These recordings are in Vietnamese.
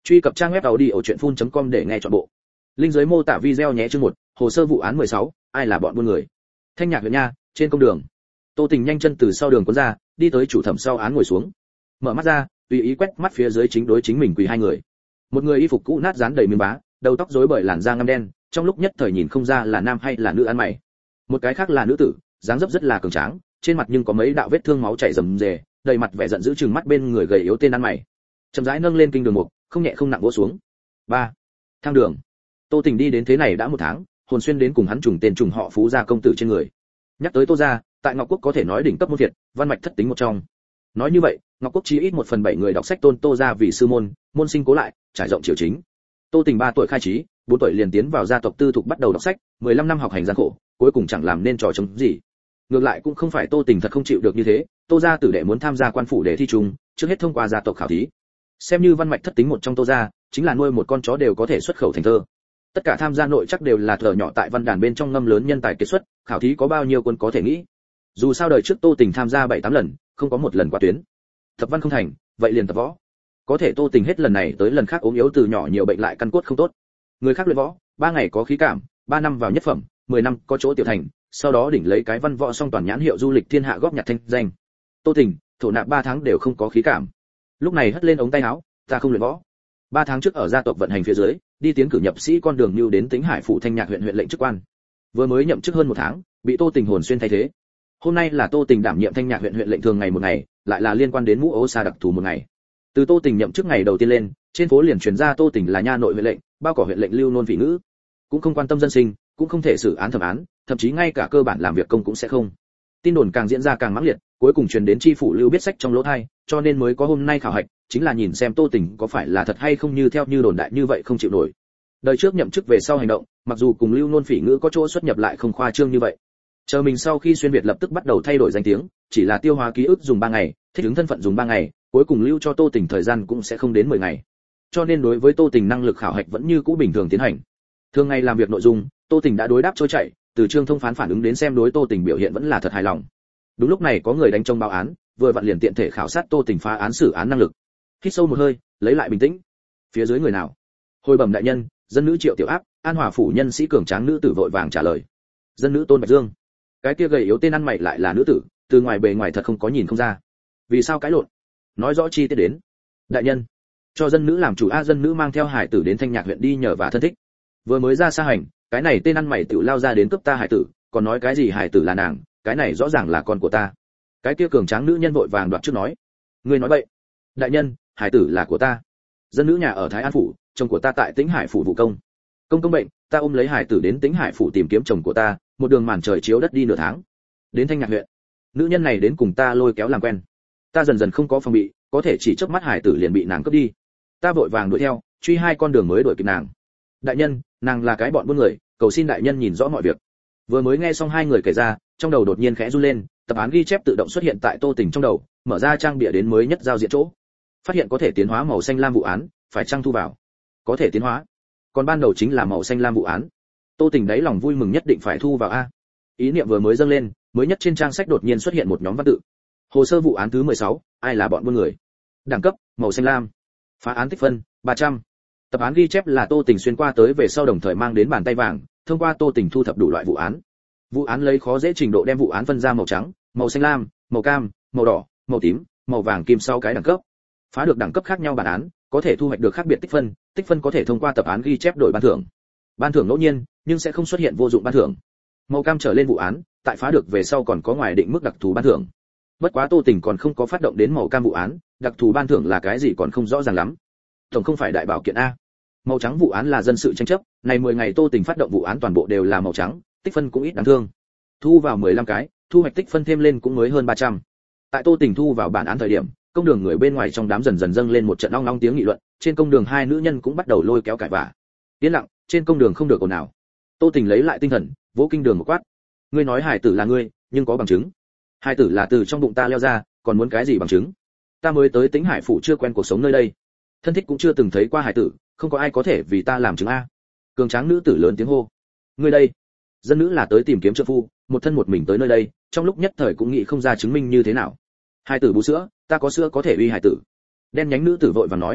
Truy cập trang web audiochuyenphun.com để nghe trọn bộ. Link dưới mô tả video nhé. Chương 1, hồ sơ vụ án 16, ai là bọn buôn người. Thanh Nhạc huyện nha, trên công đường. Tô Tình nhanh chân từ sau đường cuốn ra, đi tới chủ thẩm sau án ngồi xuống. Mở mắt ra, tùy ý quét mắt phía dưới chính đối chính mình quỳ hai người. Một người y phục cũ nát dán đầy miếng bá, đầu tóc rối bời làn da ngăm đen, trong lúc nhất thời nhìn không ra là nam hay là nữ ăn mày. Một cái khác là nữ tử, dáng dấp rất là cường tráng, trên mặt nhưng có mấy đạo vết thương máu chảy rầm rề, đầy mặt vẻ giận dữ trừng mắt bên người gầy yếu tên ăn mày. Chậm rãi nâng lên kinh đường mục, không nhẹ không nặng vỗ xuống. 3. Thang đường. Tô Tình đi đến thế này đã một tháng, hồn xuyên đến cùng hắn trùng tên trùng họ Phú gia công tử trên người. Nhắc tới Tô gia, tại Ngọc Quốc có thể nói đỉnh cấp môn Việt, văn mạch thất tính một trong. Nói như vậy, Ngọc Quốc chí ít 1/7 người đọc sách tôn Tô gia vì sư môn, môn sinh cố lại, trải rộng triều chính. Tô Tình 3 tuổi khai trí, 4 tuổi liền tiến vào gia tộc tư thục bắt đầu đọc sách, 15 năm học hành gian khổ, cuối cùng chẳng làm nên trò chống gì. Ngược lại cũng không phải Tô Tình thật không chịu được như thế, Tô gia tử đệ muốn tham gia quan phủ để thi trùng, trước hết thông qua gia tộc khảo thí. Xem như văn mạch thất tính một trong Tô gia, chính là nuôi một con chó đều có thể xuất khẩu thành thơ. Tất cả tham gia nội chắc đều là thợ nhỏ tại văn đàn bên trong ngâm lớn nhân tài kết xuất, khảo thí có bao nhiêu quân có thể nghĩ. Dù sao đời trước Tô Tình tham gia 7-8 lần, không có một lần qua tuyến. Thập văn không thành, vậy liền tập võ. Có thể Tô Tình hết lần này tới lần khác ốm yếu từ nhỏ nhiều bệnh lại căn cốt không tốt. Người khác luyện võ, 3 ngày có khí cảm, 3 năm vào nhất phẩm, 10 năm có chỗ tiểu thành, sau đó đỉnh lấy cái văn võ song toàn nhãn hiệu du lịch thiên hạ góp nhặt thanh danh. Tô Tình, thổ nạp 3 tháng đều không có khí cảm. Lúc này hất lên ống tay áo, ta không luyện võ. 3 tháng trước ở gia tộc vận hành phía dưới, đi tiến cử nhập sĩ con đường lưu đến Tĩnh Hải phủ Thanh Nhạc huyện huyện lệnh chức quan. Vừa mới nhậm chức hơn 1 tháng, bị Tô Tình hồn xuyên thay thế. Hôm nay là Tô Tình đảm nhiệm Thanh Nhạc huyện huyện lệnh thường ngày một ngày, lại là liên quan đến mũ ố sa đặc thù một ngày. Từ Tô Tình nhậm chức ngày đầu tiên lên, trên phố liền truyền ra Tô Tình là nha nội huyện lệnh, bao cỏ huyện lệnh lưu nôn vị ngữ, cũng không quan tâm dân sinh, cũng không thể xử án thẩm án, thậm chí ngay cả cơ bản làm việc công cũng sẽ không. Tin đồn càng diễn ra càng mãnh liệt, cuối cùng truyền đến chi phủ lưu biết sách trong lỗ tai, cho nên mới có hôm nay khảo hạch, chính là nhìn xem Tô Tình có phải là thật hay không như theo như đồn đại như vậy không chịu nổi. Đời trước nhậm chức về sau hành động, mặc dù cùng lưu nôn phỉ ngữ có chỗ xuất nhập lại không khoa trương như vậy. Chờ mình sau khi xuyên việt lập tức bắt đầu thay đổi danh tiếng, chỉ là tiêu hóa ký ức dùng 3 ngày, thích ứng thân phận dùng 3 ngày, cuối cùng lưu cho Tô Tình thời gian cũng sẽ không đến 10 ngày. Cho nên đối với Tô Tình năng lực khảo hạch vẫn như cũ bình thường tiến hành. Thường ngày làm việc nội dung, Tô Tình đã đối đáp trôi chảy, từ Trương Thông phán phản ứng đến xem đối Tô Tình biểu hiện vẫn là thật hài lòng. Đúng lúc này có người đánh trông báo án, vừa vặn liền tiện thể khảo sát Tô Tình phá án xử án năng lực. Hít sâu một hơi, lấy lại bình tĩnh. Phía dưới người nào? Hồi bẩm đại nhân, dân nữ Triệu Tiểu Áp, An Hòa phủ nhân sĩ cường tráng nữ tử vội vàng trả lời. Dân nữ Tôn Bạch Dương. Cái kia gầy yếu tên ăn mày lại là nữ tử, từ ngoài bề ngoài thật không có nhìn không ra. Vì sao cãi lộn? Nói rõ chi tiết đến. Đại nhân, cho dân nữ làm chủ a, dân nữ mang theo hải tử đến Thanh Nhạc huyện đi nhờ và thân thích. Vừa mới ra xa hành, cái này tên ăn mày tự lao ra đến cướp ta hải tử, còn nói cái gì hải tử là nàng, cái này rõ ràng là con của ta. Cái kia cường tráng nữ nhân vội vàng đoạt trước nói. Ngươi nói bậy. Đại nhân, hải tử là của ta. Dân nữ nhà ở Thái An phủ, chồng của ta tại Tĩnh Hải phủ vụ công. Công công bệnh, ta ôm lấy hải tử đến Tĩnh Hải phủ tìm kiếm chồng của ta, một đường màn trời chiếu đất đi nửa tháng. Đến Thanh Nhạc huyện. Nữ nhân này đến cùng ta lôi kéo làm quen. Ta dần dần không có phòng bị, có thể chỉ chớp mắt hải tử liền bị nàng cướp đi. Ta vội vàng đuổi theo, truy 2 con đường mới đuổi kịp nàng. Đại nhân, nàng là cái bọn buôn người, cầu xin đại nhân nhìn rõ mọi việc. Vừa mới nghe xong 2 người kể ra, trong đầu đột nhiên khẽ run lên, tập án ghi chép tự động xuất hiện tại Tô Tình trong đầu, mở ra trang bìa đến mới nhất giao diện chỗ. Phát hiện có thể tiến hóa màu xanh lam vụ án, phải trang thu vào. Có thể tiến hóa. Còn ban đầu chính là màu xanh lam vụ án. Tô Tình đáy lòng vui mừng nhất định phải thu vào a. Ý niệm vừa mới dâng lên, mới nhất trên trang sách đột nhiên xuất hiện một nhóm văn tự. Hồ sơ vụ án thứ 16, ai là bọn buôn người. Đẳng cấp, màu xanh lam. Phá án tích phân, 300. Tập án ghi chép là Tô Tình xuyên qua tới về sau đồng thời mang đến bàn tay vàng, thông qua Tô Tình thu thập đủ loại vụ án. Vụ án lấy khó dễ trình độ đem vụ án phân ra màu trắng, màu xanh lam, màu cam, màu đỏ, màu tím, màu vàng kim sau cái đẳng cấp. Phá được đẳng cấp khác nhau bản án, có thể thu hoạch được khác biệt tích phân có thể thông qua tập án ghi chép đổi ban thưởng. Ban thưởng ngẫu nhiên, nhưng sẽ không xuất hiện vô dụng ban thưởng. Màu cam trở lên vụ án, tại phá được về sau còn có ngoài định mức đặc thù ban thưởng. Bất quá Tô Tình còn không có phát động đến màu cam vụ án, đặc thù ban thưởng là cái gì còn không rõ ràng lắm. Tổng không phải đại bảo kiện a. Màu trắng vụ án là dân sự tranh chấp, này 10 ngày Tô Tình phát động vụ án toàn bộ đều là màu trắng, tích phân cũng ít đáng thương. Thu vào 15 cái, thu hoạch tích phân thêm lên cũng mới hơn 300. Tại Tô Tình thu vào bản án thời điểm, công đường người bên ngoài trong đám dần dần dâng lên một trận ong ong tiếng nghị luận, trên công đường 2 nữ nhân cũng bắt đầu lôi kéo cãi vã. Yên lặng, trên công đường không được ồn ào. Tô Tình lấy lại tinh thần, vỗ kinh đường một quát. Ngươi nói hải tử là ngươi, nhưng có bằng chứng. Hải tử là từ trong bụng ta leo ra, còn muốn cái gì bằng chứng? Ta mới tới Tĩnh Hải phủ chưa quen cuộc sống nơi đây, thân thích cũng chưa từng thấy qua hải tử, không có ai có thể vì ta làm chứng a. Cường tráng nữ tử lớn tiếng hô. Ngươi đây, dân nữ là tới tìm kiếm trợ phu, một thân một mình tới nơi đây, trong lúc nhất thời cũng nghĩ không ra chứng minh như thế nào. Hải tử bú sữa, ta có sữa có thể uy hải tử. Đen nhánh nữ tử vội vàng nói.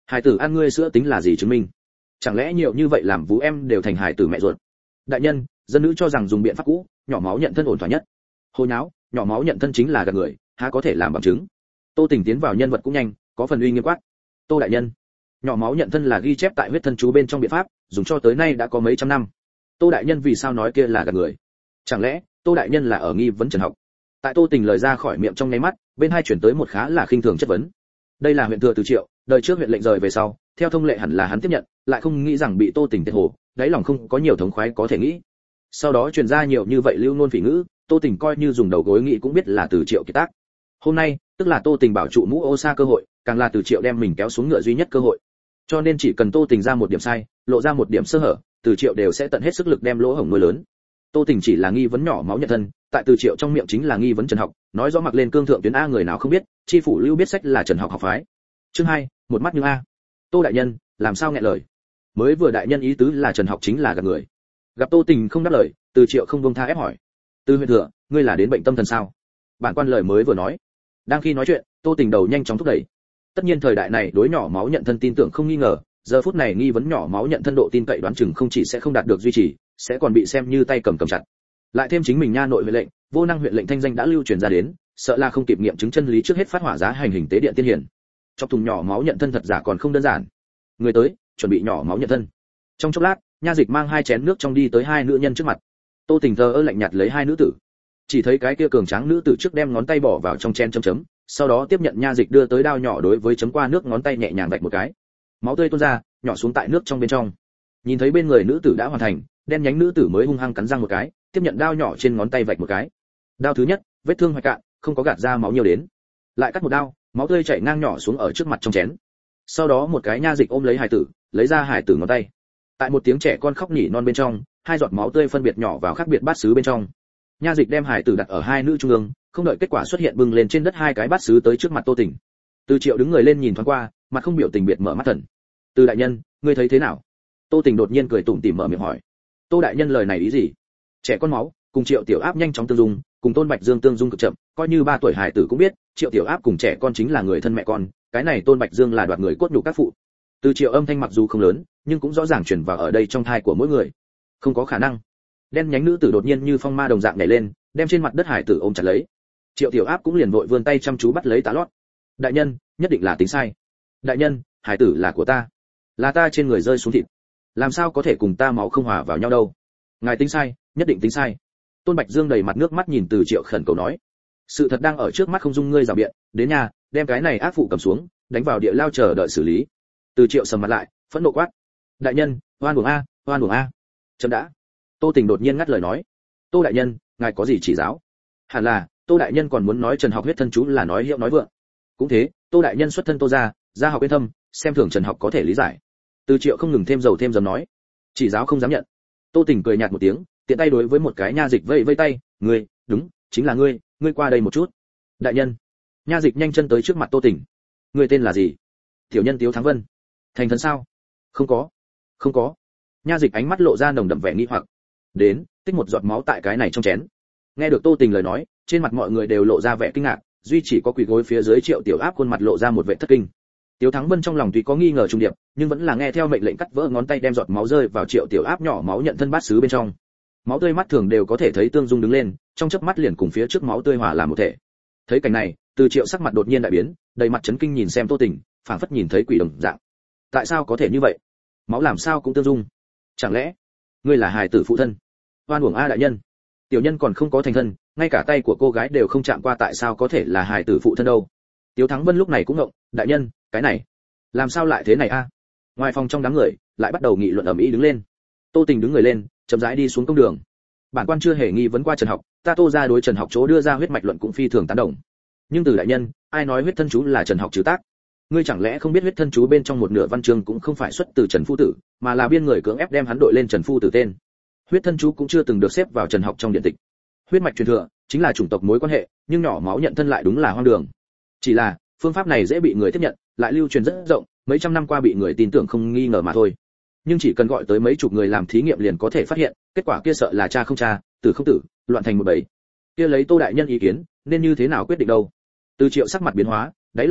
Hải tử ăn ngươi sữa tính là gì chứng minh? Chẳng lẽ nhiều như vậy làm vú em đều thành hải tử mẹ ruột? Đại nhân, dân nữ cho rằng dùng biện pháp cũ, nhỏ máu nhận thân ổn thỏa nhất. Hồ nháo, nhỏ máu nhận thân chính là gạt người, há có thể làm bằng chứng? Tô Tình tiến vào nhân vật cũng nhanh, có phần uy nghiêm quát. Tô đại nhân, nhỏ máu nhận thân là ghi chép tại huyết thân chú bên trong biện pháp, dùng cho tới nay đã có mấy trăm năm. Tô đại nhân vì sao nói kia là gạt người? Chẳng lẽ Tô đại nhân là ở nghi vấn Trần Học? Tại Tô Tình lời ra khỏi miệng trong nháy mắt, bên hai chuyển tới một khá là khinh thường chất vấn. Đây là huyện thừa Từ Triệu, đời trước huyện lệnh rời về sau, theo thông lệ hẳn là hắn tiếp nhận, lại không nghĩ rằng bị Tô Tình tiệt hồ, đáy lòng không có nhiều thống khoái có thể nghĩ. Sau đó truyền ra nhiều như vậy lưu ngôn phỉ ngữ, Tô Tình coi như dùng đầu gối nghĩ cũng biết là Từ Triệu kiệt tác. Hôm nay, tức là Tô Tình bảo trụ mũ ô sa cơ hội, càng là Từ Triệu đem mình kéo xuống ngựa duy nhất cơ hội. Cho nên chỉ cần Tô Tình ra một điểm sai, lộ ra một điểm sơ hở, Từ Triệu đều sẽ tận hết sức lực đem lỗ hổng nuôi lớn. Tô Tình chỉ là nghi vấn nhỏ máu nhận thân, tại Từ Triệu trong miệng chính là nghi vấn Trần Học, nói rõ mặc lên cương thượng tuyến a người nào không biết, chi phủ lưu biết sách là Trần Học học phái. Chương 2, một mắt như a. Tô đại nhân, làm sao nghẹn lời? Mới vừa đại nhân ý tứ là Trần Học chính là gạt người. Gặp Tô Tình không đáp lời, Từ Triệu không buông tha ép hỏi. Từ huyện thừa, ngươi là đến bệnh tâm thần sao? Bản quan lời mới vừa nói. Đang khi nói chuyện, Tô Tình đầu nhanh chóng thúc đẩy. Tất nhiên thời đại này đối nhỏ máu nhận thân tin tưởng không nghi ngờ, giờ phút này nghi vấn nhỏ máu nhận thân độ tin cậy đoán chừng không chỉ sẽ không đạt được duy trì, sẽ còn bị xem như tay cầm chặt. Lại thêm chính mình nha nội huyện lệnh, vô năng huyện lệnh thanh danh đã lưu truyền ra đến, sợ là không kịp nghiệm chứng chân lý trước hết phát hỏa giá hành hình tế điện tiên hiển. Chọc thùng nhỏ máu nhận thân thật giả còn không đơn giản. Người tới, chuẩn bị nhỏ máu nhận thân. Trong chốc lát, nha dịch mang 2 chén nước trong đi tới 2 nữ nhân trước mặt. Tô Tình thờ ơ lạnh nhạt lấy 2 nữ tử. Chỉ thấy cái kia cường tráng nữ tử trước đem ngón tay bỏ vào trong chén chấm, sau đó tiếp nhận nha dịch đưa tới đao nhỏ đối với chấm qua nước ngón tay nhẹ nhàng vạch một cái. Máu tươi tuôn ra, nhỏ xuống tại nước trong bên trong. Nhìn thấy bên người nữ tử đã hoàn thành, đen nhánh nữ tử mới hung hăng cắn răng một cái, tiếp nhận đao nhỏ trên ngón tay vạch một cái. Đao thứ nhất, vết thương hoại cạn, không có gạt ra máu nhiều đến. Lại cắt một đao, máu tươi chảy ngang nhỏ xuống ở trước mặt trong chén. Sau đó một cái nha dịch ôm lấy hài tử, lấy ra hài tử ngón tay. Tại một tiếng trẻ con khóc nỉ non bên trong, 2 giọt máu tươi phân biệt nhỏ vào khác biệt bát sứ bên trong. Nha dịch đem hài tử đặt ở 2 nữ trung ương, không đợi kết quả xuất hiện bưng lên trên đất 2 cái bát sứ tới trước mặt Tô Tình. Từ Triệu đứng người lên nhìn thoáng qua, mặt không biểu tình biệt mở mắt thần. Từ đại nhân, ngươi thấy thế nào? Tô Tình đột nhiên cười tủm tỉm mở miệng hỏi. Tô đại nhân lời này ý gì? Trẻ con máu, cùng Triệu Tiểu Áp nhanh chóng tương dung, cùng Tôn Bạch Dương tương dung cực chậm, coi như 3 tuổi hài tử cũng biết, Triệu Tiểu Áp cùng trẻ con chính là người thân mẹ con, cái này Tôn Bạch Dương là đoạt người cốt nhục các phụ. Từ Triệu âm thanh mặc dù không lớn, nhưng cũng rõ ràng truyền vào ở đây trong thai của mỗi người. Không có khả năng. Đen nhánh nữ tử đột nhiên như phong ma đồng dạng nhảy lên, đem trên mặt đất hải tử ôm chặt lấy. Triệu Tiểu Áp cũng liền vội vươn tay chăm chú bắt lấy tá lót. Đại nhân, nhất định là tính sai. Đại nhân, hải tử là của ta, là ta trên người rơi xuống thịt, làm sao có thể cùng ta máu không hòa vào nhau đâu? Ngài tính sai, nhất định tính sai. Tôn Bạch Dương đầy mặt nước mắt nhìn Từ Triệu khẩn cầu nói. Sự thật đang ở trước mắt không dung ngươi rào biện, đến nhà, đem cái này ác phụ cầm xuống, đánh vào địa lao chờ đợi xử lý. Từ Triệu sầm mặt lại, phẫn nộ quát. Đại nhân, oan uổng a, oan uổng a. Chấm đã. Tô Tình đột nhiên ngắt lời nói. Tô đại nhân, ngài có gì chỉ giáo? Hẳn là, Tô đại nhân còn muốn nói Trần Học huyết thân chú là nói hiệu nói vượng. Cũng thế, Tô đại nhân xuất thân Tô gia học bên thâm, xem thường Trần Học có thể lý giải. Từ Triệu không ngừng thêm dầu thêm dầm nói. Chỉ giáo không dám nhận. Tô Tình cười nhạt một tiếng, tiện tay đối với một cái nha dịch vẫy vẫy tay, "Ngươi, đúng, chính là ngươi, ngươi qua đây một chút." Đại nhân. Nha dịch nhanh chân tới trước mặt Tô Tình. "Ngươi tên là gì?" "Tiểu nhân Tiếu Thắng Vân." "Thành thân sao?" "Không có." "Không có." Nha dịch ánh mắt lộ ra nồng đậm vẻ nghi hoặc. "Đến, tích một giọt máu tại cái này trong chén." Nghe được Tô Tình lời nói, trên mặt mọi người đều lộ ra vẻ kinh ngạc, duy chỉ có quỳ gối phía dưới Triệu Tiểu Áp khuôn mặt lộ ra một vẻ thất kinh. Tiếu Thắng Vân trong lòng tuy có nghi ngờ trung điệp, nhưng vẫn là nghe theo mệnh lệnh cắt vỡ ngón tay đem giọt máu rơi vào Triệu Tiểu Áp nhỏ máu nhận thân bát sứ bên trong. Máu tươi mắt thường đều có thể thấy tương dung đứng lên, trong chớp mắt liền cùng phía trước máu tươi hòa làm một thể. Thấy cảnh này, Từ Triệu sắc mặt đột nhiên đại biến, đầy mặt chấn kinh nhìn xem Tô Tình, phảng phất nhìn thấy quỷ đồng dạng. Tại sao có thể như vậy? Máu làm sao cũng tương dung? Chẳng lẽ ngươi là hài tử phụ thân? Oan uổng a đại nhân. Tiểu nhân còn không có thành thân, ngay cả tay của cô gái đều không chạm qua, tại sao có thể là hài tử phụ thân đâu? Tiếu Thắng Vân lúc này cũng ngộng, đại nhân, cái này, làm sao lại thế này a? Ngoài phòng trong đám người, lại bắt đầu nghị luận ầm ĩ đứng lên. Tô Tình đứng người lên, chậm rãi đi xuống công đường. Bản quan chưa hề nghi vấn qua Trần Học, ta Tô gia đối Trần Học chỗ đưa ra huyết mạch luận cũng phi thường tán đồng. Nhưng từ đại nhân, ai nói huyết thân chú là Trần Học trừ tác? Ngươi chẳng lẽ không biết huyết thân chú bên trong một nửa văn chương cũng không phải xuất từ Trần Phu Tử, mà là biên người cưỡng ép đem hắn đội lên Trần Phu Tử tên. Huyết thân chú cũng chưa từng được xếp vào Trần Học trong điện tịch. Huyết mạch truyền thừa chính là chủng tộc mối quan hệ, nhưng nhỏ máu nhận thân lại đúng là hoang đường. Chỉ là phương pháp này dễ bị người tiếp nhận, lại lưu truyền rất rộng, mấy trăm năm qua bị người tin tưởng không nghi ngờ mà thôi. Nhưng chỉ cần gọi tới mấy chục người làm thí nghiệm liền có thể phát hiện, kết quả kia sợ là cha không cha, tử không tử, loạn thành một bầy. Kia lấy Tô đại nhân ý kiến, nên như thế nào quyết định đâu? Từ Triệu sắc mặt biến hóa, đáy lòng ám đạo,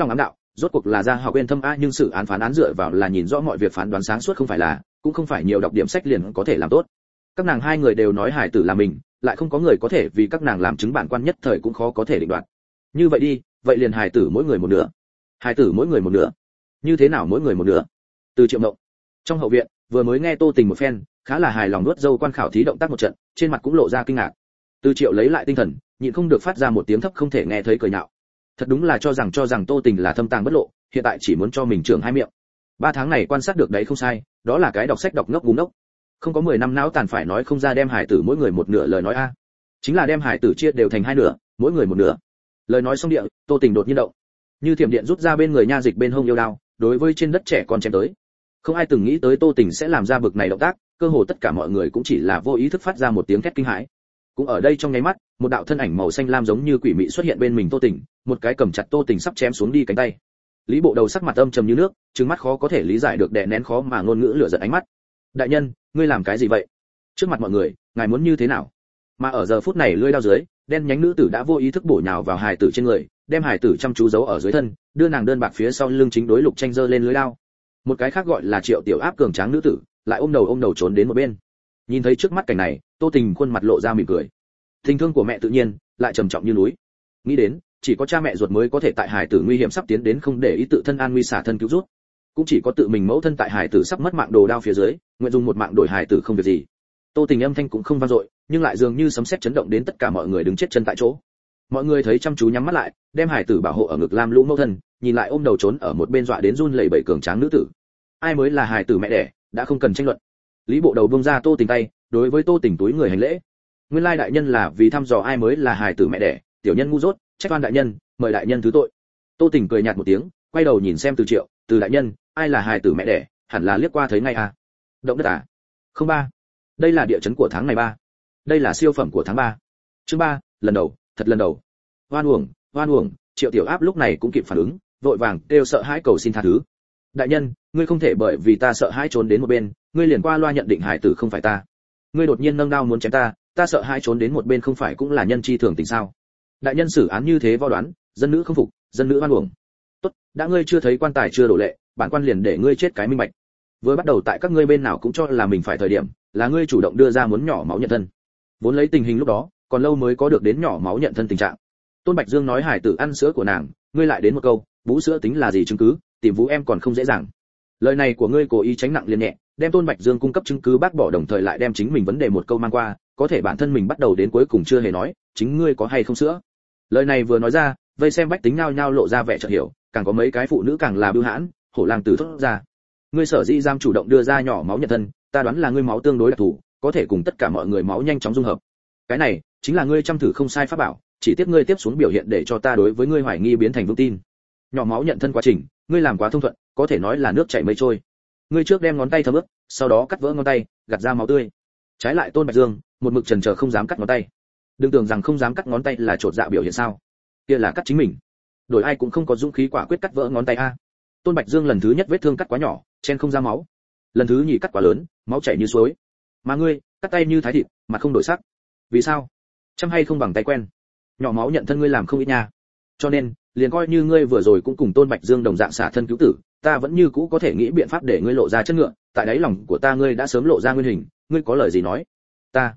rốt cuộc là ra học bên thâm a, nhưng sự phán án dựa vào là nhìn rõ mọi việc, phán đoán sáng suốt không phải là, cũng không phải nhiều đọc điểm sách liền có thể làm tốt. Các nàng hai người đều nói hài tử là mình, lại không có người có thể vì các nàng làm chứng, bản quan nhất thời cũng khó có thể định đoạt. Như vậy đi, vậy liền hài tử mỗi người một nửa. Hài tử mỗi người một nửa. Như thế nào mỗi người một nửa? Từ Triệu Mộng. Trong hậu viện, vừa mới nghe Tô Tình một phen, khá là hài lòng nuốt dâu quan khảo thí động tác một trận, trên mặt cũng lộ ra kinh ngạc. Từ Triệu lấy lại tinh thần, nhịn không được phát ra một tiếng thấp không thể nghe thấy cười nhạo. Thật đúng là cho rằng Tô Tình là thâm tàng bất lộ, hiện tại chỉ muốn cho mình trưởng hai miệng. 3 tháng này quan sát được đấy không sai, đó là cái đọc sách đọc ngốc ngu ngốc. Không có 10 năm não tàn phải nói không ra đem hải tử mỗi người một nửa lời nói a. Chính là đem hải tử chia đều thành hai nửa, mỗi người một nửa. Lời nói xong địa, Tô Tình đột nhiên động. Như thiểm điện rút ra bên người nha dịch bên hông yêu đao, đối với trên đất trẻ con chém tới. Không ai từng nghĩ tới Tô Tình sẽ làm ra bực này động tác, cơ hồ tất cả mọi người cũng chỉ là vô ý thức phát ra một tiếng thét kinh hãi. Cũng ở đây trong nháy mắt, một đạo thân ảnh màu xanh lam giống như quỷ mị xuất hiện bên mình Tô Tình, một cái cầm chặt Tô Tình sắp chém xuống đi cánh tay. Lý Bộ Đầu sắc mặt âm trầm như nước, trừng mắt khó có thể lý giải được đè nén khó mà ngôn ngữ lửa giận ánh mắt. Đại nhân, ngươi làm cái gì vậy? Trước mặt mọi người, ngài muốn như thế nào? Mà ở giờ phút này lưỡi đao dưới, đen nhánh nữ tử đã vô ý thức bổ nhào vào hài tử trên người, đem hài tử chăm chú giấu ở dưới thân, đưa nàng đơn bạc phía sau lưng chính đối Lục Tranh giơ lên lưỡi đao. Một cái khác gọi là Triệu Tiểu Áp cường tráng nữ tử, lại ôm đầu trốn đến một bên. Nhìn thấy trước mắt cảnh này, Tô Tình khuôn mặt lộ ra mỉm cười. Tình thương của mẹ tự nhiên lại trầm trọng như núi. Nghĩ đến, chỉ có cha mẹ ruột mới có thể tại hài tử nguy hiểm sắp tiến đến không để ý tự thân an nguy xả thân cứu rút. Cũng chỉ có tự mình mẫu thân tại hài tử sắp mất mạng đồ đao phía dưới, nguyện dùng một mạng đổi hài tử không việc gì. Tô Tình âm thanh cũng không vang dội, nhưng lại dường như sấm sét chấn động đến tất cả mọi người đứng chết chân tại chỗ. Mọi người thấy chăm chú nhắm mắt lại, đem hài tử bảo hộ ở ngực lam lũ mẫu thân, nhìn lại ôm đầu trốn ở một bên dọa đến run lẩy bẩy cường tráng nữ tử. Ai mới là hài tử mẹ đẻ, đã không cần tranh luận. Lý Bộ Đầu buông ra Tô Tình tay, đối với Tô Tình túi người hành lễ. Nguyên lai đại nhân là vì thăm dò ai mới là hài tử mẹ đẻ, tiểu nhân ngu dốt, trách oan đại nhân, mời đại nhân thứ tội. Tô Tình cười nhạt một tiếng, quay đầu nhìn xem Từ Triệu, Từ đại nhân, ai là hài tử mẹ đẻ, hẳn là liếc qua thấy ngay à? Động đất à? Không ba. Đây là địa chấn của tháng này 3. Đây là siêu phẩm của tháng 3. Chương 3, lần đầu, thật lần đầu. Hoan uổng, Triệu Tiểu Áp lúc này cũng kịp phản ứng, vội vàng kêu sợ hãi cầu xin tha thứ. Đại nhân, ngươi không thể bởi vì ta sợ hãi trốn đến một bên, ngươi liền qua loa nhận định hài tử không phải ta. Ngươi đột nhiên nâng đao muốn chém ta, ta sợ hãi trốn đến một bên không phải cũng là nhân chi thường tình sao? Đại nhân xử án như thế vo đoán, dân nữ không phục, dân nữ oan uổng. Tốt, đã ngươi chưa thấy quan tài chưa đổ lệ, bản quan liền để ngươi chết cái minh bạch. Vừa bắt đầu tại các ngươi bên nào cũng cho là mình phải thời điểm, là ngươi chủ động đưa ra muốn nhỏ máu nhận thân. Vốn lấy tình hình lúc đó, còn lâu mới có được đến nhỏ máu nhận thân tình trạng. Tôn Bạch Dương nói hải tử ăn sữa của nàng, ngươi lại đến một câu, bú sữa tính là gì chứng cứ, tìm vú em còn không dễ dàng. Lời này của ngươi cố ý tránh nặng liền nhẹ, đem Tôn Bạch Dương cung cấp chứng cứ bác bỏ, đồng thời lại đem chính mình vấn đề một câu mang qua, có thể bản thân mình bắt đầu đến cuối cùng chưa hề nói, chính ngươi có hay không sữa. Lời này vừa nói ra, vây xem bách tính nhao nhao lộ ra vẻ chợt hiểu, càng có mấy cái phụ nữ càng là bưu hãn, hổ lang tử thốt ra. Ngươi sở dĩ giam chủ động đưa ra nhỏ máu nhận thân, ta đoán là ngươi máu tương đối đặc thù, có thể cùng tất cả mọi người máu nhanh chóng dung hợp. Cái này chính là ngươi chăm thử không sai pháp bảo, chỉ tiếp ngươi tiếp xuống biểu hiện để cho ta đối với ngươi hoài nghi biến thành vững tin. Nhỏ máu nhận thân quá trình, ngươi làm quá thông thuận, có thể nói là nước chảy mây trôi. Ngươi trước đem ngón tay thấm ướt, sau đó cắt vỡ ngón tay, gạt ra máu tươi. Trái lại Tôn Bạch Dương, một mực chần chờ không dám cắt ngón tay. Đừng tưởng rằng không dám cắt ngón tay là trột dạ biểu hiện sao? Kia là cắt chính mình. Đổi ai cũng không có dũng khí quả quyết cắt vỡ ngón tay a. Tôn Bạch Dương lần thứ nhất vết thương cắt quá nhỏ, chen không ra máu. Lần thứ nhì cắt quá lớn, máu chảy như suối. Mà ngươi, cắt tay như thái thịt, mặt không đổi sắc. Vì sao? Chăm hay không bằng tay quen. Nhỏ máu nhận thân ngươi làm không ít nha. Cho nên, liền coi như ngươi vừa rồi cũng cùng Tôn Bạch Dương đồng dạng xả thân cứu tử, ta vẫn như cũ có thể nghĩ biện pháp để ngươi lộ ra chất ngựa, tại đáy lòng của ta ngươi đã sớm lộ ra nguyên hình, ngươi có lời gì nói? Ta,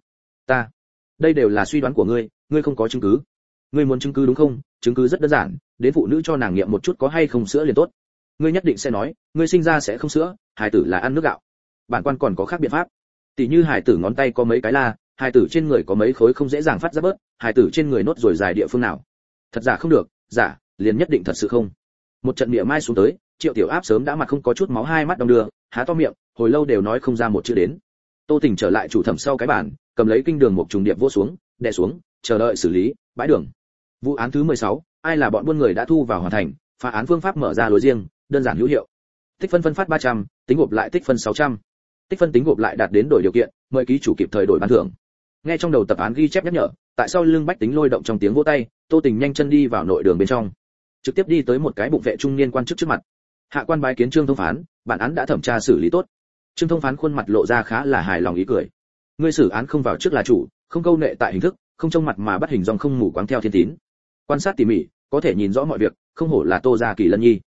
đây đều là suy đoán của ngươi, ngươi không có chứng cứ. Ngươi muốn chứng cứ đúng không? Chứng cứ rất đơn giản, đến phụ nữ cho nàng nghiệm một chút có hay không sữa liền tốt. Ngươi nhất định sẽ nói, ngươi sinh ra sẽ không sữa, hài tử là ăn nước gạo. Bản quan còn có khác biện pháp. Tỷ như hài tử ngón tay có mấy cái la, hài tử trên người có mấy khối không dễ dàng phát ra bớt, hài tử trên người nốt rồi dài địa phương nào. Thật giả không được, giả, liền nhất định thật sự không. Một trận miệng mai xuống tới, Triệu Tiểu Áp sớm đã mặt không có chút máu, hai mắt đong đưa, há to miệng, hồi lâu đều nói không ra một chữ đến. Tô Tình trở lại chủ thẩm sau cái bàn, cầm lấy kinh đường một trùng điệp vô xuống, đè xuống, chờ đợi xử lý, bãi đường. Vụ án thứ 16, ai là bọn buôn người đã thu vào hoàn thành, phá án phương pháp mở ra lối riêng, đơn giản hữu hiệu. Tích phân phân phát 300, tính gộp lại tích phân 600. Tích phân tính gộp lại đạt đến đổi điều kiện, mời ký chủ kịp thời đổi ban thưởng. Nghe trong đầu tập án ghi chép nhắc nhở, tại sao lưng bách tính lôi động trong tiếng vỗ tay, Tô Tình nhanh chân đi vào nội đường bên trong, trực tiếp đi tới một cái bụng vệ trung niên quan chức trước mặt. Hạ quan bái kiến Trương Thông Phán, bản án đã thẩm tra xử lý tốt. Trương Thông Phán khuôn mặt lộ ra khá là hài lòng ý cười. Ngươi xử án không vào trước là chủ, không câu nệ tại hình thức, không trông mặt mà bắt hình dong, không mù quáng theo thiên tín. Quan sát tỉ mỉ, có thể nhìn rõ mọi việc, không hổ là Tô gia Kỳ Lân Nhi.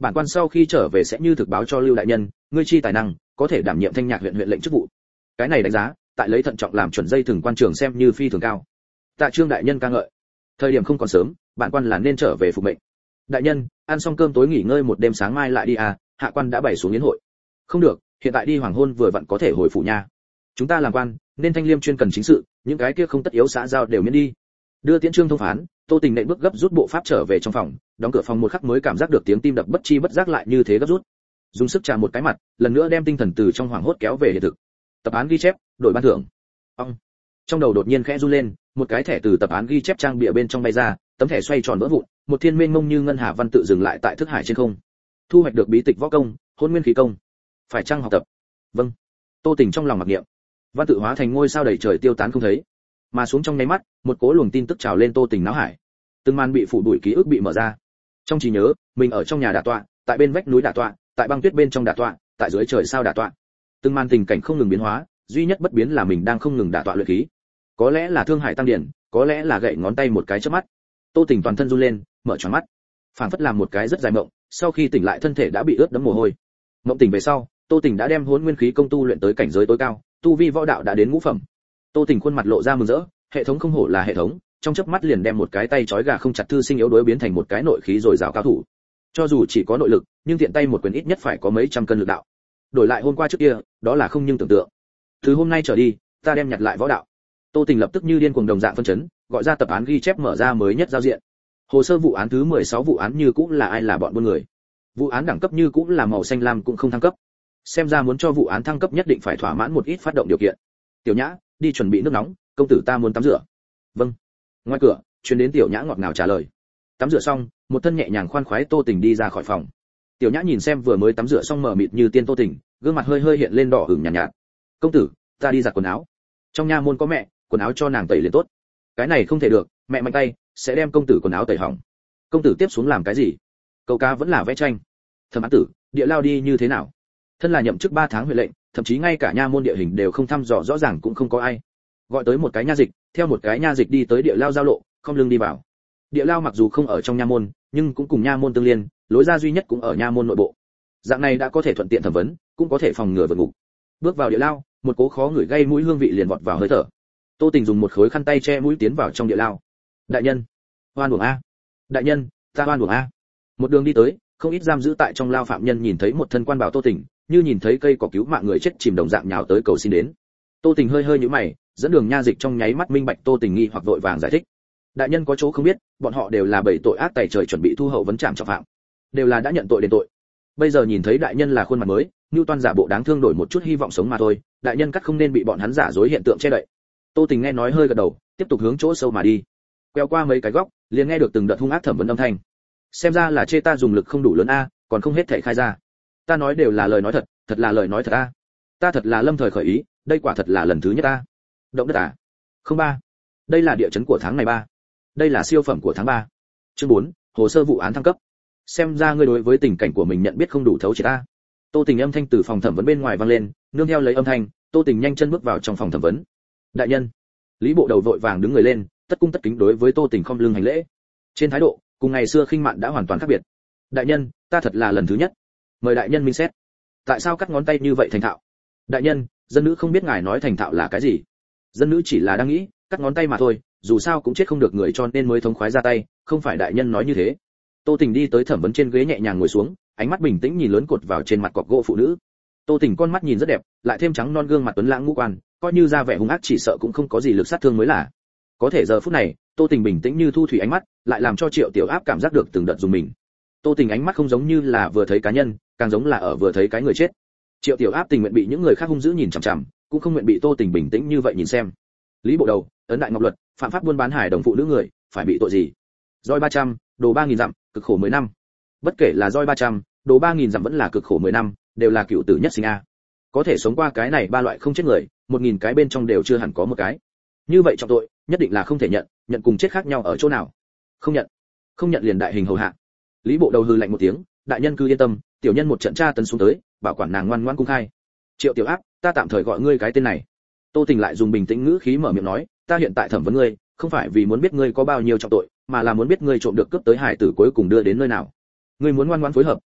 bản quan sau khi trở về sẽ như thực báo cho Lưu đại nhân, ngươi chi tài năng, có thể đảm nhiệm Thanh Nhạc huyện huyện lệnh chức vụ. Cái này đánh giá, tại lấy thận trọng làm chuẩn dây thường quan trường xem như phi thường cao. Tạ Trương đại nhân ca ngợi. Thời điểm không còn sớm, bản quan là nên trở về phục mệnh. Đại nhân, ăn xong cơm tối nghỉ ngơi một đêm, sáng mai lại đi à, hạ quan đã bày xuống yến hội. Không được, hiện tại đi hoàng hôn vừa vặn có thể hồi phủ nha. Chúng ta làm quan, nên thanh liêm chuyên cần chính sự, những cái kia không tất yếu xã giao đều miễn đi. Đưa tiễn Trương thông phán, Tô Tình nện bước gấp rút bộ pháp trở về trong phòng, đóng cửa phòng một khắc mới cảm giác được tiếng tim đập bất chi bất giác lại như thế gấp rút. Dùng sức chạm một cái mặt, lần nữa đem tinh thần từ trong hoảng hốt kéo về hiện thực. Tập án ghi chép, đổi ban thưởng. Ông. Trong đầu đột nhiên khẽ run lên, một cái thẻ từ tập án ghi chép trang bìa bên trong bay ra, tấm thẻ xoay tròn vỡ vụn, một thiên mênh mông như ngân hà văn tự dừng lại tại thức hải trên không. Thu hoạch được bí tịch võ công, hôn nguyên khí công. Phải chăng học tập? Vâng. Tô Tình trong lòng mặc niệm. Văn tự hóa thành ngôi sao đầy trời tiêu tán không thấy, mà xuống trong nháy mắt, một cỗ luồng tin tức trào lên Tô Tình não hải. Từng màn bị phủ đuổi ký ức bị mở ra. Trong trí nhớ, mình ở trong nhà đả tọa, tại bên vách núi đả tọa, tại băng tuyết bên trong đả tọa, tại dưới trời sao đả tọa. Từng màn tình cảnh không ngừng biến hóa, duy nhất bất biến là mình đang không ngừng đả tọa luyện khí. Có lẽ là thương hải tăng điển, có lẽ là gậy ngón tay một cái chớp mắt. Tô Tình toàn thân run lên, mở tròn mắt. Phảng phất làm một cái rất dài mộng, sau khi tỉnh lại thân thể đã bị ướt đẫm mồ hôi. Mộng tỉnh về sau, Tô Tình đã đem hỗn nguyên khí công tu luyện tới cảnh giới tối cao, tu vi võ đạo đã đến ngũ phẩm. Tô Tình khuôn mặt lộ ra mừng rỡ, hệ thống không hổ là hệ thống, trong chớp mắt liền đem một cái tay trói gà không chặt thư sinh yếu đuối biến thành một cái nội khí dồi dào cao thủ. Cho dù chỉ có nội lực, nhưng tiện tay một quyền ít nhất phải có mấy trăm cân lực đạo. Đổi lại hôm qua trước kia, đó là không nhưng tưởng tượng. Từ hôm nay trở đi, ta đem nhặt lại võ đạo. Tô Tình lập tức như điên cuồng đồng dạng phân chấn, gọi ra tập án ghi chép mở ra mới nhất giao diện. Hồ sơ vụ án thứ 16 vụ án như cũng là ai là bọn buôn người. Vụ án đẳng cấp như cũng là màu xanh lam cũng không thăng cấp. Xem ra muốn cho vụ án thăng cấp nhất định phải thỏa mãn một ít phát động điều kiện. Tiểu Nhã, đi chuẩn bị nước nóng, công tử ta muốn tắm rửa. Vâng. Ngoài cửa, truyền đến Tiểu Nhã ngọt ngào trả lời. Tắm rửa xong, một thân nhẹ nhàng khoan khoái Tô Tình đi ra khỏi phòng. Tiểu Nhã nhìn xem vừa mới tắm rửa xong mờ mịt như tiên Tô Tình, gương mặt hơi hơi hiện lên đỏ ửng nhàn nhạt. Công tử, ta đi giặt quần áo. Trong nha môn có mẹ, quần áo cho nàng tẩy liền tốt. Cái này không thể được, mẹ mạnh tay sẽ đem công tử quần áo tẩy hỏng. Công tử tiếp xuống làm cái gì? Câu cá vẫn là vẽ tranh. Thẩm án tử, địa lao đi như thế nào? Thân là nhậm chức 3 tháng huệ lệnh, thậm chí ngay cả nha môn địa hình đều không thăm dò rõ ràng cũng không có ai. Gọi tới một cái nha dịch, theo một cái nha dịch đi tới địa lao giao lộ, không lưng đi vào. Địa lao mặc dù không ở trong nha môn, nhưng cũng cùng nha môn tương liên, lối ra duy nhất cũng ở nha môn nội bộ. Dạng này đã có thể thuận tiện thẩm vấn, cũng có thể phòng ngừa vượt ngục. Bước vào địa lao, một cỗ khó ngửi gây mũi hương vị liền vọt vào hơi thở. Tô Tình dùng một khối khăn tay che mũi tiến vào trong địa lao. Đại nhân, oan uổng a. Đại nhân, ta oan uổng a. Một đường đi tới, không ít giam giữ tại trong lao phạm nhân nhìn thấy một thân quan bảo Tô Tình, như nhìn thấy cây cỏ cứu mạng người chết chìm đồng dạng nhào tới cầu xin đến. Tô Tình hơi hơi nhíu mày, dẫn đường nha dịch trong nháy mắt minh bạch Tô Tình nghi hoặc vội vàng giải thích. Đại nhân có chỗ không biết, bọn họ đều là bảy tội ác tày trời chuẩn bị thu hậu vấn trảm trọng phạm, đều là đã nhận tội đền tội. Bây giờ nhìn thấy đại nhân là khuôn mặt mới, Nưu Toan giả bộ đáng thương đổi một chút hy vọng sống mà thôi, đại nhân cắt không nên bị bọn hắn giả dối hiện tượng che đậy. Tô Tình nghe nói hơi gật đầu, tiếp tục hướng chỗ sâu mà đi. Quẹo qua mấy cái góc, liền nghe được từng đợt hung ác thẩm vấn âm thanh. Xem ra là chê ta dùng lực không đủ lớn a, còn không hết thảy khai ra. Ta nói đều là lời nói thật, thật là lời nói thật a. Ta thật là lâm thời khởi ý, đây quả thật là lần thứ nhất a. Động đất à? Không ba. Đây là địa chấn của tháng này 3. Đây là siêu phẩm của tháng 3. Chương 4, hồ sơ vụ án thăng cấp. Xem ra ngươi đối với tình cảnh của mình nhận biết không đủ thấu triệt ta. Tô Tình âm thanh từ phòng thẩm vấn bên ngoài vang lên, nương theo lấy âm thanh, Tô Tình nhanh chân bước vào trong phòng thẩm vấn. Đại nhân. Lý Bộ Đầu vội vàng đứng người lên, tất cung tất kính đối với Tô Tình khom lưng hành lễ. Trên thái độ, cùng ngày xưa khinh mạn đã hoàn toàn khác biệt. Đại nhân, ta thật là lần thứ nhất. Mời đại nhân minh xét. Tại sao cắt ngón tay như vậy thành thạo? Đại nhân, dân nữ không biết ngài nói thành thạo là cái gì. Dân nữ chỉ là đang nghĩ, cắt ngón tay mà thôi, dù sao cũng chết không được người cho nên mới thống khoái ra tay, không phải đại nhân nói như thế. Tô Tình đi tới thẩm vấn trên ghế nhẹ nhàng ngồi xuống, ánh mắt bình tĩnh nhìn lớn cột vào trên mặt cọc gỗ phụ nữ. Tô Tình con mắt nhìn rất đẹp, lại thêm trắng non gương mặt tuấn lãng ngũ quan, coi như ra vẻ hung ác chỉ sợ cũng không có gì lực sát thương mới là. Có thể giờ phút này, Tô Tình bình tĩnh như thu thủy ánh mắt, lại làm cho Triệu Tiểu Áp cảm giác được từng đợt dùng mình. Tô Tình ánh mắt không giống như là vừa thấy cá nhân, càng giống là ở vừa thấy cái người chết. Triệu Tiểu Áp tình nguyện bị những người khác hung dữ nhìn chằm chằm, cũng không nguyện bị Tô Tình bình tĩnh như vậy nhìn xem. Lý Bộ Đầu, ấn đại ngọc luật, phạm pháp buôn bán hải đồng phụ nữ người, phải bị tội gì? Roi 300, đồ 3000 dặm, cực khổ 10 năm. Bất kể là roi 300, đồ 3000 dặm vẫn là cực khổ 10 năm, đều là cựu tử nhất sinh a. Có thể sống qua cái này ba loại không chết người, 1000 cái bên trong đều chưa hẳn có một cái. Như vậy trọng tội, nhất định là không thể nhận, nhận cùng chết khác nhau ở chỗ nào? Không nhận. Không nhận liền đại hình hầu hạ. Lý Bộ Đầu hừ lạnh một tiếng, đại nhân cứ yên tâm, tiểu nhân một trận tra tấn xuống tới, bảo quản nàng ngoan ngoãn cung khai. Triệu Tiểu Áp, ta tạm thời gọi ngươi cái tên này. Tô Tình lại dùng bình tĩnh ngữ khí mở miệng nói, ta hiện tại thẩm vấn ngươi, không phải vì muốn biết ngươi có bao nhiêu trọng tội, mà là muốn biết ngươi trộm được cướp tới hải tử cuối cùng đưa đến nơi nào. Ngươi muốn ngoan ngoãn phối hợp,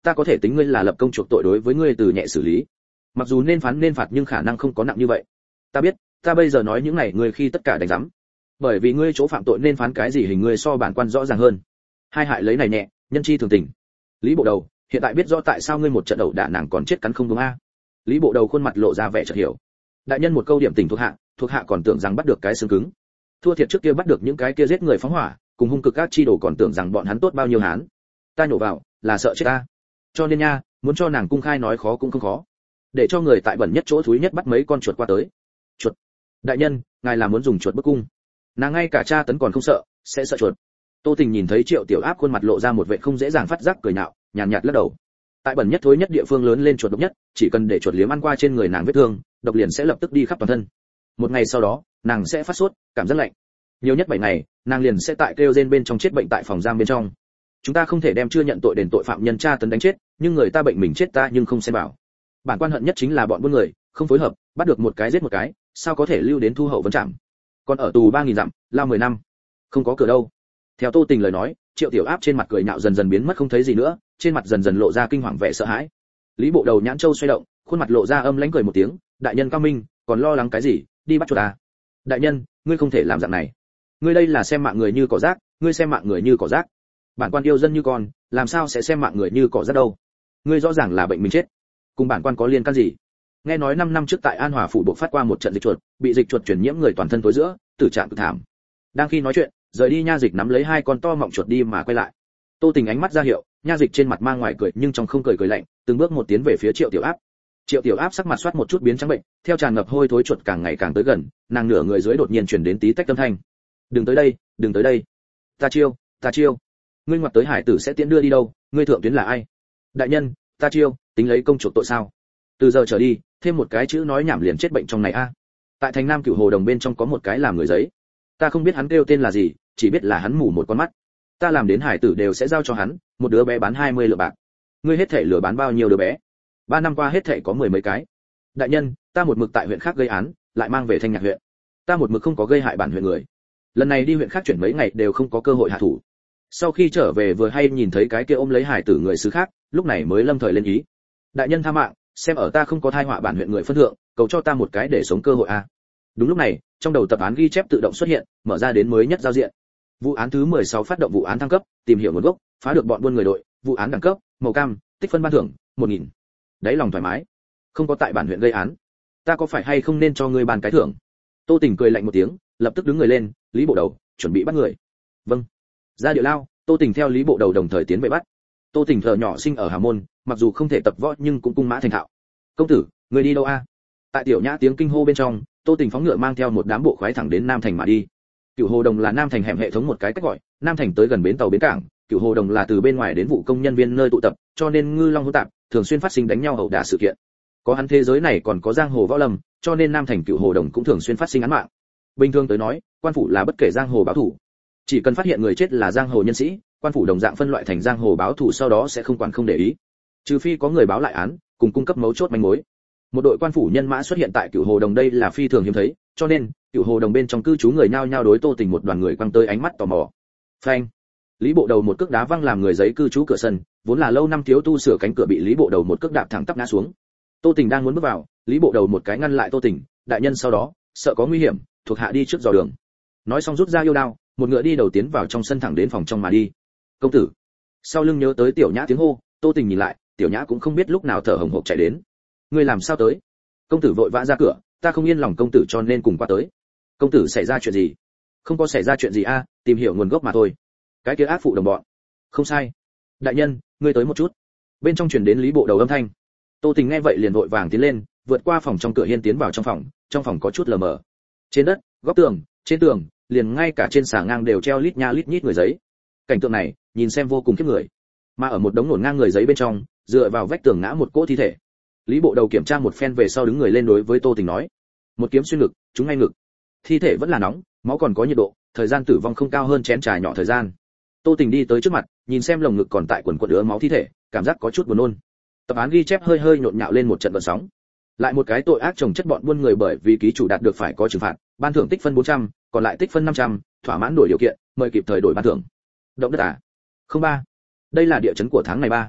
ta có thể tính ngươi là lập công chuộc tội, đối với ngươi từ nhẹ xử lý. Mặc dù nên phán nên phạt nhưng khả năng không có nặng như vậy. Ta biết, ta bây giờ nói những này ngươi khi tất cả đánh rắm. Bởi vì ngươi chỗ phạm tội nên phán cái gì hình ngươi so bản quan rõ ràng hơn. Hai hại lấy này nhẹ, nhân chi thường tình. Lý Bộ Đầu, hiện tại biết rõ tại sao ngươi một trận đầu đả nàng còn chết cắn không đúng a? Lý Bộ Đầu khuôn mặt lộ ra vẻ chợt hiểu. Đại nhân một câu điểm tình thuộc hạ còn tưởng rằng bắt được cái xương cứng. Thua thiệt trước kia bắt được những cái kia giết người phóng hỏa, cùng hung cực các chi đồ còn tưởng rằng bọn hắn tốt bao nhiêu hán. Ta nhổ vào, là sợ chết ta. Cho nên nha, muốn cho nàng cung khai nói khó cũng không khó. Để cho người tại bẩn nhất chỗ thúi nhất bắt mấy con chuột qua tới. Chuột. Đại nhân, ngài là muốn dùng chuột bức cung? Nàng ngay cả tra tấn còn không sợ, sẽ sợ chuột. Tô Tình nhìn thấy Triệu Tiểu Áp khuôn mặt lộ ra một vẻ không dễ dàng phát giác cười nhạo, nhàn nhạt lắc đầu. Tại bẩn nhất thối nhất địa phương lớn lên chuột độc nhất, chỉ cần để chuột liếm ăn qua trên người nàng vết thương, độc liền sẽ lập tức đi khắp toàn thân. Một ngày sau đó, nàng sẽ phát sốt, cảm giác lạnh. Nhiều nhất 7 ngày, nàng liền sẽ tại kêu rên bên trong chết bệnh tại phòng giam bên trong. Chúng ta không thể đem chưa nhận tội đền tội phạm nhân tra tấn đánh chết, nhưng người ta bệnh mình chết ta nhưng không xem bảo. Bản quan hận nhất chính là bọn buôn người, không phối hợp, bắt được một cái giết một cái, sao có thể lưu đến thu hậu vấn trảm. Còn ở tù 3000 dặm, lao 10 năm. Không có cửa đâu. Theo Tô Tình lời nói, Triệu Tiểu Áp trên mặt cười nhạo dần dần biến mất không thấy gì nữa, trên mặt dần dần lộ ra kinh hoàng vẻ sợ hãi. Lý Bộ Đầu nhãn châu xoay động, khuôn mặt lộ ra âm lãnh cười một tiếng, đại nhân cao minh, còn lo lắng cái gì, đi bắt chuột à? Đại nhân, ngươi không thể làm dạng này. Ngươi đây là xem mạng người như cỏ rác, ngươi xem mạng người như cỏ rác. Bản quan yêu dân như con, làm sao sẽ xem mạng người như cỏ rác đâu? Ngươi rõ ràng là bệnh mình chết, cùng bản quan có liên can gì? Nghe nói 5 năm trước tại An Hòa phủ buộc phát qua một trận dịch chuột, bị dịch chuột truyền nhiễm người toàn thân tối giữa, tử trạng cực thảm. Đang khi nói chuyện, rời đi nha dịch nắm lấy 2 con to mọng chuột đi mà quay lại. Tô Tình ánh mắt ra hiệu, nha dịch trên mặt mang ngoài cười nhưng trong không cười cười lạnh, từng bước một tiến về phía Triệu Tiểu Áp. Triệu Tiểu Áp sắc mặt xoát một chút biến trắng bệnh, theo tràn ngập hôi thối chuột càng ngày càng tới gần, nàng nửa người dưới đột nhiên truyền đến tí tách âm thanh. Đừng tới đây, đừng tới đây. Ta chiêu. Ngươi ngoặt tới hải tử sẽ tiễn đưa đi đâu, ngươi thượng tuyến là ai? Đại nhân, ta chiêu, tính lấy công chuộc tội sao? Từ giờ trở đi, thêm một cái chữ nói nhảm liền chết bệnh trong này a. Tại thành Nam Cửu Hồ Đồng bên trong có một cái làm người giấy. Ta không biết hắn kêu tên là gì, chỉ biết là hắn mù một con mắt. Ta làm đến hải tử đều sẽ giao cho hắn, một đứa bé bán 20 lượng bạc. Ngươi hết thể lừa bán bao nhiêu đứa bé? 3 năm qua hết thể có 10 mấy cái. Đại nhân, ta một mực tại huyện khác gây án, lại mang về Thanh Nhạc huyện. Ta một mực không có gây hại bản huyện người. Lần này đi huyện khác chuyển mấy ngày đều không có cơ hội hạ thủ. Sau khi trở về vừa hay nhìn thấy cái kia ôm lấy hải tử người xứ khác, lúc này mới lâm thời lên ý. Đại nhân tha mạng, xem ở ta không có thai họa bản huyện người phân thượng, cầu cho ta một cái để sống cơ hội a. Đúng lúc này, trong đầu tập án ghi chép tự động xuất hiện, mở ra đến mới nhất giao diện. Vụ án thứ 16 phát động vụ án thăng cấp, tìm hiểu nguồn gốc, phá được bọn buôn người đội, vụ án đẳng cấp, màu cam, tích phân ban thưởng 1000. Đấy lòng thoải mái. Không có tại bản huyện gây án, ta có phải hay không nên cho ngươi ban cái thưởng? Tô Tình cười lạnh một tiếng, lập tức đứng người lên, Lý Bộ Đầu, chuẩn bị bắt người. Vâng. Ra địa lao, Tô Tình theo Lý Bộ Đầu đồng thời tiến về bắt. Tô Tình thờ nhỏ sinh ở Hà Môn, mặc dù không thể tập võ nhưng cũng cung mã thành thạo. Công tử, người đi đâu a? Tại tiểu nhã tiếng kinh hô bên trong, Tô Tình phóng ngựa mang theo một đám bộ khoái thẳng đến Nam Thành mà đi. Cửu Hồ Đồng là Nam Thành hẻm hệ thống một cái cách gọi, Nam Thành tới gần bến tàu bến cảng, Cửu Hồ Đồng là từ bên ngoài đến vụ công nhân viên nơi tụ tập, cho nên ngư long hỗn tạp, thường xuyên phát sinh đánh nhau ẩu đả sự kiện. Có hắn thế giới này còn có giang hồ võ lâm, cho nên Nam Thành Cửu Hồ Đồng cũng thường xuyên phát sinh án mạng. Bình thường tới nói, quan phủ là bất kể giang hồ báo thủ, chỉ cần phát hiện người chết là giang hồ nhân sĩ, quan phủ đồng dạng phân loại thành giang hồ báo thủ, sau đó sẽ không quản không để ý, trừ phi có người báo lại án, cùng cung cấp mấu chốt manh mối. Một đội quan phủ nhân mã xuất hiện tại Cửu Hồ Đồng đây là phi thường hiếm thấy, cho nên Cửu Hồ Đồng bên trong cư trú người nhao nhao đối Tô Tình một đoàn người quăng tới ánh mắt tò mò. Phanh! Lý Bộ Đầu một cước đá văng làm người giấy cư trú cửa sân, vốn là lâu năm thiếu tu sửa cánh cửa bị Lý Bộ Đầu một cước đạp thẳng tắp ngã xuống. Tô Tình đang muốn bước vào, Lý Bộ Đầu một cái ngăn lại Tô Tình, đại nhân sau đó, sợ có nguy hiểm, thuộc hạ đi trước dò đường. Nói xong rút ra yêu đao, một ngựa đi đầu tiến vào trong sân thẳng đến phòng trong mà đi. Công tử! Sau lưng nhớ tới Tiểu Nhã tiếng hô, Tô Tình nhìn lại, Tiểu Nhã cũng không biết lúc nào thở hổn hộc chạy đến. Ngươi làm sao tới? Công tử vội vã ra cửa, ta không yên lòng công tử cho nên cùng qua tới. Công tử xảy ra chuyện gì? Không có xảy ra chuyện gì a, tìm hiểu nguồn gốc mà thôi. Cái kia ác phụ đồng bọn. Không sai. Đại nhân, ngươi tới một chút. Bên trong truyền đến Lý Bộ Đầu âm thanh. Tô Tình nghe vậy liền vội vàng tiến lên, vượt qua phòng trong cửa hiên tiến vào trong phòng có chút lờ mờ. Trên đất, góc tường, trên tường, liền ngay cả trên xà ngang đều treo lít nha lít nhít người giấy. Cảnh tượng này, nhìn xem vô cùng khiếp người. Mà ở một đống hỗn ngang người giấy bên trong, dựa vào vách tường ngã một cỗ thi thể. Lý Bộ Đầu kiểm tra một phen về sau đứng người lên đối với Tô Tình nói: một kiếm xuyên ngực, trúng ngay ngực. Thi thể vẫn là nóng, máu còn có nhiệt độ, thời gian tử vong không cao hơn chén trà nhỏ thời gian. Tô Tình đi tới trước mặt, nhìn xem lồng ngực còn tại quần ứa máu thi thể, cảm giác có chút buồn nôn. Tập án ghi chép hơi hơi nhộn nhạo lên một trận gợn sóng. Lại một cái tội ác chồng chất bọn buôn người bởi vì ký chủ đạt được phải có trừng phạt, ban thưởng tích phân 400, còn lại tích phân 500, thỏa mãn đổi điều kiện, mời kịp thời đổi ban thưởng. Động đất à? 03. Đây là địa chấn của tháng này 3.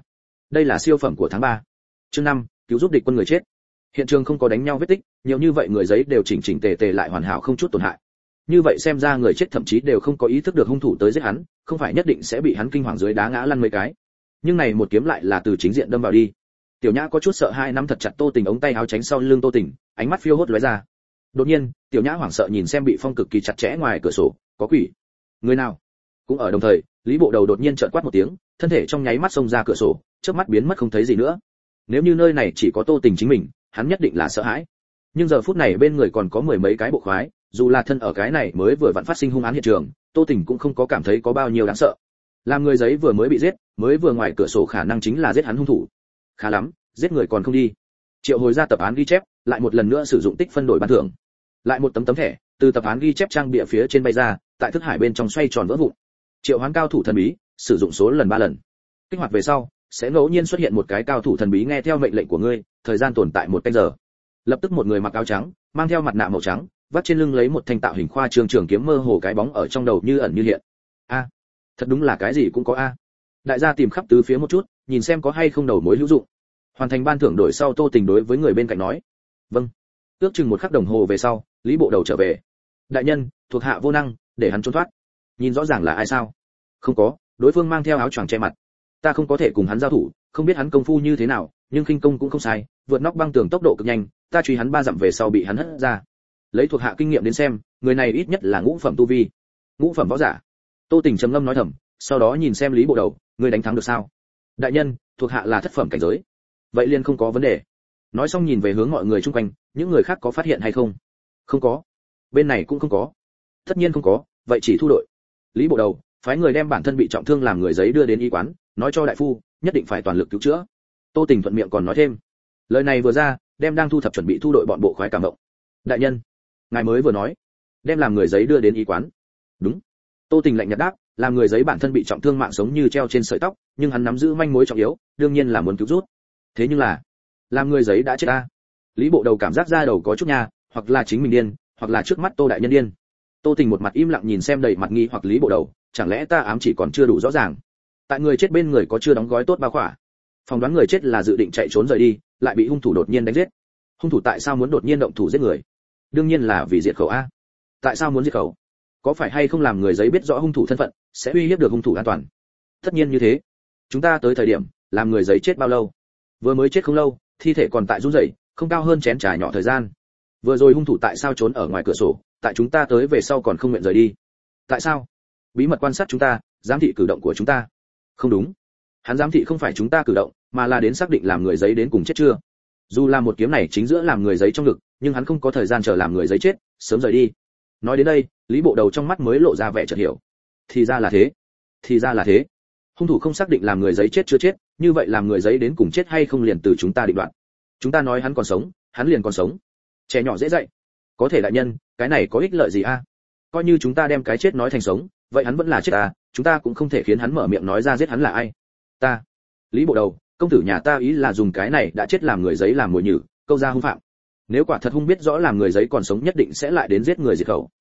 đây là siêu phẩm của tháng 3. Chương 5, cứu giúp địch quân người chết. Hiện trường không có đánh nhau vết tích, nhiều như vậy người giấy đều chỉnh chỉnh tề tề lại hoàn hảo không chút tổn hại. Như vậy xem ra người chết thậm chí đều không có ý thức được hung thủ tới giết hắn, không phải nhất định sẽ bị hắn kinh hoàng dưới đá ngã lăn mấy cái. Nhưng này một kiếm lại là từ chính diện đâm vào đi. Tiểu Nhã có chút sợ hai, nắm thật chặt Tô Tình ống tay áo tránh sau lưng Tô Tình, ánh mắt phiêu hốt lóe ra. Đột nhiên, Tiểu Nhã hoảng sợ nhìn xem bị phong cực kỳ chặt chẽ ngoài cửa sổ, có quỷ. Người nào? Cũng ở đồng thời, Lý Bộ Đầu đột nhiên trợn quát một tiếng, thân thể trong nháy mắt xông ra cửa sổ, chớp mắt biến mất không thấy gì nữa. Nếu như nơi này chỉ có Tô Tình chính mình, hắn nhất định là sợ hãi. Nhưng giờ phút này bên người còn có mười mấy cái bộ khoái, dù là thân ở cái này mới vừa vặn phát sinh hung án hiện trường, Tô Tình cũng không có cảm thấy có bao nhiêu đáng sợ. Làm người giấy vừa mới bị giết, mới vừa ngoài cửa sổ khả năng chính là giết hắn hung thủ. Khá lắm, giết người còn không đi. Triệu hồi ra tập án ghi chép, lại một lần nữa sử dụng tích phân đổi ban thưởng. Lại một tấm thẻ, từ tập án ghi chép trang bìa phía trên bay ra, tại thức hải bên trong xoay tròn vỡ vụn. Triệu hoán cao thủ thần bí, sử dụng số lần 3 lần. Kích hoạt về sau, sẽ ngẫu nhiên xuất hiện một cái cao thủ thần bí nghe theo mệnh lệnh của ngươi, thời gian tồn tại 1 canh giờ. Lập tức một người mặc áo trắng, mang theo mặt nạ màu trắng, vắt trên lưng lấy một thanh tạo hình khoa trương trường kiếm mơ hồ cái bóng ở trong đầu như ẩn như hiện. A, thật đúng là cái gì cũng có a. Đại gia tìm khắp tứ phía một chút, nhìn xem có hay không đầu mối hữu dụng. Hoàn thành ban thưởng đổi sau, Tô Tình đối với người bên cạnh nói: "Vâng." Ước chừng 1 khắc đồng hồ về sau, Lý Bộ Đầu trở về. "Đại nhân, thuộc hạ vô năng, để hắn trốn thoát." Nhìn rõ ràng là ai sao? Không có, đối phương mang theo áo choàng che mặt. Ta không có thể cùng hắn giao thủ, không biết hắn công phu như thế nào, nhưng khinh công cũng không sai, vượt nóc băng tường tốc độ cực nhanh, ta truy hắn 3 dặm về sau bị hắn hất ra. Lấy thuộc hạ kinh nghiệm đến xem, người này ít nhất là ngũ phẩm tu vi. Ngũ phẩm võ giả. Tô Tình trầm ngâm nói thầm, sau đó nhìn xem Lý Bộ Đầu, ngươi đánh thắng được sao? Đại nhân, thuộc hạ là thất phẩm cảnh giới. Vậy liền không có vấn đề. Nói xong nhìn về hướng mọi người xung quanh, những người khác có phát hiện hay không? Không có. Bên này cũng không có. Tất nhiên không có, vậy chỉ thu đội. Lý Bộ Đầu phái người đem bản thân bị trọng thương làm người giấy đưa đến y quán, nói cho đại phu nhất định phải toàn lực cứu chữa. Tô Tình thuận miệng còn nói thêm, lời này vừa ra, đem đang thu thập chuẩn bị thu đội bọn bộ khoái cảm động. Đại nhân, ngài mới vừa nói đem làm người giấy đưa đến y quán. Đúng. Tô Tình lạnh nhạt đáp, làm người giấy bản thân bị trọng thương, mạng sống như treo trên sợi tóc, nhưng hắn nắm giữ manh mối trọng yếu, đương nhiên là muốn cứu rút. Thế nhưng là làm người giấy đã chết a. Lý Bộ Đầu cảm giác ra đầu có chút nha, hoặc là chính mình điên, hoặc là trước mắt Tô đại nhân điên. Tô Tình một mặt im lặng nhìn xem đầy mặt nghi hoặc Lý Bộ Đầu, chẳng lẽ ta ám chỉ còn chưa đủ rõ ràng? Tại người chết bên người có chưa đóng gói tốt bao khỏa. Phỏng đoán người chết là dự định chạy trốn rời đi, lại bị hung thủ đột nhiên đánh giết. Hung thủ tại sao muốn đột nhiên động thủ giết người? Đương nhiên là vì diệt khẩu a. Tại sao muốn diệt khẩu? Có phải hay không làm người giấy biết rõ hung thủ thân phận, sẽ uy hiếp được hung thủ an toàn? Tất nhiên như thế. Chúng ta tới thời điểm, làm người giấy chết bao lâu? Vừa mới chết không lâu, thi thể còn tại run rẩy, không cao hơn chén trà nhỏ thời gian. Vừa rồi hung thủ tại sao trốn ở ngoài cửa sổ, tại chúng ta tới về sau còn không nguyện rời đi? Tại sao? Bí mật quan sát chúng ta, giám thị cử động của chúng ta. Không đúng. Hắn giám thị không phải chúng ta cử động, mà là đến xác định làm người giấy đến cùng chết chưa. Dù là một kiếm này chính giữa làm người giấy trong ngực, nhưng hắn không có thời gian chờ làm người giấy chết, sớm rời đi. Nói đến đây, Lý Bộ Đầu trong mắt mới lộ ra vẻ chợt hiểu. Thì ra là thế. Thì ra là thế. Hung thủ không xác định làm người giấy chết chưa chết, như vậy làm người giấy đến cùng chết hay không liền từ chúng ta định đoạt. Chúng ta nói hắn còn sống, hắn liền còn sống. Trẻ nhỏ dễ dạy. Có thể đại nhân, cái này có ích lợi gì a? Coi như chúng ta đem cái chết nói thành sống, vậy hắn vẫn là chết à, chúng ta cũng không thể khiến hắn mở miệng nói ra giết hắn là ai. Ta. Lý Bộ Đầu, công tử nhà ta ý là dùng cái này đã chết làm người giấy làm mồi nhử, câu ra hung phạm. Nếu quả thật hung biết rõ làm người giấy còn sống nhất định sẽ lại đến giết người diệt khẩu.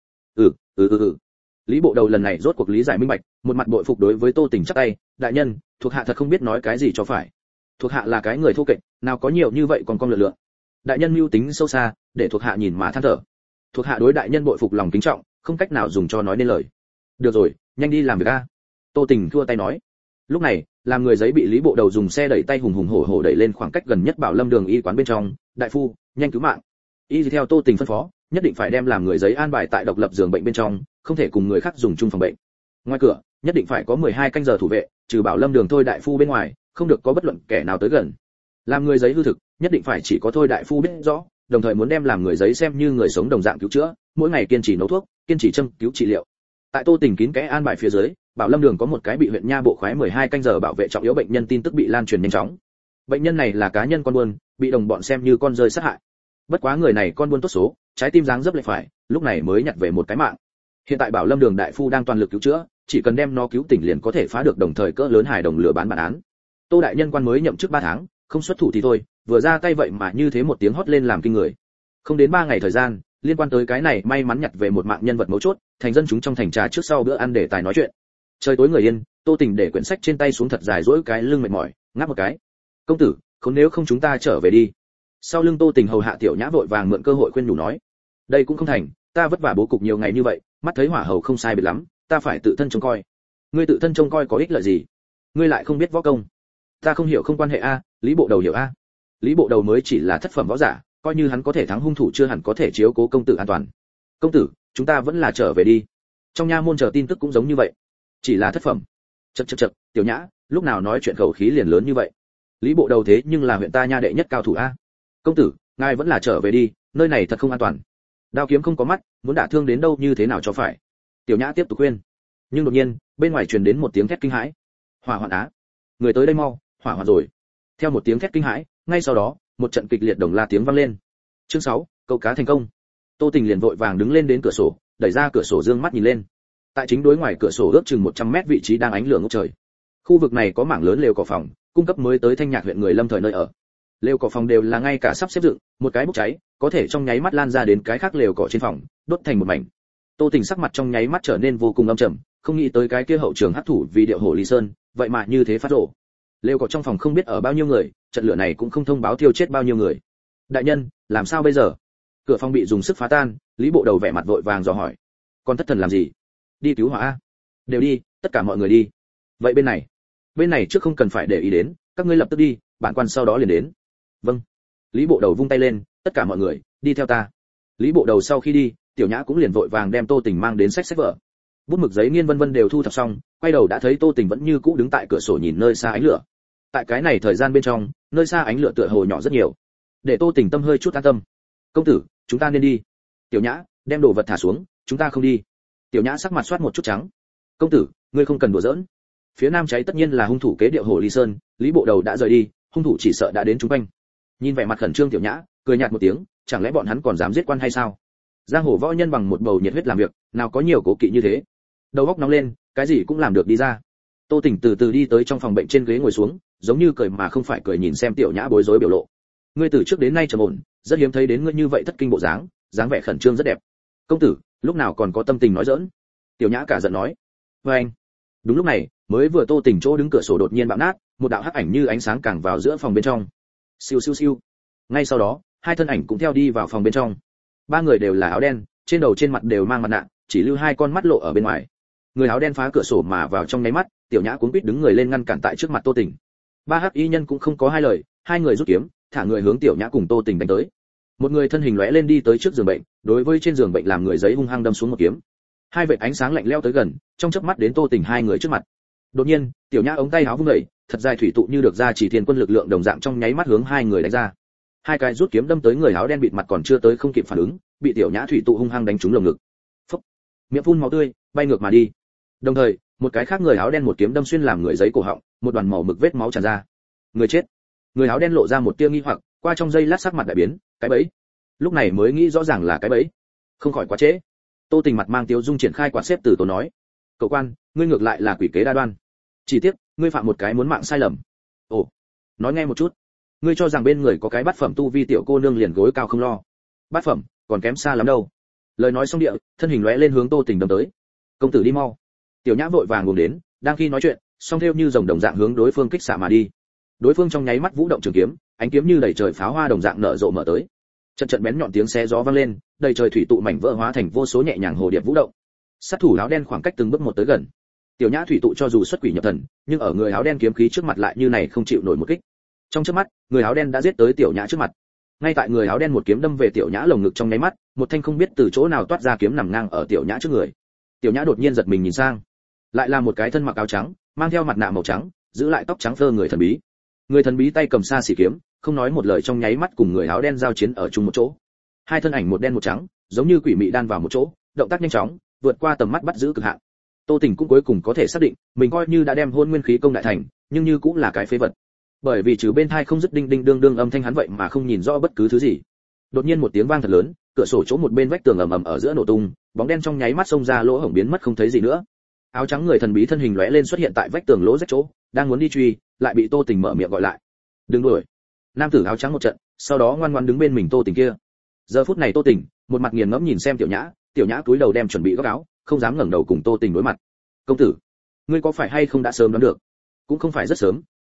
Lý Bộ Đầu lần này rốt cuộc lý giải minh bạch, một mặt bội phục đối với Tô Tình chắp tay, đại nhân, thuộc hạ thật không biết nói cái gì cho phải. Thuộc hạ là cái người thô kệch, nào có nhiều như vậy còn con lựa lượng. Đại nhân mưu tính sâu xa, để thuộc hạ nhìn mà than thở. Thuộc hạ đối đại nhân bội phục lòng kính trọng, không cách nào dùng cho nói nên lời. Được rồi, nhanh đi làm việc a. Tô Tình thua tay nói. Lúc này, làm người giấy bị Lý Bộ Đầu dùng xe đẩy tay hùng hùng hổ hổ đẩy lên khoảng cách gần nhất Bảo Lâm đường y quán bên trong. Đại phu, nhanh cứu mạng. Y theo Tô Tình phân phó, nhất định phải đem làm người giấy an bài tại độc lập giường bệnh bên trong, không thể cùng người khác dùng chung phòng bệnh. Ngoài cửa, nhất định phải có 12 canh giờ thủ vệ, trừ Bảo Lâm đường thôi đại phu bên ngoài, không được có bất luận kẻ nào tới gần. Làm người giấy hư thực, nhất định phải chỉ có thôi đại phu biết rõ, đồng thời muốn đem làm người giấy xem như người sống đồng dạng cứu chữa, mỗi ngày kiên trì nấu thuốc, kiên trì châm cứu trị liệu. Tại Tô Tình kín kẽ an bài phía dưới, Bảo Lâm đường có một cái bị huyện nha bộ khoái 12 canh giờ bảo vệ trọng yếu bệnh nhân tin tức bị lan truyền nhanh chóng. Bệnh nhân này là cá nhân con buôn, bị đồng bọn xem như con rơi sát hại. Bất quá người này con buôn tốt số, trái tim dáng dấp lại phải, lúc này mới nhặt về một cái mạng. Hiện tại Bảo Lâm đường đại phu đang toàn lực cứu chữa, chỉ cần đem nó cứu tỉnh liền có thể phá được đồng thời cỡ lớn hài đồng lừa bán bản án. Tô đại nhân quan mới nhậm chức 3 tháng, không xuất thủ thì thôi, vừa ra tay vậy mà như thế một tiếng hót lên làm kinh người. Không đến 3 ngày thời gian, liên quan tới cái này may mắn nhặt về một mạng nhân vật mấu chốt, thành dân chúng trong thành trà trước sau bữa ăn để tài nói chuyện. Trời tối người yên, Tô Tình để quyển sách trên tay xuống thật dài duỗi cái lưng mệt mỏi, ngáp một cái. công tử, không nếu không chúng ta trở về đi. Sau lưng Tô Tình hầu hạ tiểu nhã vội vàng mượn cơ hội khuyên nhủ nói, đây cũng không thành, ta vất vả bố cục nhiều ngày như vậy, mắt thấy hỏa hầu không sai biệt lắm, ta phải tự thân trông coi. Ngươi tự thân trông coi có ích lợi gì? Ngươi lại không biết võ công. Ta không hiểu không quan hệ a, Lý Bộ Đầu hiểu a. Lý Bộ Đầu mới chỉ là thất phẩm võ giả, coi như hắn có thể thắng hung thủ chưa hẳn có thể chiếu cố công tử an toàn. Công tử, chúng ta vẫn là trở về đi. Trong nha môn chờ tin tức cũng giống như vậy, chỉ là thất phẩm. Chậc, tiểu nhã, lúc nào nói chuyện khẩu khí liền lớn như vậy? Lý Bộ Đầu thế nhưng là huyện ta nha đệ nhất cao thủ a. Công tử, ngài vẫn là trở về đi, nơi này thật không an toàn. Đao kiếm không có mắt, muốn đả thương đến đâu như thế nào cho phải. Tiểu nhã tiếp tục khuyên. Nhưng đột nhiên, bên ngoài truyền đến một tiếng thét kinh hãi. Hỏa hoạn á! Người tới đây mau, hỏa hoạn rồi. Theo một tiếng thét kinh hãi, ngay sau đó, một trận kịch liệt đồng la tiếng vang lên. Chương 6, câu cá thành công. Tô Tình liền vội vàng đứng lên đến cửa sổ, đẩy ra cửa sổ dương mắt nhìn lên. Tại chính đối ngoài cửa sổ ước chừng 100 mét vị trí đang ánh lửa ngút trời. Khu vực này có mảng lớn lều cỏ phòng, cung cấp mới tới Thanh Nhạc huyện người lâm thời nơi ở. Lều cỏ phòng đều là ngay cả sắp xếp dựng, một cái bốc cháy, có thể trong nháy mắt lan ra đến cái khác lều cỏ trên phòng, đốt thành một mảnh. Tô Tình sắc mặt trong nháy mắt trở nên vô cùng âm trầm, không nghĩ tới cái kia hậu trường hắc thủ vì điệu hổ Lý Sơn, vậy mà như thế phát rồ. Lều cỏ trong phòng không biết ở bao nhiêu người, trận lửa này cũng không thông báo thiêu chết bao nhiêu người. Đại nhân, làm sao bây giờ? Cửa phòng bị dùng sức phá tan, Lý Bộ Đầu vẻ mặt vội vàng dò hỏi. Con thất thần làm gì? Đi cứu hỏa a. Đều đi, tất cả mọi người đi. Vậy bên này trước không cần phải để ý đến, các ngươi lập tức đi, bản quan sau đó liền đến. Vâng. Lý Bộ Đầu vung tay lên, tất cả mọi người, đi theo ta. Lý Bộ Đầu sau khi đi, tiểu nhã cũng liền vội vàng đem Tô Tình mang đến sách vở. Bút mực giấy nghiên vân vân đều thu thập xong, quay đầu đã thấy Tô Tình vẫn như cũ đứng tại cửa sổ nhìn nơi xa ánh lửa. Tại cái này thời gian bên trong, nơi xa ánh lửa tựa hồ nhỏ rất nhiều, để Tô Tình tâm hơi chút an tâm. Công tử, chúng ta nên đi. Tiểu nhã, đem đồ vật thả xuống, chúng ta không đi. Tiểu nhã sắc mặt xoát một chút trắng. Công tử, ngươi không cần đùa giỡn. Phía nam cháy tất nhiên là hung thủ kế điệu hồ Lý Sơn, Lý Bộ Đầu đã rời đi, hung thủ chỉ sợ đã đến chúng quanh. Nhìn vẻ mặt khẩn trương tiểu nhã, cười nhạt một tiếng, chẳng lẽ bọn hắn còn dám giết quan hay sao? Giang hồ võ nhân bằng một bầu nhiệt huyết làm việc, nào có nhiều cố kỵ như thế. Đầu óc nóng lên, cái gì cũng làm được đi ra. Tô Tình từ từ đi tới trong phòng bệnh trên ghế ngồi xuống, giống như cười mà không phải cười nhìn xem tiểu nhã bối rối biểu lộ. Ngươi từ trước đến nay trầm ổn, rất hiếm thấy đến ngươi như vậy thất kinh bộ dáng, dáng vẻ khẩn trương rất đẹp. Công tử, lúc nào còn có tâm tình nói giỡn? Tiểu nhã cả giận nói. Với anh. Đúng lúc này, mới vừa Tô Tình chỗ đứng cửa sổ đột nhiên bạo nát, một đạo hắc ảnh như ánh sáng càng vào giữa phòng bên trong. Siêu siêu siêu. Ngay sau đó, hai thân ảnh cũng theo đi vào phòng bên trong. Ba người đều là áo đen, trên đầu trên mặt đều mang mặt nạ, chỉ lưu hai con mắt lộ ở bên ngoài. Người áo đen phá cửa sổ mà vào trong nháy mắt, tiểu nhã cuống quýt đứng người lên ngăn cản tại trước mặt Tô Tình. Ba hắc y nhân cũng không có hai lời, hai người rút kiếm, thả người hướng tiểu nhã cùng Tô Tình đánh tới. Một người thân hình lóe lên đi tới trước giường bệnh, đối với trên giường bệnh làm người giấy hung hăng đâm xuống một kiếm. Hai vệt ánh sáng lạnh lẽo tới gần, trong chớp mắt đến Tô Tình hai người trước mặt. Đột nhiên, tiểu nhã ống tay áo vung đẩy, thật dài thủy tụ như được ra chỉ thiên quân lực lượng đồng dạng trong nháy mắt hướng hai người đánh ra. Hai cái rút kiếm đâm tới người áo đen bịt mặt còn chưa tới không kịp phản ứng, bị tiểu nhã thủy tụ hung hăng đánh trúng lồng ngực. Phốc, miệng phun máu tươi, bay ngược mà đi. Đồng thời, một cái khác người áo đen một kiếm đâm xuyên làm người giấy cổ họng, một đoàn màu mực vết máu tràn ra. Người chết. Người áo đen lộ ra một tia nghi hoặc, qua trong giây lát sắc mặt đại biến, cái bẫy. Lúc này mới nghĩ rõ ràng là cái bẫy. Không khỏi quá trễ. Tô Tình mặt mang tiêu dung triển khai quạt xếp từ tốn nói. Cậu quan, ngươi ngược lại là quỷ kế đa đoan. Chỉ tiếc, ngươi phạm một cái muốn mạng sai lầm. Ồ, nói nghe một chút. Ngươi cho rằng bên người có cái bát phẩm tu vi tiểu cô nương liền gối cao không lo. Bát phẩm, còn kém xa lắm đâu. Lời nói xong địa, thân hình lóe lên hướng Tô Tình đâm tới. Công tử đi mau. Tiểu nhã vội vàng ngồi đến, đang khi nói chuyện, song theo như rồng đồng dạng hướng đối phương kích xạ mà đi. Đối phương trong nháy mắt vũ động trường kiếm, ánh kiếm như đầy trời pháo hoa đồng dạng nở rộ mở tới. Trận trận bén nhọn tiếng xé gió vang lên, đầy trời thủy tụ mảnh vỡ hóa thành vô số nhẹ nhàng hồ điệp vũ động. Sát thủ áo đen khoảng cách từng bước một tới gần. Tiểu nhã thủy tụ cho dù xuất quỷ nhập thần, nhưng ở người áo đen kiếm khí trước mặt lại như này không chịu nổi một kích. Trong chớp mắt, người áo đen đã giết tới tiểu nhã trước mặt. Ngay tại người áo đen một kiếm đâm về tiểu nhã lồng ngực trong nháy mắt, một thanh không biết từ chỗ nào toát ra kiếm nằm ngang ở tiểu nhã trước người. Tiểu nhã đột nhiên giật mình nhìn sang, lại là một cái thân mặc áo trắng, mang theo mặt nạ màu trắng, giữ lại tóc trắng phơ người thần bí. Người thần bí tay cầm sa xỉ kiếm, không nói một lời trong nháy mắt cùng người áo đen giao chiến ở chung một chỗ. Hai thân ảnh một đen một trắng, giống như quỷ mị đan vào một chỗ, động tác nhanh chóng, vượt qua tầm mắt bắt giữ cực hạn. Tô Tình cũng cuối cùng có thể xác định, mình coi như đã đem hôn nguyên khí công đại thành, nhưng như cũng là cái phế vật. Bởi vì trừ bên tai không dứt đinh đinh đương đương âm thanh hắn vậy mà không nhìn rõ bất cứ thứ gì. Đột nhiên một tiếng vang thật lớn, cửa sổ chỗ một bên vách tường ầm ầm ở giữa nổ tung, bóng đen trong nháy mắt xông ra lỗ hổng biến mất không thấy gì nữa. Áo trắng người thần bí thân hình lóe lên xuất hiện tại vách tường lỗ rách chỗ, đang muốn đi truy, lại bị Tô Tình mở miệng gọi lại. "Đừng đuổi." Nam tử áo trắng một trận, sau đó ngoan ngoãn đứng bên mình Tô Tình kia. Giờ phút này Tô Tình, một mặt nghiền ngẫm nhìn xem Tiểu Nhã cúi đầu đem chuẩn bị góc áo, không dám ngẩng đầu cùng Tô Tình đối mặt. "Công tử, ngươi có phải hay không đã sớm đoán được?" "Cũng không phải rất sớm,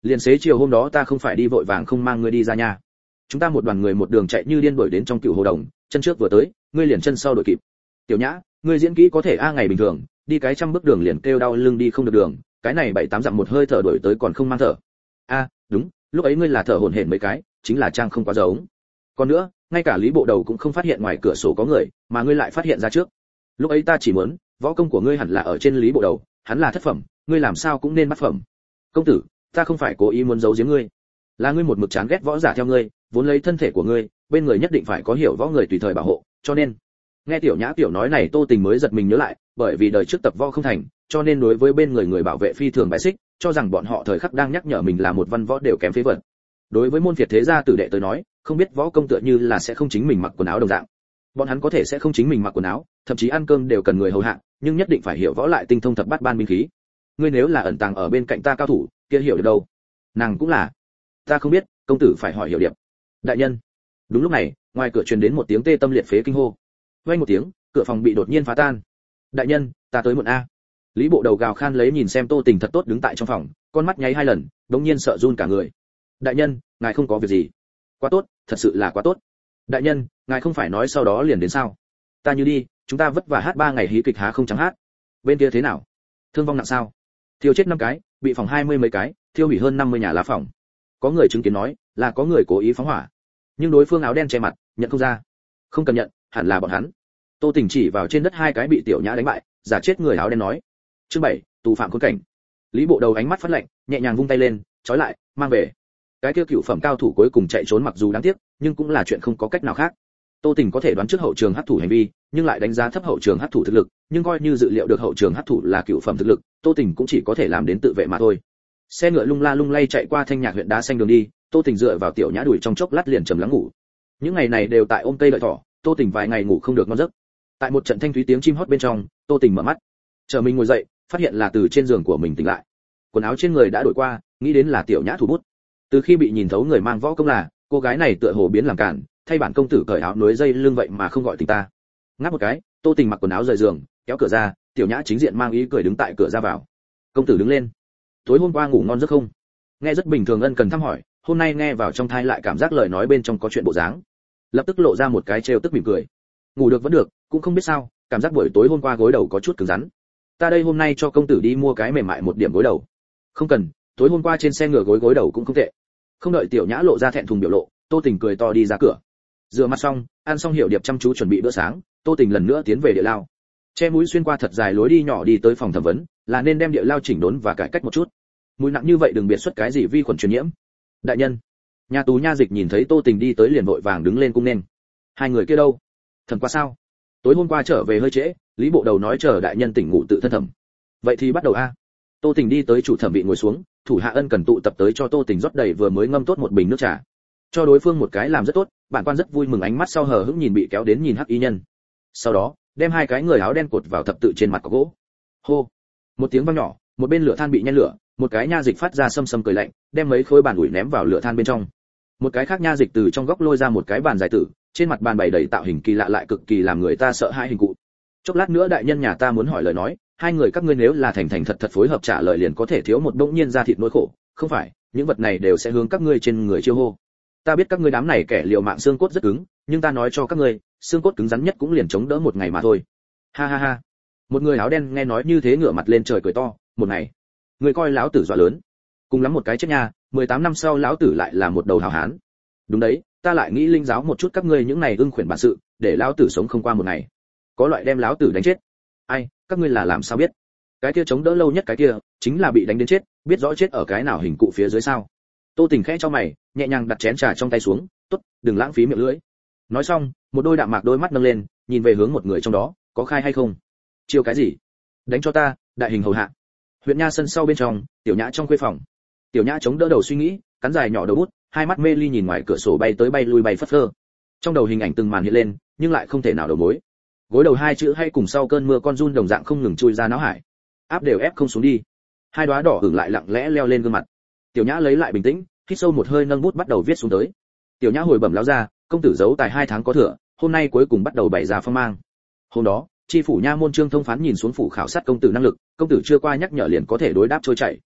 liền xế chiều hôm đó ta không phải đi vội vàng không mang ngươi đi ra nhà. Chúng ta một đoàn người một đường chạy như điên đuổi đến trong Cựu Hồ Đồng, chân trước vừa tới, ngươi liền chân sau đuổi kịp. Tiểu Nhã, ngươi diễn kỹ có thể a, ngày bình thường đi cái 100 bước đường liền kêu đau lưng đi không được đường, cái này 7-8 dặm một hơi thở đuổi tới còn không mang thở. A, đúng, lúc ấy ngươi là thở hổn hển mấy cái, chính là trang không quá giống. Còn nữa, ngay cả Lý Bộ Đầu cũng không phát hiện ngoài cửa sổ có người, mà ngươi lại phát hiện ra trước. Lúc ấy ta chỉ muốn, võ công của ngươi hẳn là ở trên Lý Bộ Đầu, hắn là thất phẩm, ngươi làm sao cũng nên bắt phẩm. Công tử, ta không phải cố ý muốn giấu giếm ngươi, là ngươi một mực chán ghét võ giả theo ngươi, vốn lấy thân thể của ngươi, bên người nhất định phải có hiểu võ người tùy thời bảo hộ, cho nên. Nghe Tiểu Nhã tiểu nói này, Tô Tình mới giật mình nhớ lại, bởi vì đời trước tập võ không thành, cho nên đối với bên người người bảo vệ phi thường bài xích, cho rằng bọn họ thời khắc đang nhắc nhở mình là một văn võ đều kém phế vật. Đối với môn phiệt thế gia tử đệ tới nói, không biết võ công tựa như là sẽ không chính mình mặc quần áo đồng dạng. Bọn hắn có thể sẽ không chính mình mặc quần áo, thậm chí ăn cơm đều cần người hầu hạ, nhưng nhất định phải hiểu võ lại tinh thông thập bát ban binh khí. Ngươi nếu là ẩn tàng ở bên cạnh ta cao thủ, kia hiểu được đâu? Nàng cũng là. Ta không biết, công tử phải hỏi Hiểu Điệp. Đại nhân. Đúng lúc này, ngoài cửa truyền đến một tiếng tê tâm liệt phế kinh hô. Vang một tiếng, cửa phòng bị đột nhiên phá tan. Đại nhân, ta tới muộn a. Lý Bộ Đầu gào khan lấy nhìn xem Tô Tình thật tốt đứng tại trong phòng, con mắt nháy 2 lần, đống nhiên sợ run cả người. Đại nhân, ngài không có việc gì? Quá tốt, thật sự là quá tốt. Đại nhân, ngài không phải nói sau đó liền đến sao? Ta như đi, chúng ta vất vả hát 3 ngày hí kịch há không trắng hát. Bên kia thế nào? Thương vong nặng sao? Thiêu chết 5 cái, bị phòng 20 mấy cái, thiêu hủy hơn 50 nhà lá phòng. Có người chứng kiến nói, là có người cố ý phóng hỏa. Nhưng đối phương áo đen che mặt, nhận không ra. Không cần nhận, hẳn là bọn hắn. Tô Tình chỉ vào trên đất 2 cái bị Tiểu Nhã đánh bại, giả chết người áo đen nói. Chương 7, tù phạm khốn cảnh. Lý Bộ Đầu ánh mắt phát lạnh, nhẹ nhàng vung tay lên, trói lại, mang về. Cái kia cựu phẩm cao thủ cuối cùng chạy trốn mặc dù đáng tiếc, nhưng cũng là chuyện không có cách nào khác. Tô Tình có thể đoán trước hậu trường hắc thủ hành vi, nhưng lại đánh giá thấp hậu trường hắc thủ thực lực, nhưng coi như dự liệu được hậu trường hắc thủ là cựu phẩm thực lực, Tô Tình cũng chỉ có thể làm đến tự vệ mà thôi. Xe ngựa lung la lung lay chạy qua Thanh Nhạc huyện đá xanh đường đi, Tô Tình dựa vào Tiểu Nhã đùi trong chốc lát liền trầm lắng ngủ. Những ngày này đều tại ôm cây đợi thỏ, Tô Tình vài ngày ngủ không được ngon giấc. Tại một trận thanh thúy tiếng chim hót bên trong, Tô Tình mở mắt, chờ mình ngồi dậy, phát hiện là từ trên giường của mình tỉnh lại. Quần áo trên người đã đổi qua, nghĩ đến là Tiểu Nhã thủ bút. Từ khi bị nhìn thấu người mang võ công là, cô gái này tựa hồ biến làm cản, thay bản công tử cởi áo nối dây lưng vậy mà không gọi tình ta. Ngáp một cái, Tô Tình mặc quần áo rời giường, kéo cửa ra, Tiểu Nhã chính diện mang ý cười đứng tại cửa ra vào. Công tử đứng lên. Tối hôm qua ngủ ngon giấc không? Nghe rất bình thường ân cần thăm hỏi, hôm nay nghe vào trong thai lại cảm giác lời nói bên trong có chuyện bộ dáng. Lập tức lộ ra một cái trêu tức mỉm cười. Ngủ được vẫn được, cũng không biết sao, cảm giác buổi tối hôm qua gối đầu có chút cứng rắn. Ta đây hôm nay cho công tử đi mua cái mềm mại một điểm gối đầu. Không cần, tối hôm qua trên xe ngựa gối đầu cũng không tệ. Không đợi Tiểu Nhã lộ ra thẹn thùng biểu lộ, Tô Tình cười to đi ra cửa. Rửa mặt xong, ăn xong Hiểu Điệp chăm chú chuẩn bị bữa sáng, Tô Tình lần nữa tiến về địa lao. Che mũi xuyên qua thật dài lối đi nhỏ đi tới phòng thẩm vấn, là nên đem địa lao chỉnh đốn và cải cách một chút. Mùi nặng như vậy đừng biệt xuất cái gì vi khuẩn truyền nhiễm. Đại nhân. Nhà tù nha dịch nhìn thấy Tô Tình đi tới liền vội vàng đứng lên cung nên. Hai người kia đâu? Thẩm qua sao? Tối hôm qua trở về hơi trễ, Lý Bộ Đầu nói chờ đại nhân tỉnh ngủ tự thân thẩm. Vậy thì bắt đầu a. Tô Tình đi tới chủ thẩm vị ngồi xuống, thủ hạ ân cần tụ tập tới cho Tô Tình rót đầy vừa mới ngâm tốt một bình nước trà. Cho đối phương một cái làm rất tốt, bản quan rất vui mừng ánh mắt sau hờ hững nhìn bị kéo đến nhìn hắc y nhân. Sau đó, đem 2 cái người áo đen cột vào thập tự trên mặt có gỗ. Hô. Một tiếng vang nhỏ, một bên lửa than bị nhen lửa, một cái nha dịch phát ra sâm sâm cười lạnh, đem mấy khối bàn ủi ném vào lửa than bên trong. Một cái khác nha dịch từ trong góc lôi ra một cái bàn dài tử, trên mặt bàn bày đầy tạo hình kỳ lạ lại cực kỳ làm người ta sợ hãi hình cụ. Chốc lát nữa đại nhân nhà ta muốn hỏi lời nói, 2 người các ngươi nếu là thành thành thật thật phối hợp trả lời liền có thể thiếu một đống nhiên ra thịt nỗi khổ, không phải, những vật này đều sẽ hướng các ngươi trên người chiêu hô. Ta biết các ngươi đám này kẻ liều mạng xương cốt rất cứng, nhưng ta nói cho các ngươi, xương cốt cứng rắn nhất cũng liền chống đỡ một ngày mà thôi. Ha ha ha. Một người áo đen nghe nói như thế ngửa mặt lên trời cười to, một ngày. Người coi lão tử dọa lớn. Cùng lắm một cái chết nha, 18 năm sau lão tử lại là một đầu hảo hán. Đúng đấy, ta lại nghĩ linh giáo một chút các ngươi những này ưng khuyển bản sự, để lão tử sống không qua một ngày. Có loại đem lão tử đánh chết. Ai, các ngươi là làm sao biết? Cái kia chống đỡ lâu nhất cái kia, chính là bị đánh đến chết, biết rõ chết ở cái nào hình cụ phía dưới sao? Tô Tình khẽ cho mày, nhẹ nhàng đặt chén trà trong tay xuống, tốt, đừng lãng phí miệng lưỡi. Nói xong, một đôi đạm mạc đôi mắt nâng lên, nhìn về hướng một người trong đó, có khai hay không? Chiêu cái gì? Đánh cho ta, đại hình hầu hạ. Huyện nha sân sau bên trong, Tiểu Nhã trong khuê phòng. Tiểu Nhã chống đỡ đầu suy nghĩ, cắn dài nhỏ đầu bút, hai mắt mê ly nhìn ngoài cửa sổ bay tới bay lui bay phất phơ. Trong đầu hình ảnh từng màn hiện lên, nhưng lại không thể nào đầu mối. Gối đầu 2 chữ hay cùng sau cơn mưa con giun đồng dạng không ngừng chui ra não hải. Áp đều ép không xuống đi. 2 đóa đỏ hửng lại lặng lẽ leo lên gương mặt. Tiểu Nhã lấy lại bình tĩnh, hít sâu một hơi nâng bút bắt đầu viết xuống tới. Tiểu Nhã hồi bẩm lão gia, công tử giấu tài 2 tháng có thừa, hôm nay cuối cùng bắt đầu bày ra phong mang. Hôm đó, tri phủ nha môn Trương Thông Phán nhìn xuống phủ khảo sát công tử năng lực, công tử chưa qua nhắc nhở liền có thể đối đáp trôi chảy.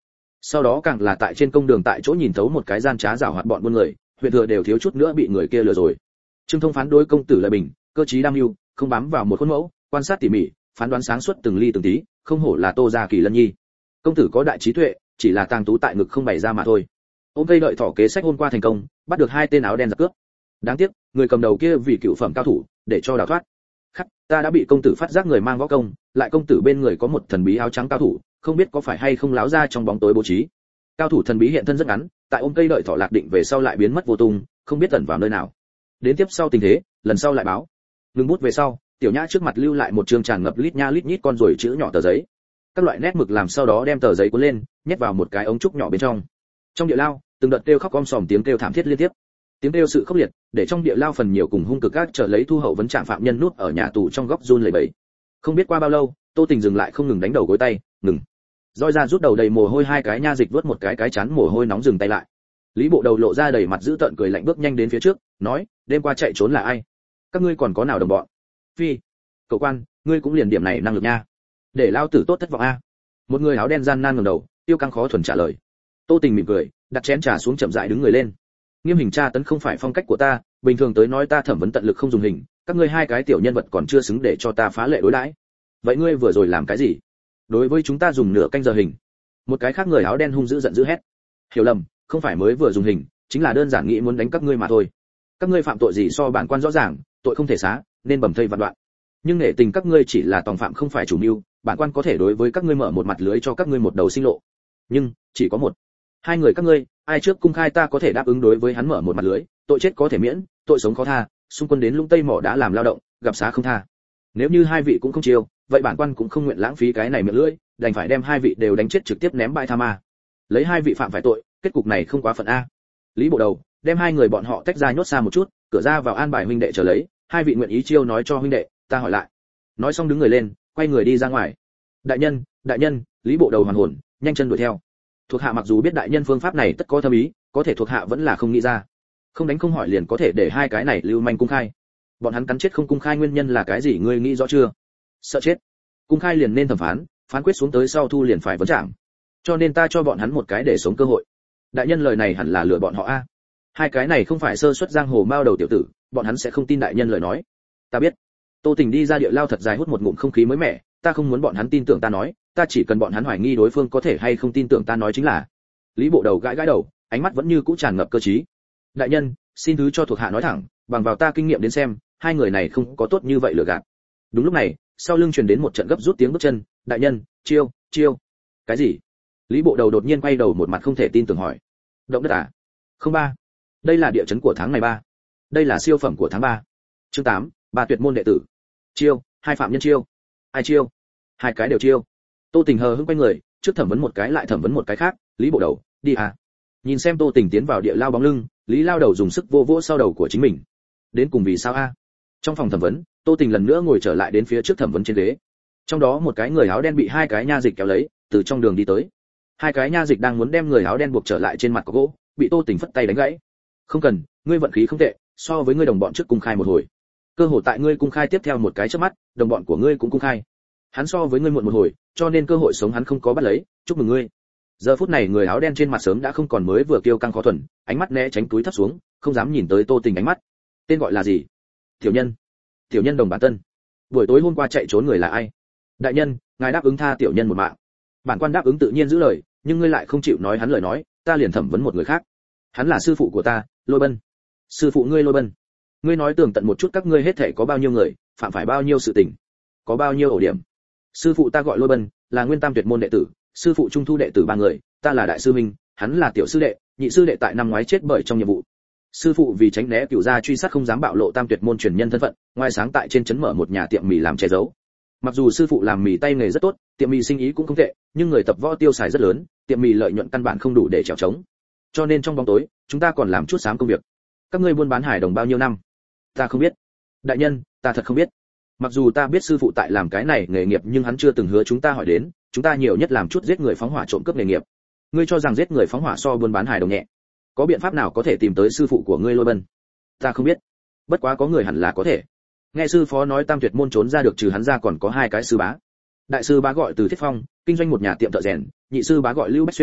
Sau đó càng là tại trên công đường tại chỗ nhìn thấu một cái gian trá giảo hoạt bọn buôn người, huyện thừa đều thiếu chút nữa bị người kia lừa rồi. Trương Thông phán đối công tử lời bình, cơ trí đam mưu, không bám vào một khuôn mẫu, quan sát tỉ mỉ, phán đoán sáng suốt từng ly từng tí, không hổ là Tô gia Kỳ Lân Nhi. Công tử có đại trí tuệ, chỉ là tàng tú tại ngực không bày ra mà thôi. Ôm cây đợi thỏ kế sách hôm qua thành công, bắt được 2 tên áo đen giặc cướp. Đáng tiếc, người cầm đầu kia vì cựu phẩm cao thủ, để cho đào thoát. Khắc, ta đã bị công tử phát giác người mang võ công, lại công tử bên người có một thần bí áo trắng cao thủ, không biết có phải hay không láo ra trong bóng tối bố trí. Cao thủ thần bí hiện thân rất ngắn, tại ôm cây đợi thỏ lạc định về sau lại biến mất vô tung, không biết tẩn vào nơi nào. Đến tiếp sau tình thế, lần sau lại báo. Ngừng bút về sau, Tiểu Nhã trước mặt lưu lại một chương tràn ngập lít nha lít nhít con ruồi chữ nhỏ tờ giấy. Các loại nét mực làm sau đó đem tờ giấy cuốn lên, nhét vào một cái ống trúc nhỏ bên trong. Trong địa lao, từng đợt kêu khóc om sòm tiếng kêu thảm thiết liên tiếp. Tiếng kêu sự khốc liệt, để trong địa lao phần nhiều cùng hung cực các chờ lấy thu hậu vấn trạng phạm nhân nút ở nhà tù trong góc run lẩy bẩy. Không biết qua bao lâu, Tô Tình dừng lại không ngừng đánh đầu gối tay, ngừng. Roi ra rút đầu đầy mồ hôi hai cái nha dịch vuốt một cái chán mồ hôi nóng dừng tay lại. Lý Bộ Đầu lộ ra đầy mặt dữ tợn cười lạnh bước nhanh đến phía trước, nói, đêm qua chạy trốn là ai? Các ngươi còn có nào đồng bọn? Phi, cậu quan, ngươi cũng liền điểm này năng lực nha. Để lao tử tốt thất vọng a. Một người áo đen gian nan ngẩng đầu, Tiêu Căng khó thuần trả lời. Tô Tình mỉm cười, đặt chén trà xuống chậm rãi đứng người lên. Nghiêm hình tra tấn không phải phong cách của ta, bình thường tới nói ta thẩm vấn tận lực không dùng hình, các ngươi hai cái tiểu nhân vật còn chưa xứng để cho ta phá lệ đối đãi. Vậy ngươi vừa rồi làm cái gì? Đối với chúng ta dùng nửa canh giờ hình. Một cái khác người áo đen hung dữ giận dữ hét. Hiểu lầm, không phải mới vừa dùng hình, chính là đơn giản nghĩ muốn đánh các ngươi mà thôi. Các ngươi phạm tội gì so bản quan rõ ràng, tội không thể xá, nên bầm thây vạn đoạn. Nhưng nể tình các ngươi chỉ là tòng phạm không phải chủ mưu, bản quan có thể đối với các ngươi mở một mặt lưới cho các ngươi một đầu sinh lộ. Nhưng chỉ có một. Hai người các ngươi, ai trước cung khai ta có thể đáp ứng đối với hắn mở một mặt lưới, tội chết có thể miễn, tội sống khó tha, xung quân đến Lũng Tây mỏ đã làm lao động, gặp xá không tha. Nếu như hai vị cũng không chiêu, vậy bản quan cũng không nguyện lãng phí cái này miệng lưỡi, đành phải đem hai vị đều đánh chết trực tiếp ném bãi tha ma. Lấy hai vị phạm phải tội, kết cục này không quá phận a. Lý Bộ Đầu đem hai người bọn họ tách ra nhốt xa một chút, cửa ra vào an bài huynh đệ chờ lấy, hai vị nguyện ý chiêu nói cho huynh đệ, ta hỏi lại. Nói xong đứng người lên, quay người đi ra ngoài. Đại nhân, Lý Bộ Đầu hoàn hồn, nhanh chân đuổi theo. Thuộc hạ mặc dù biết đại nhân phương pháp này tất có thâm ý, có thể thuộc hạ vẫn là không nghĩ ra. Không đánh không hỏi liền có thể để hai cái này lưu manh cung khai. Bọn hắn cắn chết không cung khai nguyên nhân là cái gì ngươi nghĩ rõ chưa? Sợ chết. Cung khai liền nên thẩm phán, phán quyết xuống tới sau thu liền phải vấn trảm. Cho nên ta cho bọn hắn một cái để sống cơ hội. Đại nhân lời này hẳn là lừa bọn họ a. Hai cái này không phải sơ suất giang hồ mao đầu tiểu tử, bọn hắn sẽ không tin đại nhân lời nói. Ta biết. Tô Tình đi ra địa lao thật dài hút một ngụm không khí mới mẻ, ta không muốn bọn hắn tin tưởng ta nói, ta chỉ cần bọn hắn hoài nghi đối phương có thể hay không tin tưởng ta nói chính là. Lý Bộ Đầu gãi gãi đầu, ánh mắt vẫn như cũ tràn ngập cơ trí. Đại nhân, xin thứ cho thuộc hạ nói thẳng, bằng vào ta kinh nghiệm đến xem, hai người này không có tốt như vậy lừa gạt. Đúng lúc này, sau lưng truyền đến một trận gấp rút tiếng bước chân, đại nhân, chiêu. Cái gì? Lý Bộ Đầu đột nhiên quay đầu một mặt không thể tin tưởng hỏi. Động đất à? Không ba. Đây là địa chấn của tháng này 3. Đây là siêu phẩm của tháng 3. Chương 8, ba tuyệt môn đệ tử. Chiêu, hai phạm nhân chiêu. Ai chiêu? Hai cái đều chiêu. Tô Tình hờ hững quay người, trước thẩm vấn một cái lại thẩm vấn một cái khác, Lý Bộ Đầu, đi à. Nhìn xem Tô Tình tiến vào địa lao bóng lưng, Lý lao đầu dùng sức vô vỗ sau đầu của chính mình. Đến cùng vì sao a? Trong phòng thẩm vấn, Tô Tình lần nữa ngồi trở lại đến phía trước thẩm vấn trên ghế. Trong đó một cái người áo đen bị hai cái nha dịch kéo lấy, từ trong đường đi tới. Hai cái nha dịch đang muốn đem người áo đen buộc trở lại trên mặt có gỗ, bị Tô Tình phất tay đánh gãy. Không cần, ngươi vận khí không tệ, so với ngươi đồng bọn trước cung khai một hồi. Cơ hội tại ngươi cung khai tiếp theo một cái chớp mắt, đồng bọn của ngươi cũng cung khai. Hắn so với ngươi muộn một hồi, cho nên cơ hội sống hắn không có bắt lấy, chúc mừng ngươi. Giờ phút này người áo đen trên mặt sớm đã không còn mới vừa kiêu căng khó thuần, ánh mắt né tránh túi thấp xuống, không dám nhìn tới Tô Tình ánh mắt. Tên gọi là gì? Tiểu nhân Đồng Bản Tân. Buổi tối hôm qua chạy trốn người là ai? Đại nhân, ngài đáp ứng tha tiểu nhân một mạng. Bản quan đáp ứng tự nhiên giữ lời, nhưng ngươi lại không chịu nói hắn lời nói, ta liền thẩm vấn một người khác. Hắn là sư phụ của ta, Lôi Bân. Sư phụ ngươi Lôi Bân? Ngươi nói tường tận một chút các ngươi hết thảy có bao nhiêu người, phạm phải bao nhiêu sự tình, có bao nhiêu ổ điểm. Sư phụ ta gọi Lôi Bân, là nguyên tam tuyệt môn đệ tử, sư phụ trung thu đệ tử 3 người, ta là đại sư huynh, hắn là tiểu sư đệ, nhị sư đệ tại năm ngoái chết bởi trong nhiệm vụ. Sư phụ vì tránh né cửu gia truy sát không dám bạo lộ tam tuyệt môn truyền nhân thân phận, ngoài sáng tại trên trấn mở một nhà tiệm mì làm che giấu. Mặc dù sư phụ làm mì tay nghề rất tốt, tiệm mì sinh ý cũng không tệ, nhưng người tập võ tiêu xài rất lớn, tiệm mì lợi nhuận căn bản không đủ để trèo trống. Cho nên trong bóng tối, chúng ta còn làm chút xám công việc. Các ngươi buôn bán hải đồng bao nhiêu năm? Ta không biết. Đại nhân, ta thật không biết. Mặc dù ta biết sư phụ tại làm cái này nghề nghiệp, nhưng hắn chưa từng hứa chúng ta hỏi đến, chúng ta nhiều nhất làm chút giết người phóng hỏa trộm cướp nghề nghiệp. Ngươi cho rằng giết người phóng hỏa so buôn bán hải đồng nhẹ? Có biện pháp nào có thể tìm tới sư phụ của ngươi Lôi Bân? Ta không biết. Bất quá có người hẳn là có thể. Nghe sư phó nói tam tuyệt môn trốn ra được trừ hắn ra còn có 2 cái sư bá. Đại sư bá gọi Từ Thiết Phong, kinh doanh một nhà tiệm thợ rèn, nhị sư bá gọi Lưu Bách Xuyên,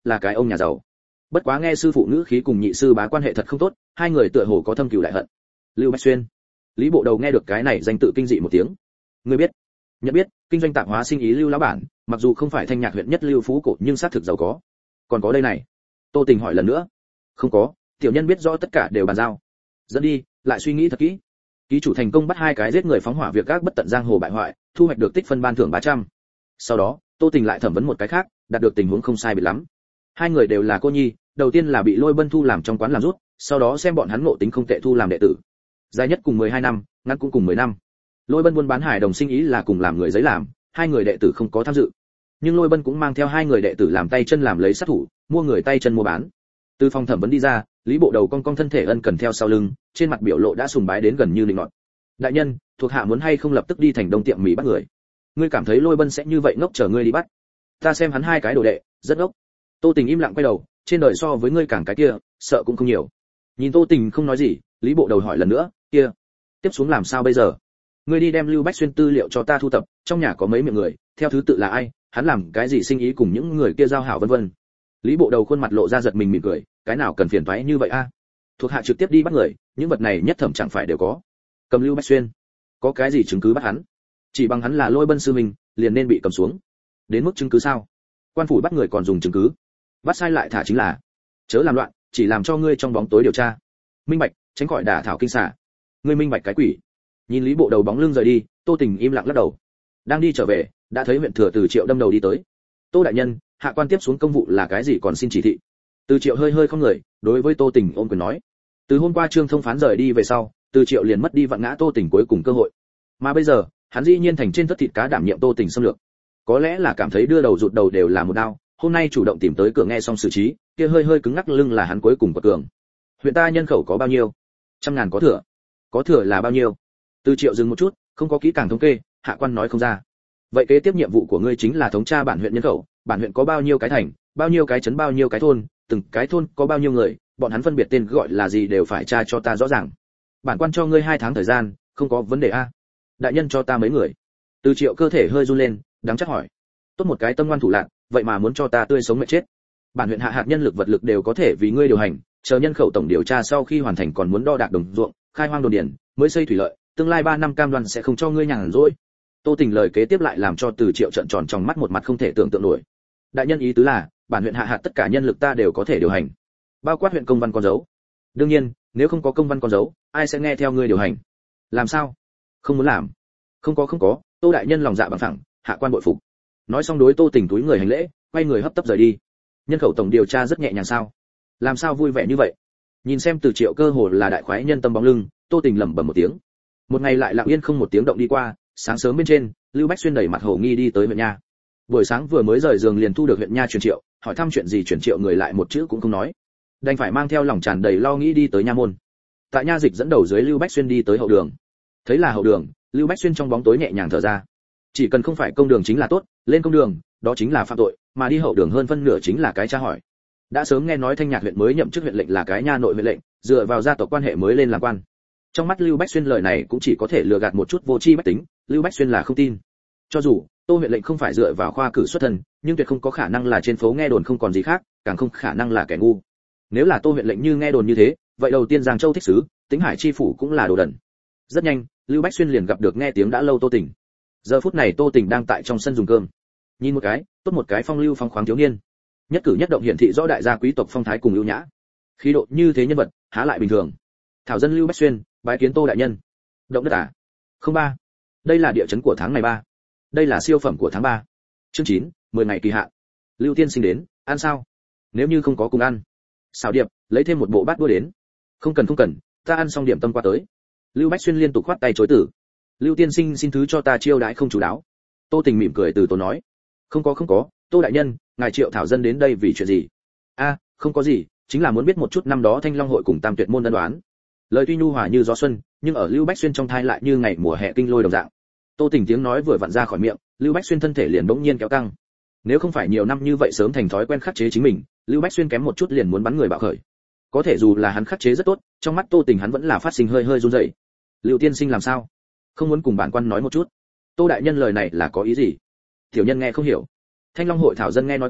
là cái ông nhà giàu. Bất quá nghe sư phụ ngữ khí cùng nhị sư bá quan hệ thật không tốt, hai người tựa hồ có thâm cừu đại hận. Lưu Bách Xuyên. Lý Bộ Đầu nghe được cái này danh tự kinh dị một tiếng. Ngươi biết? Nhận biết, kinh doanh tạp hóa sinh ý Lưu lão bản, mặc dù không phải Thanh Nhạc huyện nhất lưu phú cổ nhưng xác thực giàu có. Còn có đây này. Tô Tình hỏi lần nữa. Không có, tiểu nhân biết rõ tất cả đều bàn giao. Dẫn đi, lại suy nghĩ thật kỹ. Ký chủ thành công bắt hai cái giết người phóng hỏa việc gác bất tận giang hồ bại hoại, thu hoạch được tích phân ban thưởng 300. Sau đó, Tô Tình lại thẩm vấn một cái khác, đạt được tình huống không sai biệt lắm. Hai người đều là cô nhi, đầu tiên là bị Lôi Bân thu làm trong quán làm rút, sau đó xem bọn hắn ngộ tính không tệ thu làm đệ tử. Dài nhất cùng 12 năm, ngắn cũng cùng 10 năm. Lôi Bân buôn bán hải đồng sinh ý là cùng làm người giấy làm, hai người đệ tử không có tham dự. Nhưng Lôi Bân cũng mang theo hai người đệ tử làm tay chân làm lấy sát thủ, mua người tay chân mua bán. Từ phòng thẩm vấn đi ra, Lý Bộ Đầu cong cong thân thể ân cần theo sau lưng, trên mặt biểu lộ đã sùng bái đến gần như linh nọt. Đại nhân, thuộc hạ muốn hay không lập tức đi thành Đông tiệm mì bắt người? Ngươi cảm thấy Lôi Bân sẽ như vậy ngốc chờ ngươi đi bắt? Ta xem hắn hai cái đồ đệ, rất ngốc. Tô Tình im lặng quay đầu, trên đời so với ngươi càng cái kia, sợ cũng không nhiều. Nhìn Tô Tình không nói gì, Lý Bộ Đầu hỏi lần nữa, kia, tiếp xuống làm sao bây giờ? Ngươi đi đem Lưu Bách Xuyên tư liệu cho ta thu thập, trong nhà có mấy miệng người, theo thứ tự là ai, hắn làm cái gì sinh ý cùng những người kia giao hảo vân vân. Lý Bộ Đầu khuôn mặt lộ ra giật mình mỉm cười, cái nào cần phiền toái như vậy a? Thuộc hạ trực tiếp đi bắt người, những vật này nhất thẩm chẳng phải đều có. Cầm Lưu Bách Xuyên, có cái gì chứng cứ bắt hắn? Chỉ bằng hắn là Lôi Bân sư mình, liền nên bị cầm xuống. Đến mức chứng cứ sao? Quan phủ bắt người còn dùng chứng cứ? Bắt sai lại thả chính là. Chớ làm loạn, chỉ làm cho ngươi trong bóng tối điều tra. Minh bạch, tránh khỏi đả thảo kinh xả. Ngươi minh bạch cái quỷ. Nhìn Lý Bộ Đầu bóng lưng rời đi, Tô Tình im lặng lắc đầu. Đang đi trở về, đã thấy huyện thừa Từ Triệu đâm đầu đi tới. Tô đại nhân, hạ quan tiếp xuống công vụ là cái gì còn xin chỉ thị. Từ Triệu hơi hơi không người, đối với Tô Tình ôm quyền nói. Từ hôm qua Trương Thông Phán rời đi về sau, Từ Triệu liền mất đi vặn ngã Tô Tình cuối cùng cơ hội. Mà bây giờ, hắn dĩ nhiên thành trên tất thịt cá đảm nhiệm Tô Tình xâm lược. Có lẽ là cảm thấy đưa đầu rụt đầu đều là một đao, hôm nay chủ động tìm tới cửa nghe xong xử trí, kia hơi hơi cứng ngắc lưng là hắn cuối cùng của cường. Huyện ta nhân khẩu có bao nhiêu? 100.000 có thừa. Có thừa là bao nhiêu? Từ Triệu dừng một chút, không có kỹ càng thống kê, hạ quan nói không ra. Vậy kế tiếp nhiệm vụ của ngươi chính là thống tra bản huyện nhân khẩu, bản huyện có bao nhiêu cái thành, bao nhiêu cái trấn bao nhiêu cái thôn, từng cái thôn có bao nhiêu người, bọn hắn phân biệt tên gọi là gì đều phải tra cho ta rõ ràng. Bản quan cho ngươi 2 tháng thời gian, không có vấn đề a. Đại nhân cho ta mấy người? Từ Triệu cơ thể hơi run lên, đáng chắc hỏi. Tốt một cái tâm ngoan thủ lạn, vậy mà muốn cho ta tươi sống mệt chết. Bản huyện hạ hạt nhân lực vật lực đều có thể vì ngươi điều hành, chờ nhân khẩu tổng điều tra sau khi hoàn thành còn muốn đo đạc đồng ruộng, khai hoang đồn điền, mới xây thủy lợi, tương lai 3 năm cam đoan sẽ không cho ngươi nhàn rỗi. Tô Tình lời kế tiếp lại làm cho Từ Triệu trợn tròn trong mắt một mặt không thể tưởng tượng nổi. Đại nhân ý tứ là, bản huyện hạ hạt tất cả nhân lực ta đều có thể điều hành, bao quát huyện công văn con dấu. Đương nhiên, nếu không có công văn con dấu, ai sẽ nghe theo ngươi điều hành? Làm sao? Không muốn làm? Không có, Tô đại nhân lòng dạ bằng phẳng, hạ quan bội phục. Nói xong đối Tô Tình túi người hành lễ, quay người hấp tấp rời đi. Nhân khẩu tổng điều tra rất nhẹ nhàng sao? Làm sao vui vẻ như vậy? Nhìn xem Từ Triệu cơ hồ là đại khoái nhân tâm bóng lưng, Tô Tình lẩm bẩm một tiếng. Một ngày lại lặng yên không một tiếng động đi qua, sáng sớm bên trên, Lưu Bách Xuyên đẩy mặt hồ nghi đi tới huyện nha. Buổi sáng vừa mới rời giường liền thu được huyện nha truyền triệu, hỏi thăm chuyện gì truyền triệu người lại một chữ cũng không nói. Đành phải mang theo lòng tràn đầy lo nghĩ đi tới nha môn. Tại nha dịch dẫn đầu dưới Lưu Bách Xuyên đi tới hậu đường. Thấy là hậu đường, Lưu Bách Xuyên trong bóng tối nhẹ nhàng thở ra. Chỉ cần không phải công đường chính là tốt, lên công đường, đó chính là phạm tội, mà đi hậu đường hơn phân nửa chính là cái tra hỏi. Đã sớm nghe nói Thanh Nhạc huyện mới nhậm chức huyện lệnh là cái nha nội huyện lệnh, dựa vào gia tộc quan hệ mới lên làm quan. Trong mắt Lưu Bách Xuyên lời này cũng chỉ có thể lừa gạt một chút vô tri bách tính, Lưu Bách Xuyên là không tin. Cho dù Tô huyện lệnh không phải dựa vào khoa cử xuất thân, nhưng tuyệt không có khả năng là trên phố nghe đồn không còn gì khác, càng không khả năng là kẻ ngu. Nếu là Tô huyện lệnh như nghe đồn như thế, vậy đầu tiên Giang Châu thích sứ, Tĩnh Hải chi phủ cũng là đồ đần. Rất nhanh, Lưu Bách Xuyên liền gặp được nghe tiếng đã lâu Tô Tình. Giờ phút này Tô Tình đang tại trong sân dùng cơm. Nhìn một cái, tốt một cái phong lưu phong khoáng thiếu niên. Nhất cử nhất động hiển thị rõ đại gia quý tộc phong thái cùng ưu nhã. Khí độ như thế nhân vật, há lại bình thường. Thảo dân Lưu Bách Xuyên, bái kiến Tô đại nhân. Động đất à? Không ba. Đây là địa chấn của tháng này 3. Đây là siêu phẩm của tháng 3. Chương 9, 10 ngày kỳ hạn. Lưu tiên sinh đến, ăn sao? Nếu như không có cùng ăn. Xảo Điệp, lấy thêm một bộ bát đũa đến. Không cần, ta ăn xong điểm tâm qua tới. Lưu Bách Xuyên liên tục khoát tay chối từ. Lưu tiên sinh xin thứ cho ta chiêu đãi không chú đáo. Tô Tình mỉm cười từ tốn nói. Không có, Tô đại nhân, ngài triệu thảo dân đến đây vì chuyện gì? Không có gì, chính là muốn biết một chút năm đó Thanh Long hội cùng Tam Tuyệt môn ân đoán. Lời tuy nhu hòa như gió xuân, nhưng ở Lưu Bách Xuyên trong thai lại như ngày mùa hè kinh lôi đồng dạng. Tô Tình tiếng nói vừa vặn ra khỏi miệng, Lưu Bách Xuyên thân thể liền bỗng nhiên kéo căng. Nếu không phải nhiều năm như vậy sớm thành thói quen khắc chế chính mình, Lưu Bách Xuyên kém một chút liền muốn bắn người bạo khởi. Có thể dù là hắn khắc chế rất tốt, trong mắt Tô Tình hắn vẫn là phát sinh hơi hơi run rẩy. Lưu tiên sinh làm sao? Không muốn cùng bản quan nói một chút? Tô đại nhân lời này là có ý gì? Tiểu nhân nghe không hiểu. Thanh Long hội thảo dân nghe nói qua,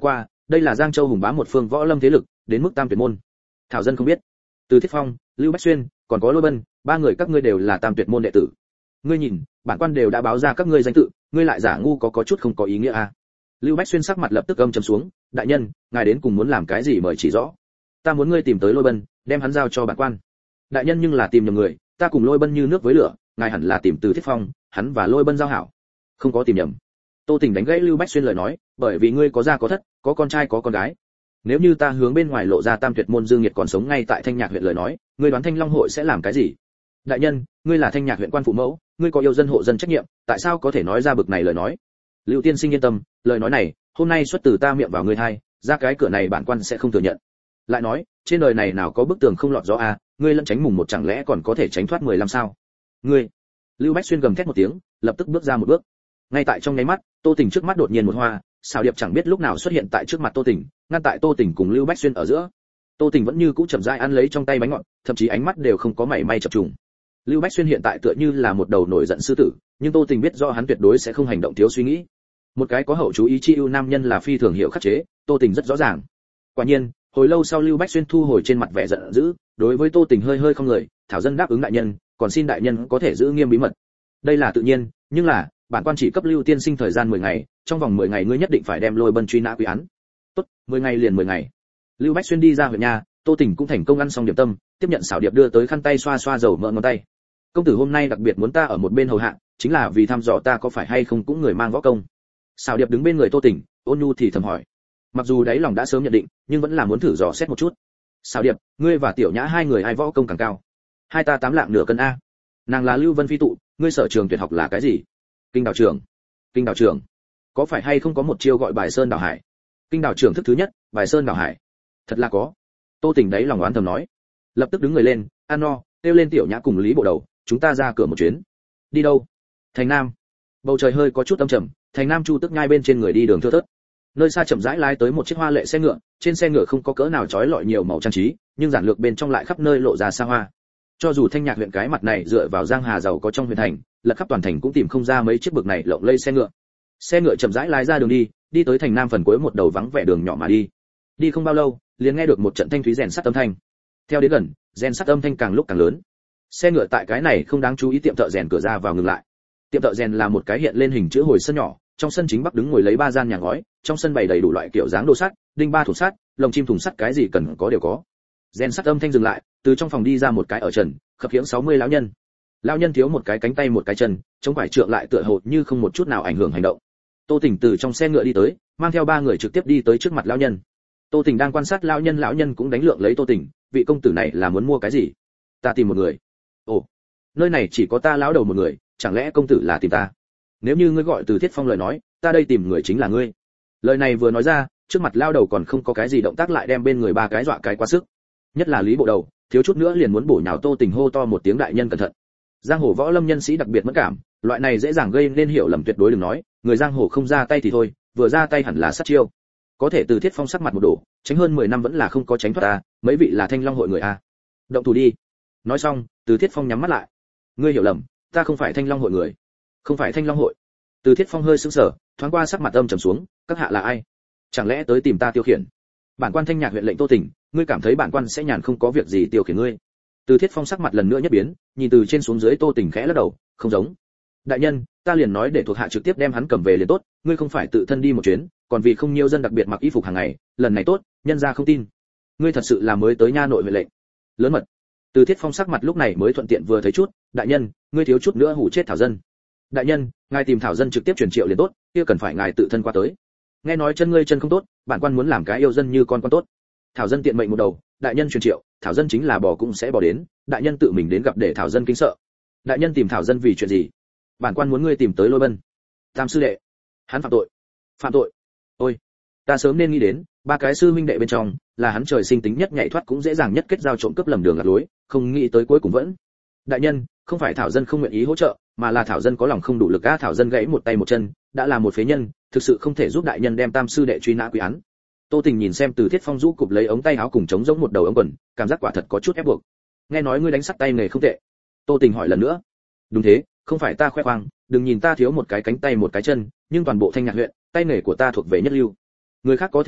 đây là Giang Châu hùng bá một phương võ lâm thế lực, đến mức tam tuyệt môn. Thảo dân không biết. Từ Thiết Phong, Lưu Bách Xuyên, còn có Lôi Bân, ba người các ngươi đều là tam tuyệt môn đệ tử. Ngươi nhìn, bản quan đều đã báo ra các ngươi danh tự, ngươi lại giả ngu có chút không có ý nghĩa à? Lưu Bách Xuyên sắc mặt lập tức âm trầm xuống, đại nhân, ngài đến cùng muốn làm cái gì mời chỉ rõ. Ta muốn ngươi tìm tới Lôi Bân, đem hắn giao cho bản quan. Đại nhân nhưng là tìm nhầm người, ta cùng Lôi Bân như nước với lửa, ngài hẳn là tìm Từ Thiết Phong, hắn và Lôi Bân giao hảo. Không có tìm nhầm. Tô Tình đánh gãy Lưu Bách Xuyên lời nói, bởi vì ngươi có gia có thất, có con trai có con gái. Nếu như ta hướng bên ngoài lộ ra tam tuyệt môn Dương Nghiệt còn sống ngay tại Thanh Nhạc huyện lời nói, ngươi đoán Thanh Long hội sẽ làm cái gì? Đại nhân, ngươi là Thanh Nhạc huyện quan phụ mẫu, ngươi có yêu dân hộ dân trách nhiệm, tại sao có thể nói ra bực này lời nói? Lưu tiên sinh yên tâm, lời nói này, hôm nay xuất từ ta miệng vào ngươi hai, ra cái cửa này bản quan sẽ không thừa nhận. Lại nói, trên đời này nào có bức tường không lọt gió à, ngươi lẫn tránh mùng một chẳng lẽ còn có thể tránh thoát 15 sao? Ngươi! Lưu Bách Xuyên gầm thét một tiếng, lập tức bước ra một bước. Ngay tại trong nháy mắt, Tô Tình trước mắt đột nhiên một hoa, xảo điệp chẳng biết lúc nào xuất hiện tại trước mặt Tô Tình, ngăn tại Tô Tình cùng Lưu Bách Xuyên ở giữa. Tô Tình vẫn như cũ chậm rãi ăn lấy trong tay bánh ngọt, thậm chí ánh mắt đều không có mảy may chập trùng. Lưu Bách Xuyên hiện tại tựa như là một đầu nổi giận sư tử, nhưng Tô Tình biết do hắn tuyệt đối sẽ không hành động thiếu suy nghĩ. Một cái có hậu chú ý chi ưu nam nhân là phi thường hiểu khắc chế, Tô Tình rất rõ ràng. Quả nhiên, hồi lâu sau Lưu Bách Xuyên thu hồi trên mặt vẻ giận dữ, đối với Tô Tình hơi hơi không người, thảo dân đáp ứng đại nhân, còn xin đại nhân có thể giữ nghiêm bí mật. Đây là tự nhiên, nhưng là bản quan chỉ cấp Lưu tiên sinh thời gian 10 ngày, trong vòng 10 ngày ngươi nhất định phải đem Lôi Bân truy nã quy án. Tốt, 10 ngày liền 10 ngày. Lưu Bách Xuyên đi ra huyện nhà, Tô Tình cũng thành công ăn xong điểm tâm, tiếp nhận xảo điệp đưa tới khăn tay xoa xoa dầu mỡ ngón tay. Công tử hôm nay đặc biệt muốn ta ở một bên hầu hạ, chính là vì thăm dò ta có phải hay không cũng người mang võ công. Xảo điệp đứng bên người Tô Tình, ôn nhu thì thầm hỏi. Mặc dù đáy lòng đã sớm nhận định, nhưng vẫn là muốn thử dò xét một chút. Xảo điệp, ngươi và Tiểu Nhã hai người ai võ công càng cao? Hai ta 8 lạng nửa cân a. Nàng là Lưu Vân phi tụ, ngươi sở trường tuyệt học là cái gì? Kinh đào trưởng. Kinh đào trưởng. Có phải hay không có một chiêu gọi bài sơn đảo hải? Kinh đào trưởng thức thứ nhất, bài sơn đảo hải. Thật là có. Tô Tình đấy lòng oán thầm nói. Lập tức đứng người lên, ăn no, kêu lên Tiểu Nhã cùng Lý Bộ Đầu, chúng ta ra cửa một chuyến. Đi đâu? Thành Nam. Bầu trời hơi có chút âm trầm, Thành Nam Chu Tức Nhai bên trên người đi đường thưa thớt. Nơi xa chậm rãi lái tới một chiếc hoa lệ xe ngựa, trên xe ngựa không có cỡ nào chói lọi nhiều màu trang trí, nhưng giản lược bên trong lại khắp nơi lộ ra xa hoa. Cho dù Thanh Nhạc huyện cái mặt này dựa vào Giang Hà giàu có trong huyện thành, lật khắp toàn thành cũng tìm không ra mấy chiếc bực này lộng lẫy xe ngựa. Xe ngựa chậm rãi lái ra đường đi, đi tới Thành Nam phần cuối một đầu vắng vẻ đường nhỏ mà đi. Đi không bao lâu, liền nghe được một trận thanh thúy rèn sắt âm thanh. Theo đến gần, rèn sắt âm thanh càng lúc càng lớn. Xe ngựa tại cái này không đáng chú ý tiệm thợ rèn cửa ra vào ngừng lại. Tiệm thợ rèn là một cái hiện lên hình chữ hồi sân nhỏ, trong sân chính bắc đứng ngồi lấy 3 gian nhà ngói, trong sân bày đầy đủ loại kiểu dáng đồ sắt, đinh ba thủ sắt, lồng chim thùng sắt cái gì cần có đều có. Rèn sắt âm thanh dừng lại, từ trong phòng đi ra một cái ở trần, khập khiễng 60 lão nhân. Lão nhân thiếu một cái cánh tay một cái chân, chống quải trượng lại tựa hồ như không một chút nào ảnh hưởng hành động. Tô Tình từ trong xe ngựa đi tới, mang theo 3 người trực tiếp đi tới trước mặt lão nhân. Tô Tình đang quan sát lão nhân cũng đánh lượng lấy Tô Tình, vị công tử này là muốn mua cái gì? Ta tìm một người. Ồ, nơi này chỉ có ta lão đầu một người, chẳng lẽ công tử là tìm ta? Nếu như ngươi gọi Từ Thiết Phong lời nói, ta đây tìm người chính là ngươi. Lời này vừa nói ra, trước mặt lão đầu còn không có cái gì động tác lại đem bên người 3 cái dọa cái quá sức. Nhất là Lý Bộ Đầu, thiếu chút nữa liền muốn bổ nhào Tô Tình hô to một tiếng đại nhân cẩn thận. Giang hồ võ lâm nhân sĩ đặc biệt mẫn cảm, loại này dễ dàng gây nên hiểu lầm tuyệt đối đừng nói, người giang hồ không ra tay thì thôi, vừa ra tay hẳn là sát chiêu. Có thể Từ Thiết Phong sắc mặt một đổ, tránh hơn 10 năm vẫn là không có tránh thoát ta, mấy vị là Thanh Long hội người a. Động thủ đi. Nói xong, Từ Thiết Phong nhắm mắt lại. Ngươi hiểu lầm, ta không phải Thanh Long hội người. Không phải Thanh Long hội. Từ Thiết Phong hơi sững sờ, thoáng qua sắc mặt âm trầm xuống, các hạ là ai? Chẳng lẽ tới tìm ta tiêu khiển? Bản quan Thanh Nhạc huyện lệnh Tô Tình, ngươi cảm thấy bản quan sẽ nhàn không có việc gì tiêu khiển ngươi? Từ Thiết Phong sắc mặt lần nữa nhất biến, nhìn từ trên xuống dưới Tô Tình khẽ lắc đầu, không giống. Đại nhân, ta liền nói để thuộc hạ trực tiếp đem hắn cầm về liền tốt, ngươi không phải tự thân đi một chuyến, còn vì không nhiều dân đặc biệt mặc y phục hàng ngày, lần này tốt, nhân gia không tin. Ngươi thật sự là mới tới nha nội huyện lệnh. Lớn mật. Từ Thiết Phong sắc mặt lúc này mới thuận tiện vừa thấy chút, đại nhân, ngươi thiếu chút nữa hủ chết thảo dân. Đại nhân, ngài tìm thảo dân trực tiếp truyền triệu liền tốt, kia cần phải ngài tự thân qua tới. Nghe nói chân ngươi chân không tốt, bản quan muốn làm cái yêu dân như con tốt. Thảo dân tiện mệnh một đầu, đại nhân truyền triệu, thảo dân chính là bò cũng sẽ bò đến, đại nhân tự mình đến gặp để thảo dân kính sợ. Đại nhân tìm thảo dân vì chuyện gì? Bản quan muốn ngươi tìm tới Lôi Bân. Tam sư đệ, hắn phạm tội. Phạm tội? Ôi, ta sớm nên nghĩ đến, 3 cái sư huynh đệ bên trong, là hắn trời sinh tính nhất nhạy thoát cũng dễ dàng nhất kết giao trộm cướp lầm đường lạc lối, không nghĩ tới cuối cùng vẫn. Đại nhân, không phải thảo dân không nguyện ý hỗ trợ, mà là thảo dân có lòng không đủ lực á, thảo dân gãy một tay một chân, đã là một phế nhân, thực sự không thể giúp đại nhân đem tam sư đệ truy nã quy án. Tô Tình nhìn xem Từ Thiết Phong rũ cụp lấy ống tay áo cùng chống giống một đầu ống quần, cảm giác quả thật có chút ép buộc. Nghe nói ngươi đánh sắt tay nghề không tệ. Tô Tình hỏi lần nữa. Đúng thế, không phải ta khoe khoang, đừng nhìn ta thiếu một cái cánh tay một cái chân, nhưng toàn bộ Thanh Nhạc huyện, tay nghề của ta thuộc về nhất lưu. Người khác có thể đánh,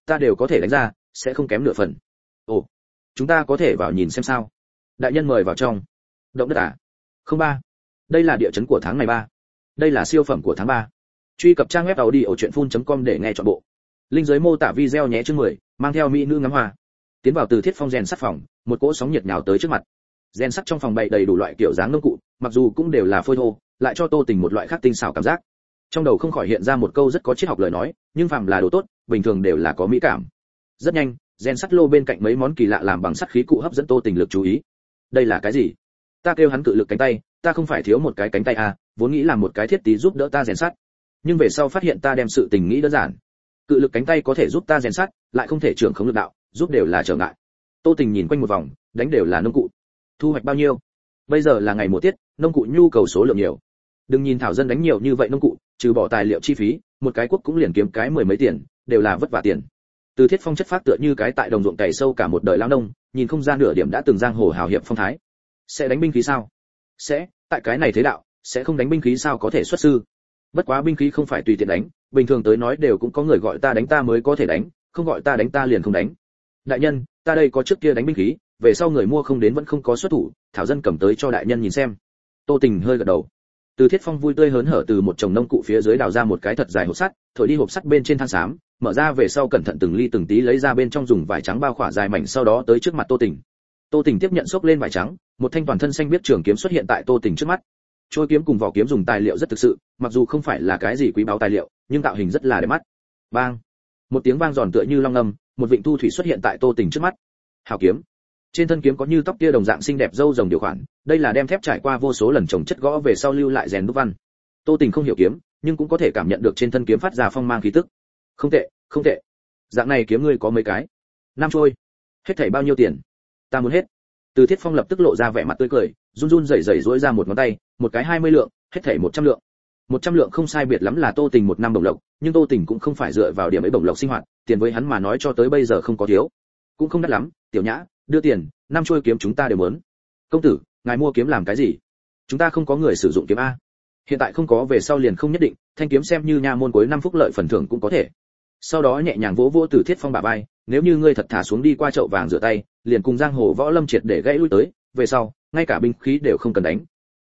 ta đều có thể đánh ra, sẽ không kém nửa phần. Ồ, chúng ta có thể vào nhìn xem sao? Đại nhân mời vào trong. Động đất à? Không ba. Đây là địa chấn của tháng này 3. Đây là siêu phẩm của tháng 3. Truy cập trang web audiochuyenphun.com để nghe trọn bộ. Link dưới mô tả video nhé. Chương 10, mang theo mỹ nữ ngắm hoa. Tiến vào Từ Thiết Phong rèn sắt phòng, một cỗ sóng nhiệt nhào tới trước mặt. Rèn sắt trong phòng bày đầy đủ loại kiểu dáng nông cụ, mặc dù cũng đều là phôi thô, lại cho Tô Tình một loại khác tinh xảo cảm giác. Trong đầu không khỏi hiện ra một câu rất có triết học lời nói, nhưng phàm là đồ tốt, bình thường đều là có mỹ cảm. Rất nhanh, rèn sắt lô bên cạnh mấy món kỳ lạ làm bằng sắt khí cụ hấp dẫn Tô Tình lực chú ý. Đây là cái gì? Ta kêu hắn cự lực cánh tay, ta không phải thiếu một cái cánh tay à, vốn nghĩ làm một cái thiết tí giúp đỡ ta rèn sắt, nhưng về sau phát hiện ta đem sự tình nghĩ đơn giản. Cự lực cánh tay có thể giúp ta rèn sắt, lại không thể trưởng khống lực đạo, giúp đều là trở ngại. Tô Tình nhìn quanh một vòng, đánh đều là nông cụ. Thu hoạch bao nhiêu? Bây giờ là ngày mùa tiết, nông cụ nhu cầu số lượng nhiều. Đừng nhìn thảo dân đánh nhiều như vậy nông cụ, trừ bỏ tài liệu chi phí, một cái quốc cũng liền kiếm cái mười mấy tiền, đều là vất vả tiền. Từ Thiết Phong chất phác tựa như cái tại đồng ruộng cày sâu cả một đời lao nông, nhìn không ra nửa điểm đã từng giang hồ hào hiệp phong thái. Sẽ đánh binh khí sao? Sẽ, tại cái này thế đạo, sẽ không đánh binh khí sao có thể xuất sư. Bất quá binh khí không phải tùy tiện đánh, bình thường tới nói đều cũng có người gọi ta đánh ta mới có thể đánh, không gọi ta đánh ta liền không đánh. Đại nhân, ta đây có trước kia đánh binh khí, về sau người mua không đến vẫn không có xuất thủ, thảo dân cầm tới cho đại nhân nhìn xem. Tô Tình hơi gật đầu. Từ Thiết Phong vui tươi hớn hở từ một chồng nông cụ phía dưới đào ra một cái thật dài hộp sắt, thổi đi hộp sắt bên trên than xám, mở ra về sau cẩn thận từng ly từng tí lấy ra bên trong dùng vải trắng bao khỏa dài mảnh, sau đó tới trước mặt Tô Tình. Tô Tình tiếp nhận xốc lên vải trắng, một thanh toàn thân xanh biết trường kiếm xuất hiện tại Tô Tình trước mắt. Trôi kiếm cùng vỏ kiếm dùng tài liệu rất thực sự, mặc dù không phải là cái gì quý báu tài liệu, nhưng tạo hình rất là đẹp mắt. Bang! Một tiếng vang giòn tựa như long ngâm, một vịnh thu thủy xuất hiện tại Tô Tình trước mắt. Hào kiếm. Trên thân kiếm có như tóc tia đồng dạng xinh đẹp râu rồng điều khoản, đây là đem thép trải qua vô số lần trồng chất gõ về sau lưu lại rèn đúc văn. Tô Tình không hiểu kiếm, nhưng cũng có thể cảm nhận được trên thân kiếm phát ra phong mang khí tức. Không tệ, không tệ. Dạng này kiếm ngươi có mấy cái? 5 trôi. Hết thảy bao nhiêu tiền? Ta muốn hết. Từ Thiết Phong lập tức lộ ra vẻ mặt tươi cười, run run rẩy rẩy duỗi ra một ngón tay, một cái 20 lượng, hết thảy 100 lượng. 100 lượng không sai biệt lắm là Tô Tình một năm bổng lộc, nhưng Tô Tình cũng không phải dựa vào điểm ấy bổng lộc sinh hoạt, tiền với hắn mà nói cho tới bây giờ không có thiếu. Cũng không đắt lắm, Tiểu Nhã, đưa tiền, 5 trôi kiếm chúng ta đều muốn. Công tử, ngài mua kiếm làm cái gì? Chúng ta không có người sử dụng kiếm a. Hiện tại không có về sau liền không nhất định, thanh kiếm xem như nha môn cuối năm phúc lợi phần thưởng cũng có thể. Sau đó nhẹ nhàng vỗ vỗ Từ Thiết Phong bả vai, nếu như ngươi thật thả xuống đi qua chậu vàng rửa tay, liền cùng giang hồ võ lâm triệt để gãy lui tới, về sau, ngay cả binh khí đều không cần đánh.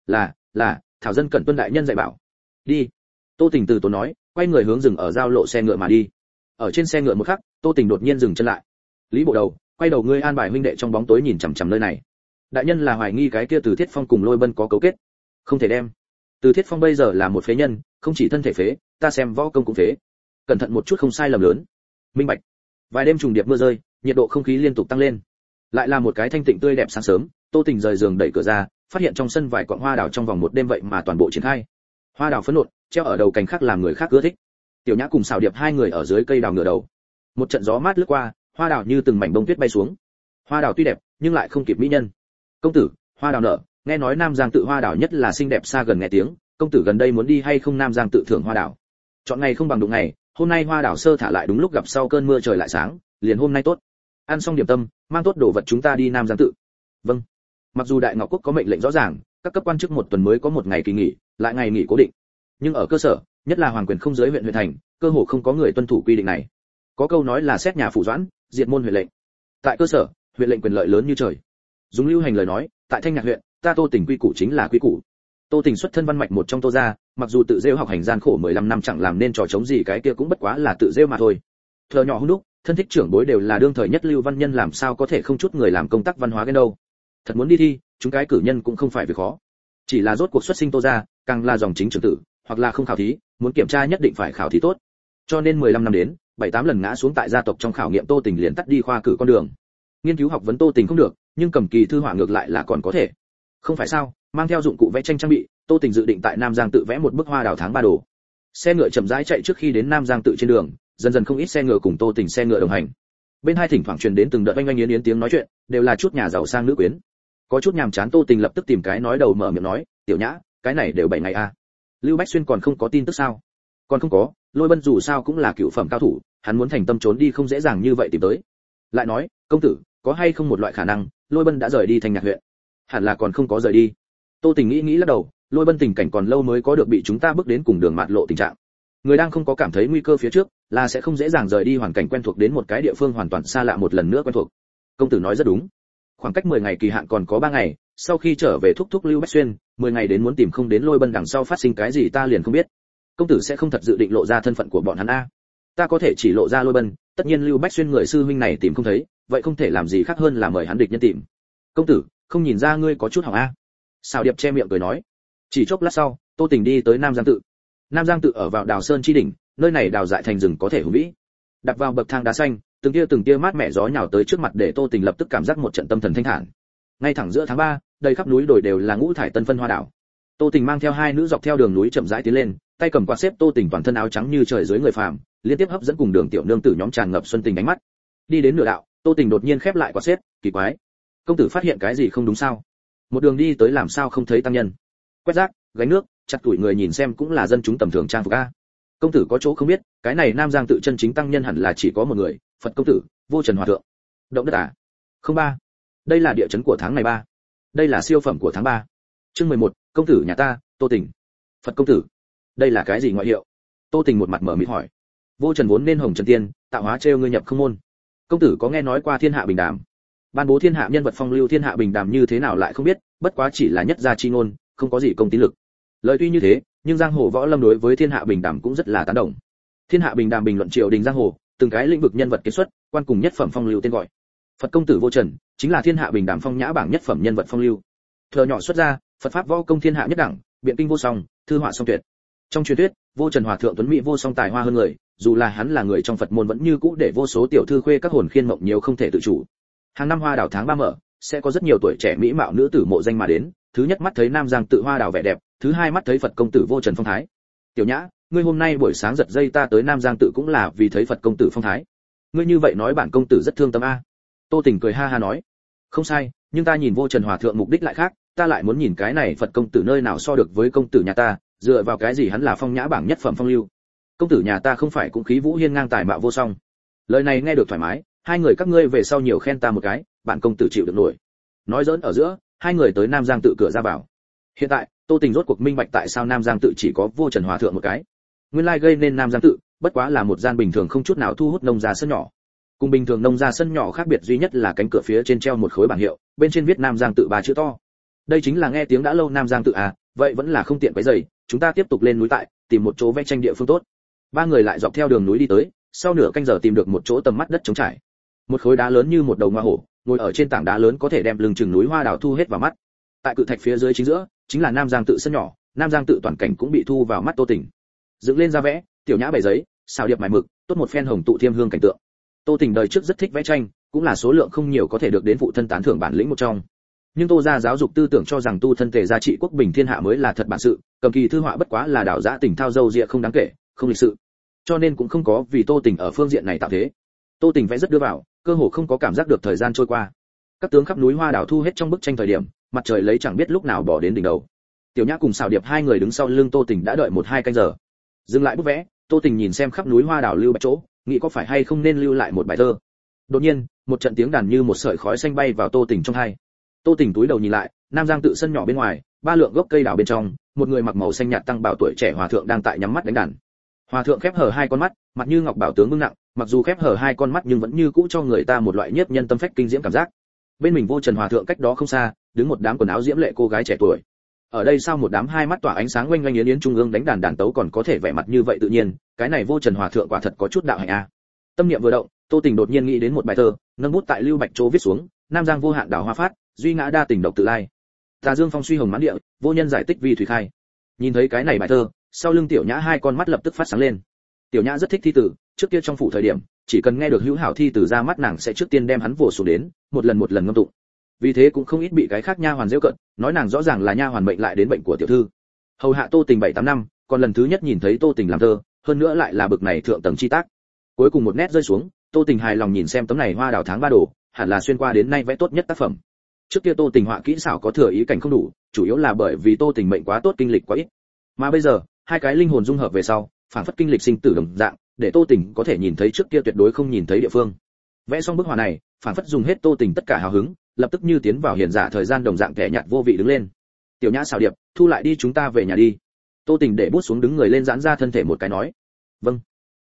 Là, thảo dân cẩn tuân đại nhân dạy bảo. Đi. Tô Tình từ tốn nói, quay người hướng dừng ở giao lộ xe ngựa mà đi. Ở trên xe ngựa một khắc, Tô Tình đột nhiên dừng chân lại. Lý Bộ Đầu, quay đầu ngươi an bài huynh đệ trong bóng tối nhìn chằm chằm nơi này. Đại nhân là hoài nghi cái kia Từ Thiết Phong cùng Lôi Bân có cấu kết. Không thể đem. Từ Thiết Phong bây giờ là một phế nhân, không chỉ thân thể phế, ta xem võ công cũng phế. Cẩn thận một chút không sai lầm lớn. Minh bạch. Vài đêm trùng điệp mưa rơi, nhiệt độ không khí liên tục tăng lên. Lại là một cái thanh tịnh tươi đẹp sáng sớm, Tô Tình rời giường đẩy cửa ra, phát hiện trong sân vài cọng hoa đào trong vòng một đêm vậy mà toàn bộ triển khai. Hoa đào phấn nộn, treo ở đầu cành khác làm người khác ưa thích. Tiểu Nhã cùng Sào Điệp hai người ở dưới cây đào ngửa đầu. Một trận gió mát lướt qua, hoa đào như từng mảnh bông tuyết bay xuống. Hoa đào tuy đẹp, nhưng lại không kịp mỹ nhân. Công tử, hoa đào nở, nghe nói Nam Giang tự hoa đào nhất là xinh đẹp xa gần nghe tiếng, công tử gần đây muốn đi hay không Nam Giang tự thưởng hoa đào? Chọn ngày không bằng đụng ngày, hôm nay hoa đào sơ thả lại đúng lúc gặp sau cơn mưa trời lại sáng, liền hôm nay tốt. Ăn xong điểm tâm, mang tốt đồ vật chúng ta đi Nam Giang tự. Vâng. Mặc dù Đại Ngọc Quốc có mệnh lệnh rõ ràng, các cấp quan chức một tuần mới có một ngày kỳ nghỉ, lại ngày nghỉ cố định. Nhưng ở cơ sở, nhất là hoàng quyền không giới huyện thành, cơ hồ không có người tuân thủ quy định này. Có câu nói là xét nhà phủ doãn, diệt môn huyện lệnh. Tại cơ sở, huyện lệnh quyền lợi lớn như trời. Dùng lưu hành lời nói, tại Thanh Nhạc huyện, ta Tô Tình quy củ chính là quy củ. Tô Tình xuất thân văn mạch một trong Tô gia, mặc dù tự rêu học hành gian khổ 15 năm chẳng làm nên trò chống gì cái kia cũng bất quá là tự rêu mà thôi. Thờ nhỏ hung đúc, thân thích trưởng bối đều là đương thời nhất lưu văn nhân, làm sao có thể không chút người làm công tác văn hóa cái đâu. Thật muốn đi thi, chúng cái cử nhân cũng không phải việc khó. Chỉ là rốt cuộc xuất sinh Tô gia, càng là dòng chính trưởng tử, hoặc là không khảo thí, muốn kiểm tra nhất định phải khảo thí tốt. Cho nên 15 năm đến, 7-8 lần ngã xuống tại gia tộc trong khảo nghiệm, Tô Tình liền tắt đi khoa cử con đường. Nghiên cứu học vấn Tô Tình không được, nhưng cầm kỳ thư họa ngược lại là còn có thể. Không phải sao, mang theo dụng cụ vẽ tranh trang bị, Tô Tình dự định tại Nam Giang tự vẽ một bức hoa đào tháng 3 đồ. Xe ngựa chậm rãi chạy trước khi đến Nam Giang tự trên đường, dần dần không ít xe ngựa cùng Tô Tình xe ngựa đồng hành. Bên hai thỉnh thoảng truyền đến từng đợt oanh oanh yến yến tiếng nói chuyện, đều là chút nhà giàu sang nữ quyến. Có chút nhàm chán, Tô Tình lập tức tìm cái nói đầu mở miệng nói, "Tiểu Nhã, cái này đều 7 ngày a. Lưu Bách Xuyên còn không có tin tức sao?" "Còn không có, Lôi Bân dù sao cũng là cựu phẩm cao thủ, hắn muốn thành tâm trốn đi không dễ dàng như vậy tìm tới." Lại nói, "Công tử, có hay không một loại khả năng, Lôi Bân đã rời đi Thanh Nhạc huyện?" "Hẳn là còn không có rời đi." Tô Tình nghĩ lắc đầu, Lôi Bân tình cảnh còn lâu mới có được bị chúng ta bước đến cùng đường mạt lộ tình trạng. Người đang không có cảm thấy nguy cơ phía trước, là sẽ không dễ dàng rời đi hoàn cảnh quen thuộc đến một cái địa phương hoàn toàn xa lạ một lần nữa quen thuộc. Công tử nói rất đúng. Khoảng cách 10 ngày kỳ hạn còn có 3 ngày, sau khi trở về thúc thúc Lưu Bách Xuyên, 10 ngày đến muốn tìm không đến Lôi Bân đằng sau phát sinh cái gì ta liền không biết. Công tử sẽ không thật dự định lộ ra thân phận của bọn hắn a? Ta có thể chỉ lộ ra Lôi Bân, tất nhiên Lưu Bách Xuyên người sư huynh này tìm không thấy, vậy không thể làm gì khác hơn là mời hắn địch nhân tìm. Công tử, không nhìn ra ngươi có chút hỏng a? Sào Điệp che miệng cười nói. Chỉ chốc lát sau, Tô Tình đi tới Nam Giang tự. Nam Giang tự ở vào Đào Sơn chi đỉnh, nơi này đào dại thành rừng có thể hùng vĩ. Đặt vào bậc thang đá xanh, từng tia mát mẻ gió nhào tới trước mặt để Tô Tình lập tức cảm giác một trận tâm thần thanh thản. Ngay thẳng giữa tháng 3, đầy khắp núi đồi đều là ngũ thải tân phân hoa đảo. Tô Tình mang theo hai nữ dọc theo đường núi chậm rãi tiến lên, tay cầm quạt xếp. Tô Tình toàn thân áo trắng như trời dưới người phàm, liên tiếp hấp dẫn cùng đường tiểu nương tử nhóm tràn ngập xuân tình ánh mắt. Đi đến nửa đạo, Tô Tình đột nhiên khép lại quạt xếp, kỳ quái, công tử phát hiện cái gì không đúng sao? Một đường đi tới làm sao không thấy tăng nhân? Quét rác, gánh nước, chặt tuổi người nhìn xem cũng là dân chúng tầm thường trang phục a. Công tử có chỗ không biết, cái này Nam Giang tự chân chính tăng nhân hẳn là chỉ có một người, Phật công tử, Vô Trần hòa thượng. Động đất à? Không ba. Đây là địa chấn của tháng này 3. Đây là siêu phẩm của tháng 3. Chương 11, công tử nhà ta, Tô Tình. Phật công tử. Đây là cái gì ngoại hiệu? Tô Tình một mặt mở mịt hỏi. Vô Trần vốn nên hồng trần tiên, tạo hóa trêu ngươi nhập không môn. Công tử có nghe nói qua thiên hạ bình đàm? Ban bố thiên hạ nhân vật phong lưu thiên hạ bình đàm như thế nào lại không biết, bất quá chỉ là nhất gia chi ngôn, không có gì công tín lực. Lời tuy như thế, nhưng giang hồ võ lâm đối với thiên hạ bình đàm cũng rất là tán đồng. Thiên hạ bình đàm bình luận triều đình giang hồ, từng cái lĩnh vực nhân vật kết xuất, quan cùng nhất phẩm phong lưu tên gọi. Phật công tử Vô Trần chính là thiên hạ bình đàm phong nhã bảng nhất phẩm nhân vật phong lưu. Thờ nhỏ xuất ra, Phật pháp võ công thiên hạ nhất đẳng, biện kinh vô song, thư họa song tuyệt. Trong truyền thuyết, Vô Trần hòa thượng tuấn mỹ vô song tài hoa hơn người, dù là hắn là người trong Phật môn vẫn như cũ để vô số tiểu thư khuê các hồn khiên mộng nhiều không thể tự chủ. Hàng năm hoa đào tháng 3 mở, sẽ có rất nhiều tuổi trẻ mỹ mạo nữ tử mộ danh mà đến, thứ nhất mắt thấy Nam Giang tự hoa đào vẻ đẹp, thứ hai mắt thấy Phật công tử Vô Trần phong thái. Tiểu Nhã, ngươi hôm nay buổi sáng giật dây ta tới Nam Giang tự cũng là vì thấy Phật công tử phong thái. Ngươi như vậy nói bản công tử rất thương tâm a. Tô Tình cười ha ha nói. Không sai, nhưng ta nhìn Vô Trần hòa thượng mục đích lại khác, ta lại muốn nhìn cái này Phật công tử nơi nào so được với công tử nhà ta, dựa vào cái gì hắn là phong nhã bảng nhất phẩm phong lưu. Công tử nhà ta không phải cũng khí vũ hiên ngang tài mạo vô song. Lời này nghe được thoải mái, hai người các ngươi về sau nhiều khen ta một cái, bạn công tử chịu được nổi. Nói giỡn ở giữa, hai người tới Nam Giang tự cửa ra vào. Hiện tại, Tô Tình rốt cuộc minh bạch tại sao Nam Giang tự chỉ có Vô Trần hòa thượng một cái. Nguyên lai gây nên Nam Giang tự, bất quá là một gian bình thường không chút nào thu hút nông gia sân nhỏ. Cùng bình thường nông gia sân nhỏ khác biệt duy nhất là cánh cửa phía trên treo một khối bảng hiệu, bên trên viết Nam Giang tự 3 chữ to. Đây chính là nghe tiếng đã lâu Nam Giang tự à, vậy vẫn là không tiện quấy rầy, chúng ta tiếp tục lên núi tại, tìm một chỗ vẽ tranh địa phương tốt. Ba người lại dọc theo đường núi đi tới, sau nửa canh giờ tìm được một chỗ tầm mắt đất trống trải. Một khối đá lớn như một đầu ngoa hổ, ngồi ở trên tảng đá lớn có thể đem lưng chừng núi hoa đào thu hết vào mắt. Tại cự thạch phía dưới chính giữa, chính là Nam Giang tự sân nhỏ, Nam Giang tự toàn cảnh cũng bị thu vào mắt Tô Tình. Dựng lên ra vẽ, Tiểu Nhã bày giấy, xào điệp mài mực, tốt một phen hồng tụ thiêm hương cảnh tượng. Tô Tình đời trước rất thích vẽ tranh, cũng là số lượng không nhiều có thể được đến phụ thân tán thưởng bản lĩnh một trong. Nhưng Tô gia giáo dục tư tưởng cho rằng tu thân thể gia trị quốc bình thiên hạ mới là thật bản sự, cầm kỳ thư họa bất quá là đảo dã tình thao dâu dịa không đáng kể, không lịch sự. Cho nên cũng không có vì Tô Tình ở phương diện này tạo thế. Tô Tình vẽ rất đưa vào, cơ hồ không có cảm giác được thời gian trôi qua. Các tướng khắp núi hoa đào thu hết trong bức tranh thời điểm, mặt trời lấy chẳng biết lúc nào bỏ đến đỉnh đầu. Tiểu Nhã cùng xào điệp hai người đứng sau lưng Tô Tình đã đợi 1-2 canh giờ. Dừng lại bút vẽ, Tô Tình nhìn xem khắp núi hoa đào lưu bạch chỗ, nghĩ có phải hay không nên lưu lại một bài thơ. Đột nhiên, một trận tiếng đàn như một sợi khói xanh bay vào Tô Tình trong tai. Tô Tình túi đầu nhìn lại, Nam Giang tự sân nhỏ bên ngoài, 3 lượng gốc cây đào bên trong, một người mặc màu xanh nhạt tăng bảo tuổi trẻ hòa thượng đang tại nhắm mắt đánh đàn. Hòa thượng khép hờ 2 con mắt, mặt như ngọc bảo tướng vững nặng, mặc dù khép hờ 2 con mắt nhưng vẫn như cũ cho người ta một loại nhiếp nhân tâm phách kinh diễm cảm giác. Bên mình Vô Trần hòa thượng cách đó không xa, đứng một đám quần áo diễm lệ cô gái trẻ tuổi. Ở đây sao một đám hai mắt tỏa ánh sáng oanh oanh yến yến trung ương đánh đàn đàn tấu còn có thể vẻ mặt như vậy tự nhiên, cái này Vô Trần hòa thượng quả thật có chút đạo hạnh a. Tâm niệm vừa động, Tô Tình đột nhiên nghĩ đến một bài thơ, nâng bút tại lưu bạch chỗ viết xuống, Nam Giang vô hạn đảo hoa phát, duy ngã đa tình độc tự lai. Tà dương phong suy hồng mãn địa, vô nhân giải tích vi thủy khai. Nhìn thấy cái này bài thơ, sau lưng Tiểu Nhã 2 con mắt lập tức phát sáng lên. Tiểu Nhã rất thích thi tử, trước kia trong phủ thời điểm, chỉ cần nghe được hữu hảo thi tử ra mắt nàng sẽ trước tiên đem hắn vồ xuống đến, một lần ngâm tụng. Vì thế cũng không ít bị cái khác nha hoàn giễu cợt, nói nàng rõ ràng là nha hoàn bệnh lại đến bệnh của tiểu thư. Hầu hạ Tô Tình 7-8 năm, còn lần thứ nhất nhìn thấy Tô Tình làm thơ, hơn nữa lại là bực này thượng tầng chi tác. Cuối cùng một nét rơi xuống, Tô Tình hài lòng nhìn xem tấm này hoa đào tháng 3 đồ, hẳn là xuyên qua đến nay vẽ tốt nhất tác phẩm. Trước kia Tô Tình họa kỹ xảo có thừa ý cảnh không đủ, chủ yếu là bởi vì Tô Tình mệnh quá tốt kinh lịch quá ít. Mà bây giờ, hai cái linh hồn dung hợp về sau, phản phất kinh lịch sinh tử đồng dạng, để Tô Tình có thể nhìn thấy trước kia tuyệt đối không nhìn thấy địa phương. Vẽ xong bức họa này, phản phất dùng hết Tô Tình tất cả hào hứng, lập tức như tiến vào hiền giả thời gian đồng dạng kẻ nhạt vô vị đứng lên. Tiểu Nhã xào điệp, thu lại đi chúng ta về nhà đi. Tô Tình để bút xuống đứng người lên giãn ra thân thể một cái nói. Vâng.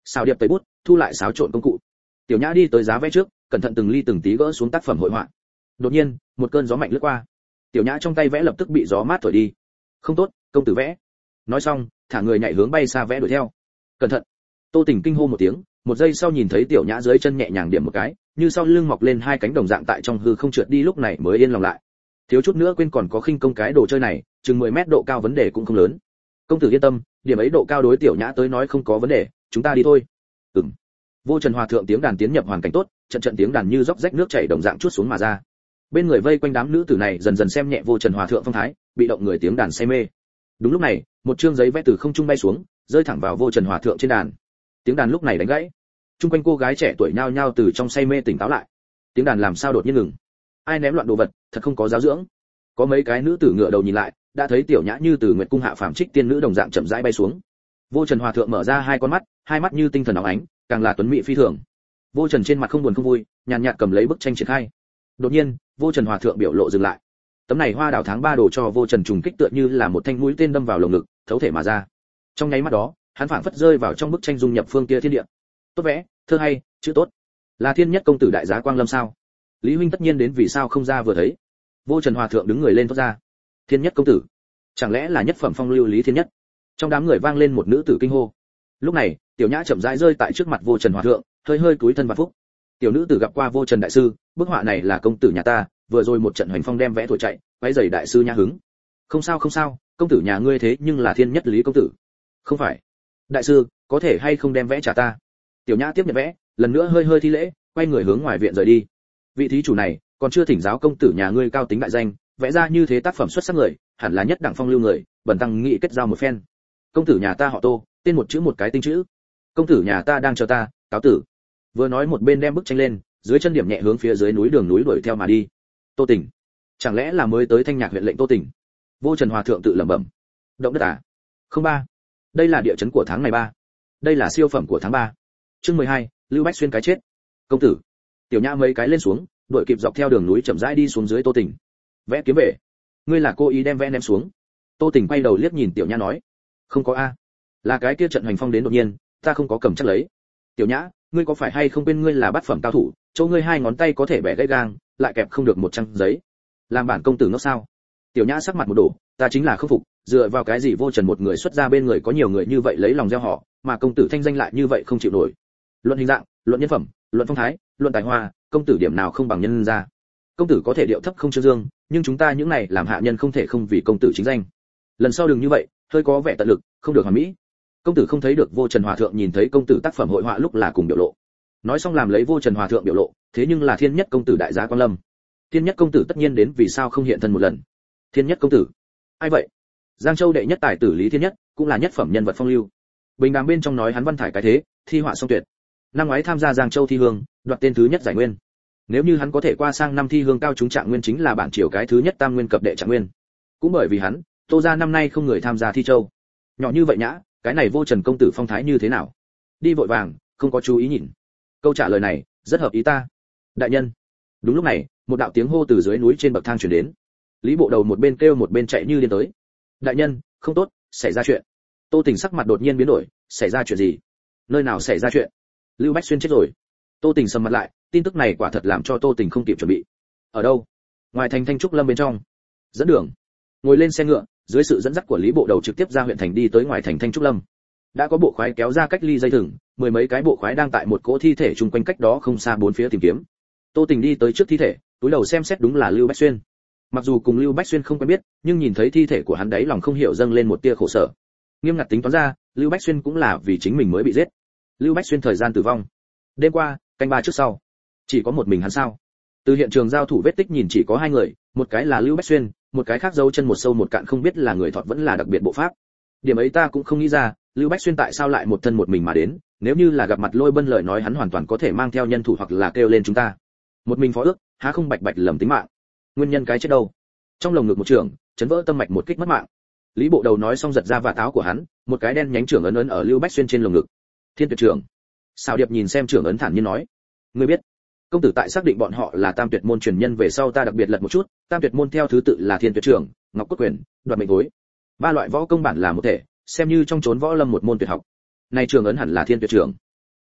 Xào điệp tẩy bút, thu lại xáo trộn công cụ. Tiểu Nhã đi tới giá vẽ trước, cẩn thận từng ly từng tí gỡ xuống tác phẩm hội họa. Đột nhiên, một cơn gió mạnh lướt qua. Tiểu Nhã trong tay vẽ lập tức bị gió mát thổi đi. Không tốt, công tử vẽ. Nói xong, thả người nhảy hướng bay xa vẽ đuổi theo. Cẩn thận. Tô Tình kinh hô một tiếng, một giây sau nhìn thấy Tiểu Nhã dưới chân nhẹ nhàng điểm một cái, như sau lưng mọc lên hai cánh đồng dạng tại trong hư không trượt đi, lúc này mới yên lòng lại. Thiếu chút nữa quên còn có khinh công cái đồ chơi này, chừng 10 mét độ cao vấn đề cũng không lớn. Công tử yên tâm, điểm ấy độ cao đối Tiểu Nhã tới nói không có vấn đề, chúng ta đi thôi. Ừm. Vô Trần Hòa thượng tiếng đàn tiến nhập hoàn cảnh tốt, trận trận tiếng đàn như róc rách nước chảy đồng dạng chuốt xuống mà ra. Bên người vây quanh đám nữ tử này dần dần xem nhẹ Vô Trần Hòa thượng phong thái, bị động người tiếng đàn say mê. Đúng lúc này, một chương giấy vẽ từ không trung bay xuống, rơi thẳng vào Vô Trần Hòa thượng trên đàn. Tiếng đàn lúc này đánh gãy. Trung quanh cô gái trẻ tuổi nhao nhao từ trong say mê tỉnh táo lại. Tiếng đàn làm sao đột nhiên ngừng? Ai ném loạn đồ vật, thật không có giáo dưỡng. Có mấy cái nữ tử ngửa đầu nhìn lại, đã thấy Tiểu Nhã như từ nguyệt cung hạ phàm trích tiên nữ đồng dạng chậm rãi bay xuống. Vô Trần Hòa thượng mở ra hai con mắt, hai mắt như tinh thần óng ánh, càng là tuấn mỹ phi thường. Vô Trần trên mặt không buồn không vui, nhàn nhạt cầm lấy bức tranh triển khai. Đột nhiên, Vô Trần Hòa thượng biểu lộ dừng lại. Tấm này hoa đào tháng 3 đồ cho Vô Trần trùng kích tựa như là một thanh mũi tên đâm vào lồng ngực, thấu thể mà ra. Trong nháy mắt đó, hắn phảng phất rơi vào trong bức tranh dung nhập phương kia thiên địa. Tốt vẽ, thơ hay, chữ tốt. Là Thiên Nhất công tử đại giá Quang Lâm sao? Lý huynh tất nhiên đến, vì sao không ra vừa thấy? Vô Trần Hòa thượng đứng người lên thốt ra. Thiên Nhất công tử? Chẳng lẽ là nhất phẩm phong lưu Lý Thiên Nhất? Trong đám người vang lên một nữ tử kinh hô. Lúc này, Tiểu Nhã chậm rãi rơi tại trước mặt Vô Trần Hòa thượng, hơi hơi cúi thân vạn phúc. Tiểu nữ tử gặp qua Vô Trần đại sư, bức họa này là công tử nhà ta, vừa rồi một trận hoành phong đem vẽ thổi chạy, quấy rầy đại sư nhã hứng. Không sao không sao, công tử nhà ngươi thế nhưng là Thiên Nhất Lý công tử. Không phải. Đại sư, có thể hay không đem vẽ trả ta? Tiểu Nhã tiếp nhận vẽ, lần nữa hơi hơi thi lễ, quay người hướng ngoài viện rời đi. Vị thí chủ này, còn chưa thỉnh giáo công tử nhà ngươi cao tính đại danh, vẽ ra như thế tác phẩm xuất sắc người, hẳn là nhất đẳng phong lưu người, bần tăng nghị kết giao một phen. Công tử nhà ta họ Tô, tên một chữ một cái tinh chữ. Công tử nhà ta đang chờ ta, cáo tử. Vừa nói một bên đem bức tranh lên, dưới chân điểm nhẹ hướng phía dưới núi đường núi đuổi theo mà đi. Tô Tỉnh, chẳng lẽ là mới tới Thanh Nhạc huyện lệnh Tô Tỉnh? Vô Trần Hòa thượng tự lẩm bẩm. Động đất à? Không ba. Đây là địa chấn của tháng này 3. Đây là siêu phẩm của tháng 3. Chương 12, Lưu Bách Xuyên cái chết. Công tử. Tiểu Nhã mấy cái lên xuống, đuổi kịp dọc theo đường núi chậm rãi đi xuống dưới Tô Tỉnh. Vẽ kiếm về. Ngươi là cố ý đem vẽ ném xuống? Tô Tỉnh quay đầu liếc nhìn Tiểu Nhã nói. Không có a. Là cái kia trận hoành phong đến đột nhiên, ta không có cầm chắc lấy. Tiểu Nhã, ngươi có phải hay không quên ngươi là bát phẩm cao thủ, chỗ ngươi hai ngón tay có thể bẻ gãy gang, lại kẹp không được một trang giấy. Làm bản công tử ngốc sao? Tiểu Nhã sắc mặt một đổ, ta chính là không phục, dựa vào cái gì Vô Trần một người xuất ra bên người có nhiều người như vậy lấy lòng gieo họ, mà công tử thanh danh lại như vậy không chịu nổi. Luận hình dạng, luận nhân phẩm, luận phong thái, luận tài hoa, công tử điểm nào không bằng nhân ra. Công tử có thể điệu thấp không trương dương, nhưng chúng ta những này làm hạ nhân không thể không vì công tử chính danh. Lần sau đừng như vậy, hơi có vẻ tận lực, không được hoàn mỹ. Công tử không thấy được Vô Trần Hòa thượng nhìn thấy công tử tác phẩm hội họa lúc là cùng biểu lộ. Nói xong làm lấy Vô Trần Hòa thượng biểu lộ, thế nhưng là Thiên Nhất công tử đại giá Quang Lâm. Thiên Nhất công tử tất nhiên đến, vì sao không hiện thân một lần? Thiên Nhất công tử? Ai vậy? Giang Châu đệ nhất tài tử Lý Thiên Nhất, cũng là nhất phẩm nhân vật phong lưu. Bình đàm bên trong nói hắn văn thải cái thế, thi họa song tuyệt. Năm ngoái tham gia Giang Châu thi hương, đoạt tên thứ nhất giải nguyên. Nếu như hắn có thể qua sang năm thi hương cao chúng trạng nguyên, chính là bản triều cái thứ nhất tam nguyên cập đệ trạng nguyên. Cũng bởi vì hắn, Tô gia năm nay không người tham gia thi châu. Nhỏ như vậy nhã, cái này Vô Trần công tử phong thái như thế nào? Đi vội vàng, không có chú ý nhìn. Câu trả lời này rất hợp ý ta. Đại nhân. Đúng lúc này, một đạo tiếng hô từ dưới núi trên bậc thang truyền đến. Lý Bộ Đầu một bên kêu một bên chạy như điên tới. Đại nhân, không tốt, xảy ra chuyện. Tô Tỉnh sắc mặt đột nhiên biến đổi, xảy ra chuyện gì? Nơi nào xảy ra chuyện? Lưu Bách Xuyên chết rồi. Tô Tỉnh sầm mặt lại, tin tức này quả thật làm cho Tô Tỉnh không kịp chuẩn bị. Ở đâu? Ngoài thành Thanh Trúc Lâm bên trong. Dẫn đường. Ngồi lên xe ngựa, dưới sự dẫn dắt của Lý Bộ Đầu trực tiếp ra huyện thành đi tới ngoài thành Thanh Trúc Lâm. Đã có bộ khoái kéo ra cách ly dây thừng, 10 mấy cái bộ khoái đang tại một cỗ thi thể chung quanh cách đó không xa bốn phía tìm kiếm. Tô Tỉnh đi tới trước thi thể, túi đầu xem xét, đúng là Lưu Bách Xuyên. Mặc dù cùng Lưu Bách Xuyên không quen biết, nhưng nhìn thấy thi thể của hắn đấy lòng không hiểu dâng lên một tia khổ sở. Nghiêm ngặt tính toán ra, Lưu Bách Xuyên cũng là vì chính mình mới bị giết. Lưu Bách Xuyên thời gian tử vong. Đêm qua, canh ba trước sau. Chỉ có một mình hắn sao? Từ hiện trường giao thủ vết tích nhìn chỉ có hai người, một cái là Lưu Bách Xuyên, một cái khác dấu chân một sâu một cạn, không biết là người thọt vẫn là đặc biệt bộ pháp. Điểm ấy ta cũng không nghĩ ra, Lưu Bách Xuyên tại sao lại một thân một mình mà đến, nếu như là gặp mặt Lôi Bân lời nói hắn hoàn toàn có thể mang theo nhân thủ hoặc là kêu lên chúng ta. Một mình phó ước, há không bạch bạch lầm tính mạng. Nguyên nhân cái chết đâu? Trong lồng ngực một trường, chấn vỡ tâm mạch một kích mất mạng. Lý Bộ Đầu nói xong giật ra vạt áo của hắn, một cái đen nhánh trưởng ấn ấn ở Lưu Bách Xuyên trên lồng ngực. Thiên Tuyệt trưởng. Sào Điệp nhìn xem trưởng ấn thản nhiên nói, ngươi biết, công tử tại xác định bọn họ là Tam Tuyệt môn truyền nhân về sau, ta đặc biệt lật một chút, Tam Tuyệt môn theo thứ tự là Thiên Tuyệt trưởng, Ngọc Cốt quyền, Đoạt mệnh gối. Ba loại võ công bản là một thể, xem như trong chốn võ lâm một môn tuyệt học. Này trưởng ấn hẳn là Thiên Tuyệt trưởng.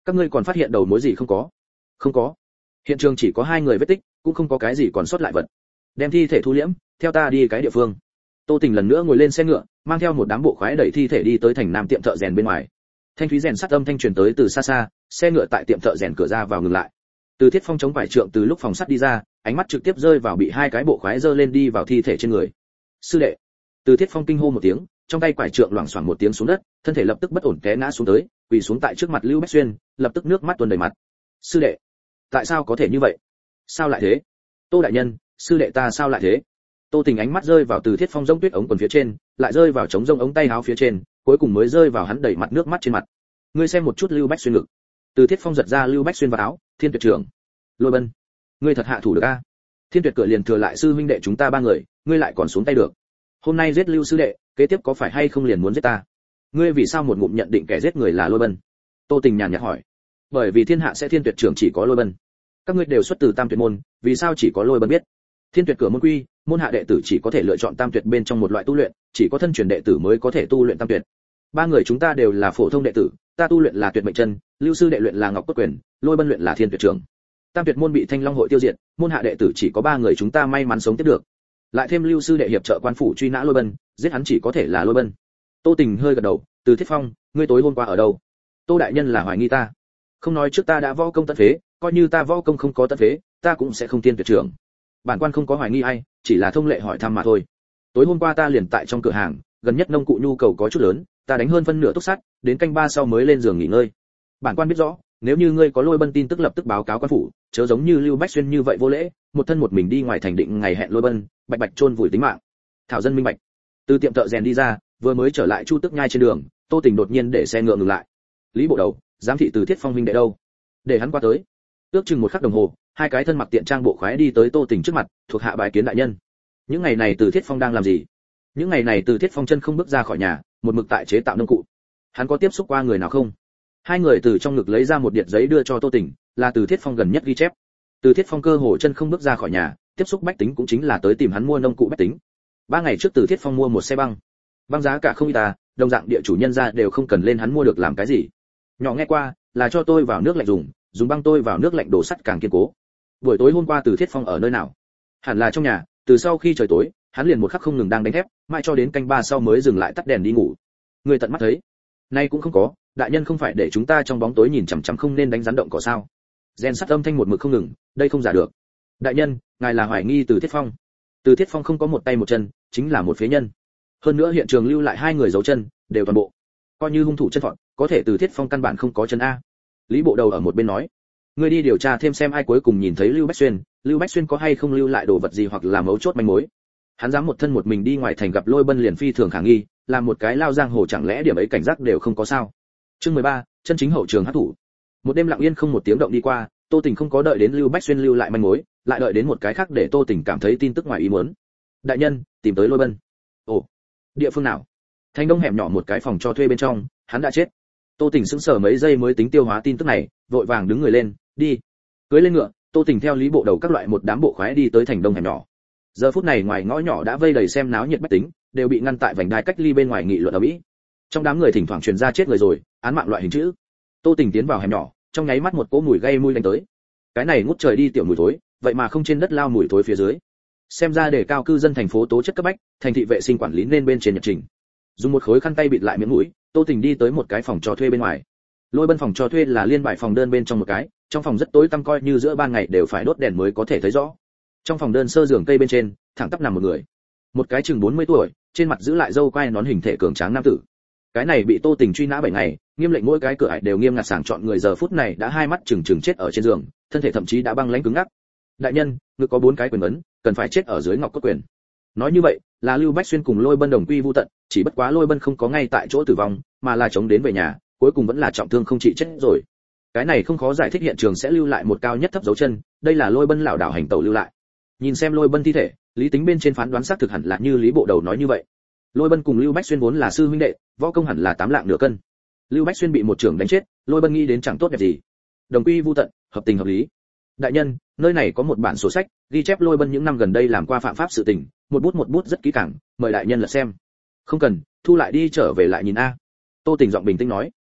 Các ngươi còn phát hiện đầu mối gì không có? Không có. Hiện trường chỉ có 2 người vết tích, cũng không có cái gì còn sót lại vật. Đem thi thể thu liễm, theo ta đi cái địa phương. Tô Tình lần nữa ngồi lên xe ngựa, mang theo một đám bộ khoái đẩy thi thể đi tới thành nam tiệm thợ rèn bên ngoài. Thanh thúy rèn sắt âm thanh truyền tới từ xa xa, xe ngựa tại tiệm thợ rèn cửa ra vào ngừng lại. Từ Thiết Phong chống vải trượng từ lúc phòng sắt đi ra, ánh mắt trực tiếp rơi vào bị 2 cái bộ khoái giơ lên đi vào thi thể trên người. Sư đệ. Từ Thiết Phong kinh hô một tiếng, trong tay quải trượng loảng xoảng một tiếng xuống đất, thân thể lập tức bất ổn té ngã xuống tới, quỳ xuống tại trước mặt Lưu Bách Xuyên, lập tức nước mắt tuôn đầy mặt. Sư đệ, tại sao có thể như vậy? Sao lại thế? Tô đại nhân, sư đệ ta sao lại thế? Tô Tình ánh mắt rơi vào Từ Thiết Phong rông tuyết ống quần phía trên, lại rơi vào trống rông ống tay áo phía trên, cuối cùng mới rơi vào hắn đầy mặt nước mắt trên mặt. Ngươi xem một chút Lưu Bách Xuyên ngực. Từ Thiết Phong giật ra Lưu Bách Xuyên vào áo, Thiên Tuyệt trưởng. Lôi Bân, ngươi thật hạ thủ được a? Thiên Tuyệt cửa liền thừa lại sư huynh đệ chúng ta 3 người, ngươi lại còn xuống tay được. Hôm nay giết Lưu sư đệ, kế tiếp có phải hay không liền muốn giết ta? Ngươi vì sao một ngụm nhận định kẻ giết người là Lôi Bân? Tô Tình nhàn nhạt hỏi. Bởi vì thiên hạ sẽ Thiên Tuyệt trưởng chỉ có Lôi Bân. Các ngươi đều xuất từ Tam Tuyệt môn, vì sao chỉ có Lôi Bân biết? Thiên Tuyệt cửa môn quy, môn hạ đệ tử chỉ có thể lựa chọn Tam Tuyệt bên trong một loại tu luyện, chỉ có thân truyền đệ tử mới có thể tu luyện Tam Tuyệt. 3 người chúng ta đều là phổ thông đệ tử, ta tu luyện là Tuyệt Mệnh Chân, Lưu sư đệ luyện là Ngọc Cốt Quyền, Lôi Bân luyện là Thiên Tuyệt trưởng. Tam Tuyệt môn bị Thanh Long hội tiêu diệt, môn hạ đệ tử chỉ có 3 người chúng ta may mắn sống tiếp được. Lại thêm Lưu sư đệ hiệp trợ quan phủ truy nã Lôi Bân, giết hắn chỉ có thể là Lôi Bân. Tô Tình hơi gật đầu, Từ Thiết Phong, ngươi tối hôm qua ở đâu? Tô đại nhân là hoài nghi ta. Không nói trước ta đã võ công tận phế, coi như ta võ công không có tận phế, ta cũng sẽ không Thiên Tuyệt trưởng. Bản quan không có hoài nghi ai, chỉ là thông lệ hỏi thăm mà thôi. Tối hôm qua ta liền tại trong cửa hàng, gần nhất nông cụ nhu cầu có chút lớn, ta đánh hơn phân nửa túc sắt, đến canh 3 sau mới lên giường nghỉ ngơi. Bản quan biết rõ, nếu như ngươi có Lôi Bân tin tức lập tức báo cáo quan phủ, chớ giống như Lưu Bách Xuyên như vậy vô lễ, một thân một mình đi ngoài thành định ngày hẹn Lôi Bân, bạch bạch chôn vùi tính mạng. Thảo dân minh bạch. Từ tiệm thợ rèn đi ra, vừa mới trở lại Chu Tức Nhai trên đường, Tô Tình đột nhiên để xe ngựa ngừng lại. Lý bộ đầu, giám thị Từ Thiết Phong huynh đệ đâu? Để hắn qua tới. Ước chừng 1 khắc đồng hồ, 2 cái thân mặc tiện trang bộ khoái đi tới Tô Tình trước mặt, thuộc hạ bài kiến đại nhân. Những ngày này Từ Thiết Phong đang làm gì? Những ngày này Từ Thiết Phong chân không bước ra khỏi nhà, một mực tại chế tạo nông cụ. Hắn có tiếp xúc qua người nào không? 2 người từ trong ngực lấy ra một điệp giấy đưa cho Tô Tình, là Từ Thiết Phong gần nhất ghi chép. Từ Thiết Phong cơ hồ chân không bước ra khỏi nhà, tiếp xúc bách tính cũng chính là tới tìm hắn mua nông cụ bách tính. 3 ngày trước Từ Thiết Phong mua một xe băng. Băng giá cả không ít ta, đồng dạng địa chủ nhân ra đều không cần lên hắn mua được làm cái gì. Nhỏ nghe qua, là cho tôi vào nước lạnh dùng băng tôi vào nước lạnh đổ sắt càng kiên cố. Buổi tối hôm qua Từ Thiết Phong ở nơi nào? Hẳn là trong nhà, từ sau khi trời tối, hắn liền 1 khắc không ngừng đang đánh thép, mãi cho đến canh 3 sau mới dừng lại tắt đèn đi ngủ. Người tận mắt thấy. Nay cũng không có, đại nhân không phải để chúng ta trong bóng tối nhìn chằm chằm không nên đánh rắn động cỏ sao? Rèn sắt âm thanh một mực không ngừng, đây không giả được. Đại nhân, ngài là hoài nghi Từ Thiết Phong. Từ Thiết Phong không có một tay một chân, chính là một phế nhân. Hơn nữa hiện trường lưu lại 2 người dấu chân, đều toàn bộ. Coi như hung thủ chân phọn, có thể Từ Thiết Phong căn bản không có chân a. Lý bộ đầu ở một bên nói, ngươi đi điều tra thêm xem ai cuối cùng nhìn thấy Lưu Bách Xuyên có hay không lưu lại đồ vật gì hoặc là mấu chốt manh mối. Hắn dám một thân một mình đi ngoài thành gặp Lôi Bân liền phi thường khả nghi, làm một cái lao giang hồ chẳng lẽ điểm ấy cảnh giác đều không có sao? Chương 13, chân chính hậu trường hắc thủ. Một đêm lặng yên không một tiếng động đi qua, Tô Tình không có đợi đến Lưu Bách Xuyên lưu lại manh mối, lại đợi đến một cái khác để Tô Tình cảm thấy tin tức ngoài ý muốn. Đại nhân, tìm tới Lôi Bân. Ồ, địa phương nào? Thành Đông hẻm nhỏ một cái phòng cho thuê bên trong, hắn đã chết. Tô Tình sững sờ mấy giây mới tính tiêu hóa tin tức này, vội vàng đứng người lên, đi. Cưỡi lên ngựa, Tô Tình theo Lý bộ đầu các loại một đám bộ khoái đi tới Thành Đông hẻm nhỏ. Giờ phút này ngoài ngõ nhỏ đã vây đầy xem náo nhiệt bách tính, đều bị ngăn tại vành đai cách ly bên ngoài nghị luận ở mỹ. Trong đám người thỉnh thoảng truyền ra chết người rồi, án mạng loại hình chữ. Tô Tình tiến vào hẻm nhỏ, trong nháy mắt một cỗ mùi gây mùi đánh tới. Cái này ngút trời đi tiểu mùi thối, vậy mà không trên đất lao mùi thối phía dưới. Xem ra để cao cư dân thành phố tố chất cấp bách, thành thị vệ sinh quản lý nên bên trên nhật trình. Dùng một khối khăn tay bịt lại miệng mũi, Tô Tình đi tới một cái phòng cho thuê bên ngoài. Lôi Bân phòng cho thuê là liên bài phòng đơn bên trong một cái, trong phòng rất tối tăm coi như giữa ban ngày đều phải đốt đèn mới có thể thấy rõ. Trong phòng đơn sơ giường cây bên trên, thẳng tắp nằm một người. Một cái chừng 40 tuổi, trên mặt giữ lại râu quai nón hình thể cường tráng nam tử. Cái này bị Tô Tình truy nã 7 ngày, nghiêm lệnh mỗi cái cửa ải đều nghiêm ngặt sàng chọn người giờ phút này đã 2 mắt trừng trừng chết ở trên giường, thân thể thậm chí đã băng lãnh cứng ngắc. Đại nhân, ngực có 4 cái quyền ấn, cần phải chết ở dưới ngọc cốt quyền. Nói như vậy, là Lưu Bách Xuyên cùng Lôi Bân đồng quy vu tận, chỉ bất quá Lôi Bân không có ngay tại chỗ tử vong, mà là chống đến về nhà, cuối cùng vẫn là trọng thương không trị chết rồi. Cái này không khó giải thích, hiện trường sẽ lưu lại một cao nhất thấp dấu chân, đây là Lôi Bân lảo đảo hành tẩu lưu lại. Nhìn xem Lôi Bân thi thể, Lý Tính bên trên phán đoán xác thực hẳn là như Lý bộ đầu nói như vậy. Lôi Bân cùng Lưu Bách Xuyên vốn là sư huynh đệ, võ công hẳn là 8 lạng nửa cân. Lưu Bách Xuyên bị một trưởng đánh chết, Lôi Bân nghĩ đến chẳng tốt đẹp gì. Đồng quy vu tận, hợp tình hợp lý. Đại nhân, nơi này có một bản sổ sách, ghi chép Lôi Bân những năm gần đây làm qua phạm pháp sự tình, một bút rất kỹ càng, mời đại nhân lật xem. Không cần, thu lại đi trở về lại nhìn a. Tô Tình giọng bình tĩnh nói.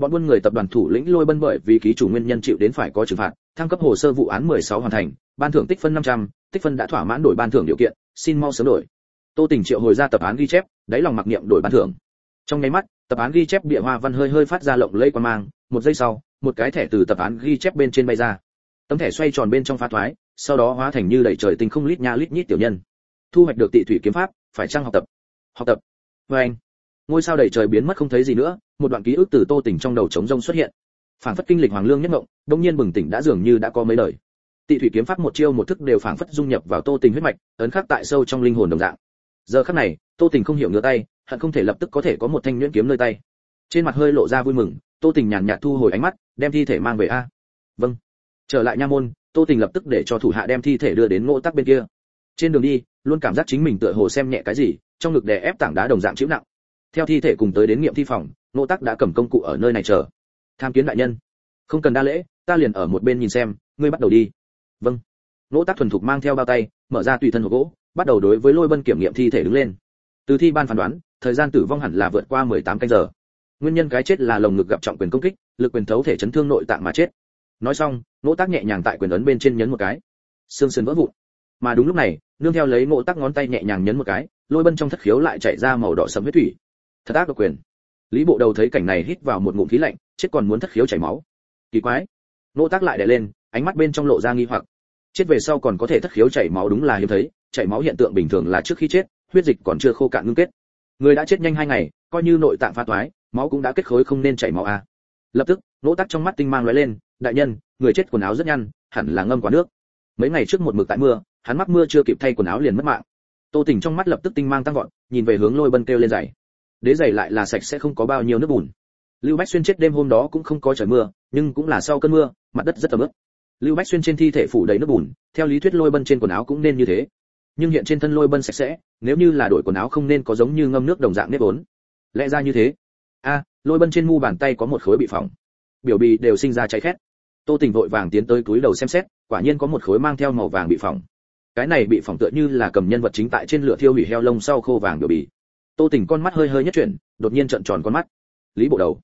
Bọn buôn người tập đoàn thủ lĩnh Lôi Bân bởi vì ký chủ nguyên nhân chịu đến phải có trừng phạt, thăng cấp hồ sơ vụ án 16 hoàn thành, ban thưởng tích phân 500, tích phân đã thỏa mãn đổi ban thưởng điều kiện, xin mau sớm đổi. Tô Tình triệu hồi ra tập án ghi chép, đáy lòng mặc niệm đổi ban thưởng. Trong nháy mắt, tập án ghi chép bìa hoa văn hơi phát ra lộng lẫy quang mang, một giây sau, một cái thẻ từ tập án ghi chép bên trên bay ra. Tấm thẻ xoay tròn bên trong phá thoái, sau đó hóa thành như đầy trời tinh không lít nha lít nhít tiểu nhân. Thu hoạch được Tị thủy kiếm pháp, phải chăng học tập? Học tập. Anh. Ngôi sao đầy trời biến mất không thấy gì nữa, một đoạn ký ức từ Tô Tình trong đầu trống rỗng xuất hiện. Phảng phất kinh lịch hoàng lương nhất ngộng, đống nhiên bừng tỉnh đã dường như đã có mấy đời. Tị thủy kiếm pháp một chiêu một thức đều phảng phất dung nhập vào Tô Tình huyết mạch, ấn khắc tại sâu trong linh hồn đồng dạng. Giờ khắc này, Tô Tình không hiểu ngửa tay, hận không thể lập tức có thể có một thanh nhuyễn kiếm nơi tay. Trên mặt hơi lộ ra vui mừng, Tô Tình nhàn nhạt thu hồi ánh mắt, đem thi thể mang về a. Vâng. Trở lại nha môn, Tô Tình lập tức để cho thủ hạ đem thi thể đưa đến Ngô Tắc bên kia. Trên đường đi, luôn cảm giác chính mình tựa hồ xem nhẹ cái gì, trong ngực đè ép tảng đá đồng dạng chịu nặng. Theo thi thể cùng tới đến nghiệm thi phòng, Ngô Tắc đã cầm công cụ ở nơi này chờ. Tham kiến đại nhân. Không cần đa lễ, ta liền ở một bên nhìn xem, ngươi bắt đầu đi. Vâng. Ngô Tắc thuần thục mang theo bao tay, mở ra tùy thân hộp gỗ, bắt đầu đối với Lôi Bân kiểm nghiệm thi thể đứng lên. Từ thi ban phán đoán, thời gian tử vong hẳn là vượt qua 18 canh giờ. Nguyên nhân cái chết là lồng ngực gặp trọng quyền công kích, lực quyền thấu thể chấn thương nội tạng mà chết. Nói xong, Ngô Tắc nhẹ nhàng tại quyền ấn bên trên nhấn một cái, xương sườn vỡ vụn. Mà đúng lúc này, nương theo lấy Ngô Tắc ngón tay nhẹ nhàng nhấn một cái, Lôi Bân trong thất khiếu lại chảy ra màu đỏ sẫm huyết thủy. Thật ác độc quyền. Lý Bộ Đầu thấy cảnh này hít vào một ngụm khí lạnh, chết còn muốn thất khiếu chảy máu. Kỳ quái. Ngô Tắc lại đè lên, ánh mắt bên trong lộ ra nghi hoặc. Chết về sau còn có thể thất khiếu chảy máu đúng là hiếm thấy, chảy máu hiện tượng bình thường là trước khi chết, huyết dịch còn chưa khô cạn ngưng kết. Người đã chết nhanh 2 ngày, coi như nội tạng phá toái, máu cũng đã kết khối không nên chảy máu a. Lập tức, Ngô Tắc trong mắt tinh mang lóe lên, đại nhân, người chết quần áo rất nhăn, hẳn là ngâm quá nước. Mấy ngày trước một mực tại mưa, hắn mắc mưa chưa kịp thay quần áo liền mất mạng. Tô Tình trong mắt lập tức tinh mang tăng vọt, nhìn về hướng Lôi Bân kêu lên giày. Đế giày lại là sạch sẽ không có bao nhiêu nước bùn. Lưu Bách Xuyên chết đêm hôm đó cũng không có trời mưa, nhưng cũng là sau cơn mưa, mặt đất rất ẩm ướt. Lưu Bách Xuyên trên thi thể phủ đầy nước bùn, theo lý thuyết Lôi Bân trên quần áo cũng nên như thế. Nhưng hiện trên thân Lôi Bân sạch sẽ, nếu như là đổi quần áo không nên có giống như ngâm nước đồng dạng nếp vốn. Lẽ ra như thế. Lôi Bân trên mu bàn tay có một khối bị phỏng, biểu bì đều sinh ra cháy khét. Tô Tình vội vàng tiến tới cúi đầu xem xét, quả nhiên có một khối mang theo màu vàng bị phỏng. Cái này bị phỏng tựa như là cầm nhân vật chính tại trên lửa thiêu hủy heo lông sau khô vàng biểu bì. Tô Tình con mắt hơi nhất chuyển, đột nhiên trợn tròn con mắt. Lý Bộ Đầu.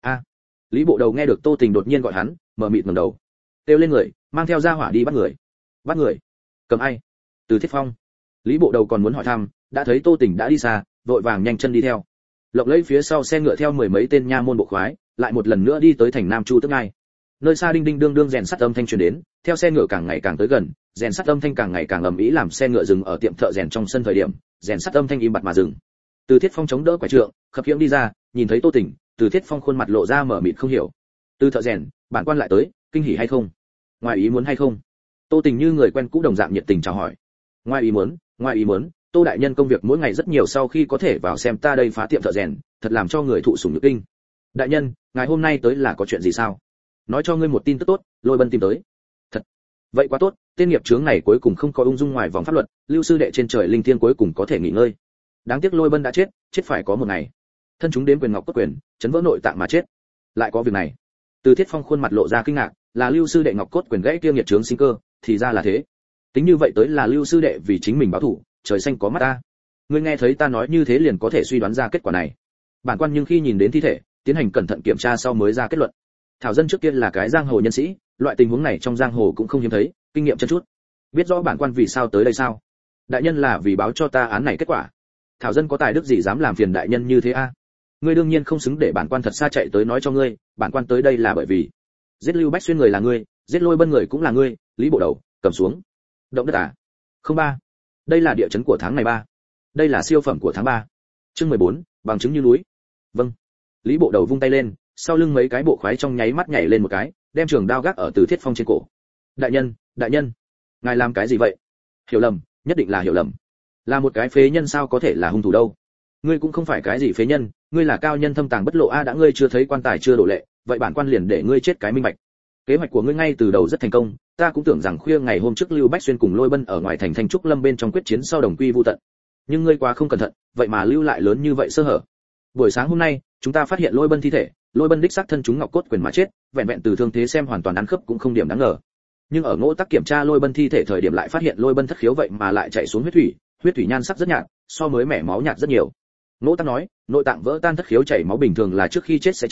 Lý Bộ Đầu nghe được Tô Tình đột nhiên gọi hắn, mở mịt ngẩng đầu. Kêu lên người, mang theo gia hỏa đi bắt người. Bắt người? Cầm ai? Từ Thiết Phong. Lý Bộ Đầu còn muốn hỏi thăm, đã thấy Tô Tình đã đi xa, vội vàng nhanh chân đi theo. Lộng lẫy phía sau xe ngựa theo mười mấy tên nha môn bộ khoái, lại một lần nữa đi tới thành Nam Chu Tức Ngai. Nơi xa đinh đinh đương đương rèn sắt âm thanh truyền đến, theo xe ngựa càng ngày càng tới gần, rèn sắt âm thanh càng ngày càng ầm ĩ làm xe ngựa dừng ở tiệm thợ rèn trong sân thời điểm, rèn sắt âm thanh im bặt mà dừng. Từ Thiết Phong chống đỡ quả trượng, khập khiễng đi ra, nhìn thấy Tô Tình, Từ Thiết Phong khuôn mặt lộ ra mở mịt không hiểu. Từ thợ rèn, bản quan lại tới, kinh hỉ hay không? Ngoài ý muốn hay không? Tô Tình như người quen cũ đồng dạng nhiệt tình chào hỏi. Ngoài ý muốn, Tô đại nhân công việc mỗi ngày rất nhiều, sau khi có thể vào xem ta đây phá tiệm thợ rèn, thật làm cho người thụ sủng nhược kinh. Đại nhân, ngày hôm nay tới là có chuyện gì sao? Nói cho ngươi một tin tức tốt, Lôi Bân tìm tới. Thật? Vậy quá tốt, tên nghiệp chướng này cuối cùng không có ung dung ngoài vòng pháp luật, Lưu sư đệ trên trời linh thiêng cuối cùng có thể nghỉ ngơi. Đáng tiếc Lôi Bân đã chết, chết phải có một ngày. Thân chúng đếm quyền ngọc cốt quyền, chấn vỡ nội tạng mà chết. Lại có việc này. Từ Thiết Phong khuôn mặt lộ ra kinh ngạc, là Lưu sư đệ ngọc cốt quyền gãy kia nghiệp chướng sinh cơ, thì ra là thế. Tính như vậy tới là Lưu sư đệ vì chính mình báo thù, trời xanh có mắt ta. Ngươi nghe thấy ta nói như thế liền có thể suy đoán ra kết quả này. Bản quan nhưng khi nhìn đến thi thể, tiến hành cẩn thận kiểm tra sau mới ra kết luận. Thảo dân trước kia là cái giang hồ nhân sĩ, loại tình huống này trong giang hồ cũng không hiếm thấy, kinh nghiệm chân chút. Biết rõ bản quan vì sao tới đây sao? Đại nhân là vì báo cho ta án này kết quả. Thảo dân có tài đức gì dám làm phiền đại nhân như thế a? Ngươi đương nhiên không xứng để bản quan thật xa chạy tới nói cho ngươi, bản quan tới đây là bởi vì giết Lưu Bách Xuyên người là ngươi, giết Lôi Bân người cũng là ngươi. Lý Bộ Đầu, cầm xuống. Động đất à? Không ba. Đây là địa chấn của tháng này 3. Đây là siêu phẩm của tháng 3. Chương 14, bằng chứng như núi. Vâng. Lý Bộ Đầu vung tay lên, sau lưng mấy cái bộ khoái trong nháy mắt nhảy lên một cái, đem trường đao gác ở Từ Thiết Phong trên cổ. Đại nhân, ngài làm cái gì vậy? Hiểu lầm, nhất định là hiểu lầm. Là một cái phế nhân sao có thể là hung thủ đâu? Ngươi cũng không phải cái gì phế nhân, ngươi là cao nhân thâm tàng bất lộ a, đã ngươi chưa thấy quan tài chưa đổ lệ, vậy bản quan liền để ngươi chết cái minh bạch. Kế hoạch của ngươi ngay từ đầu rất thành công, ta cũng tưởng rằng khuya ngày hôm trước Lưu Bách Xuyên cùng Lôi Bân ở ngoài thành Thanh Trúc Lâm bên trong quyết chiến sau đồng quy vu tận. Nhưng ngươi quá không cẩn thận, vậy mà lưu lại lớn như vậy sơ hở. Buổi sáng hôm nay, chúng ta phát hiện Lôi Bân thi thể, Lôi Bân đích xác thân chúng ngọc cốt quyền mà chết, vẹn vẹn từ thương thế xem hoàn toàn ăn khớp cũng không điểm đáng ngờ. Nhưng ở Ngô Tắc kiểm tra Lôi Bân thi thể thời điểm lại phát hiện Lôi Bân thất khiếu vậy mà lại chảy xuống huyết thủy nhan sắc rất nhạt, so mới mẻ máu nhạt rất nhiều. Ngô Tắc nói, nội tạng vỡ tan thất khiếu chảy máu bình thường là trước khi chết sẽ chảy,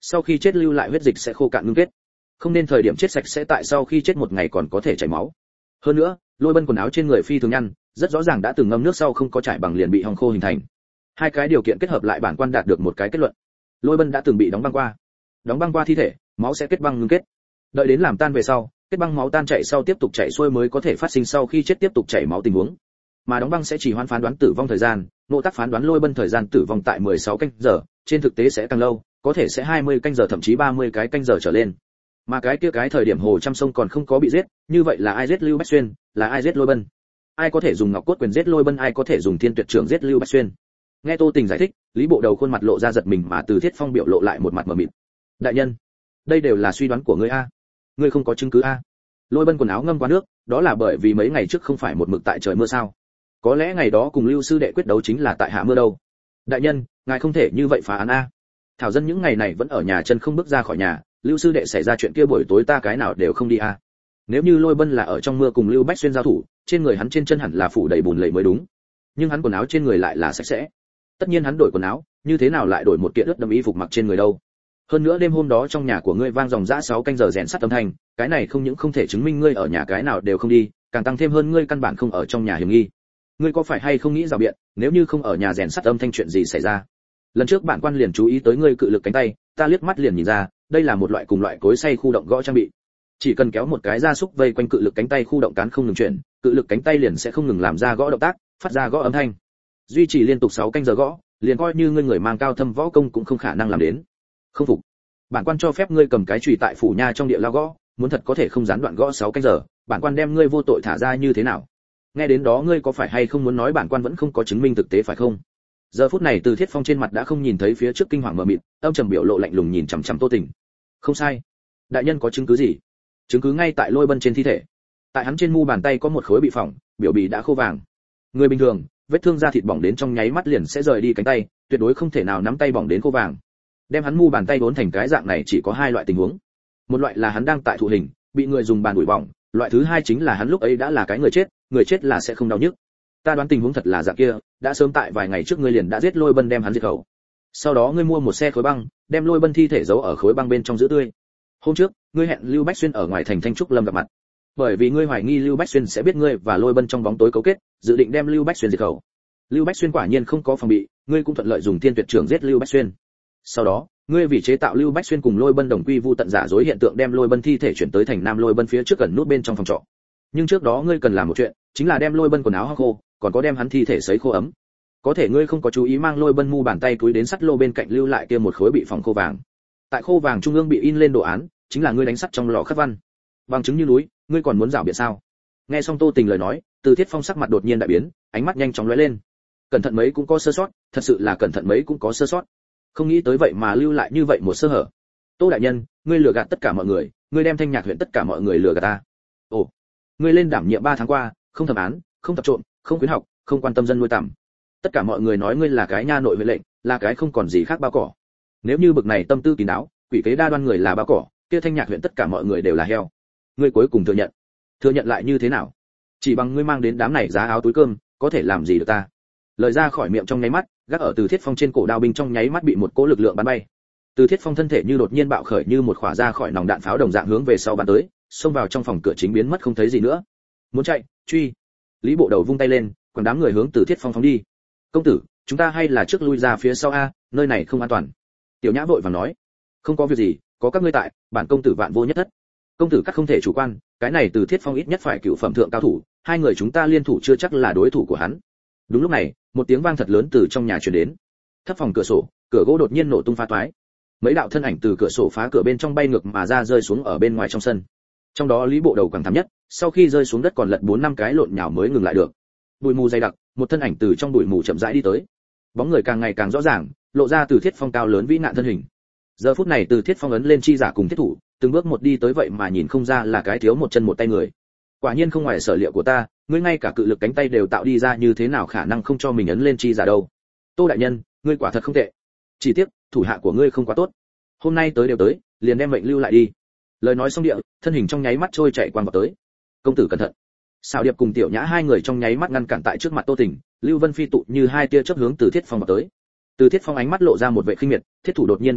Sau khi chết lưu lại huyết dịch sẽ khô cạn ngưng kết, không nên thời điểm chết sạch sẽ tại sau khi chết một ngày còn có thể chảy máu. Hơn nữa, Lôi Bân quần áo trên người phi thường nhăn, rất rõ ràng đã từng ngâm nước sau không có trải bằng liền bị hong khô hình thành. Hai cái điều kiện kết hợp lại bản quan đạt được một cái kết luận. Lôi Bân đã từng bị đóng băng qua. Đóng băng qua thi thể, máu sẽ kết băng ngưng kết. Đợi đến làm tan về sau, kết băng máu tan chảy sau tiếp tục chảy xuôi mới có thể phát sinh sau khi chết tiếp tục chảy máu tình huống. Mà đóng băng sẽ chỉ hoãn phán đoán tử vong thời gian, Ngộ Tắc phán đoán Lôi Bân thời gian tử vong tại 16 canh giờ, trên thực tế sẽ càng lâu, có thể sẽ 20 canh giờ thậm chí 30 cái canh giờ trở lên. Mà cái kia cái thời điểm Hồ Trăm Sông còn không có bị giết, như vậy là ai giết Lưu Bách Xuyên, là ai giết Lôi Bân? Ai có thể dùng Ngọc Cốt Quyền giết Lôi Bân, ai có thể dùng Thiên Tuyệt Trưởng giết Lưu Bách Xuyên? Nghe Tô Tình giải thích, Lý Bộ Đầu khuôn mặt lộ ra giật mình mà Từ Thiết Phong biểu lộ lại một mặt mờ mịt. Đại nhân, đây đều là suy đoán của ngươi a, ngươi không có chứng cứ a? Lôi Bân quần áo ngâm qua nước, đó là bởi vì mấy ngày trước không phải một mực tại trời mưa sao? Có lẽ ngày đó cùng Lưu sư đệ quyết đấu chính là tại hạ mưa đâu. Đại nhân, ngài không thể như vậy phá án a. Thảo dân những ngày này vẫn ở nhà chân không bước ra khỏi nhà, Lưu sư đệ xảy ra chuyện kia buổi tối ta cái nào đều không đi a. Nếu như Lôi Bân là ở trong mưa cùng Lưu Bách Xuyên giao thủ, trên người hắn trên chân hẳn là phủ đầy bùn lầy mới đúng. Nhưng hắn quần áo trên người lại là sạch sẽ. Tất nhiên hắn đổi quần áo, như thế nào lại đổi một kiện ướt đẫm y phục mặc trên người đâu? Hơn nữa đêm hôm đó trong nhà của ngươi vang dòng dã 6 canh giờ rèn sắt âm thanh, cái này không những không thể chứng minh ngươi ở nhà cái nào đều không đi, càng tăng thêm hơn ngươi căn bản không ở trong nhà hiểm nghi. Ngươi có phải hay không nghĩ rào biện, nếu như không ở nhà rèn sắt âm thanh chuyện gì xảy ra? Lần trước bản quan liền chú ý tới ngươi cự lực cánh tay, ta liếc mắt liền nhìn ra, đây là một loại cùng loại cối xay khu động gõ trang bị. Chỉ cần kéo một cái gia súc vây quanh cự lực cánh tay khu động cán không ngừng chuyển, cự lực cánh tay liền sẽ không ngừng làm ra gõ động tác, phát ra gõ âm thanh. Duy trì liên tục 6 canh giờ gõ, liền coi như ngươi người mang cao thâm võ công cũng không khả năng làm đến. Không phục. Bản quan cho phép ngươi cầm cái chùy tại phủ nha trong địa lao gõ, muốn thật có thể không gián đoạn gõ 6 canh giờ, bản quan đem ngươi vô tội thả ra như thế nào? Nghe đến đó ngươi có phải hay không muốn nói bản quan vẫn không có chứng minh thực tế phải không? Giờ phút này Từ Thiết Phong trên mặt đã không nhìn thấy phía trước kinh hoàng mờ mịt, âm trầm biểu lộ lạnh lùng nhìn chằm chằm Tô Tình. Không sai. Đại nhân có chứng cứ gì? Chứng cứ ngay tại Lôi Bân trên thi thể. Tại hắn trên mu bàn tay có một khối bị phỏng, biểu bì đã khô vàng. Người bình thường, vết thương da thịt bỏng đến trong nháy mắt liền sẽ rời đi cánh tay, tuyệt đối không thể nào nắm tay bỏng đến khô vàng. Đem hắn mu bàn tay đốn thành cái dạng này chỉ có 2 loại tình huống. Một loại là hắn đang tại thụ hình, bị người dùng bàn đuổi bỏng, loại thứ hai chính là hắn lúc ấy đã là cái người chết là sẽ không đau nhức. Ta đoán tình huống thật là dạng kia, đã sớm tại vài ngày trước ngươi liền đã giết Lôi Bân đem hắn diệt khẩu. Sau đó ngươi mua một xe khối băng, đem Lôi Bân thi thể giấu ở khối băng bên trong giữ tươi. Hôm trước, ngươi hẹn Lưu Bách Xuyên ở ngoài thành Thanh Trúc Lâm gặp mặt. Bởi vì ngươi hoài nghi Lưu Bách Xuyên sẽ biết ngươi và Lôi Bân trong bóng tối cấu kết, dự định đem Lưu Bách Xuyên diệt khẩu. Lưu Bách Xuyên quả nhiên không có phòng bị, ngươi cũng thuận lợi dùng Thiên Tuyệt Trưởng giết Lưu Bách Xuyên. Sau đó, ngươi vì chế tạo Lưu Bách Xuyên cùng Lôi Bân đồng quy vu tận giả dối hiện tượng đem Lôi Bân thi thể chuyển tới thành Nam Lôi Bân phía trước gần nút bên trong phòng trọ. Nhưng trước đó ngươi cần làm một chuyện, chính là đem Lôi Bân quần áo hong khô, còn có đem hắn thi thể sấy khô ấm. Có thể ngươi không có chú ý mang Lôi Bân mu bàn tay túi đến sắt lô bên cạnh lưu lại kia một khối bị phỏng khô vàng. Tại khô vàng trung ương bị in lên đồ án, chính là ngươi đánh sắt trong lò khắc văn. Bằng chứng như núi, ngươi còn muốn rảo biện sao? Nghe xong Tô Tình lời nói, Từ Thiết Phong sắc mặt đột nhiên đại biến, ánh mắt nhanh chóng lóe lên. Cẩn thận mấy cũng có sơ sót, thật sự là cẩn thận mấy cũng có sơ sót. Không nghĩ tới vậy mà lưu lại như vậy một sơ hở. Tô đại nhân, ngươi lừa gạt tất cả mọi người, ngươi đem Thanh Nhạc huyện tất cả mọi người lừa gạt ta. Ồ, ngươi lên đảm nhiệm 3 tháng qua, không thẩm án, không tập trộm, không khuyến học, không quan tâm dân nuôi tầm. Tất cả mọi người nói ngươi là cái nha nội huyện lệnh, là cái không còn gì khác bao cỏ. Nếu như bực này tâm tư kín đáo, quỷ kế đa đoan người là bao cỏ, kia Thanh Nhạc huyện tất cả mọi người đều là heo. Ngươi cuối cùng thừa nhận lại như thế nào? Chỉ bằng ngươi mang đến đám này giá áo túi cơm, có thể làm gì được ta? Lời ra khỏi miệng trong nháy mắt, gác ở Từ Thiết Phong trên cổ đao binh trong nháy mắt bị một cỗ lực lượng bắn bay. Từ Thiết Phong thân thể như đột nhiên bạo khởi như một khỏa ra khỏi nòng đạn pháo đồng dạng hướng về sau bắn tới, xông vào trong phòng cửa chính biến mất không thấy gì nữa. Muốn chạy, truy. Lý Bộ Đầu vung tay lên, quần đám người hướng Từ Thiết Phong phóng đi. Công tử, chúng ta hay là trước lui ra phía sau a, nơi này không an toàn. Tiểu Nhã vội vàng nói. Không có việc gì, có các ngươi tại, bản công tử vạn vô nhất thất. Công tử các không thể chủ quan, cái này Từ Thiết Phong ít nhất phải cựu phẩm thượng cao thủ, 2 người chúng ta liên thủ chưa chắc là đối thủ của hắn. Đúng lúc này, một tiếng vang thật lớn từ trong nhà truyền đến. Thấp phòng cửa sổ, cửa gỗ đột nhiên nổ tung phá toái. Mấy đạo thân ảnh từ cửa sổ phá cửa bên trong bay ngược mà ra rơi xuống ở bên ngoài trong sân. Trong đó Lý Bộ Đầu càng thảm nhất, sau khi rơi xuống đất còn lật 4-5 cái lộn nhào mới ngừng lại được. Bụi mù dày đặc, một thân ảnh từ trong bụi mù chậm rãi đi tới. Bóng người càng ngày càng rõ ràng, lộ ra Từ Thiết Phong cao lớn vĩ nạn thân hình. Giờ phút này Từ Thiết Phong ấn lên chi giả cùng thiết thủ, từng bước một đi tới vậy mà nhìn không ra là cái thiếu một chân một tay người. Quả nhiên không ngoài sở liệu của ta, ngươi ngay cả cự lực cánh tay đều tạo đi ra, như thế nào khả năng không cho mình ấn lên chi giả đâu? Tô đại nhân, ngươi quả thật không tệ. Chỉ tiếc, thủ hạ của ngươi không quá tốt. Hôm nay tới đều tới, liền đem mệnh lưu lại đi. Lời nói xong địa, thân hình trong nháy mắt trôi chạy quang vào tới. Công tử cẩn thận. Sào Điệp cùng Tiểu Nhã 2 người trong nháy mắt ngăn cản tại trước mặt Tô Tình, Lưu Vân Phi tụ như 2 tia chớp hướng Từ Thiết Phong vào tới. Từ Thiết Phong ánh mắt lộ ra một vẻ khinh miệt, thiết thủ đột nhiên vũ động,